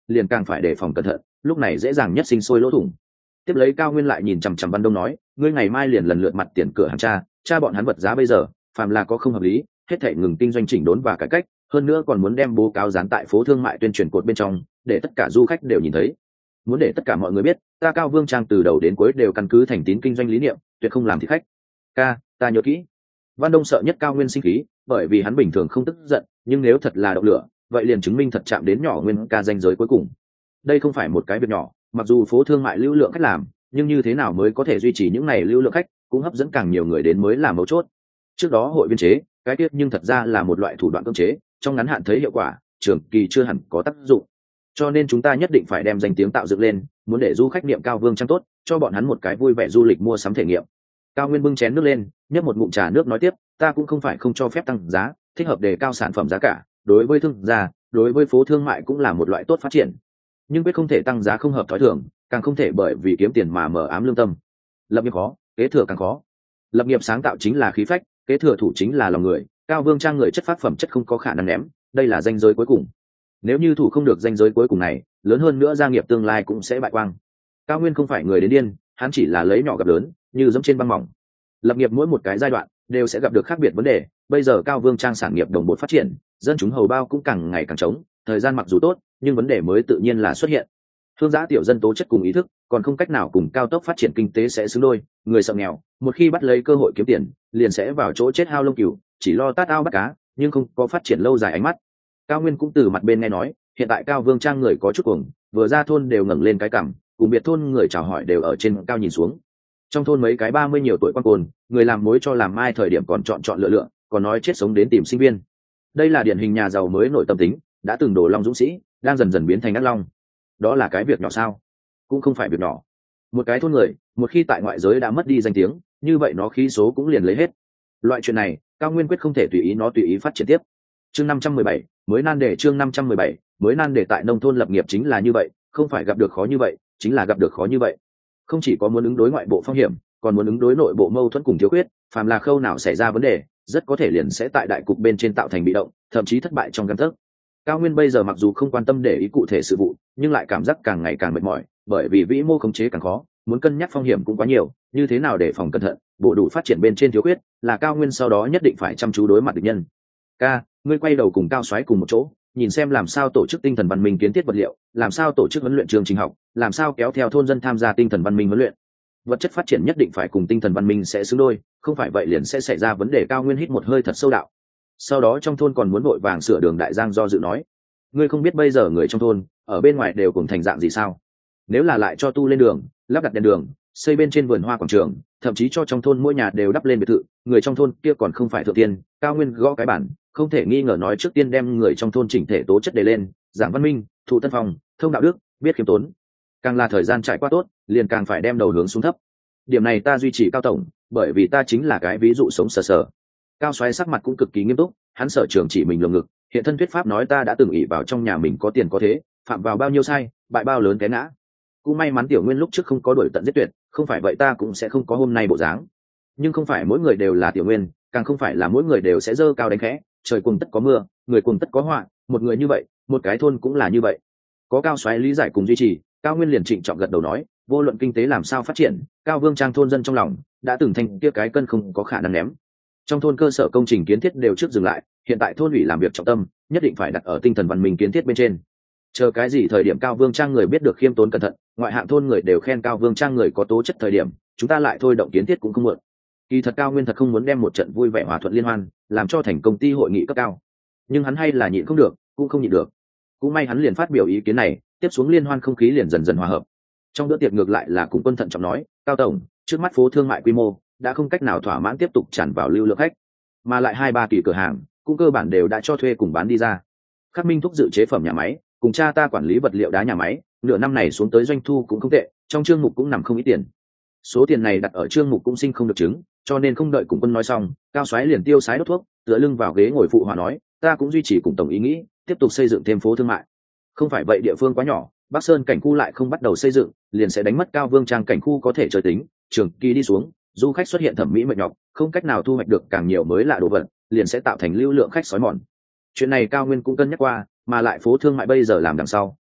liền càng phải đề phòng cẩn thận, lúc này dễ dàng nhất sinh sôi lỗ thủng. Tiếp lấy Cao Nguyên lại nhìn chằm chằm Văn Đông nói, ngươi ngày mai liền lần lượt mặt tiền cửa hàng tra, tra bọn hắn vật giá bây giờ, phàm là có không hợp lý, hết thảy ngừng kinh doanh chỉnh đốn và cải cách, hơn nữa còn muốn đem bố cáo dán tại phố thương mại tuyên truyền cột bên trong, để tất cả du khách đều nhìn thấy. Muốn để tất cả mọi người biết, ta Cao Vương Trang từ đầu đến cuối đều căn cứ thành tín kinh doanh lý niệm, tuyệt không làm thịt khách. Ca, ta nhớ kỹ. Văn Đông sợ nhất Cao Nguyên sinh khí, bởi vì hắn bình thường không tức giận, nhưng nếu thật là động lửa, vậy liền chứng minh thật chạm đến nhỏ Nguyên ca danh giới cuối cùng. Đây không phải một cái việc nhỏ, mặc dù phố thương mại lưu lượng khách làm, nhưng như thế nào mới có thể duy trì những này lưu lượng khách, cũng hấp dẫn càng nhiều người đến mới là mấu chốt. Trước đó hội viên chế, cái tiết nhưng thật ra là một loại thủ đoạn cưỡng chế, trong ngắn hạn thấy hiệu quả, trường kỳ chưa hẳn có tác dụng. Cho nên chúng ta nhất định phải đem danh tiếng tạo dựng lên, muốn để du khách niệm Cao Vương Trang tốt, cho bọn hắn một cái vui vẻ du lịch mua sắm thể nghiệm. Cao Nguyên bưng chén nước lên, nhấp một ngụm trà nước nói tiếp, ta cũng không phải không cho phép tăng giá, thích hợp đề cao sản phẩm giá cả, đối với thương gia, đối với phố thương mại cũng là một loại tốt phát triển. Nhưng quyết không thể tăng giá không hợp thói thường, càng không thể bởi vì kiếm tiền mà mờ ám lương tâm. Lập nghiệp khó, kế thừa càng khó. Lập nghiệp sáng tạo chính là khí phách, kế thừa thủ chính là lòng người. Cao Vương Trang người chất phát phẩm chất không có khả năng ném, đây là danh giới cuối cùng. Nếu như thủ không được danh giới cuối cùng này, lớn hơn nữa gia nghiệp tương lai cũng sẽ bại quang. Cao Nguyên không phải người đến điên, hắn chỉ là lấy nhỏ gặp lớn, như dẫm trên băng mỏng. Lập nghiệp mỗi một cái giai đoạn đều sẽ gặp được khác biệt vấn đề. Bây giờ Cao Vương Trang sản nghiệp đồng bộ phát triển, dân chúng hầu bao cũng càng ngày càng trống, thời gian mặc dù tốt, nhưng vấn đề mới tự nhiên là xuất hiện. Thương giá tiểu dân tố chất cùng ý thức còn không cách nào cùng cao tốc phát triển kinh tế sẽ xứng đôi, người sợ nghèo, một khi bắt lấy cơ hội kiếm tiền, liền sẽ vào chỗ chết hao lông cừu, chỉ lo tát ao bắt cá, nhưng không có phát triển lâu dài ánh mắt. Cao Nguyên cũng từ mặt bên nghe nói, hiện tại Cao Vương Trang người có chút cuồng, vừa ra thôn đều ngẩng lên cái cằm, cùng biệt thôn người chào hỏi đều ở trên cao nhìn xuống. Trong thôn mấy cái ba mươi nhiều tuổi quan côn, người làm mối cho làm mai thời điểm còn chọn chọn lựa lựa, còn nói chết sống đến tìm sinh viên. Đây là điển hình nhà giàu mới nổi tâm tính, đã từng đổ long dũng sĩ, đang dần dần biến thành ác long. Đó là cái việc nhỏ sao? Cũng không phải việc nhỏ. Một cái thôn người, một khi tại ngoại giới đã mất đi danh tiếng, như vậy nó khí số cũng liền lấy hết. Loại chuyện này, Cao Nguyên quyết không thể tùy ý nó tùy ý phát triển tiếp. Chương năm trăm mười bảy, mới nan đề chương năm trăm mười bảy, mới nan đề tại nông thôn lập nghiệp chính là như vậy, không phải gặp được khó như vậy, chính là gặp được khó như vậy. Không chỉ có muốn ứng đối ngoại bộ phong hiểm, còn muốn ứng đối nội bộ mâu thuẫn cùng thiếu khuyết, phàm là khâu nào xảy ra vấn đề, rất có thể liền sẽ tại đại cục bên trên tạo thành bị động, thậm chí thất bại trong gang tấc. Cao Nguyên bây giờ mặc dù không quan tâm để ý cụ thể sự vụ, nhưng lại cảm giác càng ngày càng mệt mỏi, bởi vì vĩ mô khống chế càng khó, muốn cân nhắc phong hiểm cũng quá nhiều, như thế nào để phòng cẩn thận, bộ đủ phát triển bên trên thiếu khuyết, là Cao Nguyên sau đó nhất định phải chăm chú đối mặt địch nhân. Ca, ngươi quay đầu cùng Cao Soái cùng một chỗ, nhìn xem làm sao tổ chức tinh thần văn minh kiến thiết vật liệu, làm sao tổ chức huấn luyện trường trình học, làm sao kéo theo thôn dân tham gia tinh thần văn minh huấn luyện. Vật chất phát triển nhất định phải cùng tinh thần văn minh sẽ xứng đôi, không phải vậy liền sẽ xảy ra vấn đề. Cao Nguyên hít một hơi thật sâu đạo. Sau đó trong thôn còn muốn vội vàng sửa đường đại giang do dự nói, ngươi không biết bây giờ người trong thôn ở bên ngoài đều cùng thành dạng gì sao? Nếu là lại cho tu lên đường, lắp đặt đèn đường, xây bên trên vườn hoa quảng trường, thậm chí cho trong thôn mỗi nhà đều đắp lên biệt thự, người trong thôn kia còn không phải thượng tiên. Cao Nguyên gõ cái bản, không thể nghi ngờ nói trước tiên đem người trong thôn chỉnh thể tố chất đề lên, giảng văn minh, thụ tân phong, thông đạo đức, biết khiêm tốn. Càng là thời gian trải qua tốt, liền càng phải đem đầu hướng xuống thấp. Điểm này ta duy trì Cao tổng, bởi vì ta chính là cái ví dụ sống sờ sờ. Cao Soái sắc mặt cũng cực kỳ nghiêm túc, hắn sở trường chỉ mình lồng ngực, hiện thân thuyết pháp nói ta đã từng ỷ vào trong nhà mình có tiền có thế, phạm vào bao nhiêu sai, bại bao lớn té ngã. Cũng may mắn Tiểu Nguyên lúc trước không có đuổi tận giết tuyệt, không phải vậy ta cũng sẽ không có hôm nay bộ dáng. Nhưng không phải mỗi người đều là Tiểu Nguyên, càng không phải là mỗi người đều sẽ dơ cao đánh khẽ, trời cuồng tất có mưa, người cuồng tất có họa, một người như vậy, một cái thôn cũng là như vậy. Có Cao Soái lý giải cùng duy trì, Cao Nguyên liền trịnh trọng gật đầu nói, vô luận kinh tế làm sao phát triển, Cao Vương Trang thôn dân trong lòng đã từng thành kia cái cân không có khả năng ném. Trong thôn cơ sở công trình kiến thiết đều trước dừng lại, hiện tại thôn ủy làm việc trọng tâm nhất định phải đặt ở tinh thần văn minh kiến thiết bên trên. Chờ cái gì thời điểm Cao Vương Trang người biết được khiêm tốn cẩn thận, ngoại hạng thôn người đều khen Cao Vương Trang người có tố chất thời điểm, chúng ta lại thôi động kiến thiết cũng không muộn. Kỳ thật Cao Nguyên thật không muốn đem một trận vui vẻ hòa thuận liên hoan làm cho thành công ty hội nghị cấp cao, nhưng hắn hay là nhịn không được, cũng không nhịn được. Cũng may hắn liền phát biểu ý kiến này, tiếp xuống liên hoan không khí liền dần dần hòa hợp. Trong bữa tiệc ngược lại là cùng Quân thận trọng nói, Cao tổng, trước mắt phố thương mại quy mô đã không cách nào thỏa mãn tiếp tục tràn vào lưu lượng khách, mà lại hai ba kỳ cửa hàng cũng cơ bản đều đã cho thuê cùng bán đi ra. Khắc Minh thúc dự chế phẩm nhà máy, cùng cha ta quản lý vật liệu đá nhà máy, nửa năm này xuống tới doanh thu cũng không tệ, trong chương mục cũng nằm không ít tiền. Số tiền này đặt ở chương mục cũng sinh không được chứng, cho nên không đợi cùng Quân nói xong, Cao Soái liền tiêu sái đốt thuốc, tựa lưng vào ghế ngồi phụ hòa nói, ta cũng duy trì cùng tổng ý nghĩ, tiếp tục xây dựng thêm phố thương mại. Không phải vậy địa phương quá nhỏ, Bắc Sơn cảnh khu lại không bắt đầu xây dựng, liền sẽ đánh mất Cao Vương Trang cảnh khu có thể chơi tính, trường kỳ đi xuống, du khách xuất hiện thẩm mỹ mệt nhọc, không cách nào thu hoạch được càng nhiều mới lạ đồ vật, liền sẽ tạo thành lưu lượng khách sói mòn. Chuyện này Cao Nguyên cũng cân nhắc qua, mà lại phố thương mại bây giờ làm đằng sau,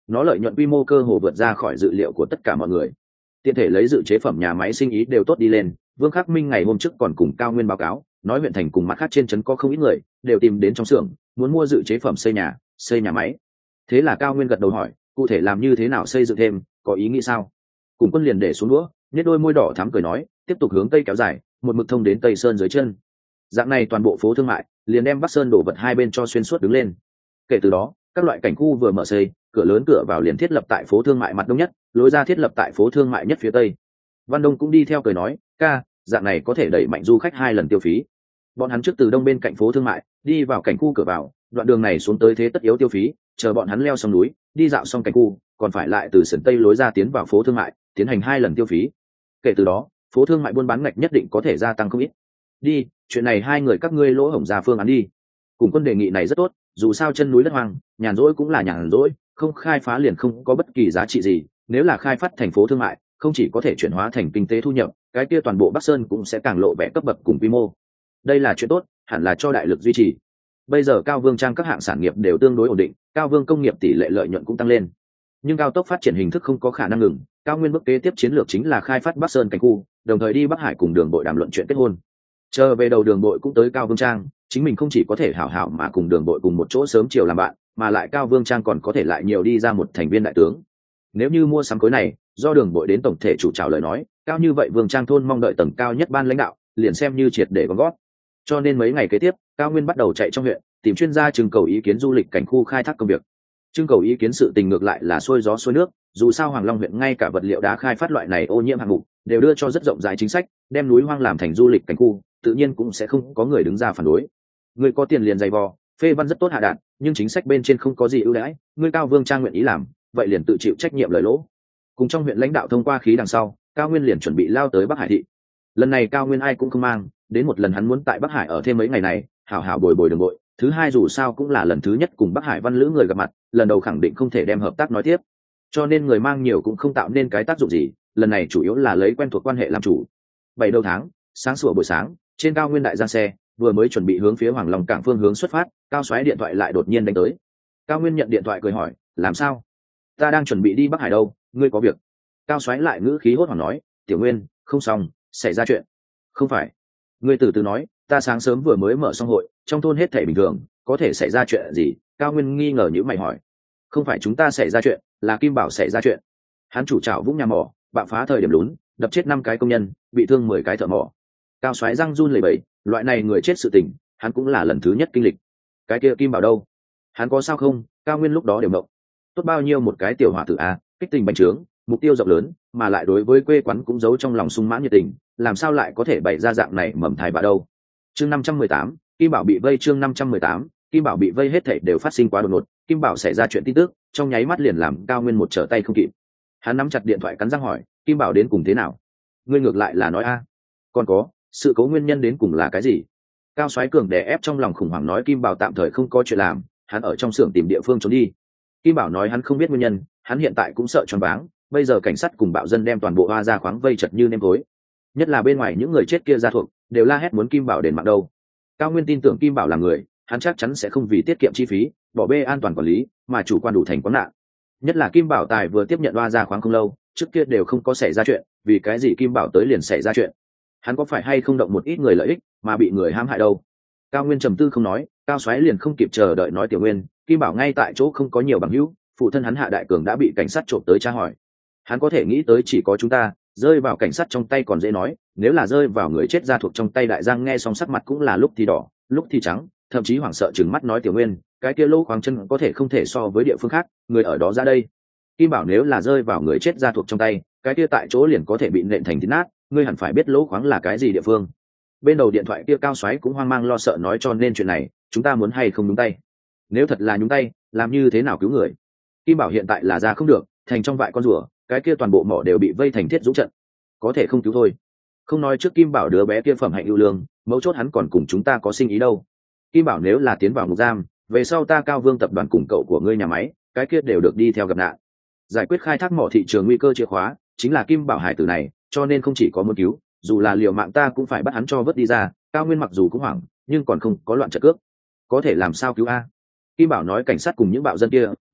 nó lợi nhuận quy mô cơ hồ vượt ra khỏi dự liệu của tất cả mọi người. Tiện thể lấy dự chế phẩm nhà máy sinh ý đều tốt đi lên, Vương Khắc Minh ngày hôm trước còn cùng Cao Nguyên báo cáo, nói huyện thành cùng mặt khác trên trấn có không ít người đều tìm đến trong xưởng, muốn mua dự chế phẩm xây nhà, xây nhà máy. Thế là Cao Nguyên gật đầu hỏi, cụ thể làm như thế nào xây dựng thêm, có ý nghĩ sao? Cùng Quân liền để xuống đũa, nhếch đôi môi đỏ thắm cười nói, tiếp tục hướng tây kéo dài, một mực thông đến Tây Sơn dưới chân. Dạng này toàn bộ phố thương mại liền đem Bắc Sơn đổ vật hai bên cho xuyên suốt đứng lên. Kể từ đó, các loại cảnh khu vừa mở xây, cửa lớn cửa vào liền thiết lập tại phố thương mại mặt đông nhất, lối ra thiết lập tại phố thương mại nhất phía tây. Văn Đông cũng đi theo cười nói, ca, dạng này có thể đẩy mạnh du khách hai lần tiêu phí. Bọn hắn trước từ đông bên cạnh phố thương mại đi vào cảnh khu cửa vào, đoạn đường này xuống tới thế tất yếu tiêu phí, chờ bọn hắn leo xong núi, đi dạo xong cảnh khu, còn phải lại từ sườn tây lối ra tiến vào phố thương mại, tiến hành hai lần tiêu phí. Kể từ đó, phố thương mại buôn bán ngạch nhất định có thể gia tăng không ít. Đi, chuyện này hai người các ngươi lỗ hổng ra phương án đi. Cùng Quân đề nghị này rất tốt, dù sao chân núi đất hoang, nhàn rỗi cũng là nhàn rỗi, không khai phá liền không có bất kỳ giá trị gì. Nếu là khai phát thành phố thương mại, không chỉ có thể chuyển hóa thành kinh tế thu nhập, cái kia toàn bộ Bắc Sơn cũng sẽ càng lộ vẻ cấp bậc cùng quy mô. Đây là chuyện tốt, hẳn là cho đại lực duy trì. Bây giờ Cao Vương Trang các hạng sản nghiệp đều tương đối ổn định, Cao Vương công nghiệp tỷ lệ lợi nhuận cũng tăng lên. Nhưng cao tốc phát triển hình thức không có khả năng ngừng, Cao Nguyên bước kế tiếp chiến lược chính là khai phát Bắc Sơn cảnh khu, đồng thời đi Bắc Hải cùng Đường Bội đàm luận chuyện kết hôn. Chờ về đầu Đường Bội cũng tới Cao Vương Trang, chính mình không chỉ có thể hảo hảo mà cùng Đường Bội cùng một chỗ sớm chiều làm bạn, mà lại Cao Vương Trang còn có thể lại nhiều đi ra một thành viên đại tướng. Nếu như mua sắm khối này, do Đường Bội đến tổng thể chủ trào lời nói, cao như vậy Vương Trang thôn mong đợi tầng cao nhất ban lãnh đạo, liền xem như triệt để gom gót. Cho nên mấy ngày kế tiếp, Cao Nguyên bắt đầu chạy trong huyện, tìm chuyên gia trưng cầu ý kiến du lịch cảnh khu khai thác công việc. Trưng cầu ý kiến sự tình ngược lại là xuôi gió xuôi nước, dù sao Hoàng Long huyện ngay cả vật liệu đá khai phát loại này ô nhiễm hạng mục đều đưa cho rất rộng rãi chính sách, đem núi hoang làm thành du lịch cảnh khu, tự nhiên cũng sẽ không có người đứng ra phản đối. Người có tiền liền dày vò, phê văn rất tốt hạ đạn, nhưng chính sách bên trên không có gì ưu đãi, người Cao Vương Trang nguyện ý làm, vậy liền tự chịu trách nhiệm lời lỗ. Cùng trong huyện lãnh đạo thông qua khí đằng sau, Cao Nguyên liền chuẩn bị lao tới Bắc Hải thị. Lần này Cao Nguyên ai cũng không mang, đến một lần hắn muốn tại Bắc Hải ở thêm mấy ngày này, hảo hảo bồi bồi Đường Bội. Thứ hai dù sao cũng là lần thứ nhất cùng Bắc Hải văn lữ người gặp mặt, lần đầu khẳng định không thể đem hợp tác nói tiếp, cho nên người mang nhiều cũng không tạo nên cái tác dụng gì. Lần này chủ yếu là lấy quen thuộc quan hệ làm chủ. Bảy đầu tháng, sáng sủa buổi sáng, trên Cao Nguyên đại giang xe vừa mới chuẩn bị hướng phía Hoàng Long cảng phương hướng xuất phát, Cao Soái điện thoại lại đột nhiên đánh tới. Cao Nguyên nhận điện thoại cười hỏi, làm sao? Ta đang chuẩn bị đi Bắc Hải đâu, ngươi có việc? Cao Soái lại ngữ khí hốt hoảng nói, Tiểu Nguyên, không xong, xảy ra chuyện. Không phải, ngươi từ từ nói, ta sáng sớm vừa mới mở xong hội, trong thôn hết thảy bình thường, có thể xảy ra chuyện gì? Cao Nguyên nghi ngờ nhíu mày hỏi. Không phải chúng ta xảy ra chuyện, là Kim Bảo xảy ra chuyện. Hắn chủ trảo vũng nhà mỏ, bạo phá thời điểm lún, đập chết năm cái công nhân, bị thương mười cái thợ mỏ. Cao Soái răng run lẩy bẩy, loại này người chết sự tình, hắn cũng là lần thứ nhất kinh lịch. Cái kia Kim Bảo đâu? Hắn có sao không? Cao Nguyên lúc đó đều mộng. Tốt bao nhiêu một cái tiểu hỏa tử a, kích tình bành trướng, mục tiêu rộng lớn, mà lại đối với quê quán cũng giấu trong lòng sung mãn nhiệt tình, làm sao lại có thể bày ra dạng này mầm thai bạ đâu? Chương năm trăm mười tám, Kim Bảo bị vây. Chương năm trăm mười tám, Kim Bảo bị vây. Hết thảy đều phát sinh quá đột ngột, Kim Bảo xảy ra chuyện tin tức, trong nháy mắt liền làm Cao Nguyên một trở tay không kịp. Hắn nắm chặt điện thoại cắn răng hỏi, Kim Bảo đến cùng thế nào? Ngươi ngược lại là nói a. Còn có, sự cố nguyên nhân đến cùng là cái gì? Cao Soái cường đè ép trong lòng khủng hoảng nói Kim Bảo tạm thời không có chuyện làm, hắn ở trong xưởng tìm địa phương trốn đi. Kim Bảo nói hắn không biết nguyên nhân, hắn hiện tại cũng sợ choáng váng, bây giờ cảnh sát cùng bạo dân đem toàn bộ hoa ra khoáng vây chật như nêm tối. Nhất là bên ngoài những người chết kia ra thuộc, đều la hét muốn Kim Bảo đền mạng đâu. Cao Nguyên tin tưởng Kim Bảo là người, hắn chắc chắn sẽ không vì tiết kiệm chi phí, bỏ bê an toàn quản lý, mà chủ quan đủ thành quán nạn. Nhất là Kim Bảo tài vừa tiếp nhận hoa ra khoáng không lâu, trước kia đều không có xảy ra chuyện, vì cái gì Kim Bảo tới liền xảy ra chuyện? Hắn có phải hay không động một ít người lợi ích mà bị người hãm hại đâu? Cao Nguyên trầm tư không nói, Cao Soái liền không kịp chờ đợi nói Tiểu Nguyên, Kim Bảo ngay tại chỗ không có nhiều bằng hữu, phụ thân hắn Hạ Đại Cường đã bị cảnh sát trộm tới tra hỏi. Hắn có thể nghĩ tới chỉ có chúng ta, rơi vào cảnh sát trong tay còn dễ nói, nếu là rơi vào người chết ra thuộc trong tay Đại Giang nghe xong sắc mặt cũng là lúc thì đỏ, lúc thì trắng, thậm chí hoảng sợ trừng mắt nói Tiểu Nguyên, cái kia lỗ khoáng chân có thể không thể so với địa phương khác, người ở đó ra đây. Kim Bảo nếu là rơi vào người chết ra thuộc trong tay, cái kia tại chỗ liền có thể bị nện thành thít nát, ngươi hẳn phải biết lỗ khoáng là cái gì địa phương. Bên đầu điện thoại kia Cao Soái cũng hoang mang lo sợ nói cho nên chuyện này, chúng ta muốn hay không nhúng tay? Nếu thật là nhúng tay, làm như thế nào cứu người? Kim Bảo hiện tại là ra không được, thành trong vại con rùa, cái kia toàn bộ mỏ đều bị vây thành thiết dũng trận, có thể không cứu thôi. Không nói trước Kim Bảo đứa bé kia phẩm hạnh ưu lương, mấu chốt hắn còn cùng chúng ta có sinh ý đâu. Kim Bảo nếu là tiến vào ngục giam, về sau ta Cao Vương tập đoàn cùng cậu của ngươi nhà máy, cái kia đều được đi theo gặp nạn. Giải quyết khai thác mỏ thị trường nguy cơ chìa khóa chính là Kim Bảo hải tử này, cho nên không chỉ có muốn cứu, dù là liều mạng ta cũng phải bắt hắn cho vớt đi ra. Cao Nguyên mặc dù cũng hoảng, nhưng còn không có loạn trận cướp, có thể làm sao cứu a? Kim Bảo nói cảnh sát cùng những bạo dân kia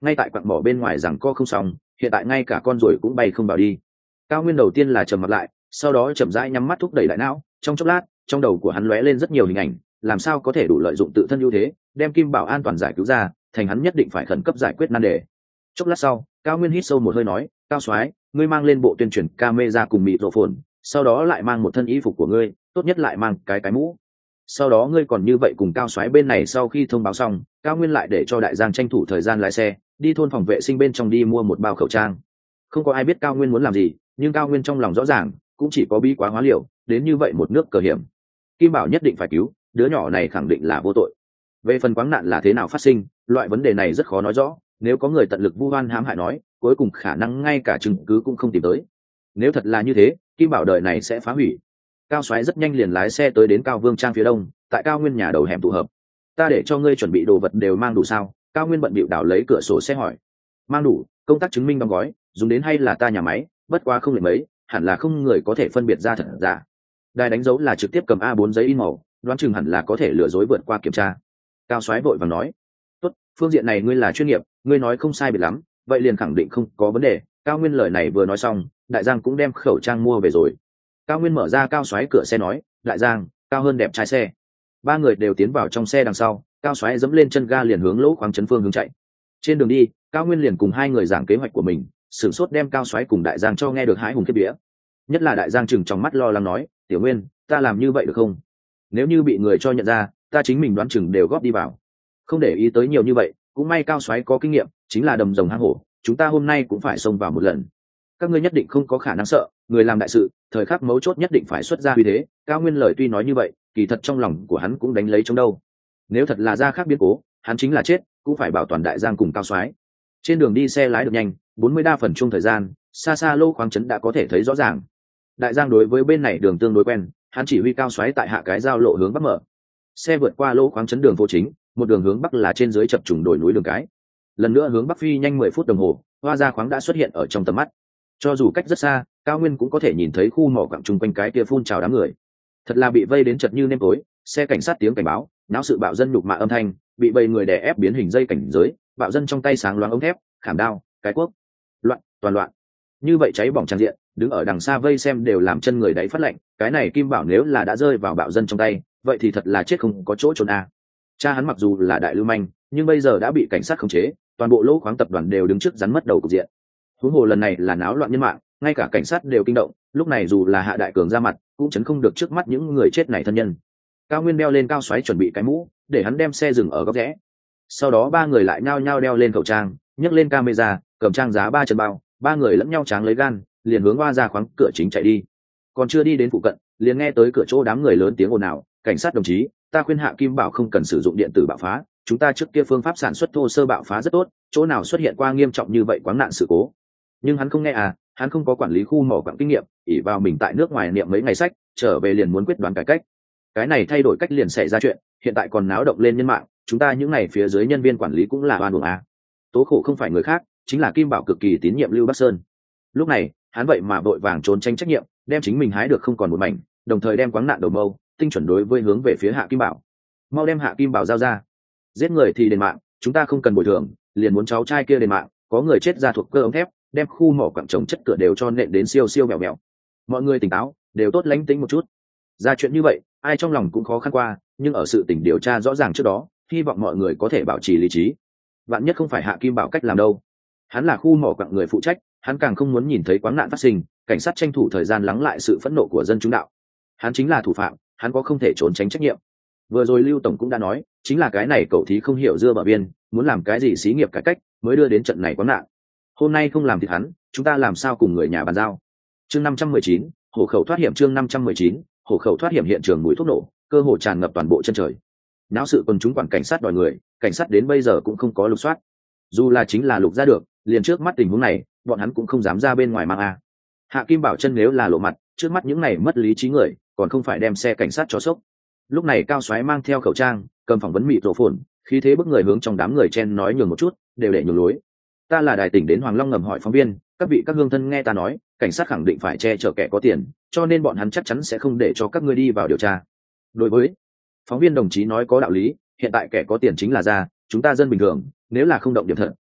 ngay tại quặng mỏ bên ngoài rằng co không xong, hiện tại ngay cả con ruồi cũng bay không vào đi. Cao Nguyên đầu tiên là trầm mặt lại, sau đó chậm rãi nhắm mắt thúc đẩy đại não, trong chốc lát trong đầu của hắn lóe lên rất nhiều hình ảnh, làm sao có thể đủ lợi dụng tự thân ưu thế đem Kim Bảo an toàn giải cứu ra, thành hắn nhất định phải khẩn cấp giải quyết nan đề. Chốc lát sau, Cao Nguyên hít sâu một hơi nói, Cao Soái, ngươi mang lên bộ tuyên truyền camera cùng mịt rộ phồn, sau đó lại mang một thân y phục của ngươi, tốt nhất lại mang cái cái mũ. Sau đó ngươi còn như vậy cùng Cao Soái bên này sau khi thông báo xong, Cao Nguyên lại để cho Đại Giang tranh thủ thời gian lái xe đi thôn phòng vệ sinh bên trong đi mua một bao khẩu trang. Không có ai biết Cao Nguyên muốn làm gì, nhưng Cao Nguyên trong lòng rõ ràng, cũng chỉ có bi quá hóa liều, đến như vậy một nước cờ hiểm. Kim Bảo nhất định phải cứu, đứa nhỏ này khẳng định là vô tội. Về phần quáng nạn là thế nào phát sinh, loại vấn đề này rất khó nói rõ, nếu có người tận lực vu oan hãm hại nói, cuối cùng khả năng ngay cả chứng cứ cũng không tìm tới. Nếu thật là như thế, Kim Bảo đời này sẽ phá hủy. Cao Soái rất nhanh liền lái xe tới đến Cao Vương Trang phía đông, tại Cao Nguyên nhà đầu hẻm tụ hợp. Ta để cho ngươi chuẩn bị đồ vật đều mang đủ sao? Cao Nguyên bận bịu đảo lấy cửa sổ xe hỏi. Mang đủ, công tác chứng minh đóng gói, dùng đến hay là ta nhà máy, bất quá không lệ mấy, hẳn là không người có thể phân biệt ra thật giả. Đài đánh dấu là trực tiếp cầm a bốn giấy in màu, đoán chừng hẳn là có thể lừa dối vượt qua kiểm tra. Cao Soái vội vàng nói. Tốt, phương diện này ngươi là chuyên nghiệp, ngươi nói không sai biệt lắm, vậy liền khẳng định không có vấn đề. Cao Nguyên lời này vừa nói xong, Đại Giang cũng đem khẩu trang mua về rồi. Cao Nguyên mở ra Cao Soái cửa xe nói, Đại Giang, Cao hơn đẹp trai xe. Ba người đều tiến vào trong xe đằng sau, Cao Soái dẫm lên chân ga liền hướng lỗ khoáng chấn phương hướng chạy. Trên đường đi, Cao Nguyên liền cùng hai người giảng kế hoạch của mình, sửng sốt đem Cao Soái cùng Đại Giang cho nghe được hái hùng kiếp vía. Nhất là Đại Giang chừng trong mắt lo lắng nói, Tiểu Nguyên, ta làm như vậy được không? Nếu như bị người cho nhận ra, ta chính mình đoán chừng đều góp đi vào. Không để ý tới nhiều như vậy, cũng may Cao Soái có kinh nghiệm, chính là đầm rồng hang hổ, chúng ta hôm nay cũng phải xông vào một lần. Các ngươi nhất định không có khả năng sợ, người làm đại sự, thời khắc mấu chốt nhất định phải xuất ra uy thế. Cao Nguyên lời tuy nói như vậy, kỳ thật trong lòng của hắn cũng đánh lấy chống đâu. Nếu thật là ra khác biến cố, hắn chính là chết, cũng phải bảo toàn Đại Giang cùng Cao Soái. Trên đường đi xe lái được nhanh, bốn mươi đa phần chung thời gian, xa xa lô khoáng trấn đã có thể thấy rõ ràng. Đại Giang đối với bên này đường tương đối quen, hắn chỉ huy Cao Soái tại hạ cái giao lộ hướng bắc mở. Xe vượt qua lô khoáng trấn đường vô chính, một đường hướng bắc là trên dưới chập trùng đồi núi đường cái. Lần nữa hướng bắc phi nhanh mười phút đồng hồ, hoa ra khoáng đã xuất hiện ở trong tầm mắt. Cho dù cách rất xa, Cao Nguyên cũng có thể nhìn thấy khu mỏ quặng chung quanh cái kia phun trào đám người. Thật là bị vây đến chật như nêm tối, xe cảnh sát tiếng cảnh báo, náo sự bạo dân nhục mạ âm thanh, bị bầy người đè ép biến hình dây cảnh giới, bạo dân trong tay sáng loáng ống thép, khảm đao, cái cuốc, loạn, toàn loạn. Như vậy cháy bỏng tràn diện, đứng ở đằng xa vây xem đều làm chân người đáy phát lạnh, cái này Kim Bảo nếu là đã rơi vào bạo dân trong tay, vậy thì thật là chết không có chỗ trốn a. À. Cha hắn mặc dù là đại lưu manh, nhưng bây giờ đã bị cảnh sát khống chế, toàn bộ lỗ khoáng tập đoàn đều đứng trước rắn mất đầu cục diện. Huống hồ lần này là náo loạn nhân mạng, ngay cả cảnh sát đều kinh động, lúc này dù là Hạ Đại Cường ra mặt, cũng chấn không được trước mắt những người chết này thân nhân. Cao Nguyên đeo lên Cao Soái chuẩn bị cái mũ, để hắn đem xe dừng ở góc rẽ. Sau đó ba người lại nhao nhao đeo lên khẩu trang, nhấc lên camera, cầm trang giá ba chân bao, ba người lẫn nhau tráng lấy gan, liền hướng qua ra khoáng cửa chính chạy đi. Còn chưa đi đến phụ cận, liền nghe tới cửa chỗ đám người lớn tiếng ồn ào, cảnh sát đồng chí, ta khuyên Hạ Kim Bảo không cần sử dụng điện tử bạo phá, chúng ta trước kia phương pháp sản xuất thô sơ bạo phá rất tốt, chỗ nào xuất hiện qua nghiêm trọng như vậy quáng nạn sự cố. Nhưng hắn không nghe à, hắn không có quản lý khu mỏ quặng kinh nghiệm, ỷ vào mình tại nước ngoài niệm mấy ngày sách, trở về liền muốn quyết đoán cải cách. Cái này thay đổi cách liền xảy ra chuyện, hiện tại còn náo động lên nhân mạng, chúng ta những này phía dưới nhân viên quản lý cũng là oan uổng à. Tố khổ không phải người khác, chính là Kim Bảo cực kỳ tín nhiệm Lưu Bắc Sơn. Lúc này, hắn vậy mà vội vàng trốn tránh trách nhiệm, đem chính mình hái được không còn một mảnh, đồng thời đem quáng nạn đầu mâu, tinh chuẩn đối với hướng về phía Hạ Kim Bảo. Mau đem Hạ Kim Bảo giao ra. Giết người thì đền mạng, chúng ta không cần bồi thường, liền muốn cháu trai kia đền mạng, có người chết ra thuộc cơ ống thép, đem khu mỏ quặng trồng chất cửa đều cho nện đến siêu siêu mèo mèo. Mọi người tỉnh táo, đều tốt lánh tính một chút. Ra chuyện như vậy, ai trong lòng cũng khó khăn qua, nhưng ở sự tỉnh điều tra rõ ràng trước đó, hy vọng mọi người có thể bảo trì lý trí. Vạn nhất không phải Hạ Kim Bảo cách làm đâu. Hắn là khu mỏ quặng người phụ trách, hắn càng không muốn nhìn thấy quáng nạn phát sinh, cảnh sát tranh thủ thời gian lắng lại sự phẫn nộ của dân chúng đạo. Hắn chính là thủ phạm, hắn có không thể trốn tránh trách nhiệm. Vừa rồi Lưu tổng cũng đã nói, chính là cái này cậu thí không hiểu dưa bờ biên, muốn làm cái gì xí nghiệp cải cách, mới đưa đến trận này quáng nạn. Hôm nay không làm thì hắn, chúng ta làm sao cùng người nhà bàn giao. Chương năm trăm mười chín, hộ khẩu thoát hiểm chương năm trăm mười chín, hộ khẩu thoát hiểm hiện trường mũi thuốc nổ, cơ hồ tràn ngập toàn bộ chân trời. Náo sự quần chúng quản cảnh sát đòi người, cảnh sát đến bây giờ cũng không có lục soát. Dù là chính là lục ra được, liền trước mắt tình huống này, bọn hắn cũng không dám ra bên ngoài mang a. Hạ Kim Bảo chân nếu là lộ mặt, trước mắt những này mất lý trí người, còn không phải đem xe cảnh sát cho sốc. Lúc này Cao Soái mang theo khẩu trang, cầm phỏng vấn mịt rộ phồn, khí thế bức người hướng trong đám người chen nói nhường một chút, đều để nhường lối. Ta là đài tỉnh đến Hoàng Long ngầm hỏi phóng viên, các vị các hương thân nghe ta nói, cảnh sát khẳng định phải che chở kẻ có tiền, cho nên bọn hắn chắc chắn sẽ không để cho các ngươi đi vào điều tra. Đối với phóng viên đồng chí nói có đạo lý, hiện tại kẻ có tiền chính là ra, chúng ta dân bình thường, nếu là không động điểm thật,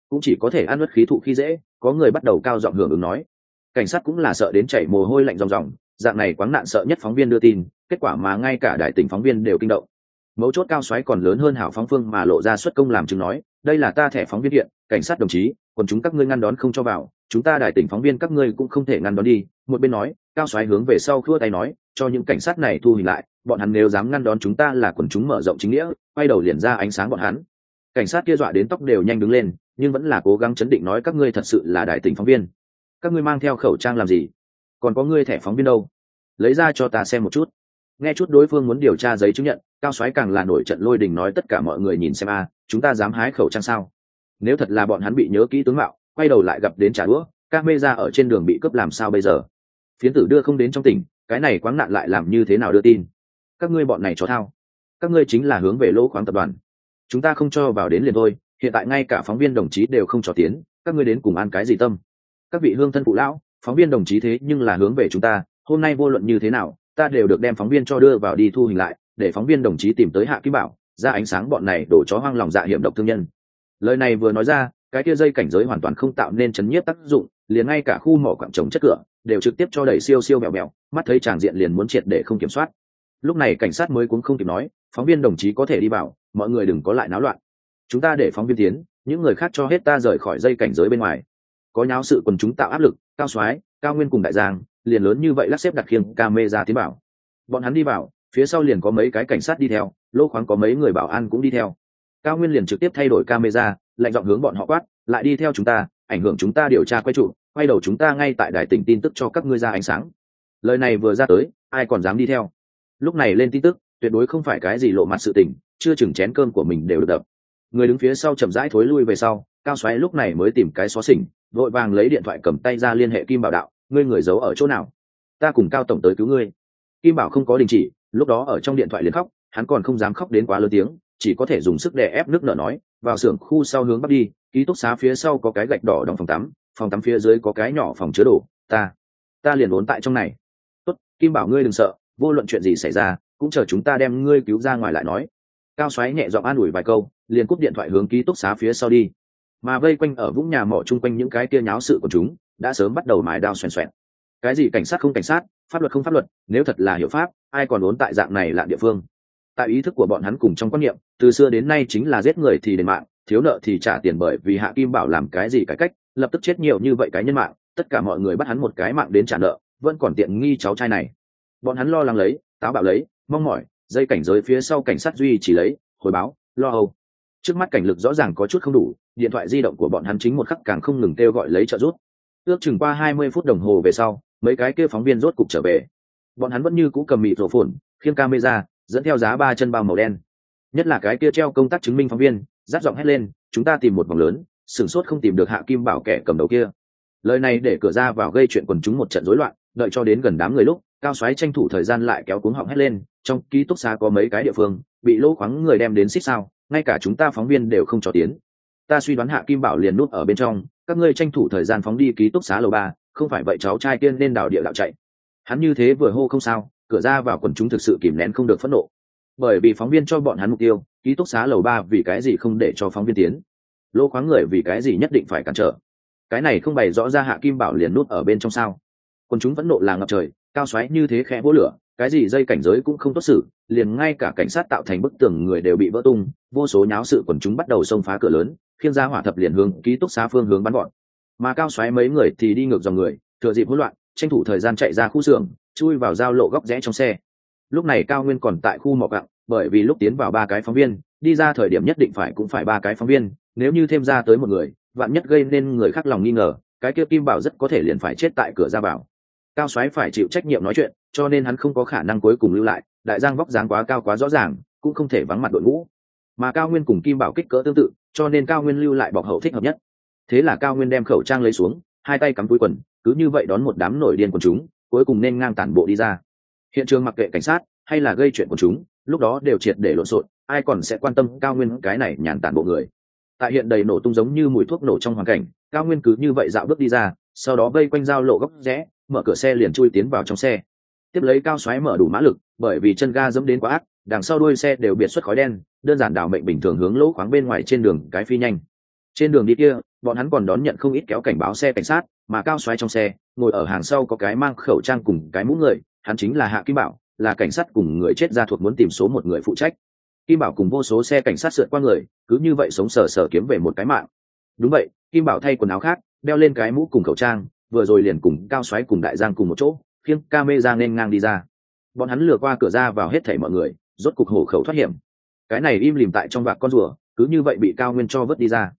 cũng chỉ có thể ăn nuốt khí thụ khi dễ. Có người bắt đầu cao giọng hưởng ứng nói. Cảnh sát cũng là sợ đến chảy mồ hôi lạnh ròng ròng, dạng này quáng nạn sợ nhất phóng viên đưa tin, kết quả mà ngay cả đại tỉnh phóng viên đều kinh động. Mấu chốt Cao Soái còn lớn hơn Hảo Phóng Phương mà lộ ra xuất công làm chứng nói, đây là ta thẻ phóng viên hiện, cảnh sát đồng chí, còn chúng các ngươi ngăn đón không cho vào, chúng ta đại tỉnh phóng viên các ngươi cũng không thể ngăn đón đi. Một bên nói, Cao Soái hướng về sau khua tay nói, cho những cảnh sát này thu hình lại, bọn hắn nếu dám ngăn đón chúng ta là quần chúng mở rộng chính nghĩa, quay đầu liền ra ánh sáng bọn hắn. Cảnh sát kia dọa đến tóc đều nhanh đứng lên, nhưng vẫn là cố gắng chấn định nói các ngươi thật sự là đại tỉnh phóng viên. Các ngươi mang theo khẩu trang làm gì? Còn có ngươi thẻ phóng viên đâu? Lấy ra cho ta xem một chút. Nghe chút đối phương muốn điều tra giấy chứng nhận, Cao Soái càng là nổi trận lôi đình nói tất cả mọi người nhìn xem a, chúng ta dám hái khẩu trang sao? Nếu thật là bọn hắn bị nhớ kỹ tướng mạo, quay đầu lại gặp đến trả đũa, camera ở trên đường bị cướp làm sao bây giờ? Phiến tử đưa không đến trong tỉnh, cái này quáng nạn lại làm như thế nào đưa tin? Các ngươi bọn này chó thao, các ngươi chính là hướng về lỗ khoáng tập đoàn. Chúng ta không cho vào đến liền thôi, hiện tại ngay cả phóng viên đồng chí đều không cho tiến, các ngươi đến cùng ăn cái gì tâm? Các vị hương thân phụ lão, phóng viên đồng chí thế nhưng là hướng về chúng ta, hôm nay vô luận như thế nào, ta đều được đem phóng viên cho đưa vào đi thu hình lại, để phóng viên đồng chí tìm tới Hạ Kim Bảo, ra ánh sáng bọn này đổ chó hoang lòng dạ hiểm độc thương nhân. Lời này vừa nói ra, cái kia dây cảnh giới hoàn toàn không tạo nên chấn nhiếp tác dụng, liền ngay cả khu mỏ quặng trồng chất cửa đều trực tiếp cho đẩy siêu siêu mèo mèo, mắt thấy tràng diện liền muốn triệt để không kiểm soát. Lúc này cảnh sát mới cũng không kịp nói, phóng viên đồng chí có thể đi vào, mọi người đừng có lại náo loạn. Chúng ta để phóng viên tiến, những người khác cho hết ta rời khỏi dây cảnh giới bên ngoài. Có nháo sự quần chúng tạo áp lực, Cao Soái, Cao Nguyên cùng Đại Giang, liền lớn như vậy lắc xếp đặt khiêng camera tiến bảo. Bọn hắn đi vào, phía sau liền có mấy cái cảnh sát đi theo, lô khoáng có mấy người bảo an cũng đi theo. Cao Nguyên liền trực tiếp thay đổi camera, lạnh giọng hướng bọn họ quát, lại đi theo chúng ta, ảnh hưởng chúng ta điều tra quay trụ, quay đầu chúng ta ngay tại đài tỉnh tin tức cho các ngươi ra ánh sáng. Lời này vừa ra tới, ai còn dám đi theo? Lúc này lên tin tức, tuyệt đối không phải cái gì lộ mặt sự tình, chưa chừng chén cơm của mình đều được đập. Người đứng phía sau chậm rãi thối lui về sau, Cao Soái lúc này mới tìm cái xó xỉnh, vội vàng lấy điện thoại cầm tay ra liên hệ Kim Bảo đạo, ngươi người giấu ở chỗ nào? Ta cùng Cao tổng tới cứu ngươi. Kim Bảo không có đình chỉ, lúc đó ở trong điện thoại liền khóc, hắn còn không dám khóc đến quá lớn tiếng, chỉ có thể dùng sức đè ép nước nở nói, vào xưởng khu sau hướng bắc đi, ký túc xá phía sau có cái gạch đỏ đóng phòng tắm, phòng tắm phía dưới có cái nhỏ phòng chứa đồ, ta, ta liền ốn tại trong này. Tốt, Kim Bảo ngươi đừng sợ, vô luận chuyện gì xảy ra, cũng chờ chúng ta đem ngươi cứu ra ngoài lại nói. Cao Soái nhẹ giọng an ủi vài câu, liền cúp điện thoại hướng ký túc xá phía sau đi. Mà vây quanh ở vũng nhà mỏ chung quanh những cái kia nháo sự của chúng, đã sớm bắt đầu mài đao xoèn xoẹn. Cái gì cảnh sát không cảnh sát, pháp luật không pháp luật, nếu thật là hiểu pháp, ai còn ốn tại dạng này lạ địa phương. Tại ý thức của bọn hắn cùng trong quan niệm, từ xưa đến nay chính là giết người thì đền mạng, thiếu nợ thì trả tiền, bởi vì Hạ Kim Bảo làm cái gì cải cách, lập tức chết nhiều như vậy cái nhân mạng, tất cả mọi người bắt hắn một cái mạng đến trả nợ, vẫn còn tiện nghi cháu trai này. Bọn hắn lo lắng lấy, táo bạo lấy, mong mỏi, dây cảnh giới phía sau cảnh sát duy chỉ lấy, hồi báo, lo âu. Trước mắt cảnh lực rõ ràng có chút không đủ, điện thoại di động của bọn hắn chính một khắc càng không ngừng kêu gọi lấy trợ giúp. Ước chừng qua hai mươi phút đồng hồ về sau, mấy cái kia phóng viên rốt cục trở về. Bọn hắn vẫn như cũ cầm mịt rổ phồn, khiêng camera, dẫn theo giá ba chân bao màu đen. Nhất là cái kia treo công tác chứng minh phóng viên, rát giọng hét lên, chúng ta tìm một vòng lớn, sửng sốt không tìm được Hạ Kim Bảo kẻ cầm đầu kia. Lời này để cửa ra vào gây chuyện quần chúng một trận rối loạn, đợi cho đến gần đám người lúc, Cao Soái tranh thủ thời gian lại kéo cuống họng hét lên, trong ký túc xá có mấy cái địa phương bị lỗ khoáng người đem đến xích sao, ngay cả chúng ta phóng viên đều không cho tiến. Ta suy đoán Hạ Kim Bảo liền núp ở bên trong, các ngươi tranh thủ thời gian phóng đi ký túc xá lầu ba, không phải vậy cháu trai tiên nên đào địa đạo chạy. Hắn như thế vừa hô không sao, cửa ra vào quần chúng thực sự kìm nén không được phẫn nộ, bởi vì phóng viên cho bọn hắn mục tiêu, ký túc xá lầu ba vì cái gì không để cho phóng viên tiến, lỗ khoáng người vì cái gì nhất định phải cản trở. Cái này không bày rõ ra Hạ Kim Bảo liền núp ở bên trong sao? Quần chúng phẫn nộ là ngập trời, Cao Soái như thế khẽ vỗ lửa, cái gì dây cảnh giới cũng không tốt xử, liền ngay cả cảnh sát tạo thành bức tường người đều bị vỡ tung, vô số nháo sự quần chúng bắt đầu xông phá cửa lớn, khiêng ra hỏa thập liền hướng ký túc xá phương hướng bắn gọn. Mà Cao Soái mấy người thì đi ngược dòng người, thừa dịp hỗn loạn, tranh thủ thời gian chạy ra khu xưởng, chui vào giao lộ góc rẽ trong xe. Lúc này Cao Nguyên còn tại khu mỏ quặng, bởi vì lúc tiến vào ba cái phóng viên, đi ra thời điểm nhất định phải cũng phải ba cái phóng viên, nếu như thêm ra tới một người, vạn nhất gây nên người khác lòng nghi ngờ, cái kia Kim Bảo rất có thể liền phải chết tại cửa ra vào. Cao Soái phải chịu trách nhiệm nói chuyện, cho nên hắn không có khả năng cuối cùng lưu lại, Đại Giang vóc dáng quá cao quá rõ ràng, cũng không thể vắng mặt đội ngũ. Mà Cao Nguyên cùng Kim Bảo kích cỡ tương tự, cho nên Cao Nguyên lưu lại bọc hậu thích hợp nhất. Thế là Cao Nguyên đem khẩu trang lấy xuống, hai tay cắm túi quần, cứ như vậy đón một đám nổi điên quần chúng, cuối cùng nên ngang tản bộ đi ra. Hiện trường mặc kệ cảnh sát hay là gây chuyện quần chúng, lúc đó đều triệt để lộn xộn, ai còn sẽ quan tâm Cao Nguyên cái này nhàn tản bộ người. Tại hiện đầy nổ tung giống như mùi thuốc nổ trong hoàn cảnh, Cao Nguyên cứ như vậy dạo bước đi ra, sau đó vây quanh giao lộ góc rẽ, mở cửa xe liền chui tiến vào trong xe. Tiếp lấy Cao Soái mở đủ mã lực, bởi vì chân ga dẫm đến quá ác, đằng sau đuôi xe đều biệt xuất khói đen, đơn giản đảo mệnh bình thường hướng lỗ khoáng bên ngoài trên đường cái phi nhanh. Trên đường đi kia bọn hắn còn đón nhận không ít kéo cảnh báo xe cảnh sát, mà Cao Soái trong xe ngồi ở hàng sau có cái mang khẩu trang cùng cái mũ người, hắn chính là Hạ Kim Bảo, là cảnh sát cùng người chết ra thuộc muốn tìm số một người phụ trách. Kim Bảo cùng vô số xe cảnh sát sượt qua người, cứ như vậy sống sờ sờ kiếm về một cái mạng. Đúng vậy, Kim Bảo thay quần áo khác, đeo lên cái mũ cùng khẩu trang, vừa rồi liền cùng Cao Soái cùng Đại Giang cùng một chỗ, khiêng camera nên ngang đi ra. Bọn hắn lừa qua cửa ra vào hết thảy mọi người, rốt cục hổ khẩu thoát hiểm. Cái này im lìm tại trong vạc con rùa, cứ như vậy bị Cao Nguyên cho vớt đi ra.